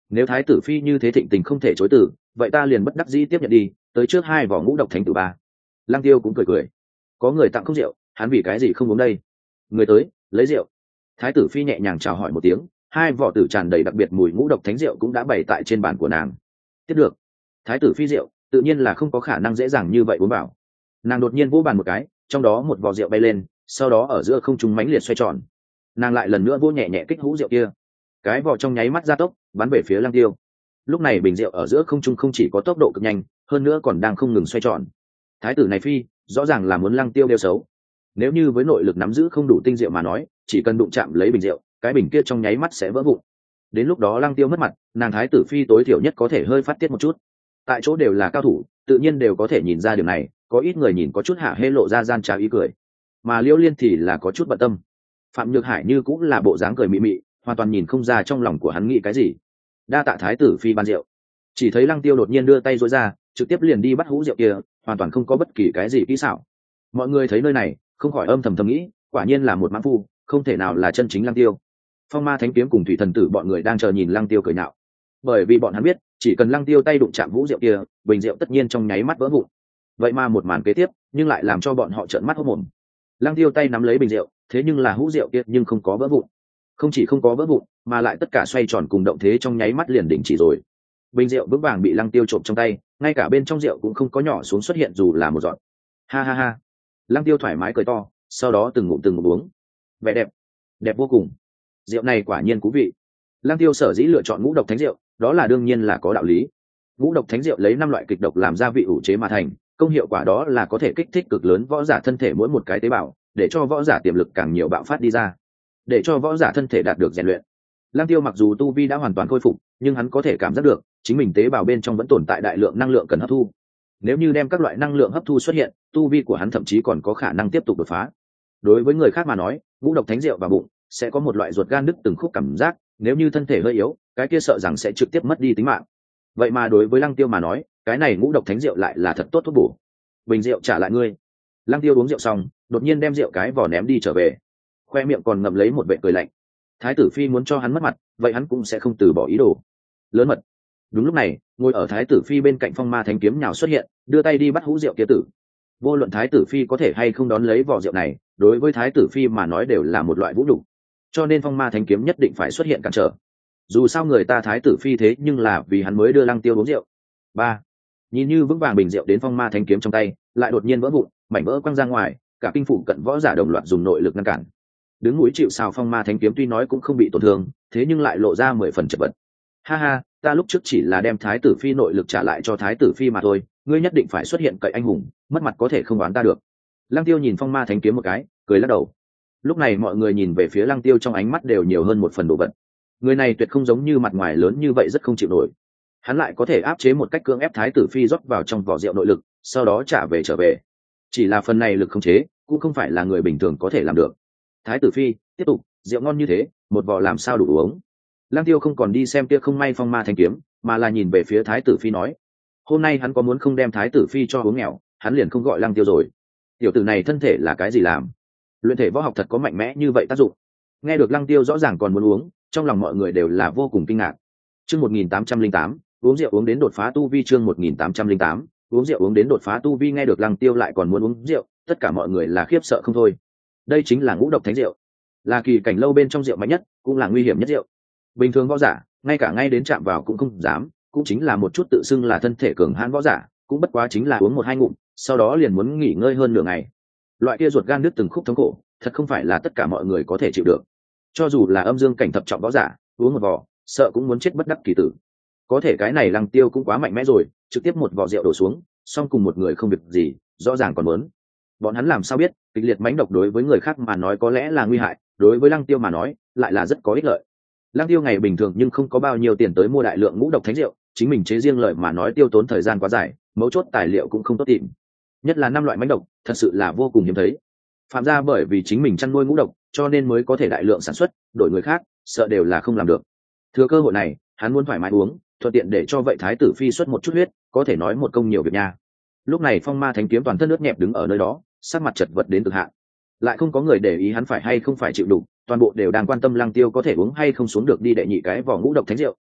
nếu thái tử phi như thế thịnh tình không thể chối từ, vậy ta liền bất đắc dĩ tiếp nhận đi, tới trước 2 vỏ ngũ độc thánh tử ba. Lăng Tiêu cũng cười cười, có người tặng không rượu, hắn vì cái gì không uống đây? Người tới, lấy rượu. Thái tử phi nhẹ nhàng chào hỏi một tiếng, 2 vỏ tử tràn đầy đặc biệt mùi ngũ độc thánh rượu cũng đã bày tại trên bàn của nàng. Tiếp được. Thái tử phi rượu, tự nhiên là không có khả năng dễ dàng như vậy uống vào. Nàng đột nhiên vỗ bàn một cái, trong đó một vỏ rượu bay lên, sau đó ở giữa không trung mãnh liệt xoay tròn. Nàng lại lần nữa vỗ nhẹ nhẹ kích hũ rượu kia, cái vỏ trong nháy mắt gia tốc bắn về phía Lăng Tiêu. Lúc này bình rượu ở giữa không trung không chỉ có tốc độ cực nhanh, hơn nữa còn đang không ngừng xoay tròn. Thái tử này phi rõ ràng là muốn Lăng Tiêu đeo xấu. Nếu như với nội lực nắm giữ không đủ tinh rượu mà nói, chỉ cần đụng chạm lấy bình rượu, cái bình kia trong nháy mắt sẽ vỡ vụn. Đến lúc đó Lăng Tiêu mất mặt, nàng thái tử phi tối thiểu nhất có thể hơi phát tiết một chút. Tại chỗ đều là cao thủ, tự nhiên đều có thể nhìn ra điều này, có ít người nhìn có chút hạ hê lộ ra gian trá ý cười, mà Liễu Liên thì là có chút bận tâm. Phạm Nhược Hải như cũng là bộ dáng cười mị mị, hoàn toàn nhìn không ra trong lòng của hắn nghĩ cái gì. Đa tạ thái tử phi ban rượu. Chỉ thấy Lăng Tiêu đột nhiên đưa tay duỗi ra, trực tiếp liền đi bắt hũ rượu kia, hoàn toàn không có bất kỳ cái gì kỹ xảo. Mọi người thấy nơi này, không khỏi âm thầm thầm nghĩ, quả nhiên là một mãng phu, không thể nào là chân chính Lăng Tiêu. Phong Ma Thánh Kiếm cùng Thủy Thần Tử bọn người đang chờ nhìn Lăng Tiêu cười nhạo, bởi vì bọn hắn biết, chỉ cần Lăng Tiêu tay đụng chạm hũ rượu kia, bình rượu tất nhiên trong nháy mắt vỡ vụn. Vậy mà một màn kế tiếp, nhưng lại làm cho bọn họ trợn mắt hốt mồm. Lăng Tiêu tay nắm lấy bình rượu, thế nhưng là hũ rượu kia nhưng không có vỡ vụn. Không chỉ không có vỡ vụn, mà lại tất cả xoay tròn cùng động thế trong nháy mắt liền đình chỉ rồi. Bình rượu vững vàng bị Lăng Tiêu trộm trong tay, ngay cả bên trong rượu cũng không có nhỏ xuống xuất hiện dù là một giọt. Ha ha ha. Lăng Tiêu thoải mái cười to, sau đó từng ngụm uống. Vẻ đẹp, đẹp vô cùng. Rượu này quả nhiên thú vị. Lăng Tiêu sở dĩ lựa chọn ngũ độc thánh rượu, đó là đương nhiên là có đạo lý. Ngũ độc thánh rượu lấy 5 loại kịch độc làm gia vị ủ chế mà thành, công hiệu quả đó là có thể kích thích cực lớn võ giả thân thể mỗi một cái tế bào, để cho võ giả tiềm lực càng nhiều bạo phát đi ra, để cho võ giả thân thể đạt được rèn luyện. Lăng Tiêu mặc dù tu vi đã hoàn toàn khôi phục, nhưng hắn có thể cảm giác được chính mình tế bào bên trong vẫn tồn tại đại lượng năng lượng cần hấp thu. Nếu như đem các loại năng lượng hấp thu xuất hiện, tu vi của hắn thậm chí còn có khả năng tiếp tục đột phá. Đối với người khác mà nói, ngũ độc thánh rượu vào bụng sẽ có một loại ruột gan đứt từng khúc cảm giác, nếu như thân thể hơi yếu, cái kia sợ rằng sẽ trực tiếp mất đi tính mạng. Vậy mà đối với Lăng Tiêu mà nói, cái này ngũ độc thánh rượu lại là thật tốt thuốc bổ. Bình rượu trả lại ngươi. Lăng Tiêu uống rượu xong, đột nhiên đem rượu cái vỏ ném đi trở về, khoe miệng còn ngậm lấy một vệt cười lạnh. Thái tử phi muốn cho hắn mất mặt, vậy hắn cũng sẽ không từ bỏ ý đồ. Lớn mật. Đúng lúc này, ngồi ở thái tử phi bên cạnh Phong Ma Thánh Kiếm nhào xuất hiện, đưa tay đi bắt hũ rượu kia tử. Vô luận thái tử phi có thể hay không đón lấy vỏ rượu này, đối với thái tử phi mà nói đều là một loại vũ nhục, cho nên Phong Ma Thánh Kiếm nhất định phải xuất hiện cản trở. Dù sao người ta thái tử phi thế nhưng là vì hắn mới đưa Lăng Tiêu uống rượu. Ba. Nhìn như vững vàng bình rượu đến Phong Ma Thánh Kiếm trong tay, lại đột nhiên vỡ vụn, mảnh vỡ quăng ra ngoài, cả kinh phủ cận võ giả đồng loạt dùng nội lực ngăn cản. Đứng núi chịu sào Phong Ma Thánh Kiếm tuy nói cũng không bị tổn thương, thế nhưng lại lộ ra 10 phần chật vật. Ha ha, ta lúc trước chỉ là đem thái tử phi nội lực trả lại cho thái tử phi mà thôi, ngươi nhất định phải xuất hiện cậy anh hùng, mất mặt có thể không đoán ta được. Lăng Tiêu nhìn Phong Ma Thánh Kiếm một cái, cười lắc đầu. Lúc này mọi người nhìn về phía Lăng Tiêu trong ánh mắt đều nhiều hơn một phần đồ vật. Người này tuyệt không giống như mặt ngoài lớn như vậy rất không chịu nổi. Hắn lại có thể áp chế một cách cưỡng ép thái tử phi rót vào trong vỏ rượu nội lực, sau đó trở về. Chỉ là phần này lực khống chế, cũng không phải là người bình thường có thể làm được. Thái tử phi, tiếp tục, rượu ngon như thế, một vò làm sao đủ uống. Lăng Tiêu không còn đi xem kia không may Phong Ma Thánh Kiếm, mà là nhìn về phía thái tử phi nói, hôm nay hắn có muốn không đem thái tử phi cho uống nghèo, hắn liền không gọi Lăng Tiêu rồi. Tiểu tử này thân thể là cái gì làm? Luyện thể võ học thật có mạnh mẽ như vậy tác dụng? Nghe được Lăng Tiêu rõ ràng còn muốn uống, trong lòng mọi người đều là vô cùng kinh ngạc. Chương 1808, uống rượu uống đến đột phá tu vi. Chương 1808, uống rượu uống đến đột phá tu vi. Nghe được Lăng Tiêu lại còn muốn uống rượu, tất cả mọi người là khiếp sợ không thôi. Đây chính là ngũ độc thánh rượu, là kỳ cảnh lâu bên trong rượu mạnh nhất, cũng là nguy hiểm nhất rượu. Bình thường võ giả, ngay cả ngay đến chạm vào cũng không dám, cũng chính là một chút tự xưng là thân thể cường hãn võ giả, cũng bất quá chính là uống 1-2 ngụm, sau đó liền muốn nghỉ ngơi hơn nửa ngày. Loại kia ruột gan đứt từng khúc thống khổ, thật không phải là tất cả mọi người có thể chịu được. Cho dù là âm dương cảnh thập trọng võ giả, uống một vò, sợ cũng muốn chết bất đắc kỳ tử. Có thể cái này Lăng Tiêu cũng quá mạnh mẽ rồi, trực tiếp một vò rượu đổ xuống, xong cùng một người không việc gì, rõ ràng còn muốn. Bọn hắn làm sao biết, kịch liệt mãnh độc đối với người khác mà nói có lẽ là nguy hại, đối với Lăng Tiêu mà nói, lại là rất có ích lợi. Lăng Tiêu ngày bình thường nhưng không có bao nhiêu tiền tới mua đại lượng ngũ độc thánh rượu, chính mình chế riêng lợi mà nói tiêu tốn thời gian quá dài, mấu chốt tài liệu cũng không tốt tìm. Nhất là 5 loại mãnh độc, thật sự là vô cùng hiếm thấy. Phạm gia bởi vì chính mình chăn nuôi ngũ độc, cho nên mới có thể đại lượng sản xuất, đổi người khác, sợ đều là không làm được. Thừa cơ hội này, hắn muốn thoải mái uống, thuận tiện để cho vậy thái tử phi xuất một chút huyết, có thể nói một công nhiều việc nha. Lúc này Phong Ma Thánh Kiếm toàn thân nước nhẹp đứng ở nơi đó, sắc mặt chật vật đến cực hạn. Lại không có người để ý hắn phải hay không phải chịu đủ, toàn bộ đều đang quan tâm Lăng Tiêu có thể uống hay không xuống được đi đệ nhị cái vỏ ngũ độc thánh rượu.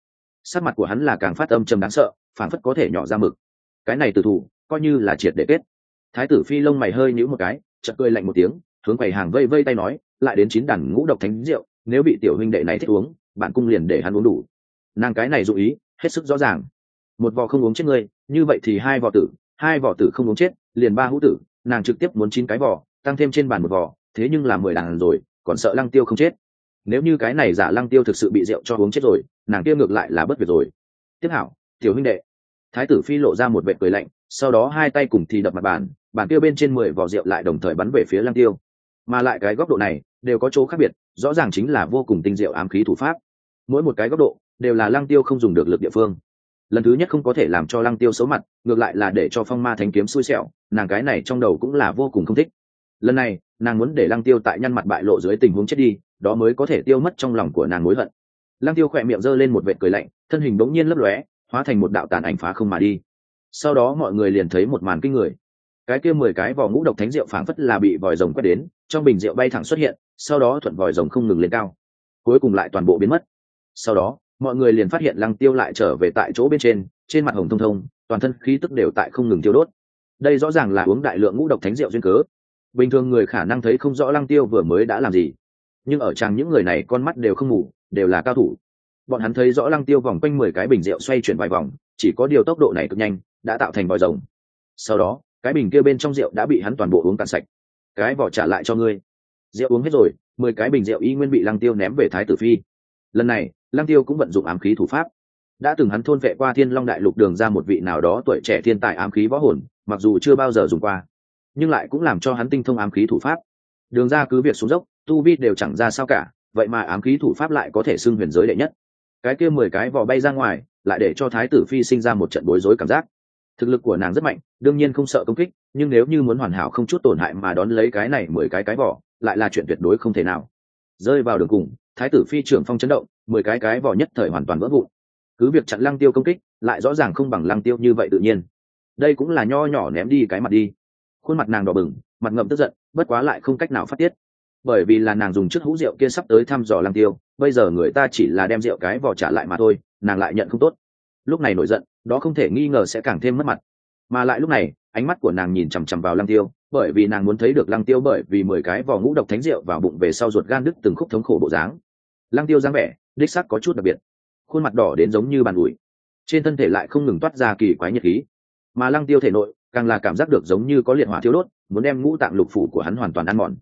sắc mặt của hắn là càng phát âm trầm đáng sợ, phảng phất có thể nhỏ ra mực. Cái này tử thủ coi như là triệt để kết. Thái tử Phi lông mày hơi nhíu một cái, chợt cười lạnh một tiếng, hướng quầy hàng vây vây tay nói, lại đến 9 đàn ngũ độc thánh rượu, nếu bị tiểu huynh đệ này thích uống, bản cung liền để hắn uống đủ. Nàng cái này dụ ý hết sức rõ ràng. Một vò không uống chết ngươi, như vậy thì hai vò tử không uống chết, liền 3 hũ tử, nàng trực tiếp muốn 9 cái vò, tăng thêm trên bàn một vò, thế nhưng là 10 đàn rồi, còn sợ Lăng Tiêu không chết. Nếu như cái này giả Lăng Tiêu thực sự bị rượu cho uống chết rồi, nàng kia ngược lại là bất việc rồi. Tiếp hảo, tiểu huynh đệ. Thái tử Phi lộ ra một vệt cười lạnh, sau đó hai tay cùng thì đập mặt bàn, bàn kia bên trên 10 vò rượu lại đồng thời bắn về phía Lăng Tiêu. Mà lại cái góc độ này đều có chỗ khác biệt, rõ ràng chính là vô cùng tinh diệu ám khí thủ pháp. Mỗi một cái góc độ đều là Lăng Tiêu không dùng được lực địa phương. Lần thứ nhất không có thể làm cho Lăng Tiêu xấu mặt, ngược lại là để cho Phong Ma Thánh Kiếm xui xẻo, nàng cái này trong đầu cũng là vô cùng không thích. Lần này nàng muốn để Lăng Tiêu tại nhăn mặt bại lộ dưới tình huống chết đi, đó mới có thể tiêu mất trong lòng của nàng mối hận. Lăng Tiêu khỏe miệng giơ lên một vệt cười lạnh, thân hình bỗng nhiên lấp lóe, hóa thành một đạo tàn ảnh phá không mà đi. Sau đó mọi người liền thấy một màn kinh người. Cái kia 10 cái vỏ ngũ độc thánh rượu phảng phất là bị vòi rồng quét đến, trong bình rượu bay thẳng xuất hiện, sau đó thuận vòi rồng không ngừng lên cao, cuối cùng lại toàn bộ biến mất. Sau đó mọi người liền phát hiện Lăng Tiêu lại trở về tại chỗ bên trên mặt hồng thông thông, toàn thân khí tức đều tại không ngừng tiêu đốt. Đây rõ ràng là uống đại lượng ngũ độc thánh rượu duyên cớ. Bình thường người khả năng thấy không rõ Lăng Tiêu vừa mới đã làm gì, nhưng ở trang những người này con mắt đều không ngủ, đều là cao thủ. Bọn hắn thấy rõ Lăng Tiêu vòng quanh 10 cái bình rượu xoay chuyển vài vòng, chỉ có điều tốc độ này cực nhanh, đã tạo thành vòi rồng. Sau đó cái bình kia bên trong rượu đã bị hắn toàn bộ uống cạn sạch. Cái vỏ trả lại cho ngươi. Rượu uống hết rồi, 10 cái bình rượu y nguyên bị Lăng Tiêu ném về Thái tử Phi. Lần này Lăng Tiêu cũng vận dụng ám khí thủ pháp. Đã từng hắn thôn vệ qua Thiên Long Đại Lục đường ra một vị nào đó tuổi trẻ thiên tài ám khí võ hồn, mặc dù chưa bao giờ dùng qua, nhưng lại cũng làm cho hắn tinh thông ám khí thủ pháp. Đường ra cứ việc xuống dốc, tu vi đều chẳng ra sao cả, vậy mà ám khí thủ pháp lại có thể xưng huyền giới đệ nhất. Cái kia 10 cái vỏ bay ra ngoài, lại để cho Thái tử Phi sinh ra một trận bối rối cảm giác. Thực lực của nàng rất mạnh, đương nhiên không sợ công kích, nhưng nếu như muốn hoàn hảo không chút tổn hại mà đón lấy cái này 10 cái vỏ, lại là chuyện tuyệt đối không thể nào. Rơi vào đường cùng, Thái tử Phi trưởng phong chấn động, 10 cái vỏ nhất thời hoàn toàn vỡ vụn. Cứ việc chặn Lăng Tiêu công kích, lại rõ ràng không bằng Lăng Tiêu như vậy tự nhiên. Đây cũng là nho nhỏ ném đi cái mặt đi. Khuôn mặt nàng đỏ bừng, mặt ngậm tức giận, bất quá lại không cách nào phát tiết. Bởi vì là nàng dùng trước hũ rượu kia sắp tới thăm dò Lăng Tiêu, bây giờ người ta chỉ là đem rượu cái vỏ trả lại mà thôi, nàng lại nhận không tốt. Lúc này nổi giận, đó không thể nghi ngờ sẽ càng thêm mất mặt. Mà lại lúc này, ánh mắt của nàng nhìn chằm chằm vào Lăng Tiêu, bởi vì nàng muốn thấy được Lăng Tiêu bởi vì 10 cái vỏ ngũ độc thánh rượu vào bụng về sau ruột gan đứt từng khúc thống khổ bộ dáng. Lăng Tiêu dáng vẻ, đích xác có chút đặc biệt. Khuôn mặt đỏ đến giống như bàn ủi, trên thân thể lại không ngừng toát ra kỳ quái nhiệt khí, mà Lăng Tiêu thể nội càng là cảm giác được giống như có liệt hỏa thiêu đốt, muốn đem ngũ tạng lục phủ của hắn hoàn toàn ăn mòn.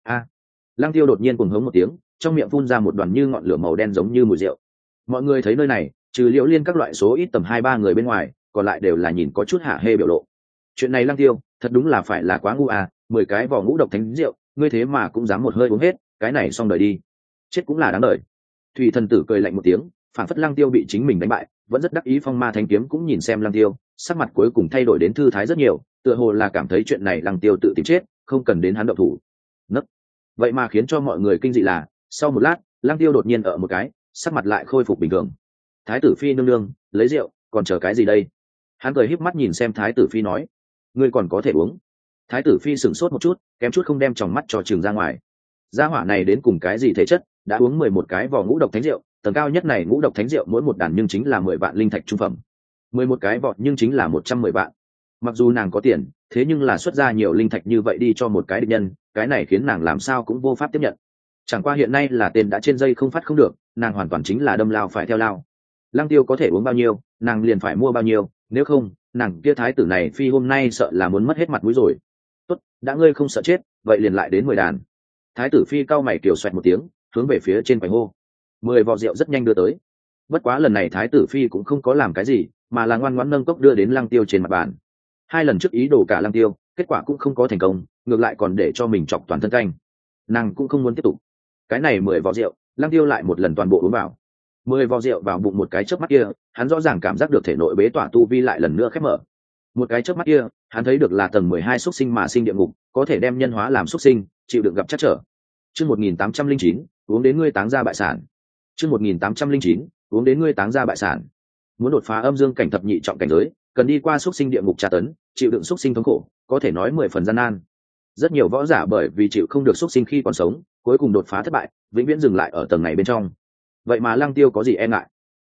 Lăng Tiêu đột nhiên cuồng hống một tiếng, trong miệng phun ra một đoàn như ngọn lửa màu đen giống như mùi rượu. Mọi người thấy nơi này, trừ Liễu Liên các loại số ít tầm 2-3 người bên ngoài, còn lại đều là nhìn có chút hả hê biểu lộ. Chuyện này Lăng Tiêu, thật đúng là phải là quá ngu à, 10 cái vỏ ngũ độc thánh rượu, ngươi thế mà cũng dám một hơi uống hết, cái này xong đời đi. Chết cũng là đáng đời. Thủy thần tử cười lạnh một tiếng, phản phất Lăng Tiêu bị chính mình đánh bại, vẫn rất đắc ý. Phong Ma Thánh Kiếm cũng nhìn xem Lăng Tiêu, sắc mặt cuối cùng thay đổi đến thư thái rất nhiều, tựa hồ là cảm thấy chuyện này Lăng Tiêu tự tìm chết, không cần đến hắn động thủ. Nấc. Vậy mà khiến cho mọi người kinh dị là, sau một lát, Lăng Tiêu đột nhiên ở một cái, sắc mặt lại khôi phục bình thường. Thái tử Phi nương nương, lấy rượu, còn chờ cái gì đây? Hắn cười híp mắt nhìn xem Thái tử Phi nói, ngươi còn có thể uống. Thái tử Phi sửng sốt một chút, kém chút không đem tròng mắt cho trường ra ngoài. Gia hỏa này đến cùng cái gì thể chất, đã uống 11 cái vỏ ngũ độc thánh rượu, tầng cao nhất này ngũ độc thánh rượu mỗi một đàn nhưng chính là 10 vạn linh thạch trung phẩm. 11 cái vỏ nhưng chính là 110 vạn. Mặc dù nàng có tiền, thế nhưng là xuất ra nhiều linh thạch như vậy đi cho một cái địch nhân, cái này khiến nàng làm sao cũng vô pháp tiếp nhận. Chẳng qua hiện nay là tên đã trên dây không phát không được, nàng hoàn toàn chính là đâm lao phải theo lao. Lăng Tiêu có thể uống bao nhiêu, nàng liền phải mua bao nhiêu, nếu không, nàng kia thái tử này Phi hôm nay sợ là muốn mất hết mặt mũi rồi. Tốt, đã ngươi không sợ chết, vậy liền lại đến 10 đàn. Thái tử Phi cau mày kiểu xoẹt một tiếng, hướng về phía trên quầy hô. 10 vò rượu rất nhanh đưa tới. Bất quá lần này Thái tử Phi cũng không có làm cái gì, mà là ngoan ngoãn nâng cốc đưa đến Lăng Tiêu trên mặt bàn. 2 lần trước ý đồ cả Lăng Tiêu, kết quả cũng không có thành công, ngược lại còn để cho mình chọc toàn thân canh. Nàng cũng không muốn tiếp tục. Cái này 10 vò rượu, Lăng Tiêu lại một lần toàn bộ uống vào. 10 vò rượu vào bụng một cái chớp mắt kia, hắn rõ ràng cảm giác được thể nội bế tỏa tu vi lại lần nữa khép mở. Một cái chớp mắt kia, hắn thấy được là tầng 12 xúc sinh mà sinh địa ngục, có thể đem nhân hóa làm xúc sinh, chịu đựng gặp trắc trở. Chương 1809, uống đến ngươi táng ra bại sản. Chương 1809, uống đến ngươi táng ra bại sản. Muốn đột phá âm dương cảnh thập nhị trọng cảnh giới, cần đi qua xúc sinh địa ngục tra tấn, chịu đựng xúc sinh thống khổ, có thể nói 10 phần gian nan. Rất nhiều võ giả bởi vì chịu không được xúc sinh khi còn sống, cuối cùng đột phá thất bại, vĩnh viễn dừng lại ở tầng này bên trong. Vậy mà Lăng Tiêu có gì e ngại?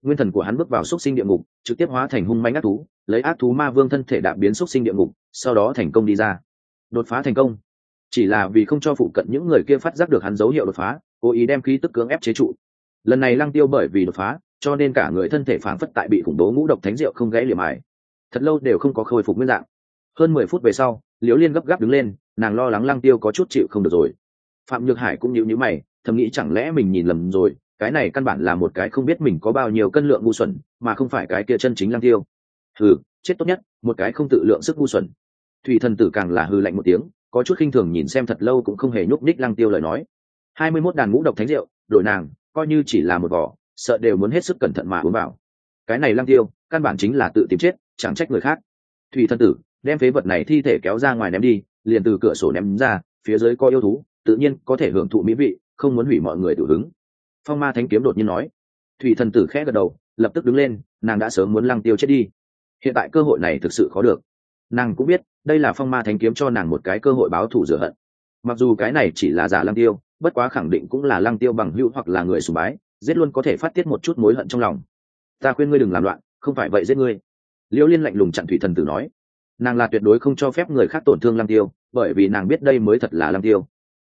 nguyên thần của hắn bước vào xúc sinh địa ngục, trực tiếp hóa thành hung manh ác thú, lấy ác thú ma vương thân thể đạp biến xúc sinh địa ngục, sau đó thành công đi ra. Đột phá thành công, chỉ là vì không cho phụ cận những người kia phát giác được hắn dấu hiệu đột phá, cố ý đem khí tức cưỡng ép chế trụ. Lần này Lăng Tiêu bởi vì đột phá, cho nên cả người thân thể phảng phất tại bị khủng bố ngũ độc thánh rượu không gãy liềm mài, thật lâu đều không có khôi phục nguyên dạng. Hơn 10 phút về sau, Liễu Liên gấp gáp đứng lên, nàng lo lắng Lăng Tiêu có chút chịu không được rồi. Phạm Nhược Hải cũng nhíu mày, thầm nghĩ chẳng lẽ mình nhìn lầm rồi, cái này căn bản là một cái không biết mình có bao nhiêu cân lượng ngu xuẩn, mà không phải cái kia chân chính Lăng Tiêu. Hừ, chết tốt nhất, một cái không tự lượng sức ngu xuẩn. Thủy thần tử càng là hừ lạnh một tiếng, có chút khinh thường nhìn xem thật lâu cũng không hề nhúc nhích Lăng Tiêu lời nói. 21 đàn ngũ độc thánh rượu, đổi nàng, coi như chỉ là một vỏ, sợ đều muốn hết sức cẩn thận mà uống vào. Cái này Lăng Tiêu, căn bản chính là tự tìm chết, chẳng trách người khác. Thủy thần tử, đem phế vật này thi thể kéo ra ngoài ném đi, liền từ cửa sổ ném ra, phía dưới có yêu thú, tự nhiên có thể hưởng thụ mỹ vị, không muốn hủy mọi người tự hứng. Phong Ma Thánh Kiếm đột nhiên nói. Thủy thần tử khẽ gật đầu, lập tức đứng lên, nàng đã sớm muốn Lăng Tiêu chết đi, hiện tại cơ hội này thực sự khó được. Nàng cũng biết đây là Phong Ma Thánh Kiếm cho nàng một cái cơ hội báo thù rửa hận, mặc dù cái này chỉ là giả Lăng Tiêu, bất quá khẳng định cũng là Lăng Tiêu bằng hữu hoặc là người sùng bái, giết luôn có thể phát tiết một chút mối hận trong lòng. Ta khuyên ngươi đừng làm loạn, không phải vậy giết ngươi. Liễu Liên lạnh lùng chặn Thủy thần tử nói, nàng là tuyệt đối không cho phép người khác tổn thương Lăng Tiêu, bởi vì nàng biết đây mới thật là Lăng Tiêu.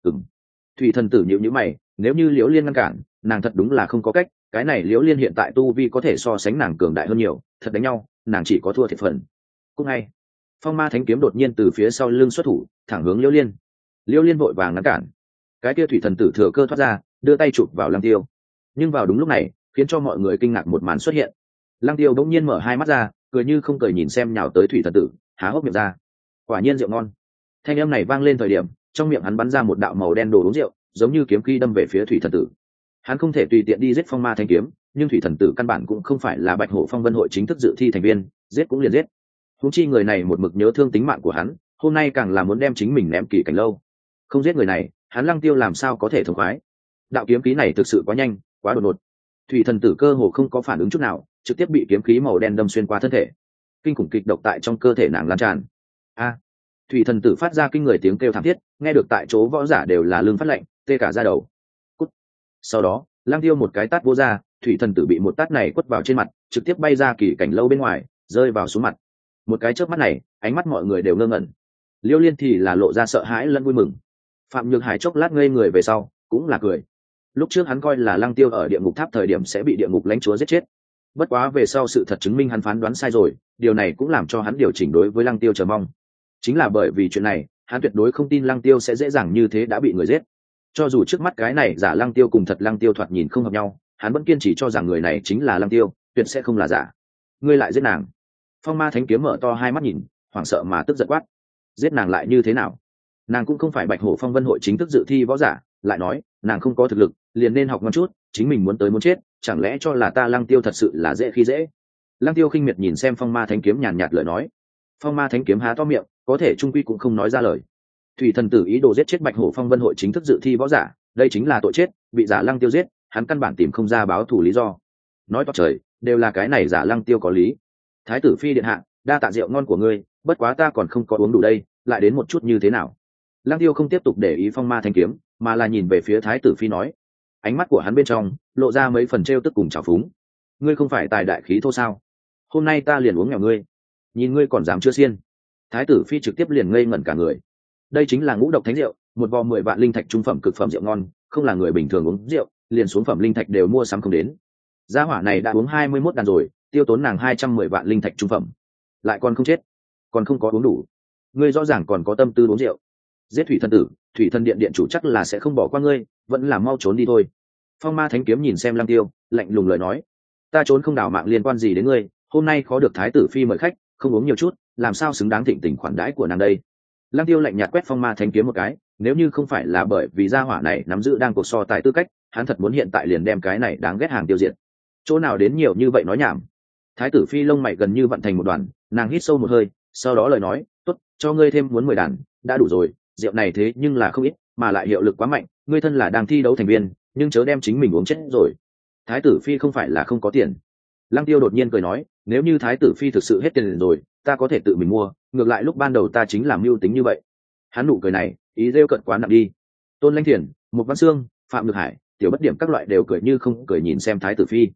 Thủy thần tử nhíu mày, nếu như Liễu Liên ngăn cản, nàng thật đúng là không có cách, cái này Liễu Liên hiện tại tu vi có thể so sánh nàng cường đại hơn nhiều, thật đánh nhau, nàng chỉ có thua thiệt phần. Cũng ngay, Phong Ma Thánh Kiếm đột nhiên từ phía sau lưng xuất thủ, thẳng hướng Liễu Liên. Liễu Liên vội vàng ngăn cản. Cái kia thủy thần tử thừa cơ thoát ra, đưa tay chụp vào Lăng Tiêu. Nhưng vào đúng lúc này, khiến cho mọi người kinh ngạc một màn xuất hiện. Lăng Tiêu bỗng nhiên mở hai mắt ra, cười như không cười nhìn xem nhào tới thủy thần tử, há hốc miệng ra. Quả nhiên rượu ngon. Thanh âm này vang lên thời điểm, trong miệng hắn bắn ra một đạo màu đen đồ uống rượu, giống như kiếm khí đâm về phía thủy thần tử. Hắn không thể tùy tiện đi giết Phong Ma Thánh Kiếm, nhưng thủy thần tử căn bản cũng không phải là Bạch Hổ Phong Vân hội chính thức dự thi thành viên, giết cũng liền giết. Huống chi người này một mực nhớ thương tính mạng của hắn, hôm nay càng là muốn đem chính mình ném kỳ cảnh lâu. Không giết người này, hắn Lăng Tiêu làm sao có thể thông khoái. Đạo kiếm khí này thực sự quá nhanh, quá đột ngột. Thủy thần tử cơ hồ không có phản ứng chút nào, trực tiếp bị kiếm khí màu đen đâm xuyên qua thân thể. Kinh khủng kịch độc tại trong cơ thể nàng lan tràn. A! Thủy thần tử phát ra kinh người tiếng kêu thảm thiết, nghe được tại chỗ võ giả đều là lưng phát lạnh, tê cả da đầu. Cút. Sau đó, Lăng Tiêu một cái tát vô ra, thủy thần tử bị một tát này quất vào trên mặt, trực tiếp bay ra kỳ cảnh lâu bên ngoài, rơi vào xuống mặt. Một cái chớp mắt này, ánh mắt mọi người đều ngơ ngẩn. Liễu Liên thì là lộ ra sợ hãi lẫn vui mừng. Phạm Nhược Hải chốc lát ngây người về sau, cũng là cười. Lúc trước hắn coi là Lăng Tiêu ở địa ngục tháp thời điểm sẽ bị địa ngục lãnh chúa giết chết. Bất quá về sau sự thật chứng minh hắn phán đoán sai rồi, điều này cũng làm cho hắn điều chỉnh đối với Lăng Tiêu chờ mong. Chính là bởi vì chuyện này, hắn tuyệt đối không tin Lăng Tiêu sẽ dễ dàng như thế đã bị người giết. Cho dù trước mắt cái này giả Lăng Tiêu cùng thật Lăng Tiêu thoạt nhìn không hợp nhau, hắn vẫn kiên trì cho rằng người này chính là Lăng Tiêu, tuyệt sẽ không là giả. Ngươi lại giết nàng? Phong Ma Thánh Kiếm mở to hai mắt nhìn, hoảng sợ mà tức giận quát. Giết nàng lại như thế nào? Nàng cũng không phải Bạch Hổ Phong Vân hội chính thức dự thi võ giả, lại nói, nàng không có thực lực, liền nên học ngon chút, chính mình muốn tới muốn chết, chẳng lẽ cho là ta Lăng Tiêu thật sự là dễ khi dễ? Lăng Tiêu khinh miệt nhìn xem Phong Ma Thánh Kiếm nhàn nhạt lời nói. Phong Ma Thánh Kiếm há to miệng, có thể trung quy cũng không nói ra lời. Thủy thần tử ý đồ giết chết Bạch Hổ Phong Vân hội chính thức dự thi võ giả, đây chính là tội chết, bị giả Lăng Tiêu giết, hắn căn bản tìm không ra báo thù lý do. Nói toạc trời, đều là cái này giả Lăng Tiêu có lý. Thái tử phi điện hạ, đa tạ rượu ngon của ngươi, bất quá ta còn không có uống đủ đây, lại đến một chút như thế nào? Lăng Tiêu không tiếp tục để ý Phong Ma Thánh Kiếm, mà là nhìn về phía Thái tử phi nói. Ánh mắt của hắn bên trong lộ ra mấy phần trêu tức cùng trào phúng. Ngươi không phải tài đại khí thô sao? Hôm nay ta liền uống nghèo ngươi, nhìn ngươi còn dám chưa xiên. Thái tử phi trực tiếp liền ngây ngẩn cả người. Đây chính là ngũ độc thánh rượu, một vò 10 vạn linh thạch trung phẩm cực phẩm rượu ngon, không là người bình thường uống rượu, liền xuống phẩm linh thạch đều mua sắm không đến. Gia hỏa này đã uống 21 đàn rồi, tiêu tốn nàng 210 vạn linh thạch trung phẩm, lại còn không chết, còn không có uống đủ. Ngươi rõ ràng còn có tâm tư uống rượu. Giết thủy thần tử, thủy thần điện điện chủ chắc là sẽ không bỏ qua ngươi, vẫn là mau trốn đi thôi. Phong Ma Thánh Kiếm nhìn xem Lăng Tiêu, lạnh lùng lời nói. Ta trốn không đào mạng liên quan gì đến ngươi, hôm nay khó được thái tử phi mời khách, không uống nhiều chút, làm sao xứng đáng thịnh tình khoản đãi của nàng đây? Lăng Tiêu lạnh nhạt quét Phong Ma Thánh Kiếm một cái, nếu như không phải là bởi vì gia hỏa này nắm giữ đang cuộc so tài tư cách, hắn thật muốn hiện tại liền đem cái này đáng ghét hàng tiêu diệt. Chỗ nào đến nhiều như vậy nói nhảm. Thái tử phi lông mày gần như vặn thành một đoàn, nàng hít sâu một hơi, sau đó lời nói, tốt, cho ngươi thêm muốn 10 đàn, đã đủ rồi, rượu này thế nhưng là không ít, mà lại hiệu lực quá mạnh, ngươi thân là đang thi đấu thành viên, nhưng chớ đem chính mình uống chết rồi. Thái tử phi không phải là không có tiền. Lăng Tiêu đột nhiên cười nói, nếu như thái tử phi thực sự hết tiền rồi, ta có thể tự mình mua, ngược lại lúc ban đầu ta chính làm mưu tính như vậy. Hắn nụ cười này, ý rêu cận quá nặng đi. Tôn Lãnh Thiền, Mục Văn Xương, Phạm Nhược Hải, Tiểu Bất Điểm các loại đều cười như không cười nhìn xem thái tử phi.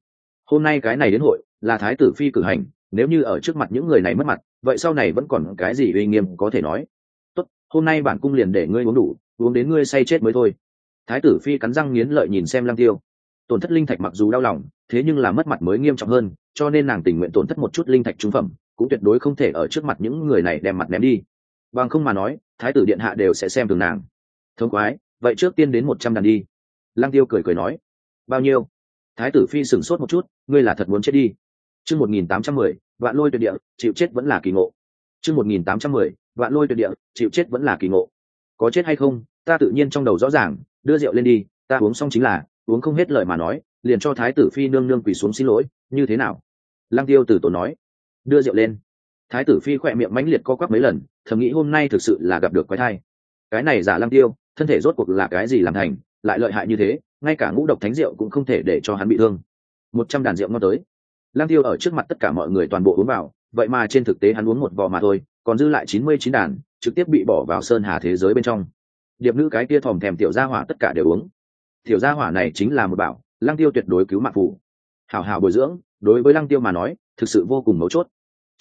Hôm nay cái này đến hội là thái tử phi cử hành, nếu như ở trước mặt những người này mất mặt, vậy sau này vẫn còn cái gì uy nghiêm có thể nói. Tốt, hôm nay bản cung liền để ngươi uống đủ, uống đến ngươi say chết mới thôi. Thái tử phi cắn răng nghiến lợi nhìn xem Lăng Tiêu. Tổn thất linh thạch mặc dù đau lòng, thế nhưng là mất mặt mới nghiêm trọng hơn, cho nên nàng tình nguyện tổn thất một chút linh thạch trung phẩm, cũng tuyệt đối không thể ở trước mặt những người này đem mặt ném đi. Bằng không mà nói, thái tử điện hạ đều sẽ xem thường nàng. Thông quái, vậy trước tiên đến 100 đàn đi. Lăng Tiêu cười cười nói. Bao nhiêu? Thái tử phi sửng sốt một chút, ngươi là thật muốn chết đi. Chương 1810, vạn lôi tuyệt địa, chịu chết vẫn là kỳ ngộ. Chương 1810, vạn lôi tuyệt địa, chịu chết vẫn là kỳ ngộ. Có chết hay không, ta tự nhiên trong đầu rõ ràng, đưa rượu lên đi, ta uống xong chính là, uống không hết lời mà nói, liền cho thái tử phi nương nương quỳ xuống xin lỗi, như thế nào? Lăng Tiêu từ tốn nói. Đưa rượu lên. Thái tử phi khỏe miệng mãnh liệt co quắp mấy lần, thầm nghĩ hôm nay thực sự là gặp được quái thai. Cái này giả Lăng Tiêu, thân thể rốt cuộc là cái gì làm thành, lại lợi hại như thế, ngay cả ngũ độc thánh rượu cũng không thể để cho hắn bị thương. 100 đàn rượu ngon tới. Lăng Tiêu ở trước mặt tất cả mọi người toàn bộ uống vào, vậy mà trên thực tế hắn uống một vò mà thôi, còn dư lại 99 đàn, trực tiếp bị bỏ vào sơn hà thế giới bên trong. Điệp nữ cái kia thòm thèm tiểu gia hỏa tất cả đều uống. Tiểu gia hỏa này chính là một bảo, Lăng Tiêu tuyệt đối cứu mạng phụ. Hảo hảo bồi dưỡng, đối với Lăng Tiêu mà nói, thực sự vô cùng mấu chốt.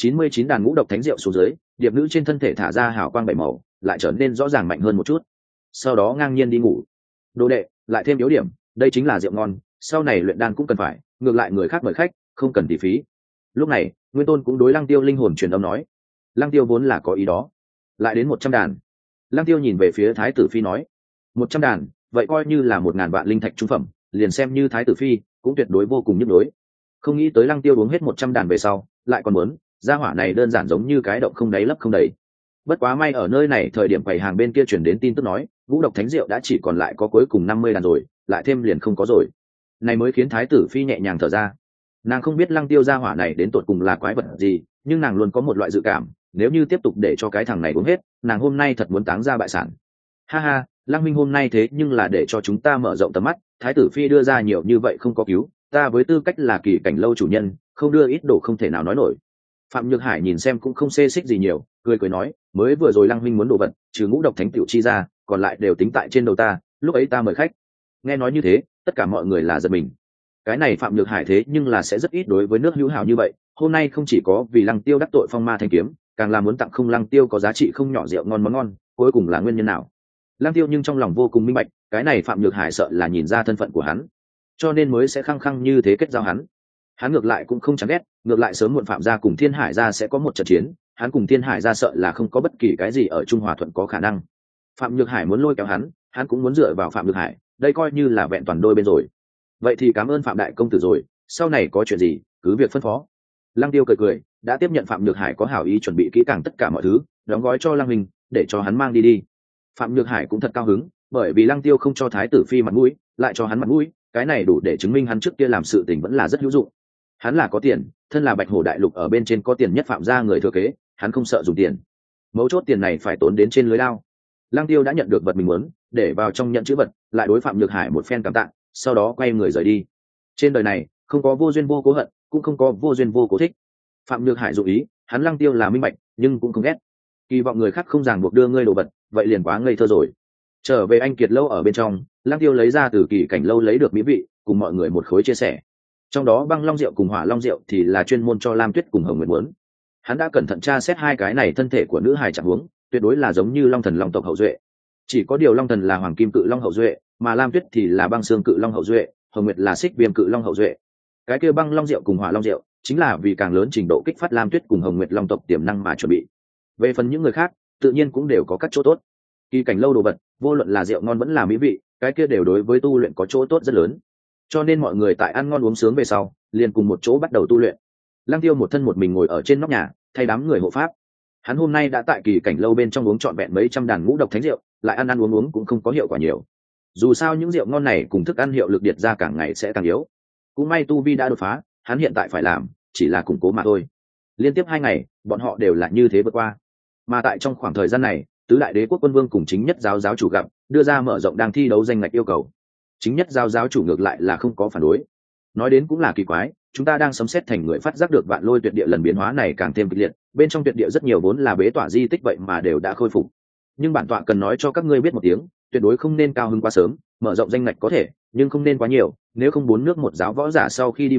99 đàn ngũ độc thánh rượu xuống dưới, điệp nữ trên thân thể thả ra hào quang bảy màu, lại trở nên rõ ràng mạnh hơn một chút. Sau đó ngang nhiên đi ngủ. Đồ đệ, lại thêm yếu điểm, đây chính là rượu ngon, sau này luyện đan cũng cần phải, ngược lại người khác mời khách, không cần tỷ phí. Lúc này, Nguyên Tôn cũng đối Lăng Tiêu linh hồn truyền âm nói. Lăng Tiêu vốn là có ý đó. Lại đến 100 đàn. Lăng Tiêu nhìn về phía Thái tử phi nói. 100 đàn, vậy coi như là 1000 vạn linh thạch trung phẩm, liền xem như Thái tử phi, cũng tuyệt đối vô cùng nhức đối. Không nghĩ tới Lăng Tiêu uống hết 100 đàn về sau, lại còn muốn, gia hỏa này đơn giản giống như cái động không đáy lấp không đầy. Bất quá may ở nơi này thời điểm quầy hàng bên kia chuyển đến tin tức nói, ngũ độc thánh rượu đã chỉ còn lại có cuối cùng 50 đàn rồi, lại thêm liền không có rồi. Này mới khiến Thái tử phi nhẹ nhàng thở ra. Nàng không biết Lăng Tiêu gia hỏa này đến tột cùng là quái vật gì, nhưng nàng luôn có một loại dự cảm, nếu như tiếp tục để cho cái thằng này uống hết, nàng hôm nay thật muốn táng ra bại sản. Ha ha, Lăng Minh hôm nay thế nhưng là để cho chúng ta mở rộng tầm mắt, Thái tử phi đưa ra nhiều như vậy không có cứu, ta với tư cách là kỳ cảnh lâu chủ nhân, không đưa ít đồ không thể nào nói nổi. Phạm Nhược Hải nhìn xem cũng không xê xích gì nhiều, cười cười nói, mới vừa rồi Lăng Minh muốn đồ vật, trừ ngũ độc thánh tiểu chi ra, còn lại đều tính tại trên đầu ta, lúc ấy ta mời khách. Nghe nói như thế, tất cả mọi người là giật mình. Cái này Phạm Nhược Hải thế nhưng là sẽ rất ít đối với nước hữu hảo như vậy, hôm nay không chỉ có vì Lăng Tiêu đắc tội phong ma thanh kiếm, càng là muốn tặng không Lăng Tiêu có giá trị không nhỏ rượu ngon món ngon, cuối cùng là nguyên nhân nào? Lăng Tiêu nhưng trong lòng vô cùng minh bạch, cái này Phạm Nhược Hải sợ là nhìn ra thân phận của hắn, cho nên mới sẽ khăng khăng như thế kết giao hắn. Hắn ngược lại cũng không chán ghét, ngược lại sớm muộn Phạm gia cùng Thiên Hải gia sẽ có một trận chiến, hắn cùng Thiên Hải gia sợ là không có bất kỳ cái gì ở Trung Hòa thuận có khả năng. Phạm Nhược Hải muốn lôi kéo hắn cũng muốn dựa vào Phạm Nhược Hải, đây coi như là vẹn toàn đôi bên rồi. Vậy thì cảm ơn Phạm đại công tử rồi, sau này có chuyện gì cứ việc phân phó. Lăng Tiêu cười cười, đã tiếp nhận Phạm Nhược Hải có hảo ý chuẩn bị kỹ càng tất cả mọi thứ, đóng gói cho Lăng Minh, để cho hắn mang đi. Phạm Nhược Hải cũng thật cao hứng, bởi vì Lăng Tiêu không cho Thái tử phi mặt mũi, lại cho hắn mặt mũi, cái này đủ để chứng minh hắn trước kia làm sự tình vẫn là rất hữu dụng. Hắn là có tiền, thân là Bạch Hổ đại lục ở bên trên có tiền nhất Phạm gia người thừa kế, hắn không sợ dùng tiền. Mấu chốt tiền này phải tốn đến trên lưới lao. Lăng Tiêu đã nhận được vật mình muốn, để vào trong nhận chữ vật, lại đối Phạm Nhược Hải một phen cảm tạ, sau đó quay người rời đi. Trên đời này, không có vô duyên vô cố hận, cũng không có vô duyên vô cố thích. Phạm Nhược Hải dụ ý, hắn Lăng Tiêu là minh bạch, nhưng cũng không ghét. Kỳ vọng người khác không ràng buộc đưa ngươi đồ vật, vậy liền quá ngây thơ rồi. Trở về Anh Kiệt lâu ở bên trong, Lăng Tiêu lấy ra từ kỳ cảnh lâu lấy được mỹ vị, cùng mọi người một khối chia sẻ. Trong đó băng long rượu cùng hỏa long rượu thì là chuyên môn cho Lam Tuyết cùng Hồng Nguyệt muốn. Hắn đã cẩn thận tra xét hai cái này thân thể của nữ hài chẳng huống, tuyệt đối là giống như long thần long tộc hậu duệ. Chỉ có điều long thần là hoàng kim cự long hậu duệ, mà Lam Tuyết thì là băng xương cự long hậu duệ, Hồng Nguyệt là xích viêm cự long hậu duệ. Cái kia băng long rượu cùng hỏa long rượu chính là vì càng lớn trình độ kích phát Lam Tuyết cùng Hồng Nguyệt long tộc tiềm năng mà chuẩn bị. Về phần những người khác, tự nhiên cũng đều có các chỗ tốt. Kỳ cảnh lâu đồ vật, vô luận là rượu ngon vẫn là mỹ vị, cái kia đều đối với tu luyện có chỗ tốt rất lớn. Cho nên mọi người tại ăn ngon uống sướng về sau, liền cùng một chỗ bắt đầu tu luyện. Lăng Tiêu một thân một mình ngồi ở trên nóc nhà, thay đám người hộ pháp. Hắn hôm nay đã tại kỳ cảnh lâu bên trong uống trọn vẹn mấy trăm đàn ngũ độc thánh rượu, lại ăn uống cũng không có hiệu quả nhiều. Dù sao những rượu ngon này cùng thức ăn hiệu lực điệt ra càng ngày sẽ càng yếu. Cũng may tu vi đã đột phá, hắn hiện tại phải làm chỉ là củng cố mà thôi. Liên tiếp 2 ngày, bọn họ đều là như thế vượt qua. Mà tại trong khoảng thời gian này, tứ đại đế quốc quân vương cùng chính nhất giáo giáo chủ gặp, đưa ra mở rộng đang thi đấu danh ngạch yêu cầu. Chính nhất giáo chủ ngược lại là không có phản đối. Nói đến cũng là kỳ quái, chúng ta đang sấm xét thành người phát giác được vạn lôi tuyệt địa lần biến hóa này càng thêm kịch liệt, bên trong tuyệt địa rất nhiều vốn là bế tỏa di tích vậy mà đều đã khôi phục. Nhưng bản tọa cần nói cho các ngươi biết một tiếng, tuyệt đối không nên cao hứng quá sớm, mở rộng danh ngạch có thể, nhưng không nên quá nhiều, nếu không 4 nước một giáo võ giả sau khi đi vào,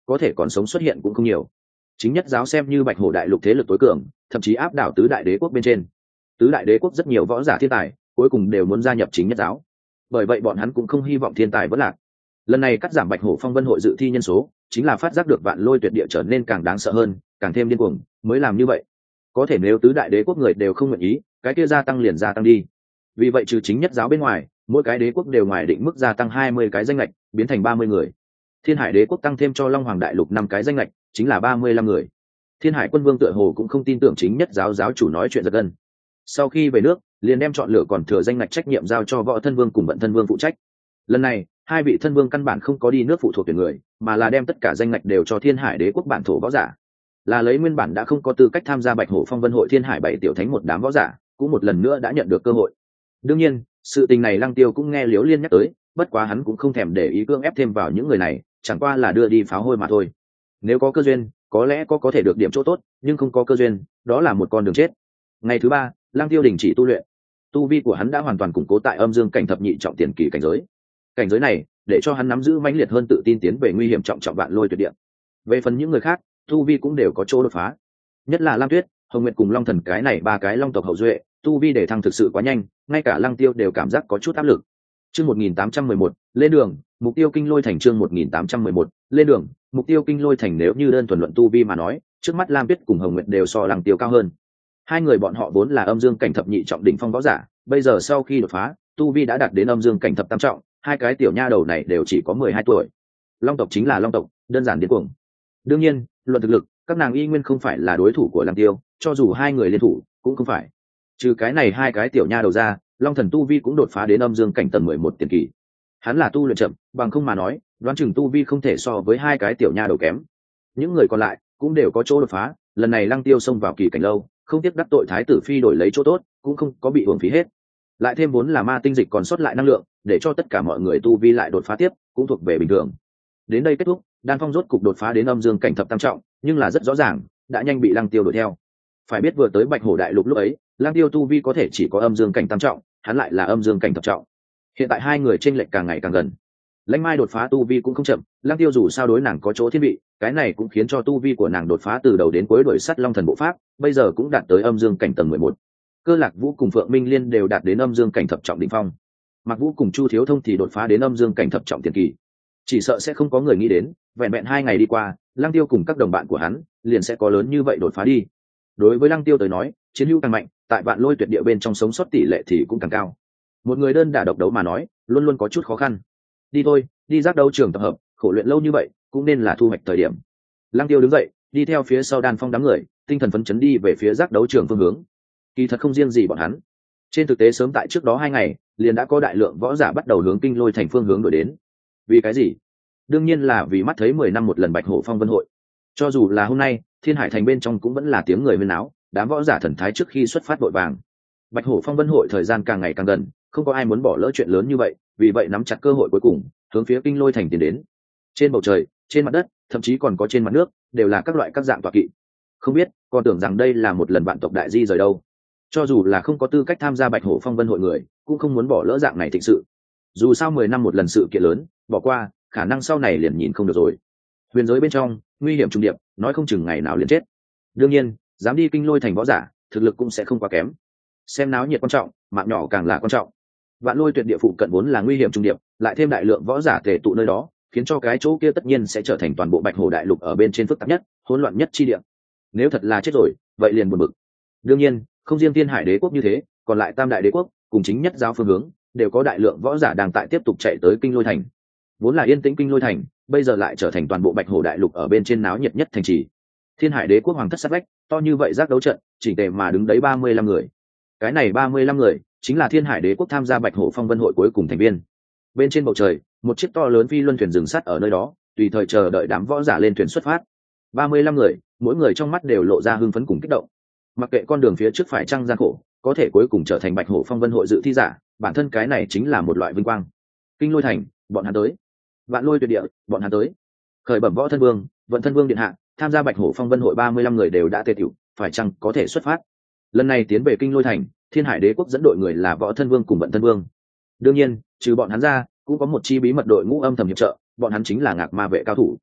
có thể còn sống xuất hiện cũng không nhiều. Chính nhất giáo xem như bạch hổ đại lục thế lực tối cường, thậm chí áp đảo tứ đại đế quốc bên trên. Tứ đại đế quốc rất nhiều võ giả thiên tài cuối cùng đều muốn gia nhập chính nhất giáo, bởi vậy bọn hắn cũng không hy vọng thiên tài vỡ lạc. Lần này cắt giảm bạch hổ phong vân hội dự thi nhân số, chính là phát giác được vạn lôi tuyệt địa trở nên càng đáng sợ hơn, càng thêm điên cuồng mới làm như vậy. Có thể nếu tứ đại đế quốc người đều không nguyện ý, cái kia gia tăng liền gia tăng đi. Vì vậy trừ chính nhất giáo bên ngoài, mỗi cái đế quốc đều ngoài định mức gia tăng 20 cái danh lệch, biến thành 30 người. Thiên Hải đế quốc tăng thêm cho Long Hoàng đại lục 5 cái danh lệch, chính là 35 người. Thiên Hải quân vương tựa hồ cũng không tin tưởng chính nhất giáo giáo chủ nói chuyện giật gân. Sau khi về nước, liền đem chọn lựa còn thừa danh ngạch trách nhiệm giao cho võ thân vương cùng vận thân vương phụ trách. Lần này, hai vị thân vương căn bản không có đi nước phụ thuộc tuyển người, mà là đem tất cả danh ngạch đều cho Thiên Hải đế quốc bản thổ võ giả, là lấy nguyên bản đã không có tư cách tham gia bạch hổ phong vân hội Thiên Hải bảy tiểu thánh một đám võ giả, cũng một lần nữa đã nhận được cơ hội. Đương nhiên, sự tình này Lăng Tiêu cũng nghe Liễu Liên nhắc tới, bất quá hắn cũng không thèm để ý cưỡng ép thêm vào những người này, chẳng qua là đưa đi pháo hôi mà thôi. Nếu có cơ duyên, có lẽ có thể được điểm chỗ tốt, nhưng không có cơ duyên, đó là một con đường chết. Ngày thứ 3, Lăng Tiêu đình chỉ tu luyện. Tu vi của hắn đã hoàn toàn củng cố tại âm dương cảnh thập nhị trọng tiền kỳ cảnh giới. Cảnh giới này, để cho hắn nắm giữ mãnh liệt hơn tự tin tiến về nguy hiểm trọng trọng vạn lôi tuyệt địa. Về phần những người khác, tu vi cũng đều có chỗ đột phá. Nhất là Lam Tuyết, Hồng Nguyệt cùng Long Thần cái này ba cái long tộc hậu duệ, tu vi để thăng thực sự quá nhanh, ngay cả Lăng Tiêu đều cảm giác có chút áp lực. Chương 1811, lên đường, mục tiêu kinh lôi thành. Chương 1811, lên đường, mục tiêu kinh lôi thành. Nếu như đơn thuần luận tu vi mà nói, trước mắt Lam Tuyết cùng Hồng Nguyệt đều so Lăng Tiêu cao hơn. Hai người bọn họ vốn là âm dương cảnh thập nhị trọng đỉnh phong võ giả, bây giờ sau khi đột phá, tu vi đã đạt đến âm dương cảnh thập tam trọng, hai cái tiểu nha đầu này đều chỉ có 12 tuổi. Long tộc chính là long tộc, đơn giản điên cuồng. Đương nhiên, luận thực lực, các nàng y nguyên không phải là đối thủ của Lăng Tiêu, cho dù hai người liên thủ, cũng không phải. Trừ cái này hai cái tiểu nha đầu ra, Long Thần tu vi cũng đột phá đến âm dương cảnh tầng 11 tiền kỳ. Hắn là tu luyện chậm, bằng không mà nói, đoán chừng tu vi không thể so với hai cái tiểu nha đầu kém. Những người còn lại cũng đều có chỗ đột phá, lần này Lăng Tiêu xông vào kỳ cảnh lâu, không tiếc đắc tội thái tử phi đổi lấy chỗ tốt, cũng không có bị uổng phí hết. Lại thêm vốn là ma tinh dịch còn sót lại năng lượng, để cho tất cả mọi người tu vi lại đột phá tiếp, cũng thuộc về bình thường. Đến đây kết thúc, Đan Phong rốt cục đột phá đến âm dương cảnh thập tam trọng, nhưng là rất rõ ràng, đã nhanh bị Lăng Tiêu đuổi theo. Phải biết vừa tới Bạch Hổ đại lục lúc ấy, Lăng Tiêu tu vi có thể chỉ có âm dương cảnh tam trọng, hắn lại là âm dương cảnh thập trọng. Hiện tại hai người chênh lệch càng ngày càng gần. Lãnh Mai đột phá tu vi cũng không chậm, Lăng Tiêu dù sao đối nàng có chỗ thiên vị, cái này cũng khiến cho tu vi của nàng đột phá từ đầu đến cuối đuổi sắt Long Thần bộ pháp, bây giờ cũng đạt tới âm dương cảnh tầng 11. Cơ Lạc Vũ cùng Phượng Minh Liên đều đạt đến âm dương cảnh thập trọng đỉnh phong. Mạc Vũ cùng Chu Thiếu Thông thì đột phá đến âm dương cảnh thập trọng tiền kỳ. Chỉ sợ sẽ không có người nghĩ đến, vẹn vẹn 2 ngày đi qua, Lăng Tiêu cùng các đồng bạn của hắn liền sẽ có lớn như vậy đột phá đi. Đối với Lăng Tiêu tới nói, chiến hữu càng mạnh, tại vạn lôi tuyệt địa bên trong sống sót tỷ lệ thì cũng càng cao. Một người đơn đả độc đấu mà nói, luôn luôn có chút khó khăn. Đi thôi, đi giác đấu trường tập hợp, khổ luyện lâu như vậy, cũng nên là thu hoạch thời điểm. Lăng Tiêu đứng dậy, đi theo phía sau Đan Phong đám người, tinh thần phấn chấn đi về phía giác đấu trường phương hướng. Kỳ thật không riêng gì bọn hắn, trên thực tế sớm tại trước đó 2 ngày, liền đã có đại lượng võ giả bắt đầu hướng kinh lôi thành phương hướng đổi đến. Vì cái gì? Đương nhiên là vì mắt thấy 10 năm một lần Bạch Hổ Phong Vân hội. Cho dù là hôm nay, Thiên Hải thành bên trong cũng vẫn là tiếng người huyên náo, đám võ giả thần thái trước khi xuất phát vội vàng. Bạch Hổ Phong Vân hội thời gian càng ngày càng gần, không có ai muốn bỏ lỡ chuyện lớn như vậy, vì vậy nắm chặt cơ hội cuối cùng, hướng phía kinh lôi thành tiến đến. Trên bầu trời, trên mặt đất, thậm chí còn có trên mặt nước, đều là các loại các dạng tọa kỵ. Không biết, còn tưởng rằng đây là một lần vạn tộc đại di rời đâu. Cho dù là không có tư cách tham gia Bạch Hổ Phong Vân hội người, cũng không muốn bỏ lỡ dạng này thịnh sự. Dù sao 10 năm một lần sự kiện lớn, bỏ qua, khả năng sau này liền nhìn không được rồi. Huyền giới bên trong, nguy hiểm trùng điệp, nói không chừng ngày nào liền chết. Đương nhiên, dám đi kinh lôi thành võ giả, thực lực cũng sẽ không quá kém. Xem náo nhiệt quan trọng, mạng nhỏ càng là quan trọng. Vạn lôi tuyệt địa phụ cận vốn là nguy hiểm trùng điệp, lại thêm đại lượng võ giả tề tụ nơi đó, khiến cho cái chỗ kia tất nhiên sẽ trở thành toàn bộ Bạch Hổ đại lục ở bên trên phức tạp nhất, hỗn loạn nhất chi địa. Nếu thật là chết rồi, vậy liền buồn bực. Đương nhiên, không riêng Thiên Hải đế quốc như thế, còn lại Tam đại đế quốc cùng chính nhất giáo phương hướng đều có đại lượng võ giả đang tại tiếp tục chạy tới kinh lôi thành. Vốn là yên tĩnh kinh lôi thành, bây giờ lại trở thành toàn bộ Bạch Hổ đại lục ở bên trên náo nhiệt nhất thành trì. Thiên Hải đế quốc hoàng thất sát vách, to như vậy giác đấu trận, chỉnh tề mà đứng đấy 35 người. Cái này 35 người chính là Thiên Hải đế quốc tham gia Bạch Hổ Phong Vân hội cuối cùng thành viên. Bên trên bầu trời, một chiếc to lớn phi luân thuyền dừng sắt ở nơi đó, tùy thời chờ đợi đám võ giả lên thuyền xuất phát. 35 người, mỗi người trong mắt đều lộ ra hưng phấn cùng kích động. Mặc kệ con đường phía trước phải chăng gian khổ, có thể cuối cùng trở thành Bạch Hổ Phong Vân hội dự thi giả, bản thân cái này chính là một loại vinh quang. Kinh lôi thành, bọn hắn tới. Vạn lôi tuyệt địa, bọn hắn tới. Khởi bẩm võ thân vương, vận thân vương điện hạ, tham gia Bạch Hổ Phong Vân hội 35 người đều đã tề tựu, phải chăng có thể xuất phát. Lần này tiến về kinh lôi thành, Thiên Hải đế quốc dẫn đội người là võ thân vương cùng vận thân vương. Đương nhiên, trừ bọn hắn ra, cũng có một chi bí mật đội ngũ âm thầm hiệp trợ, bọn hắn chính là Ngạc Ma vệ cao thủ.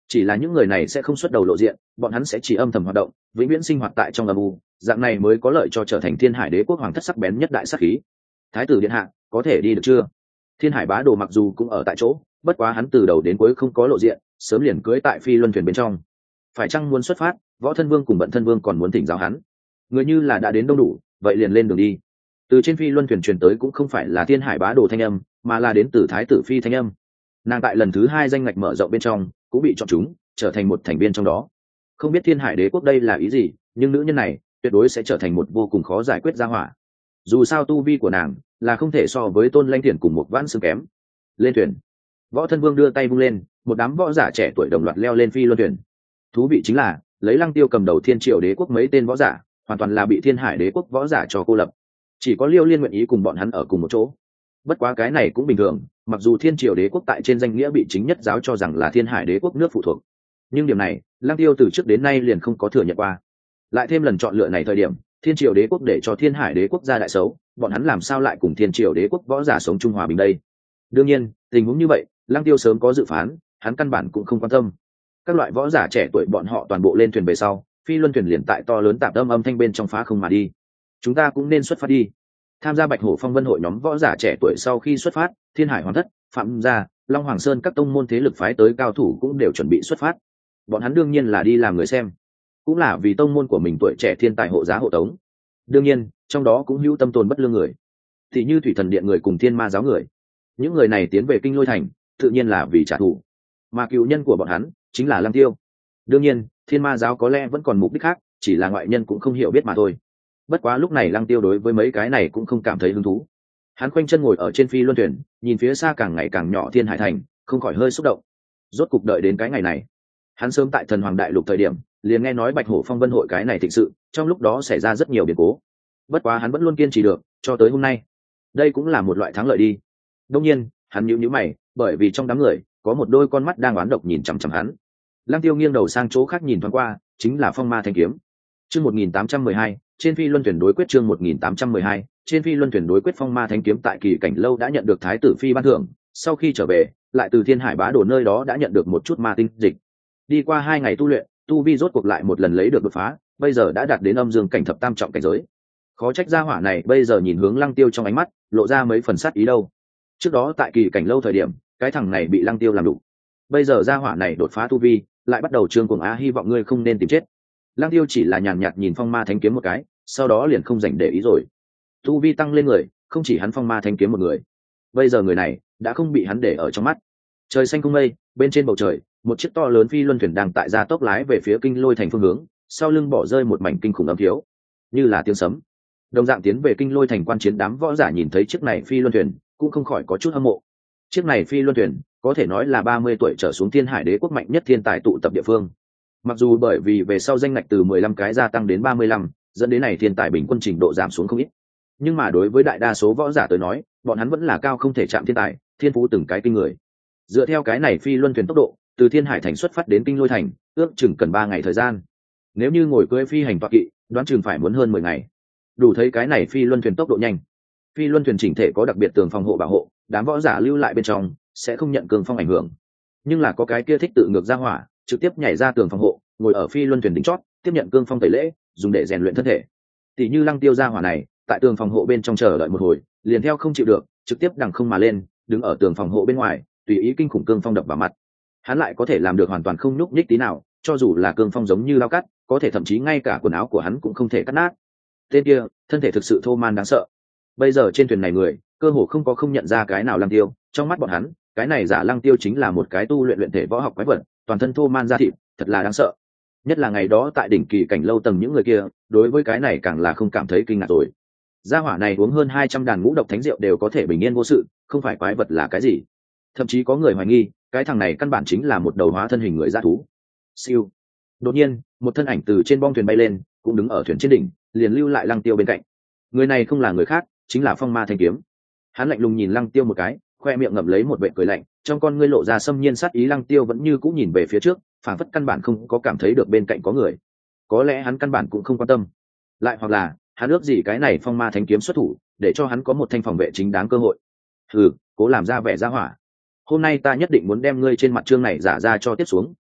Chỉ là những người này sẽ không xuất đầu lộ diện, bọn hắn sẽ chỉ âm thầm hoạt động, vĩnh viễn sinh hoạt tại trong âm u, dạng này mới có lợi cho trở thành Thiên Hải Đế quốc hoàng thất sắc bén nhất đại sát khí. Thái tử điện hạ, có thể đi được chưa? Thiên Hải Bá Đồ mặc dù cũng ở tại chỗ, bất quá hắn từ đầu đến cuối không có lộ diện, sớm liền cưỡi tại phi luân thuyền bên trong. Phải chăng muốn xuất phát, Võ Thân Vương cùng Bận Thân Vương còn muốn thỉnh giáo hắn. Người như là đã đến đông đủ, vậy liền lên đường đi. Từ trên phi luân thuyền truyền tới cũng không phải là Thiên Hải Bá Đồ thanh âm, mà là đến từ Thái tử phi thanh âm. Nàng tại lần thứ 2 danh ngạch mở rộng bên trong cũng bị chọn chúng, trở thành một thành viên trong đó. Không biết Thiên Hải Đế quốc đây là ý gì, nhưng nữ nhân này tuyệt đối sẽ trở thành một vô cùng khó giải quyết gia hỏa. Dù sao tu vi của nàng là không thể so với Tôn Lanh Thiển cùng một Vãn Xương kém. Lên thuyền. Võ Thân Vương đưa tay vung lên, một đám võ giả trẻ tuổi đồng loạt leo lên phi luân thuyền. Thú vị chính là, lấy Lăng Tiêu cầm đầu Thiên Triều Đế quốc mấy tên võ giả, hoàn toàn là bị Thiên Hải Đế quốc võ giả cho cô lập. Chỉ có Liêu Liên nguyện ý cùng bọn hắn ở cùng một chỗ. Bất quá cái này cũng bình thường, mặc dù Thiên Triều Đế quốc tại trên danh nghĩa bị chính nhất giáo cho rằng là Thiên Hải Đế quốc nước phụ thuộc, nhưng điểm này Lăng Tiêu từ trước đến nay liền không có thừa nhận qua. Lại thêm lần chọn lựa này thời điểm, Thiên Triều Đế quốc để cho Thiên Hải Đế quốc ra đại xấu, bọn hắn làm sao lại cùng Thiên Triều Đế quốc võ giả sống chung hòa bình đây? Đương nhiên, tình huống như vậy, Lăng Tiêu sớm có dự phán, hắn căn bản cũng không quan tâm. Các loại võ giả trẻ tuổi bọn họ toàn bộ lên thuyền về sau, phi luân thuyền liền tại to lớn tạp âm thanh bên trong phá không mà đi. Chúng ta cũng nên xuất phát đi. Tham gia Bạch Hổ Phong Vân hội nhóm võ giả trẻ tuổi sau khi xuất phát, Thiên Hải Hoàng thất, Phạm gia, Long Hoàng Sơn các tông môn thế lực phái tới cao thủ cũng đều chuẩn bị xuất phát. Bọn hắn đương nhiên là đi làm người xem, cũng là vì tông môn của mình tuổi trẻ thiên tài hộ giá hộ tống. Đương nhiên, trong đó cũng hữu tâm tồn bất lương người, thì như Thủy Thần Điện người cùng Thiên Ma giáo người. Những người này tiến về Kinh Lôi Thành, tự nhiên là vì trả thù, mà cựu nhân của bọn hắn chính là Lăng Tiêu. Đương nhiên, Thiên Ma giáo có lẽ vẫn còn mục đích khác, chỉ là ngoại nhân cũng không hiểu biết mà thôi. Bất quá lúc này Lăng Tiêu đối với mấy cái này cũng không cảm thấy hứng thú. Hắn khoanh chân ngồi ở trên phi luân thuyền, nhìn phía xa càng ngày càng nhỏ Thiên Hải Thành, không khỏi hơi xúc động. Rốt cục đợi đến cái ngày này. Hắn sớm tại Thần Hoàng Đại Lục thời điểm, liền nghe nói Bạch Hổ Phong Vân hội cái này thịnh sự, trong lúc đó xảy ra rất nhiều biến cố. Bất quá hắn vẫn luôn kiên trì được, cho tới hôm nay. Đây cũng là một loại thắng lợi đi. Đương nhiên, hắn nhíu mày, bởi vì trong đám người có một đôi con mắt đang oán độc nhìn chằm chằm hắn. Lăng Tiêu nghiêng đầu sang chỗ khác nhìn thoáng qua, chính là Phong Ma Thanh Kiếm. Chương 1812, trên phi luân thuyền đối quyết. Chương 1812, trên phi luân thuyền đối quyết. Phong Ma Thanh Kiếm tại Kỳ Cảnh lâu đã nhận được Thái tử phi ban thưởng, sau khi trở về, lại từ Thiên Hải Bá Đồ nơi đó đã nhận được một chút ma tinh dịch. Đi qua 2 ngày tu luyện, tu vi rốt cuộc lại một lần lấy được đột phá, bây giờ đã đạt đến âm dương cảnh thập tam trọng cảnh giới. Khó trách gia hỏa này bây giờ nhìn hướng Lăng Tiêu trong ánh mắt, lộ ra mấy phần sát ý đâu. Trước đó tại Kỳ Cảnh lâu thời điểm, cái thằng này bị Lăng Tiêu làm đủ. Bây giờ gia hỏa này đột phá tu vi, lại bắt đầu trương cuồng á, hy vọng ngươi không nên tìm chết. Lăng Tiêu chỉ là nhàn nhạt nhìn Phong Ma Thánh Kiếm một cái, sau đó liền không dành để ý rồi. Tu vi tăng lên người, không chỉ hắn Phong Ma Thánh Kiếm một người. Bây giờ người này đã không bị hắn để ở trong mắt. Trời xanh không mây, bên trên bầu trời, một chiếc to lớn phi luân thuyền đang tại gia tốc lái về phía Kinh Lôi Thành phương hướng, sau lưng bỏ rơi một mảnh kinh khủng âm thiếu, như là tiếng sấm. Đồng dạng tiến về Kinh Lôi Thành quan chiến đám võ giả nhìn thấy chiếc này phi luân thuyền, cũng không khỏi có chút hâm mộ. Chiếc này phi luân thuyền có thể nói là 30 tuổi trở xuống Thiên Hải Đế quốc mạnh nhất thiên tài tụ tập địa phương. Mặc dù bởi vì về sau danh ngạch từ 15 cái gia tăng đến 35, dẫn đến này thiên tài bình quân trình độ giảm xuống không ít. Nhưng mà đối với đại đa số võ giả tới nói, bọn hắn vẫn là cao không thể chạm thiên tài, thiên phú từng cái kinh người. Dựa theo cái này phi luân thuyền tốc độ, từ Thiên Hải Thành xuất phát đến Kinh Lôi Thành, ước chừng cần 3 ngày thời gian. Nếu như ngồi cưỡi phi hành tọa kỵ, đoán chừng phải muốn hơn 10 ngày. Đủ thấy cái này phi luân thuyền tốc độ nhanh. Phi luân thuyền chỉnh thể có đặc biệt tường phòng hộ bảo hộ, đám võ giả lưu lại bên trong sẽ không nhận cường phong ảnh hưởng. Nhưng là có cái kia thích tự ngược ra hỏa, trực tiếp nhảy ra tường phòng hộ, ngồi ở phi luân thuyền đỉnh chót, tiếp nhận cương phong tẩy lễ, dùng để rèn luyện thân thể. Tỷ như Lăng Tiêu ra hỏa này, tại tường phòng hộ bên trong chờ đợi một hồi, liền theo không chịu được, trực tiếp đằng không mà lên, đứng ở tường phòng hộ bên ngoài, tùy ý kinh khủng cương phong đập vào mặt. Hắn lại có thể làm được hoàn toàn không nhúc nhích tí nào, cho dù là cương phong giống như lao cắt, có thể thậm chí ngay cả quần áo của hắn cũng không thể cắt nát. Tên kia, thân thể thực sự thô man đáng sợ. Bây giờ trên thuyền này người, cơ hồ không có không nhận ra cái nào Lăng Tiêu, trong mắt bọn hắn, cái này giả Lăng Tiêu chính là một cái tu luyện thể võ học quái vật, toàn thân thô man da thịt, thật là đáng sợ. Nhất là ngày đó tại đỉnh Kỳ Cảnh lâu tầng những người kia, đối với cái này càng là không cảm thấy kinh ngạc rồi. Gia hỏa này uống hơn 200 đàn ngũ độc thánh rượu đều có thể bình yên vô sự, không phải quái vật là cái gì? Thậm chí có người hoài nghi, cái thằng này căn bản chính là một đầu hóa thân hình người dã thú. Siêu. Đột nhiên, một thân ảnh từ trên bong thuyền bay lên, cũng đứng ở thuyền trên đỉnh, liền lưu lại Lăng Tiêu bên cạnh. Người này không là người khác, chính là Phong Ma Thanh Kiếm. Hắn lạnh lùng nhìn Lăng Tiêu một cái, khoe miệng ngậm lấy một vệt cười lạnh, trong con ngươi lộ ra xâm nhiên sát ý. Lăng Tiêu vẫn như cũ nhìn về phía trước, phảng phất căn bản không có cảm thấy được bên cạnh có người. Có lẽ hắn căn bản cũng không quan tâm, lại hoặc là hắn ước gì cái này Phong Ma Thánh Kiếm xuất thủ, để cho hắn có một thanh phòng vệ chính đáng cơ hội. Cố làm ra vẻ ra hỏa. Hôm nay ta nhất định muốn đem ngươi trên mặt trương này giả ra cho tiếp xuống,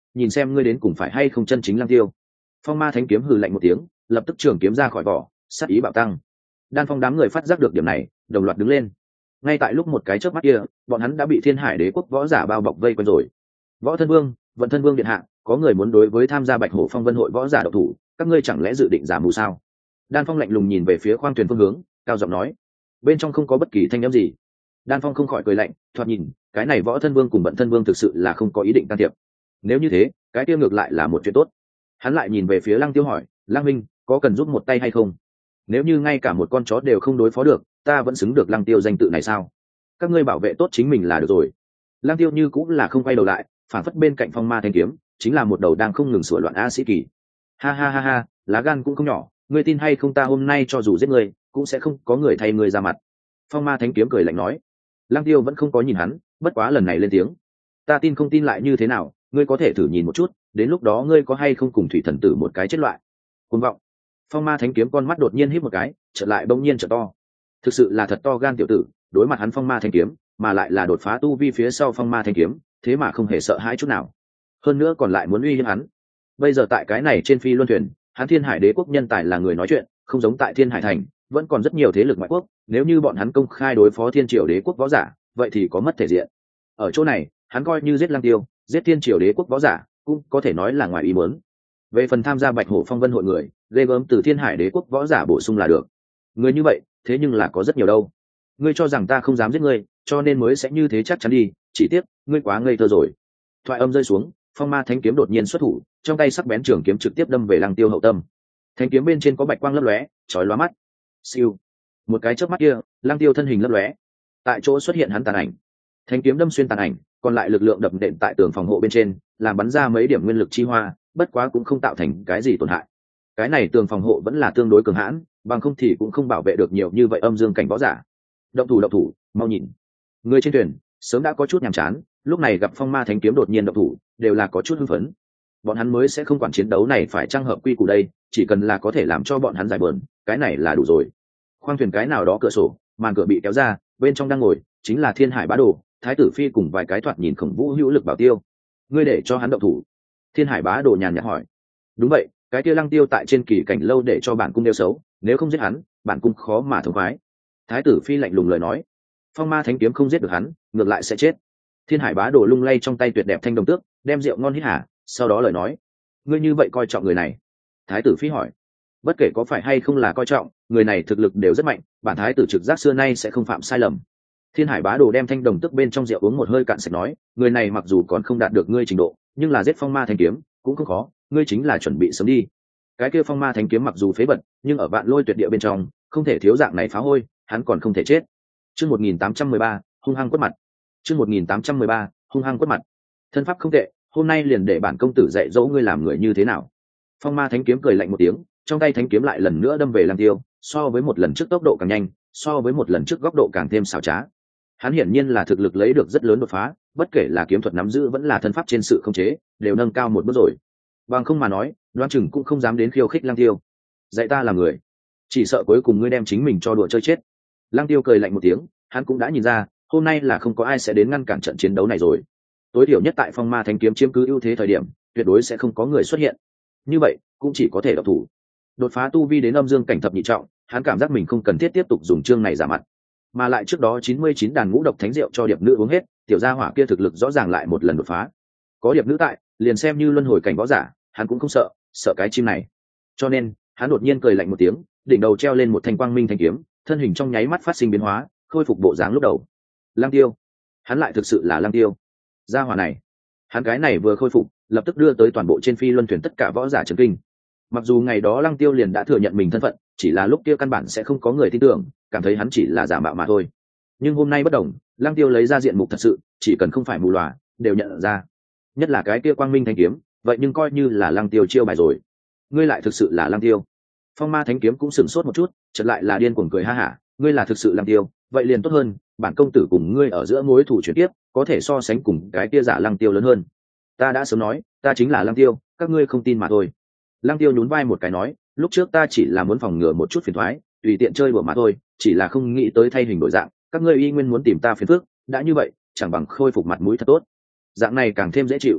nhìn xem ngươi đến cùng phải hay không chân chính Lăng Tiêu. Phong Ma Thánh Kiếm hừ lạnh một tiếng, lập tức trường kiếm ra khỏi vỏ, sát ý bạo tăng. Đan Phong đám người phát giác được điểm này, đồng loạt đứng lên. Ngay tại lúc một cái chớp mắt kia, bọn hắn đã bị Thiên Hải Đế quốc võ giả bao bọc vây quanh rồi. Võ Thân Vương, Vận Thân Vương điện hạ, có người muốn đối với tham gia Bạch Hổ Phong Vân hội võ giả độc thủ, các ngươi chẳng lẽ dự định giả mù sao? Đan Phong lạnh lùng nhìn về phía khoang thuyền phương hướng, cao giọng nói. Bên trong không có bất kỳ thanh âm gì. Đan Phong không khỏi cười lạnh, thoạt nhìn, cái này Võ Thân Vương cùng Vận Thân Vương thực sự là không có ý định can thiệp. Nếu như thế, cái kia ngược lại là một chuyện tốt. Hắn lại nhìn về phía Lăng Tiêu hỏi, Lăng Minh, có cần giúp một tay hay không? Nếu như ngay cả một con chó đều không đối phó được, ta vẫn xứng được Lăng Tiêu danh tự này sao? Các ngươi bảo vệ tốt chính mình là được rồi. Lăng Tiêu như cũng là không quay đầu lại, phản phất bên cạnh Phong Ma Thanh Kiếm chính là một đầu đang không ngừng sửa loạn A Sĩ Kỳ. Ha ha ha ha, lá gan cũng không nhỏ, ngươi tin hay không ta hôm nay cho dù giết ngươi, cũng sẽ không có người thay ngươi ra mặt. Phong Ma Thánh Kiếm cười lạnh nói. Lăng Tiêu vẫn không có nhìn hắn, bất quá lần này lên tiếng. Ta tin không tin lại như thế nào, ngươi có thể thử nhìn một chút, đến lúc đó ngươi có hay không cùng Thủy Thần Tử một cái chết loại. Cuồng vọng. Phong Ma Thánh Kiếm con mắt đột nhiên híp một cái, chợt lại bỗng nhiên trợ to. Thực sự là thật to gan tiểu tử, đối mặt hắn Phong Ma Thánh Kiếm, mà lại là đột phá tu vi phía sau Phong Ma Thánh Kiếm, thế mà không hề sợ hãi chút nào. Hơn nữa còn lại muốn uy hiếp hắn. Bây giờ tại cái này trên phi luân thuyền, hắn Thiên Hải Đế quốc nhân tài là người nói chuyện, không giống tại Thiên Hải thành, vẫn còn rất nhiều thế lực ngoại quốc, nếu như bọn hắn công khai đối phó Thiên Triều Đế quốc võ giả, vậy thì có mất thể diện. Ở chỗ này, hắn coi như giết Lăng Tiêu, giết Thiên Triều Đế quốc võ giả, cũng có thể nói là ngoài ý muốn. Về phần tham gia Bạch Hổ Phong Vân hội người, ghê gớm từ Thiên Hải Đế quốc võ giả bổ sung là được. Người như vậy, thế nhưng là có rất nhiều đâu. Ngươi cho rằng ta không dám giết ngươi, cho nên mới sẽ như thế chắc chắn đi, chỉ tiếc, ngươi quá ngây thơ rồi. Thoại âm rơi xuống, Phong Ma Thánh Kiếm đột nhiên xuất thủ, trong tay sắc bén trường kiếm trực tiếp đâm về Lăng Tiêu hậu tâm. Thanh kiếm bên trên có bạch quang lấp lóe, chói lóa mắt. Siêu. Một cái chớp mắt kia, Lăng Tiêu thân hình lấp lóe. Tại chỗ xuất hiện hắn tàn ảnh. Thanh kiếm đâm xuyên tàn ảnh, còn lại lực lượng đập nện tại tường phòng hộ bên trên, làm bắn ra mấy điểm nguyên lực chi hoa, bất quá cũng không tạo thành cái gì tổn hại. Cái này tường phòng hộ vẫn là tương đối cường hãn, bằng không thì cũng không bảo vệ được nhiều như vậy âm dương cảnh võ giả. Động thủ, mau nhìn. Người trên thuyền sớm đã có chút nhàm chán, lúc này gặp Phong Ma Thánh Kiếm đột nhiên động thủ, đều là có chút hưng phấn. Bọn hắn mới sẽ không quản chiến đấu này phải trang hợp quy củ đây, chỉ cần là có thể làm cho bọn hắn giải bờn, cái này là đủ rồi. Khoang thuyền cái nào đó cửa sổ, màn cửa bị kéo ra, bên trong đang ngồi chính là Thiên Hải Bá Đồ, Thái tử Phi cùng vài cái thoạt nhìn khổng vũ hữu lực bảo tiêu. Ngươi để cho hắn động thủ? Thiên Hải Bá Đồ nhàn nhạt hỏi. Đúng vậy, cái kia Lăng Tiêu tại trên kỳ cảnh lâu để cho bản cung đeo xấu, nếu không giết hắn, bản cung khó mà thống khoái. Thái tử Phi lạnh lùng lời nói. Phong Ma Thánh Kiếm không giết được hắn, ngược lại sẽ chết. Thiên Hải Bá Đồ lung lay trong tay tuyệt đẹp thanh đồng tước, đem rượu ngon hít hả, sau đó lời nói. Ngươi như vậy coi trọng người này? Thái tử Phi hỏi. Bất kể có phải hay không là coi trọng, người này thực lực đều rất mạnh, bản thái tử trực giác xưa nay sẽ không phạm sai lầm. Thiên Hải Bá Đồ đem thanh đồng tước bên trong rượu uống một hơi cạn sạch nói, người này mặc dù còn không đạt được ngươi trình độ, nhưng là giết Phong Ma Thánh Kiếm cũng không khó, ngươi chính là chuẩn bị sớm đi. Cái kia Phong Ma Thánh Kiếm mặc dù phế vật, nhưng ở Vạn Lôi Tuyệt Địa bên trong, không thể thiếu dạng này phá hôi, hắn còn không thể chết. Chương 1813, hung hăng quất mặt. Chương 1813, hung hăng quất mặt. Thân pháp không tệ, hôm nay liền để bản công tử dạy dỗ ngươi làm người như thế nào. Phong Ma Thánh Kiếm cười lạnh một tiếng, trong tay thánh kiếm lại lần nữa đâm về Lăng Tiêu, so với một lần trước tốc độ càng nhanh, so với một lần trước góc độ càng thêm xảo trá. Hắn hiển nhiên là thực lực lấy được rất lớn đột phá, bất kể là kiếm thuật nắm giữ vẫn là thân pháp trên sự khống chế, đều nâng cao một bước rồi. Bằng không mà nói, Loan Chừng cũng không dám đến khiêu khích Lăng Tiêu. Dạy ta làm người, chỉ sợ cuối cùng ngươi đem chính mình cho đùa chơi chết. Lăng Tiêu cười lạnh một tiếng, hắn cũng đã nhìn ra, hôm nay là không có ai sẽ đến ngăn cản trận chiến đấu này rồi. Tối thiểu nhất tại Phong Ma Thánh Kiếm chiếm cứ ưu thế thời điểm, tuyệt đối sẽ không có người xuất hiện. Như vậy, cũng chỉ có thể độc thủ. Đột phá tu vi đến âm dương cảnh thập nhị trọng, hắn cảm giác mình không cần thiết tiếp tục dùng chương này giả mặt. Mà lại trước đó 99 đàn ngũ độc thánh rượu cho điệp nữ uống hết, tiểu gia hỏa kia thực lực rõ ràng lại một lần đột phá. Có điệp nữ tại, liền xem như luân hồi cảnh võ giả, hắn cũng không sợ, sợ cái chim này. Cho nên, hắn đột nhiên cười lạnh một tiếng, đỉnh đầu treo lên một thanh quang minh thanh kiếm, thân hình trong nháy mắt phát sinh biến hóa, khôi phục bộ dáng lúc đầu. Lăng Tiêu, hắn lại thực sự là Lăng Tiêu. Gia hỏa này, hắn cái này vừa khôi phục, lập tức đưa tới toàn bộ trên phi luân thuyền tất cả võ giả chấn kinh. Mặc dù ngày đó Lăng Tiêu liền đã thừa nhận mình thân phận, chỉ là lúc kia căn bản sẽ không có người tin tưởng, cảm thấy hắn chỉ là giả mạo mà thôi. Nhưng hôm nay bất đồng, Lăng Tiêu lấy ra diện mục thật sự, chỉ cần không phải mù lòa, đều nhận ra. Nhất là cái kia quang minh thanh kiếm, vậy nhưng coi như là Lăng Tiêu chiêu bài rồi. Ngươi lại thực sự là Lăng Tiêu. Phong Ma Thánh Kiếm cũng sửng sốt một chút, chợt lại là điên cuồng cười ha hả, ngươi là thực sự Lăng Tiêu, vậy liền tốt hơn, bản công tử cùng ngươi ở giữa mối thù chuyển tiếp, có thể so sánh cùng cái kia giả Lăng Tiêu lớn hơn. Ta đã sớm nói, ta chính là Lăng Tiêu, các ngươi không tin mà thôi. Lăng Tiêu nhún vai một cái nói, lúc trước ta chỉ là muốn phòng ngừa một chút phiền toái, tùy tiện chơi đùa mà thôi, chỉ là không nghĩ tới thay hình đổi dạng, các ngươi y nguyên muốn tìm ta phiền phức, đã như vậy, chẳng bằng khôi phục mặt mũi thật tốt. Dạng này càng thêm dễ chịu.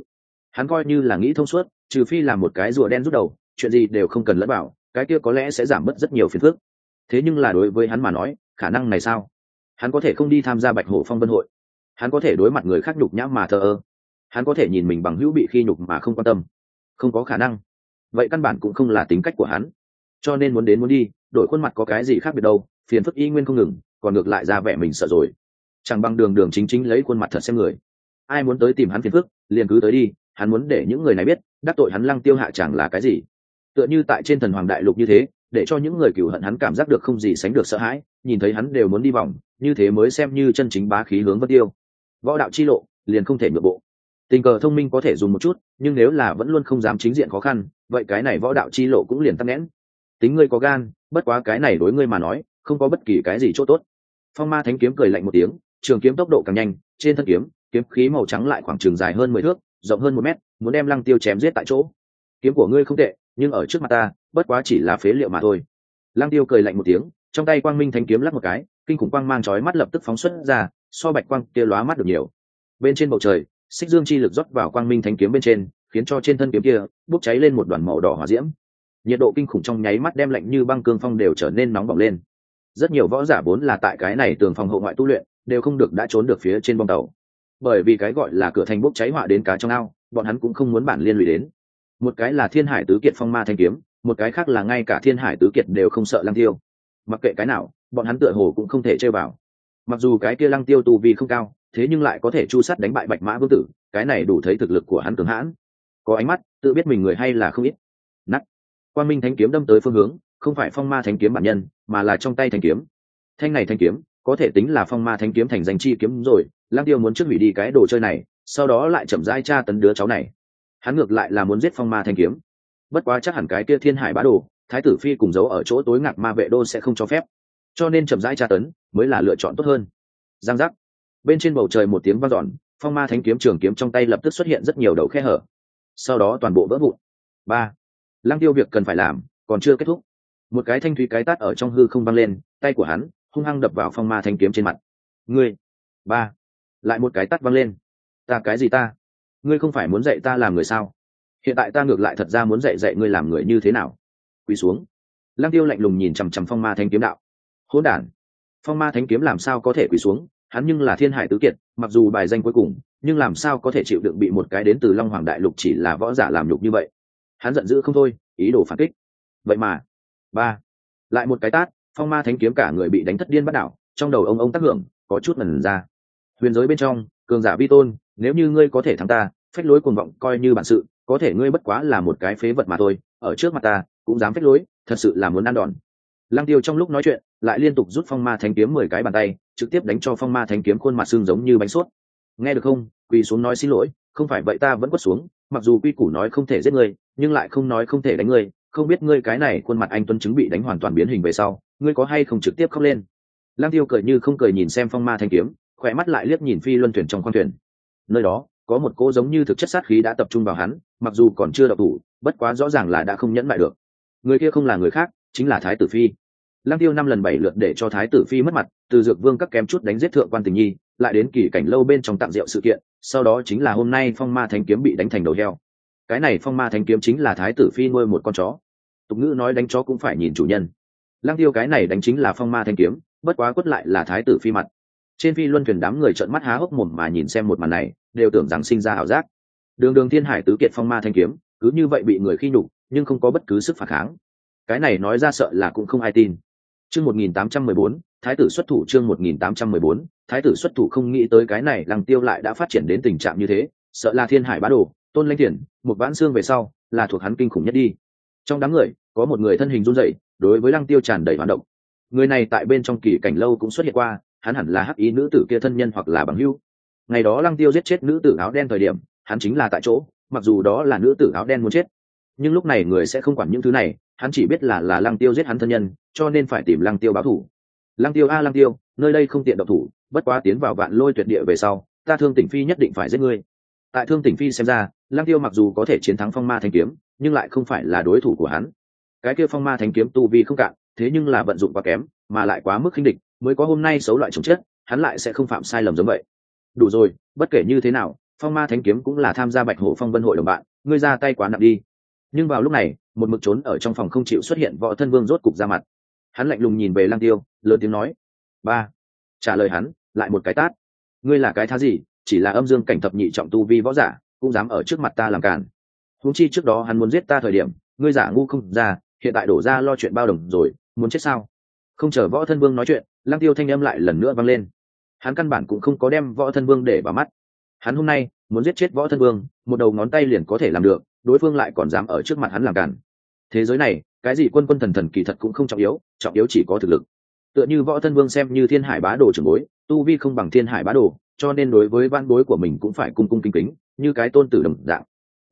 Hắn coi như là nghĩ thông suốt, trừ phi làm một cái rùa đen rút đầu, chuyện gì đều không cần lẫn bảo, cái kia có lẽ sẽ giảm bớt rất nhiều phiền phức. Thế nhưng là đối với hắn mà nói, khả năng này sao? Hắn có thể không đi tham gia Bạch Hổ Phong Vân hội, hắn có thể đối mặt người khác nhục nhã mà thờ ơ, hắn có thể nhìn mình bằng hữu bị khi nhục mà không quan tâm. Không có khả năng. Vậy căn bản cũng không là tính cách của hắn. Cho nên muốn đến muốn đi, đổi khuôn mặt có cái gì khác biệt đâu, phiền phức y nguyên không ngừng, còn ngược lại ra vẻ mình sợ rồi. Chẳng bằng đường đường chính chính lấy khuôn mặt thật xem người. Ai muốn tới tìm hắn phiền phức, liền cứ tới đi, hắn muốn để những người này biết, đắc tội hắn Lăng Tiêu hạ chẳng là cái gì. Tựa như tại trên Thần Hoàng Đại Lục như thế, để cho những người cừu hận hắn cảm giác được không gì sánh được sợ hãi, nhìn thấy hắn đều muốn đi vòng, như thế mới xem như chân chính bá khí hướng Vân Tiêu. Võ đạo chi lộ, liền không thể nhượng bộ. Tình cờ thông minh có thể dùng một chút, nhưng nếu là vẫn luôn không dám chính diện khó khăn, vậy cái này võ đạo chi lộ cũng liền tắc nghẽn. Tính ngươi có gan, bất quá cái này đối ngươi mà nói, không có bất kỳ cái gì chỗ tốt. Phong Ma Thánh Kiếm cười lạnh một tiếng, trường kiếm tốc độ càng nhanh, trên thân kiếm, kiếm khí màu trắng lại khoảng chừng dài hơn 10 thước, rộng hơn 1 mét, muốn đem Lăng Tiêu chém giết tại chỗ. Kiếm của ngươi không tệ, nhưng ở trước mặt ta, bất quá chỉ là phế liệu mà thôi. Lăng Tiêu cười lạnh một tiếng, trong tay Quang Minh Thánh Kiếm lắc một cái, kinh khủng quang mang chói mắt lập tức phóng xuất ra, so bạch quang kia lóa mắt được nhiều. Bên trên bầu trời, xích dương chi lực rót vào Quang Minh Thánh Kiếm bên trên, khiến cho trên thân kiếm kia bốc cháy lên một đoàn màu đỏ hỏa diễm. Nhiệt độ kinh khủng trong nháy mắt đem lạnh như băng cương phong đều trở nên nóng bỏng lên. Rất nhiều võ giả vốn là tại cái này tường phòng hộ ngoại tu luyện, đều không được đã trốn được phía trên bong tàu. Bởi vì cái gọi là cửa thành bốc cháy họa đến cá trong ao, bọn hắn cũng không muốn bản liên lụy đến. Một cái là Thiên Hải Tứ Kiệt Phong Ma Thanh Kiếm, một cái khác là ngay cả Thiên Hải Tứ Kiệt đều không sợ Lăng Tiêu. Mặc kệ cái nào, bọn hắn tựa hồ cũng không thể chơi vào. Mặc dù cái kia Lăng Tiêu tu vi không cao, thế nhưng lại có thể chu sát đánh bại Bạch Mã Vương Tử, cái này đủ thấy thực lực của hắn cường hãn. Có ánh mắt, tự biết mình người hay là không ít. Nắt. Quang Minh Thánh Kiếm đâm tới phương hướng, không phải Phong Ma Thánh Kiếm bản nhân, mà là trong tay thanh kiếm. Thanh này thanh kiếm, có thể tính là Phong Ma Thánh Kiếm thành danh chi kiếm rồi. Lăng Tiêu muốn trước hủy đi cái đồ chơi này, sau đó lại chậm rãi tra tấn đứa cháu này. Hắn ngược lại là muốn giết Phong Ma Thanh Kiếm. Bất quá chắc hẳn cái kia Thiên Hải Bá Đồ, Thái tử phi cùng giấu ở chỗ tối Ngạc Ma Vệ Đô sẽ không cho phép, cho nên chậm rãi tra tấn mới là lựa chọn tốt hơn. Giang giác. Bên trên bầu trời một tiếng vang dọn, Phong Ma Thánh Kiếm trường kiếm trong tay lập tức xuất hiện rất nhiều đầu khe hở, sau đó toàn bộ vỡ vụn. Ba. Lăng Tiêu việc cần phải làm còn chưa kết thúc, một cái thanh thúy cái tát ở trong hư không vang lên, tay của hắn hung hăng đập vào Phong Ma Thánh Kiếm trên mặt. Ngươi. Ba. Lại một cái tát vang lên. Ta cái gì ta? Ngươi không phải muốn dạy ta làm người sao? Hiện tại ta ngược lại thật ra muốn dạy ngươi làm người như thế nào. Quỳ xuống. Lăng Tiêu lạnh lùng nhìn chằm chằm Phong Ma Thánh Kiếm đạo. Hỗn đản. Phong Ma Thánh Kiếm làm sao có thể quỳ xuống, hắn nhưng là Thiên Hải Tứ Kiệt, mặc dù bài danh cuối cùng, nhưng làm sao có thể chịu đựng bị một cái đến từ Long Hoàng Đại Lục chỉ là võ giả làm nhục như vậy. Hắn giận dữ không thôi, ý đồ phản kích. Vậy mà, ba, lại một cái tát, Phong Ma Thánh Kiếm cả người bị đánh thất điên bắt đảo, trong đầu ông tác hưởng, có chút ngẩn ra. Huyền giới bên trong, cường giả vi tôn, nếu như ngươi có thể thắng ta, phách lối cuồng vọng coi như bản sự, có thể ngươi bất quá là một cái phế vật mà thôi, ở trước mặt ta cũng dám phách lối, thật sự là muốn ăn đòn. Lăng Tiêu trong lúc nói chuyện, lại liên tục rút Phong Ma Thánh Kiếm 10 cái bàn tay, trực tiếp đánh cho Phong Ma Thánh Kiếm khuôn mặt xương giống như bánh sốt. Nghe được không? Quỳ xuống nói xin lỗi, không phải vậy ta vẫn quất xuống, mặc dù quy củ nói không thể giết ngươi, nhưng lại không nói không thể đánh ngươi, không biết ngươi cái này khuôn mặt anh tuấn chứng bị đánh hoàn toàn biến hình về sau, ngươi có hay không trực tiếp khóc lên. Lăng Tiêu cười như không cười nhìn xem Phong Ma Thánh Kiếm, khỏe mắt lại liếc nhìn phi luân thuyền trong khoang thuyền. Nơi đó có một cỗ giống như thực chất sát khí đã tập trung vào hắn, mặc dù còn chưa động thủ, bất quá rõ ràng là đã không nhẫn lại được. Người kia không là người khác, chính là Thái tử phi. Lăng Tiêu 5 lần 7 lượt để cho Thái tử phi mất mặt, từ Dược Vương các kém chút đánh giết thượng quan Tình Nhi, lại đến kỳ cảnh lâu bên trong tặng rượu sự kiện, sau đó chính là hôm nay Phong Ma Thánh Kiếm bị đánh thành đầu heo. Cái này Phong Ma Thánh Kiếm chính là Thái tử phi nuôi một con chó. Tục ngữ nói đánh chó cũng phải nhìn chủ nhân. Lăng Tiêu cái này đánh chính là Phong Ma Thánh Kiếm, bất quá quất lại là Thái tử phi mặt. Trên phi luân thuyền đám người trợn mắt há hốc mồm mà nhìn xem một màn này, đều tưởng rằng sinh ra ảo giác. Đường Thiên Hải Tứ Kiệt Phong Ma Thanh Kiếm, cứ như vậy bị người khi nhục, nhưng không có bất cứ sức phản kháng. Cái này nói ra sợ là cũng không ai tin. Chương 1814, Thái tử xuất thủ. Chương 1814, Thái tử xuất thủ. Không nghĩ tới cái này Lăng Tiêu lại đã phát triển đến tình trạng như thế, sợ là Thiên Hải Bá Đồ, Tôn Lãnh Thiền, một vãn xương về sau, là thuộc hắn kinh khủng nhất đi. Trong đám người, có một người thân hình run rẩy, đối với Lăng Tiêu tràn đầy hoán động. Người này tại bên trong kỳ cảnh lâu cũng xuất hiện qua, hắn hẳn là hắc ý nữ tử kia thân nhân hoặc là bằng hữu. Ngày đó Lăng Tiêu giết chết nữ tử áo đen thời điểm, hắn chính là tại chỗ, mặc dù đó là nữ tử áo đen muốn chết, nhưng lúc này người sẽ không quản những thứ này, hắn chỉ biết là Lăng Tiêu giết hắn thân nhân, cho nên phải tìm Lăng Tiêu báo thù. Lăng Tiêu a Lăng Tiêu, nơi đây không tiện động thủ, bất quá tiến vào Vạn Lôi Tuyệt Địa về sau, ta Thương Tỉnh Phi nhất định phải giết ngươi. Tại Thương Tỉnh Phi xem ra, Lăng Tiêu mặc dù có thể chiến thắng Phong Ma Thanh Kiếm, nhưng lại không phải là đối thủ của hắn. Cái kia Phong Ma Thanh Kiếm tu vi không cạn, thế nhưng là vận dụng quá kém, mà lại quá mức khinh địch, mới có hôm nay xấu loại chồng chết, hắn lại sẽ không phạm sai lầm giống vậy. Đủ rồi, bất kể như thế nào, phong ma thánh kiếm cũng là tham gia bạch hổ phong vân hội đồng bạn, ngươi ra tay quá nặng đi. Nhưng vào lúc này một mực trốn ở trong phòng không chịu xuất hiện Võ Thân Vương rốt cục ra mặt. Hắn lạnh lùng nhìn về Lăng Tiêu, lớn tiếng nói: ba. Trả lời hắn lại một cái tát. Ngươi là cái thá gì, chỉ là âm dương cảnh thập nhị trọng tu vi võ giả cũng dám ở trước mặt ta làm càn. Huống chi trước đó hắn muốn giết ta thời điểm ngươi giả ngu không ra, hiện tại đổ ra lo chuyện bao đồng rồi, muốn chết sao? Không chờ Võ Thân Vương nói chuyện, Lăng Tiêu thanh âm lại lần nữa vang lên. Hắn căn bản cũng không có đem Võ Thân Vương để vào mắt. Hắn hôm nay muốn giết chết Võ Thân Vương, một đầu ngón tay liền có thể làm được, đối phương lại còn dám ở trước mặt hắn làm càn. Thế giới này cái gì quân quân thần thần kỳ thật cũng không trọng yếu chỉ có thực lực. Tựa như Võ Thân Vương xem như Thiên Hải Bá Đồ trưởng bối, tu vi không bằng Thiên Hải Bá Đồ, cho nên đối với van bối của mình cũng phải cung cung kính kính, như cái tôn tử đồng dạng.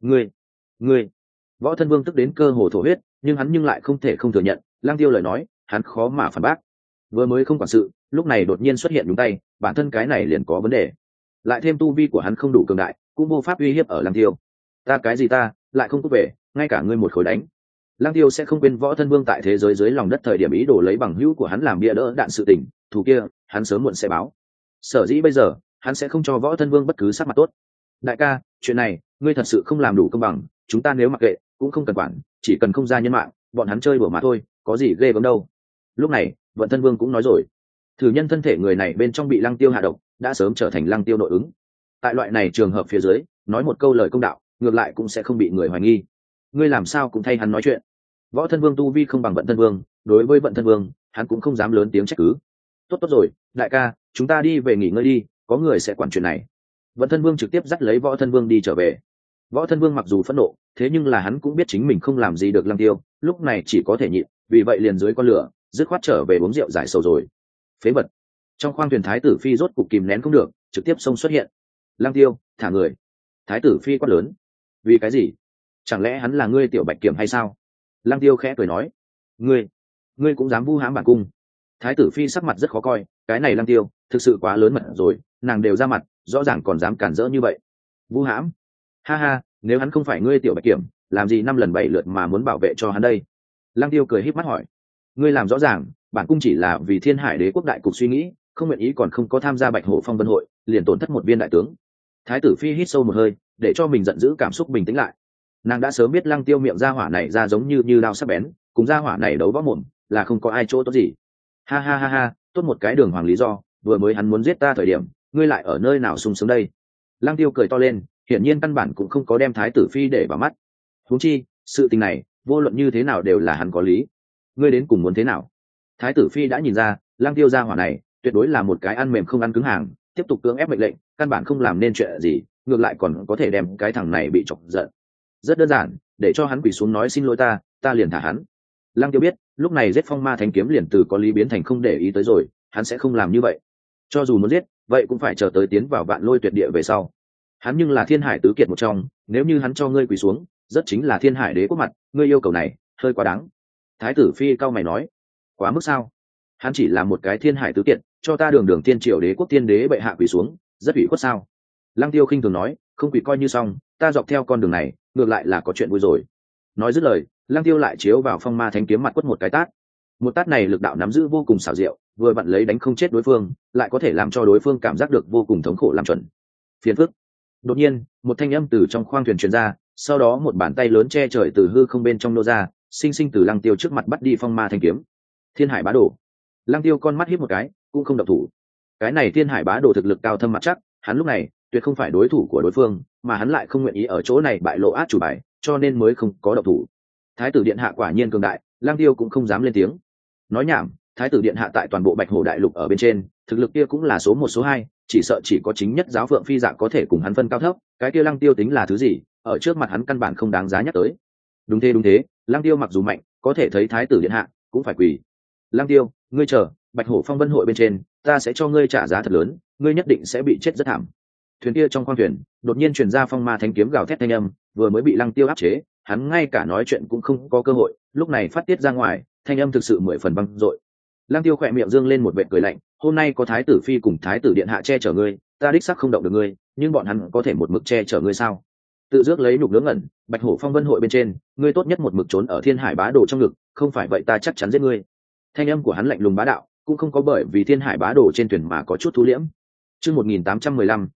Ngươi. Võ Thân Vương tức đến cơ hồ thổ huyết, nhưng hắn lại không thể không thừa nhận Lăng Tiêu lời nói, hắn khó mà phản bác. Vừa mới không quản sự, lúc này đột nhiên xuất hiện nhúng tay, bản thân cái này liền có vấn đề. Lại thêm tu vi của hắn không đủ cường đại, cũng vô pháp uy hiếp ở Lăng Tiêu. Ta cái gì ta, lại không có về, ngay cả ngươi một khối đánh. Lăng Tiêu sẽ không quên Võ Thân Vương tại thế giới dưới lòng đất thời điểm ý đồ lấy bằng hữu của hắn làm bia đỡ đạn sự tình, thù kia hắn sớm muộn sẽ báo. Sở dĩ bây giờ hắn sẽ không cho Võ Thân Vương bất cứ sắc mặt tốt. Đại ca, chuyện này ngươi thật sự không làm đủ công bằng, chúng ta nếu mặc kệ cũng không cần quản, chỉ cần không ra nhân mạng, bọn hắn chơi bừa mà thôi, có gì ghê gớm đâu. Lúc này Vận Thân Vương cũng nói rồi, thử nhân thân thể người này bên trong bị Lăng Tiêu hạ độc, đã sớm trở thành Lăng Tiêu nội ứng. Tại loại này trường hợp phía dưới, nói một câu lời công đạo, ngược lại cũng sẽ không bị người hoài nghi. Ngươi làm sao cũng thay hắn nói chuyện. Võ Thân Vương tu vi không bằng Vận Thân Vương, đối với Vận Thân Vương hắn cũng không dám lớn tiếng trách cứ. Tốt rồi, đại ca, chúng ta đi về nghỉ ngơi đi, có người sẽ quản chuyện này. Vận Thân Vương trực tiếp dắt lấy Võ Thân Vương đi trở về. Võ Thân Vương mặc dù phẫn nộ, thế nhưng là hắn cũng biết chính mình không làm gì được Lăng Tiêu, lúc này chỉ có thể nhịn, vì vậy liền dưới con lửa dứt khoát trở về uống rượu giải sầu rồi. Phế vật. Trong khoang thuyền Thái tử Phi rốt cục kìm nén không được, trực tiếp xông xuất hiện. Lăng Tiêu, thả người. Thái tử Phi quát lớn. Vì cái gì? Chẳng lẽ hắn là ngươi Tiểu Bạch Kiểm hay sao? Lăng Tiêu khẽ cười nói. Ngươi cũng dám vu hãm bản cung? Thái tử Phi sắc mặt rất khó coi, cái này Lăng Tiêu thực sự quá lớn mật rồi, nàng đều ra mặt, rõ ràng còn dám cản rỡ như vậy. Vu hãm? Ha ha, nếu hắn không phải ngươi Tiểu Bạch Kiểm, làm gì 5 lần 7 lượt mà muốn bảo vệ cho hắn đây? Lăng Tiêu cười híp mắt hỏi. Ngươi làm rõ ràng, bản cung chỉ là vì Thiên Hải Đế quốc đại cục suy nghĩ, không nguyện ý còn không có tham gia Bạch Hổ Phong Vân hội, liền tổn thất một viên đại tướng. Thái tử Phi hít sâu một hơi, để cho mình giận dữ cảm xúc bình tĩnh lại. Nàng đã sớm biết Lăng Tiêu miệng ra hỏa này ra giống như đao sắc bén, cùng ra hỏa này đấu võ mồm, là không có ai chỗ tốt gì. Ha ha ha ha, tốt một cái đường hoàng lý do, vừa mới hắn muốn giết ta thời điểm, ngươi lại ở nơi nào sung sướng đây? Lăng Tiêu cười to lên, hiển nhiên căn bản cũng không có đem Thái tử Phi để vào mắt. Huống chi, sự tình này, vô luận như thế nào đều là hắn có lý. Ngươi đến cùng muốn thế nào? Thái tử Phi đã nhìn ra, Lăng Tiêu ra hỏa này, tuyệt đối là một cái ăn mềm không ăn cứng hàng, tiếp tục cưỡng ép mệnh lệnh, căn bản không làm nên chuyện gì, ngược lại còn có thể đem cái thằng này bị chọc giận. Rất đơn giản, để cho hắn quỳ xuống nói xin lỗi ta liền thả hắn. Lăng Tiêu biết, lúc này giết Phong Ma Thánh Kiếm liền từ có lý biến thành không để ý tới rồi, hắn sẽ không làm như vậy. Cho dù muốn giết, vậy cũng phải chờ tới tiến vào Vạn Lôi Tuyệt Địa về sau. Hắn nhưng là Thiên Hải tứ kiệt một trong, nếu như hắn cho ngươi quỳ xuống, rất chính là Thiên Hải Đế quốc mặt, ngươi yêu cầu này hơi quá đáng. Thái tử Phi cau mày nói, quá mức sao? Hắn chỉ là một cái Thiên Hải tứ kiệt, cho ta đường Thiên Triều Đế quốc tiên đế bệ hạ quỳ xuống, rất ủy khuất sao? Lăng Tiêu khinh thường nói, không quỳ coi như xong, ta dọc theo con đường này, ngược lại là có chuyện vui rồi. Nói dứt lời, Lăng Tiêu lại chiếu vào Phong Ma Thánh Kiếm mặt quất một cái tát. Một tát này lực đạo nắm giữ vô cùng xảo diệu, vừa vặn lấy đánh không chết đối phương, lại có thể làm cho đối phương cảm giác được vô cùng thống khổ làm chuẩn. Phiền phức. Đột nhiên, một thanh âm từ trong khoang thuyền truyền ra, sau đó một bàn tay lớn che trời từ hư không bên trong nô ra, sinh sinh từ Lăng Tiêu trước mặt bắt đi Phong Ma Thánh Kiếm. Thiên Hải Bá Đồ. Lăng Tiêu con mắt híp một cái, cũng không động thủ. Cái này Thiên Hải Bá Đồ thực lực cao thâm mặt chắc, hắn lúc này tuyệt không phải đối thủ của đối phương, mà hắn lại không nguyện ý ở chỗ này bại lộ át chủ bài, cho nên mới không có động thủ. Thái tử điện hạ quả nhiên cường đại, Lăng Tiêu cũng không dám lên tiếng. Nói nhảm, Thái tử điện hạ tại toàn bộ Bạch Hổ đại lục ở bên trên, thực lực kia cũng là số 1 số 2, chỉ sợ chỉ có chính nhất giáo Phượng Phi Dạ có thể cùng hắn phân cao thấp, cái kia Lăng Tiêu tính là thứ gì, ở trước mặt hắn căn bản không đáng giá nhắc tới. Đúng thế, Lăng Tiêu mặc dù mạnh, có thể thấy Thái tử điện hạ cũng phải quỳ. Lăng Tiêu, ngươi chờ, Bạch Hổ Phong Vân hội bên trên, ta sẽ cho ngươi trả giá thật lớn, ngươi nhất định sẽ bị chết rất thảm. Thuyền kia trong khoang thuyền, đột nhiên truyền ra Phong Ma Thánh Kiếm gào thét thanh âm, vừa mới bị Lăng Tiêu áp chế, hắn ngay cả nói chuyện cũng không có cơ hội, lúc này phát tiết ra ngoài, thanh âm thực sự 10 phần băng dội. Lăng Tiêu khỏe miệng dương lên một vệt cười lạnh, hôm nay có Thái tử Phi cùng Thái tử điện hạ che chở ngươi, ta đích xác không động được ngươi, nhưng bọn hắn có thể một mực che chở ngươi sao? Tự dước lấy nhục ngớ ngẩn, Bạch Hổ Phong Vân hội bên trên, ngươi tốt nhất một mực trốn ở Thiên Hải Bá Đồ trong ngực, không phải vậy ta chắc chắn giết ngươi. Thanh âm của hắn lạnh lùng bá đạo, cũng không có bởi vì Thiên Hải Bá Đồ trên thuyền mà có chút thu liễm. Chương 1815,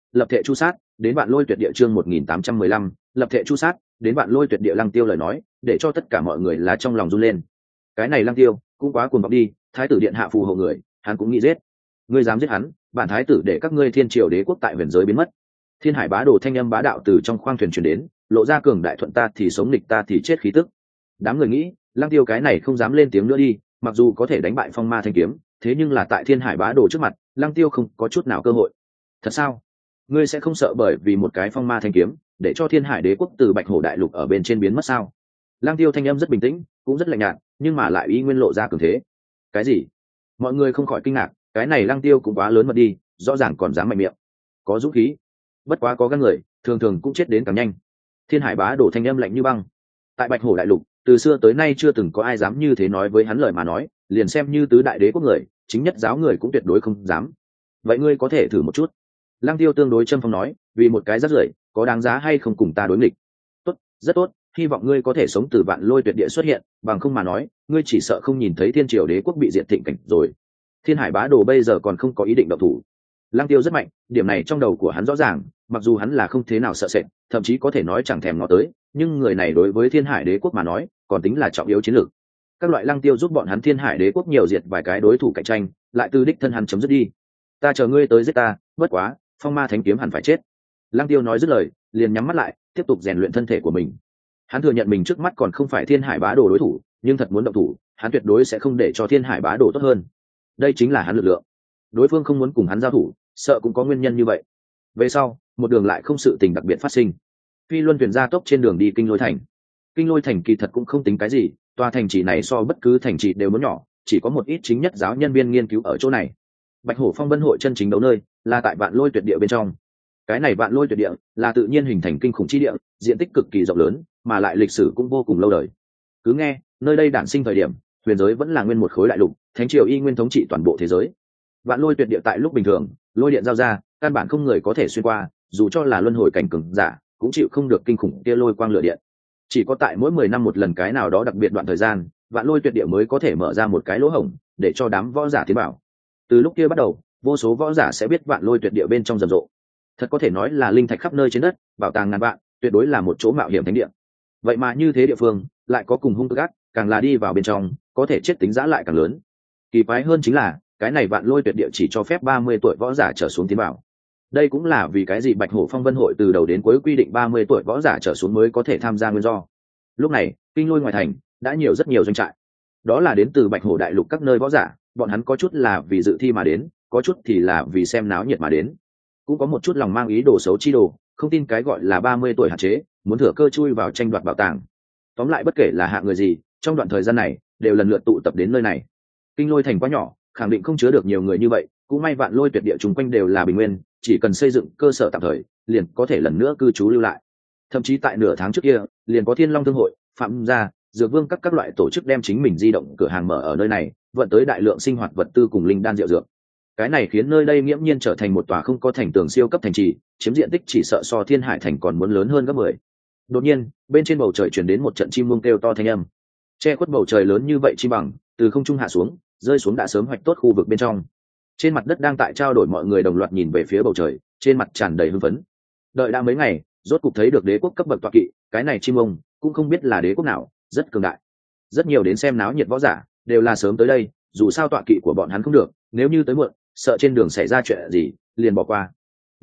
lập thệ chu sát đến vạn lôi tuyệt địa. Chương 1815, lập thệ chu sát đến vạn lôi tuyệt địa. Lăng Tiêu lời nói để cho tất cả mọi người là trong lòng run lên. Cái này Lăng Tiêu cũng quá cuồng vọng đi, thái tử điện hạ phù hộ người, hắn cũng nghĩ giết. Ngươi dám giết hắn, bản thái tử để các ngươi thiên triều đế quốc tại huyền giới biến mất. Thiên Hải Bá Đồ thanh âm bá đạo từ trong khoang thuyền truyền đến, lộ ra cường đại thuận ta thì sống, nghịch ta thì chết khí tức. Đám người nghĩ, Lăng Tiêu cái này không dám lên tiếng nữa đi, mặc dù có thể đánh bại phong ma thanh kiếm, thế nhưng là tại Thiên Hải Bá Đồ trước mặt, Lăng Tiêu không có chút nào cơ hội. Thật sao? Ngươi sẽ không sợ bởi vì một cái phong ma thanh kiếm để cho Thiên Hải đế quốc từ Bạch Hổ đại lục ở bên trên biến mất sao? Lăng Tiêu thanh âm rất bình tĩnh, cũng rất lạnh nhạt, nhưng mà lại ý nguyên lộ ra cường thế. Cái gì? Mọi người không khỏi kinh ngạc, cái này Lăng Tiêu cũng quá lớn mật đi, rõ ràng còn dám mạnh miệng. Có dũng khí, bất quá có gan người, thường thường cũng chết đến càng nhanh. Thiên Hải Bá Đồ thanh âm lạnh như băng. Tại Bạch Hổ đại lục, từ xưa tới nay chưa từng có ai dám như thế nói với hắn lời mà nói, liền xem như tứ đại đế quốc người, chính nhất giáo người cũng tuyệt đối không dám. Vậy ngươi có thể thử một chút. Lăng Tiêu tương đối châm phong nói, vì một cái rác rưởi, có đáng giá hay không cùng ta đối nghịch? Tốt, rất tốt, hy vọng ngươi có thể sống từ vạn lôi tuyệt địa xuất hiện, bằng không mà nói, ngươi chỉ sợ không nhìn thấy thiên triều đế quốc bị diệt thịnh cảnh rồi. Thiên Hải Bá Đồ bây giờ còn không có ý định động thủ. Lăng Tiêu rất mạnh, điểm này trong đầu của hắn rõ ràng, mặc dù hắn là không thế nào sợ sệt, thậm chí có thể nói chẳng thèm ngó tới, nhưng người này đối với Thiên Hải đế quốc mà nói, còn tính là trọng yếu chiến lược. Các loại Lăng Tiêu giúp bọn hắn Thiên Hải đế quốc nhiều diệt vài cái đối thủ cạnh tranh, lại từ đích thân hắn chấm dứt đi. Ta chờ ngươi tới giết ta, bất quá, phong ma thánh kiếm hẳn phải chết. Lăng Tiêu nói dứt lời, liền nhắm mắt lại, tiếp tục rèn luyện thân thể của mình. Hắn thừa nhận mình trước mắt còn không phải Thiên Hải Bá Đồ đối thủ, nhưng thật muốn động thủ, hắn tuyệt đối sẽ không để cho Thiên Hải Bá Đồ tốt hơn. Đây chính là hắn lực lượng. Đối phương không muốn cùng hắn giao thủ, sợ cũng có nguyên nhân như vậy. Về sau, một đường lại không sự tình đặc biệt phát sinh. Phi Luân thuyền gia tốc trên đường đi Kinh Lôi thành. Kinh Lôi thành kỳ thật cũng không tính cái gì, tòa thành trì này so bất cứ thành trì đều muốn nhỏ, chỉ có một ít chính nhất giáo nhân viên nghiên cứu ở chỗ này. Bạch Hổ Phong Vân hội chân chính đấu nơi là tại Vạn Lôi Tuyệt địa bên trong. Cái này Vạn Lôi Tuyệt địa là tự nhiên hình thành kinh khủng chi địa, diện tích cực kỳ rộng lớn, mà lại lịch sử cũng vô cùng lâu đời. Cứ nghe, nơi đây đản sinh thời điểm, huyền giới vẫn là nguyên một khối đại lục, thánh triều y nguyên thống trị toàn bộ thế giới. Vạn Lôi Tuyệt địa tại lúc bình thường, lôi điện giao ra, căn bản không người có thể xuyên qua, dù cho là luân hồi cảnh cường giả, cũng chịu không được kinh khủng kia lôi quang lửa điện. Chỉ có tại mỗi 10 năm một lần cái nào đó đặc biệt đoạn thời gian, Vạn Lôi Tuyệt địa mới có thể mở ra một cái lỗ hổng, để cho đám võ giả tiến vào. Từ lúc kia bắt đầu, vô số võ giả sẽ biết Vạn Lôi Tuyệt địa bên trong rầm rộ. Thật có thể nói là linh thạch khắp nơi trên đất, bảo tàng ngàn vạn, tuyệt đối là một chỗ mạo hiểm thánh địa. Vậy mà như thế địa phương, lại có cùng hung cực ác, càng là đi vào bên trong, có thể chết tính giá lại càng lớn. Kỳ quái hơn chính là, cái này Vạn Lôi Tuyệt địa chỉ cho phép 30 tuổi võ giả trở xuống tiến vào. Đây cũng là vì cái gì Bạch Hổ Phong Vân hội từ đầu đến cuối quy định 30 tuổi võ giả trở xuống mới có thể tham gia nguyên do. Lúc này, Kinh Lôi ngoài thành đã rất nhiều doanh trại. Đó là đến từ Bạch Hổ đại lục các nơi võ giả, bọn hắn có chút là vì dự thi mà đến, có chút thì là vì xem náo nhiệt mà đến. Cũng có một chút lòng mang ý đồ xấu chi đồ, không tin cái gọi là 30 tuổi hạn chế, muốn thừa cơ chui vào tranh đoạt bảo tàng. Tóm lại bất kể là hạng người gì, trong đoạn thời gian này đều lần lượt tụ tập đến nơi này. Kinh Lôi thành quá nhỏ, khẳng định không chứa được nhiều người như vậy, cũng may Vạn Lôi Tuyệt địa chung quanh đều là bình nguyên, chỉ cần xây dựng cơ sở tạm thời, liền có thể lần nữa cư trú lưu lại. Thậm chí tại nửa tháng trước kia, liền có Thiên Long thương hội, Phạm gia, Dược Vương các loại tổ chức đem chính mình di động cửa hàng mở ở nơi này, vận tới đại lượng sinh hoạt vật tư cùng linh đan rượu dược. Cái này khiến nơi đây nghiễm nhiên trở thành một tòa không có thành tường siêu cấp thành trì, chiếm diện tích chỉ sợ so Thiên Hải thành còn muốn lớn hơn gấp 10. Đột nhiên, bên trên bầu trời truyền đến một trận chim muông kêu to thanh âm. Che khuất bầu trời lớn như vậy chi bằng, từ không trung hạ xuống, rơi xuống đã sớm hoạch tốt khu vực bên trong. Trên mặt đất đang tại trao đổi mọi người đồng loạt nhìn về phía bầu trời, trên mặt tràn đầy hưng phấn. Đợi đã mấy ngày, rốt cục thấy được đế quốc cấp bậc tọa kỵ, cái này chim ông cũng không biết là đế quốc nào, rất cường đại. Rất nhiều đến xem náo nhiệt võ giả đều là sớm tới đây, dù sao tọa kỵ của bọn hắn không được, nếu như tới muộn, sợ trên đường xảy ra chuyện gì, liền bỏ qua.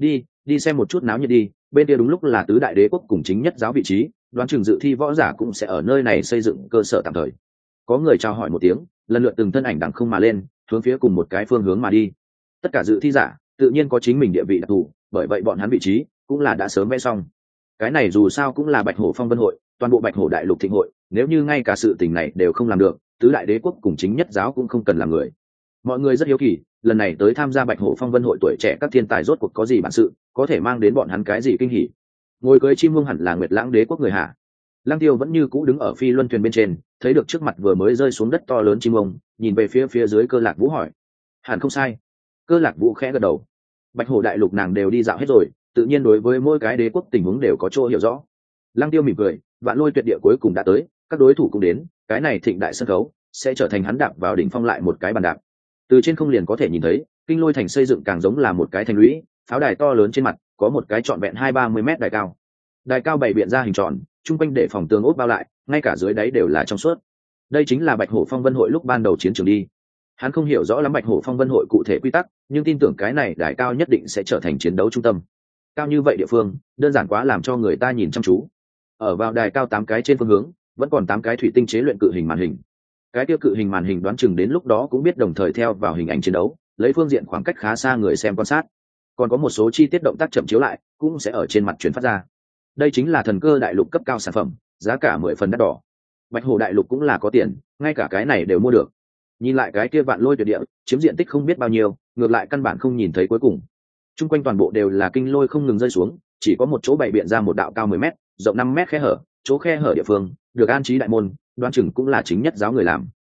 Đi xem một chút náo nhiệt đi, bên kia đúng lúc là tứ đại đế quốc cùng chính nhất giáo vị trí, đoán chừng dự thi võ giả cũng sẽ ở nơi này xây dựng cơ sở tạm thời. Có người chào hỏi một tiếng, lần lượt từng thân ảnh đằng không mà lên, hướng phía cùng một cái phương hướng mà đi. Tất cả dự thi giả tự nhiên có chính mình địa vị đặc thù, bởi vậy bọn hắn vị trí cũng là đã sớm vẽ xong. Cái này dù sao cũng là Bạch Hổ Phong Vân hội, toàn bộ Bạch Hổ đại lục thịnh hội, nếu như ngay cả sự tình này đều không làm được, tứ đại đế quốc cùng chính nhất giáo cũng không cần làm người. Mọi người rất hiếu kỳ, lần này tới tham gia Bạch Hổ Phong Vân hội tuổi trẻ các thiên tài rốt cuộc có gì bản sự, có thể mang đến bọn hắn cái gì kinh hỉ. Ngồi cưới chim muông hẳn là Nguyệt Lãng đế quốc người hạ. Lăng Tiêu vẫn như cũ đứng ở phi luân thuyền bên trên, thấy được trước mặt vừa mới rơi xuống đất to lớn chim muông, nhìn về phía dưới Cơ Lạc Vũ hỏi: hẳn không sai. Cơ Lạc Vũ khẽ gật đầu. Bạch Hổ đại lục nàng đều đi dạo hết rồi, tự nhiên đối với mỗi cái đế quốc tình huống đều có chỗ hiểu rõ. Lăng Tiêu mỉm cười, Vạn Lôi Tuyệt địa cuối cùng đã tới, các đối thủ cũng đến, cái này thịnh đại sân khấu sẽ trở thành hắn đạp vào đỉnh phong lại một cái bàn đạp. Từ trên không liền có thể nhìn thấy, Kinh Lôi thành xây dựng càng giống là một cái thành lũy, pháo đài to lớn trên mặt có một cái trọn vẹn 20-30 mét đài cao. Đài cao bày biện ra hình tròn, chung quanh để phòng tường ốp bao lại, ngay cả dưới đáy đều là trong suốt. Đây chính là Bạch Hổ Phong Vân hội lúc ban đầu chiến trường đi. Hắn không hiểu rõ lắm Bạch Hổ Phong Vân hội cụ thể quy tắc, nhưng tin tưởng cái này đài cao nhất định sẽ trở thành chiến đấu trung tâm. Cao như vậy địa phương, đơn giản quá làm cho người ta nhìn chăm chú. Ở vào đài cao 8 cái trên phương hướng, vẫn còn 8 cái thủy tinh chế luyện cự hình màn hình. Cái tiêu cự hình màn hình đoán chừng đến lúc đó cũng biết đồng thời theo vào hình ảnh chiến đấu, lấy phương diện khoảng cách khá xa người xem quan sát. Còn có một số chi tiết động tác chậm chiếu lại, cũng sẽ ở trên mặt truyền phát ra. Đây chính là thần cơ đại lục cấp cao sản phẩm, giá cả 10 phần đắt đỏ. Bạch Hổ đại lục cũng là có tiền, ngay cả cái này đều mua được. Nhìn lại cái kia vạn lôi tuyệt địa, chiếm diện tích không biết bao nhiêu, ngược lại căn bản không nhìn thấy cuối cùng. Trung quanh toàn bộ đều là kinh lôi không ngừng rơi xuống, chỉ có một chỗ bày biện ra một đạo cao 10 mét, rộng 5 mét khe hở, chỗ khe hở địa phương được an trí đại môn, đoán chừng cũng là chính nhất giáo người làm.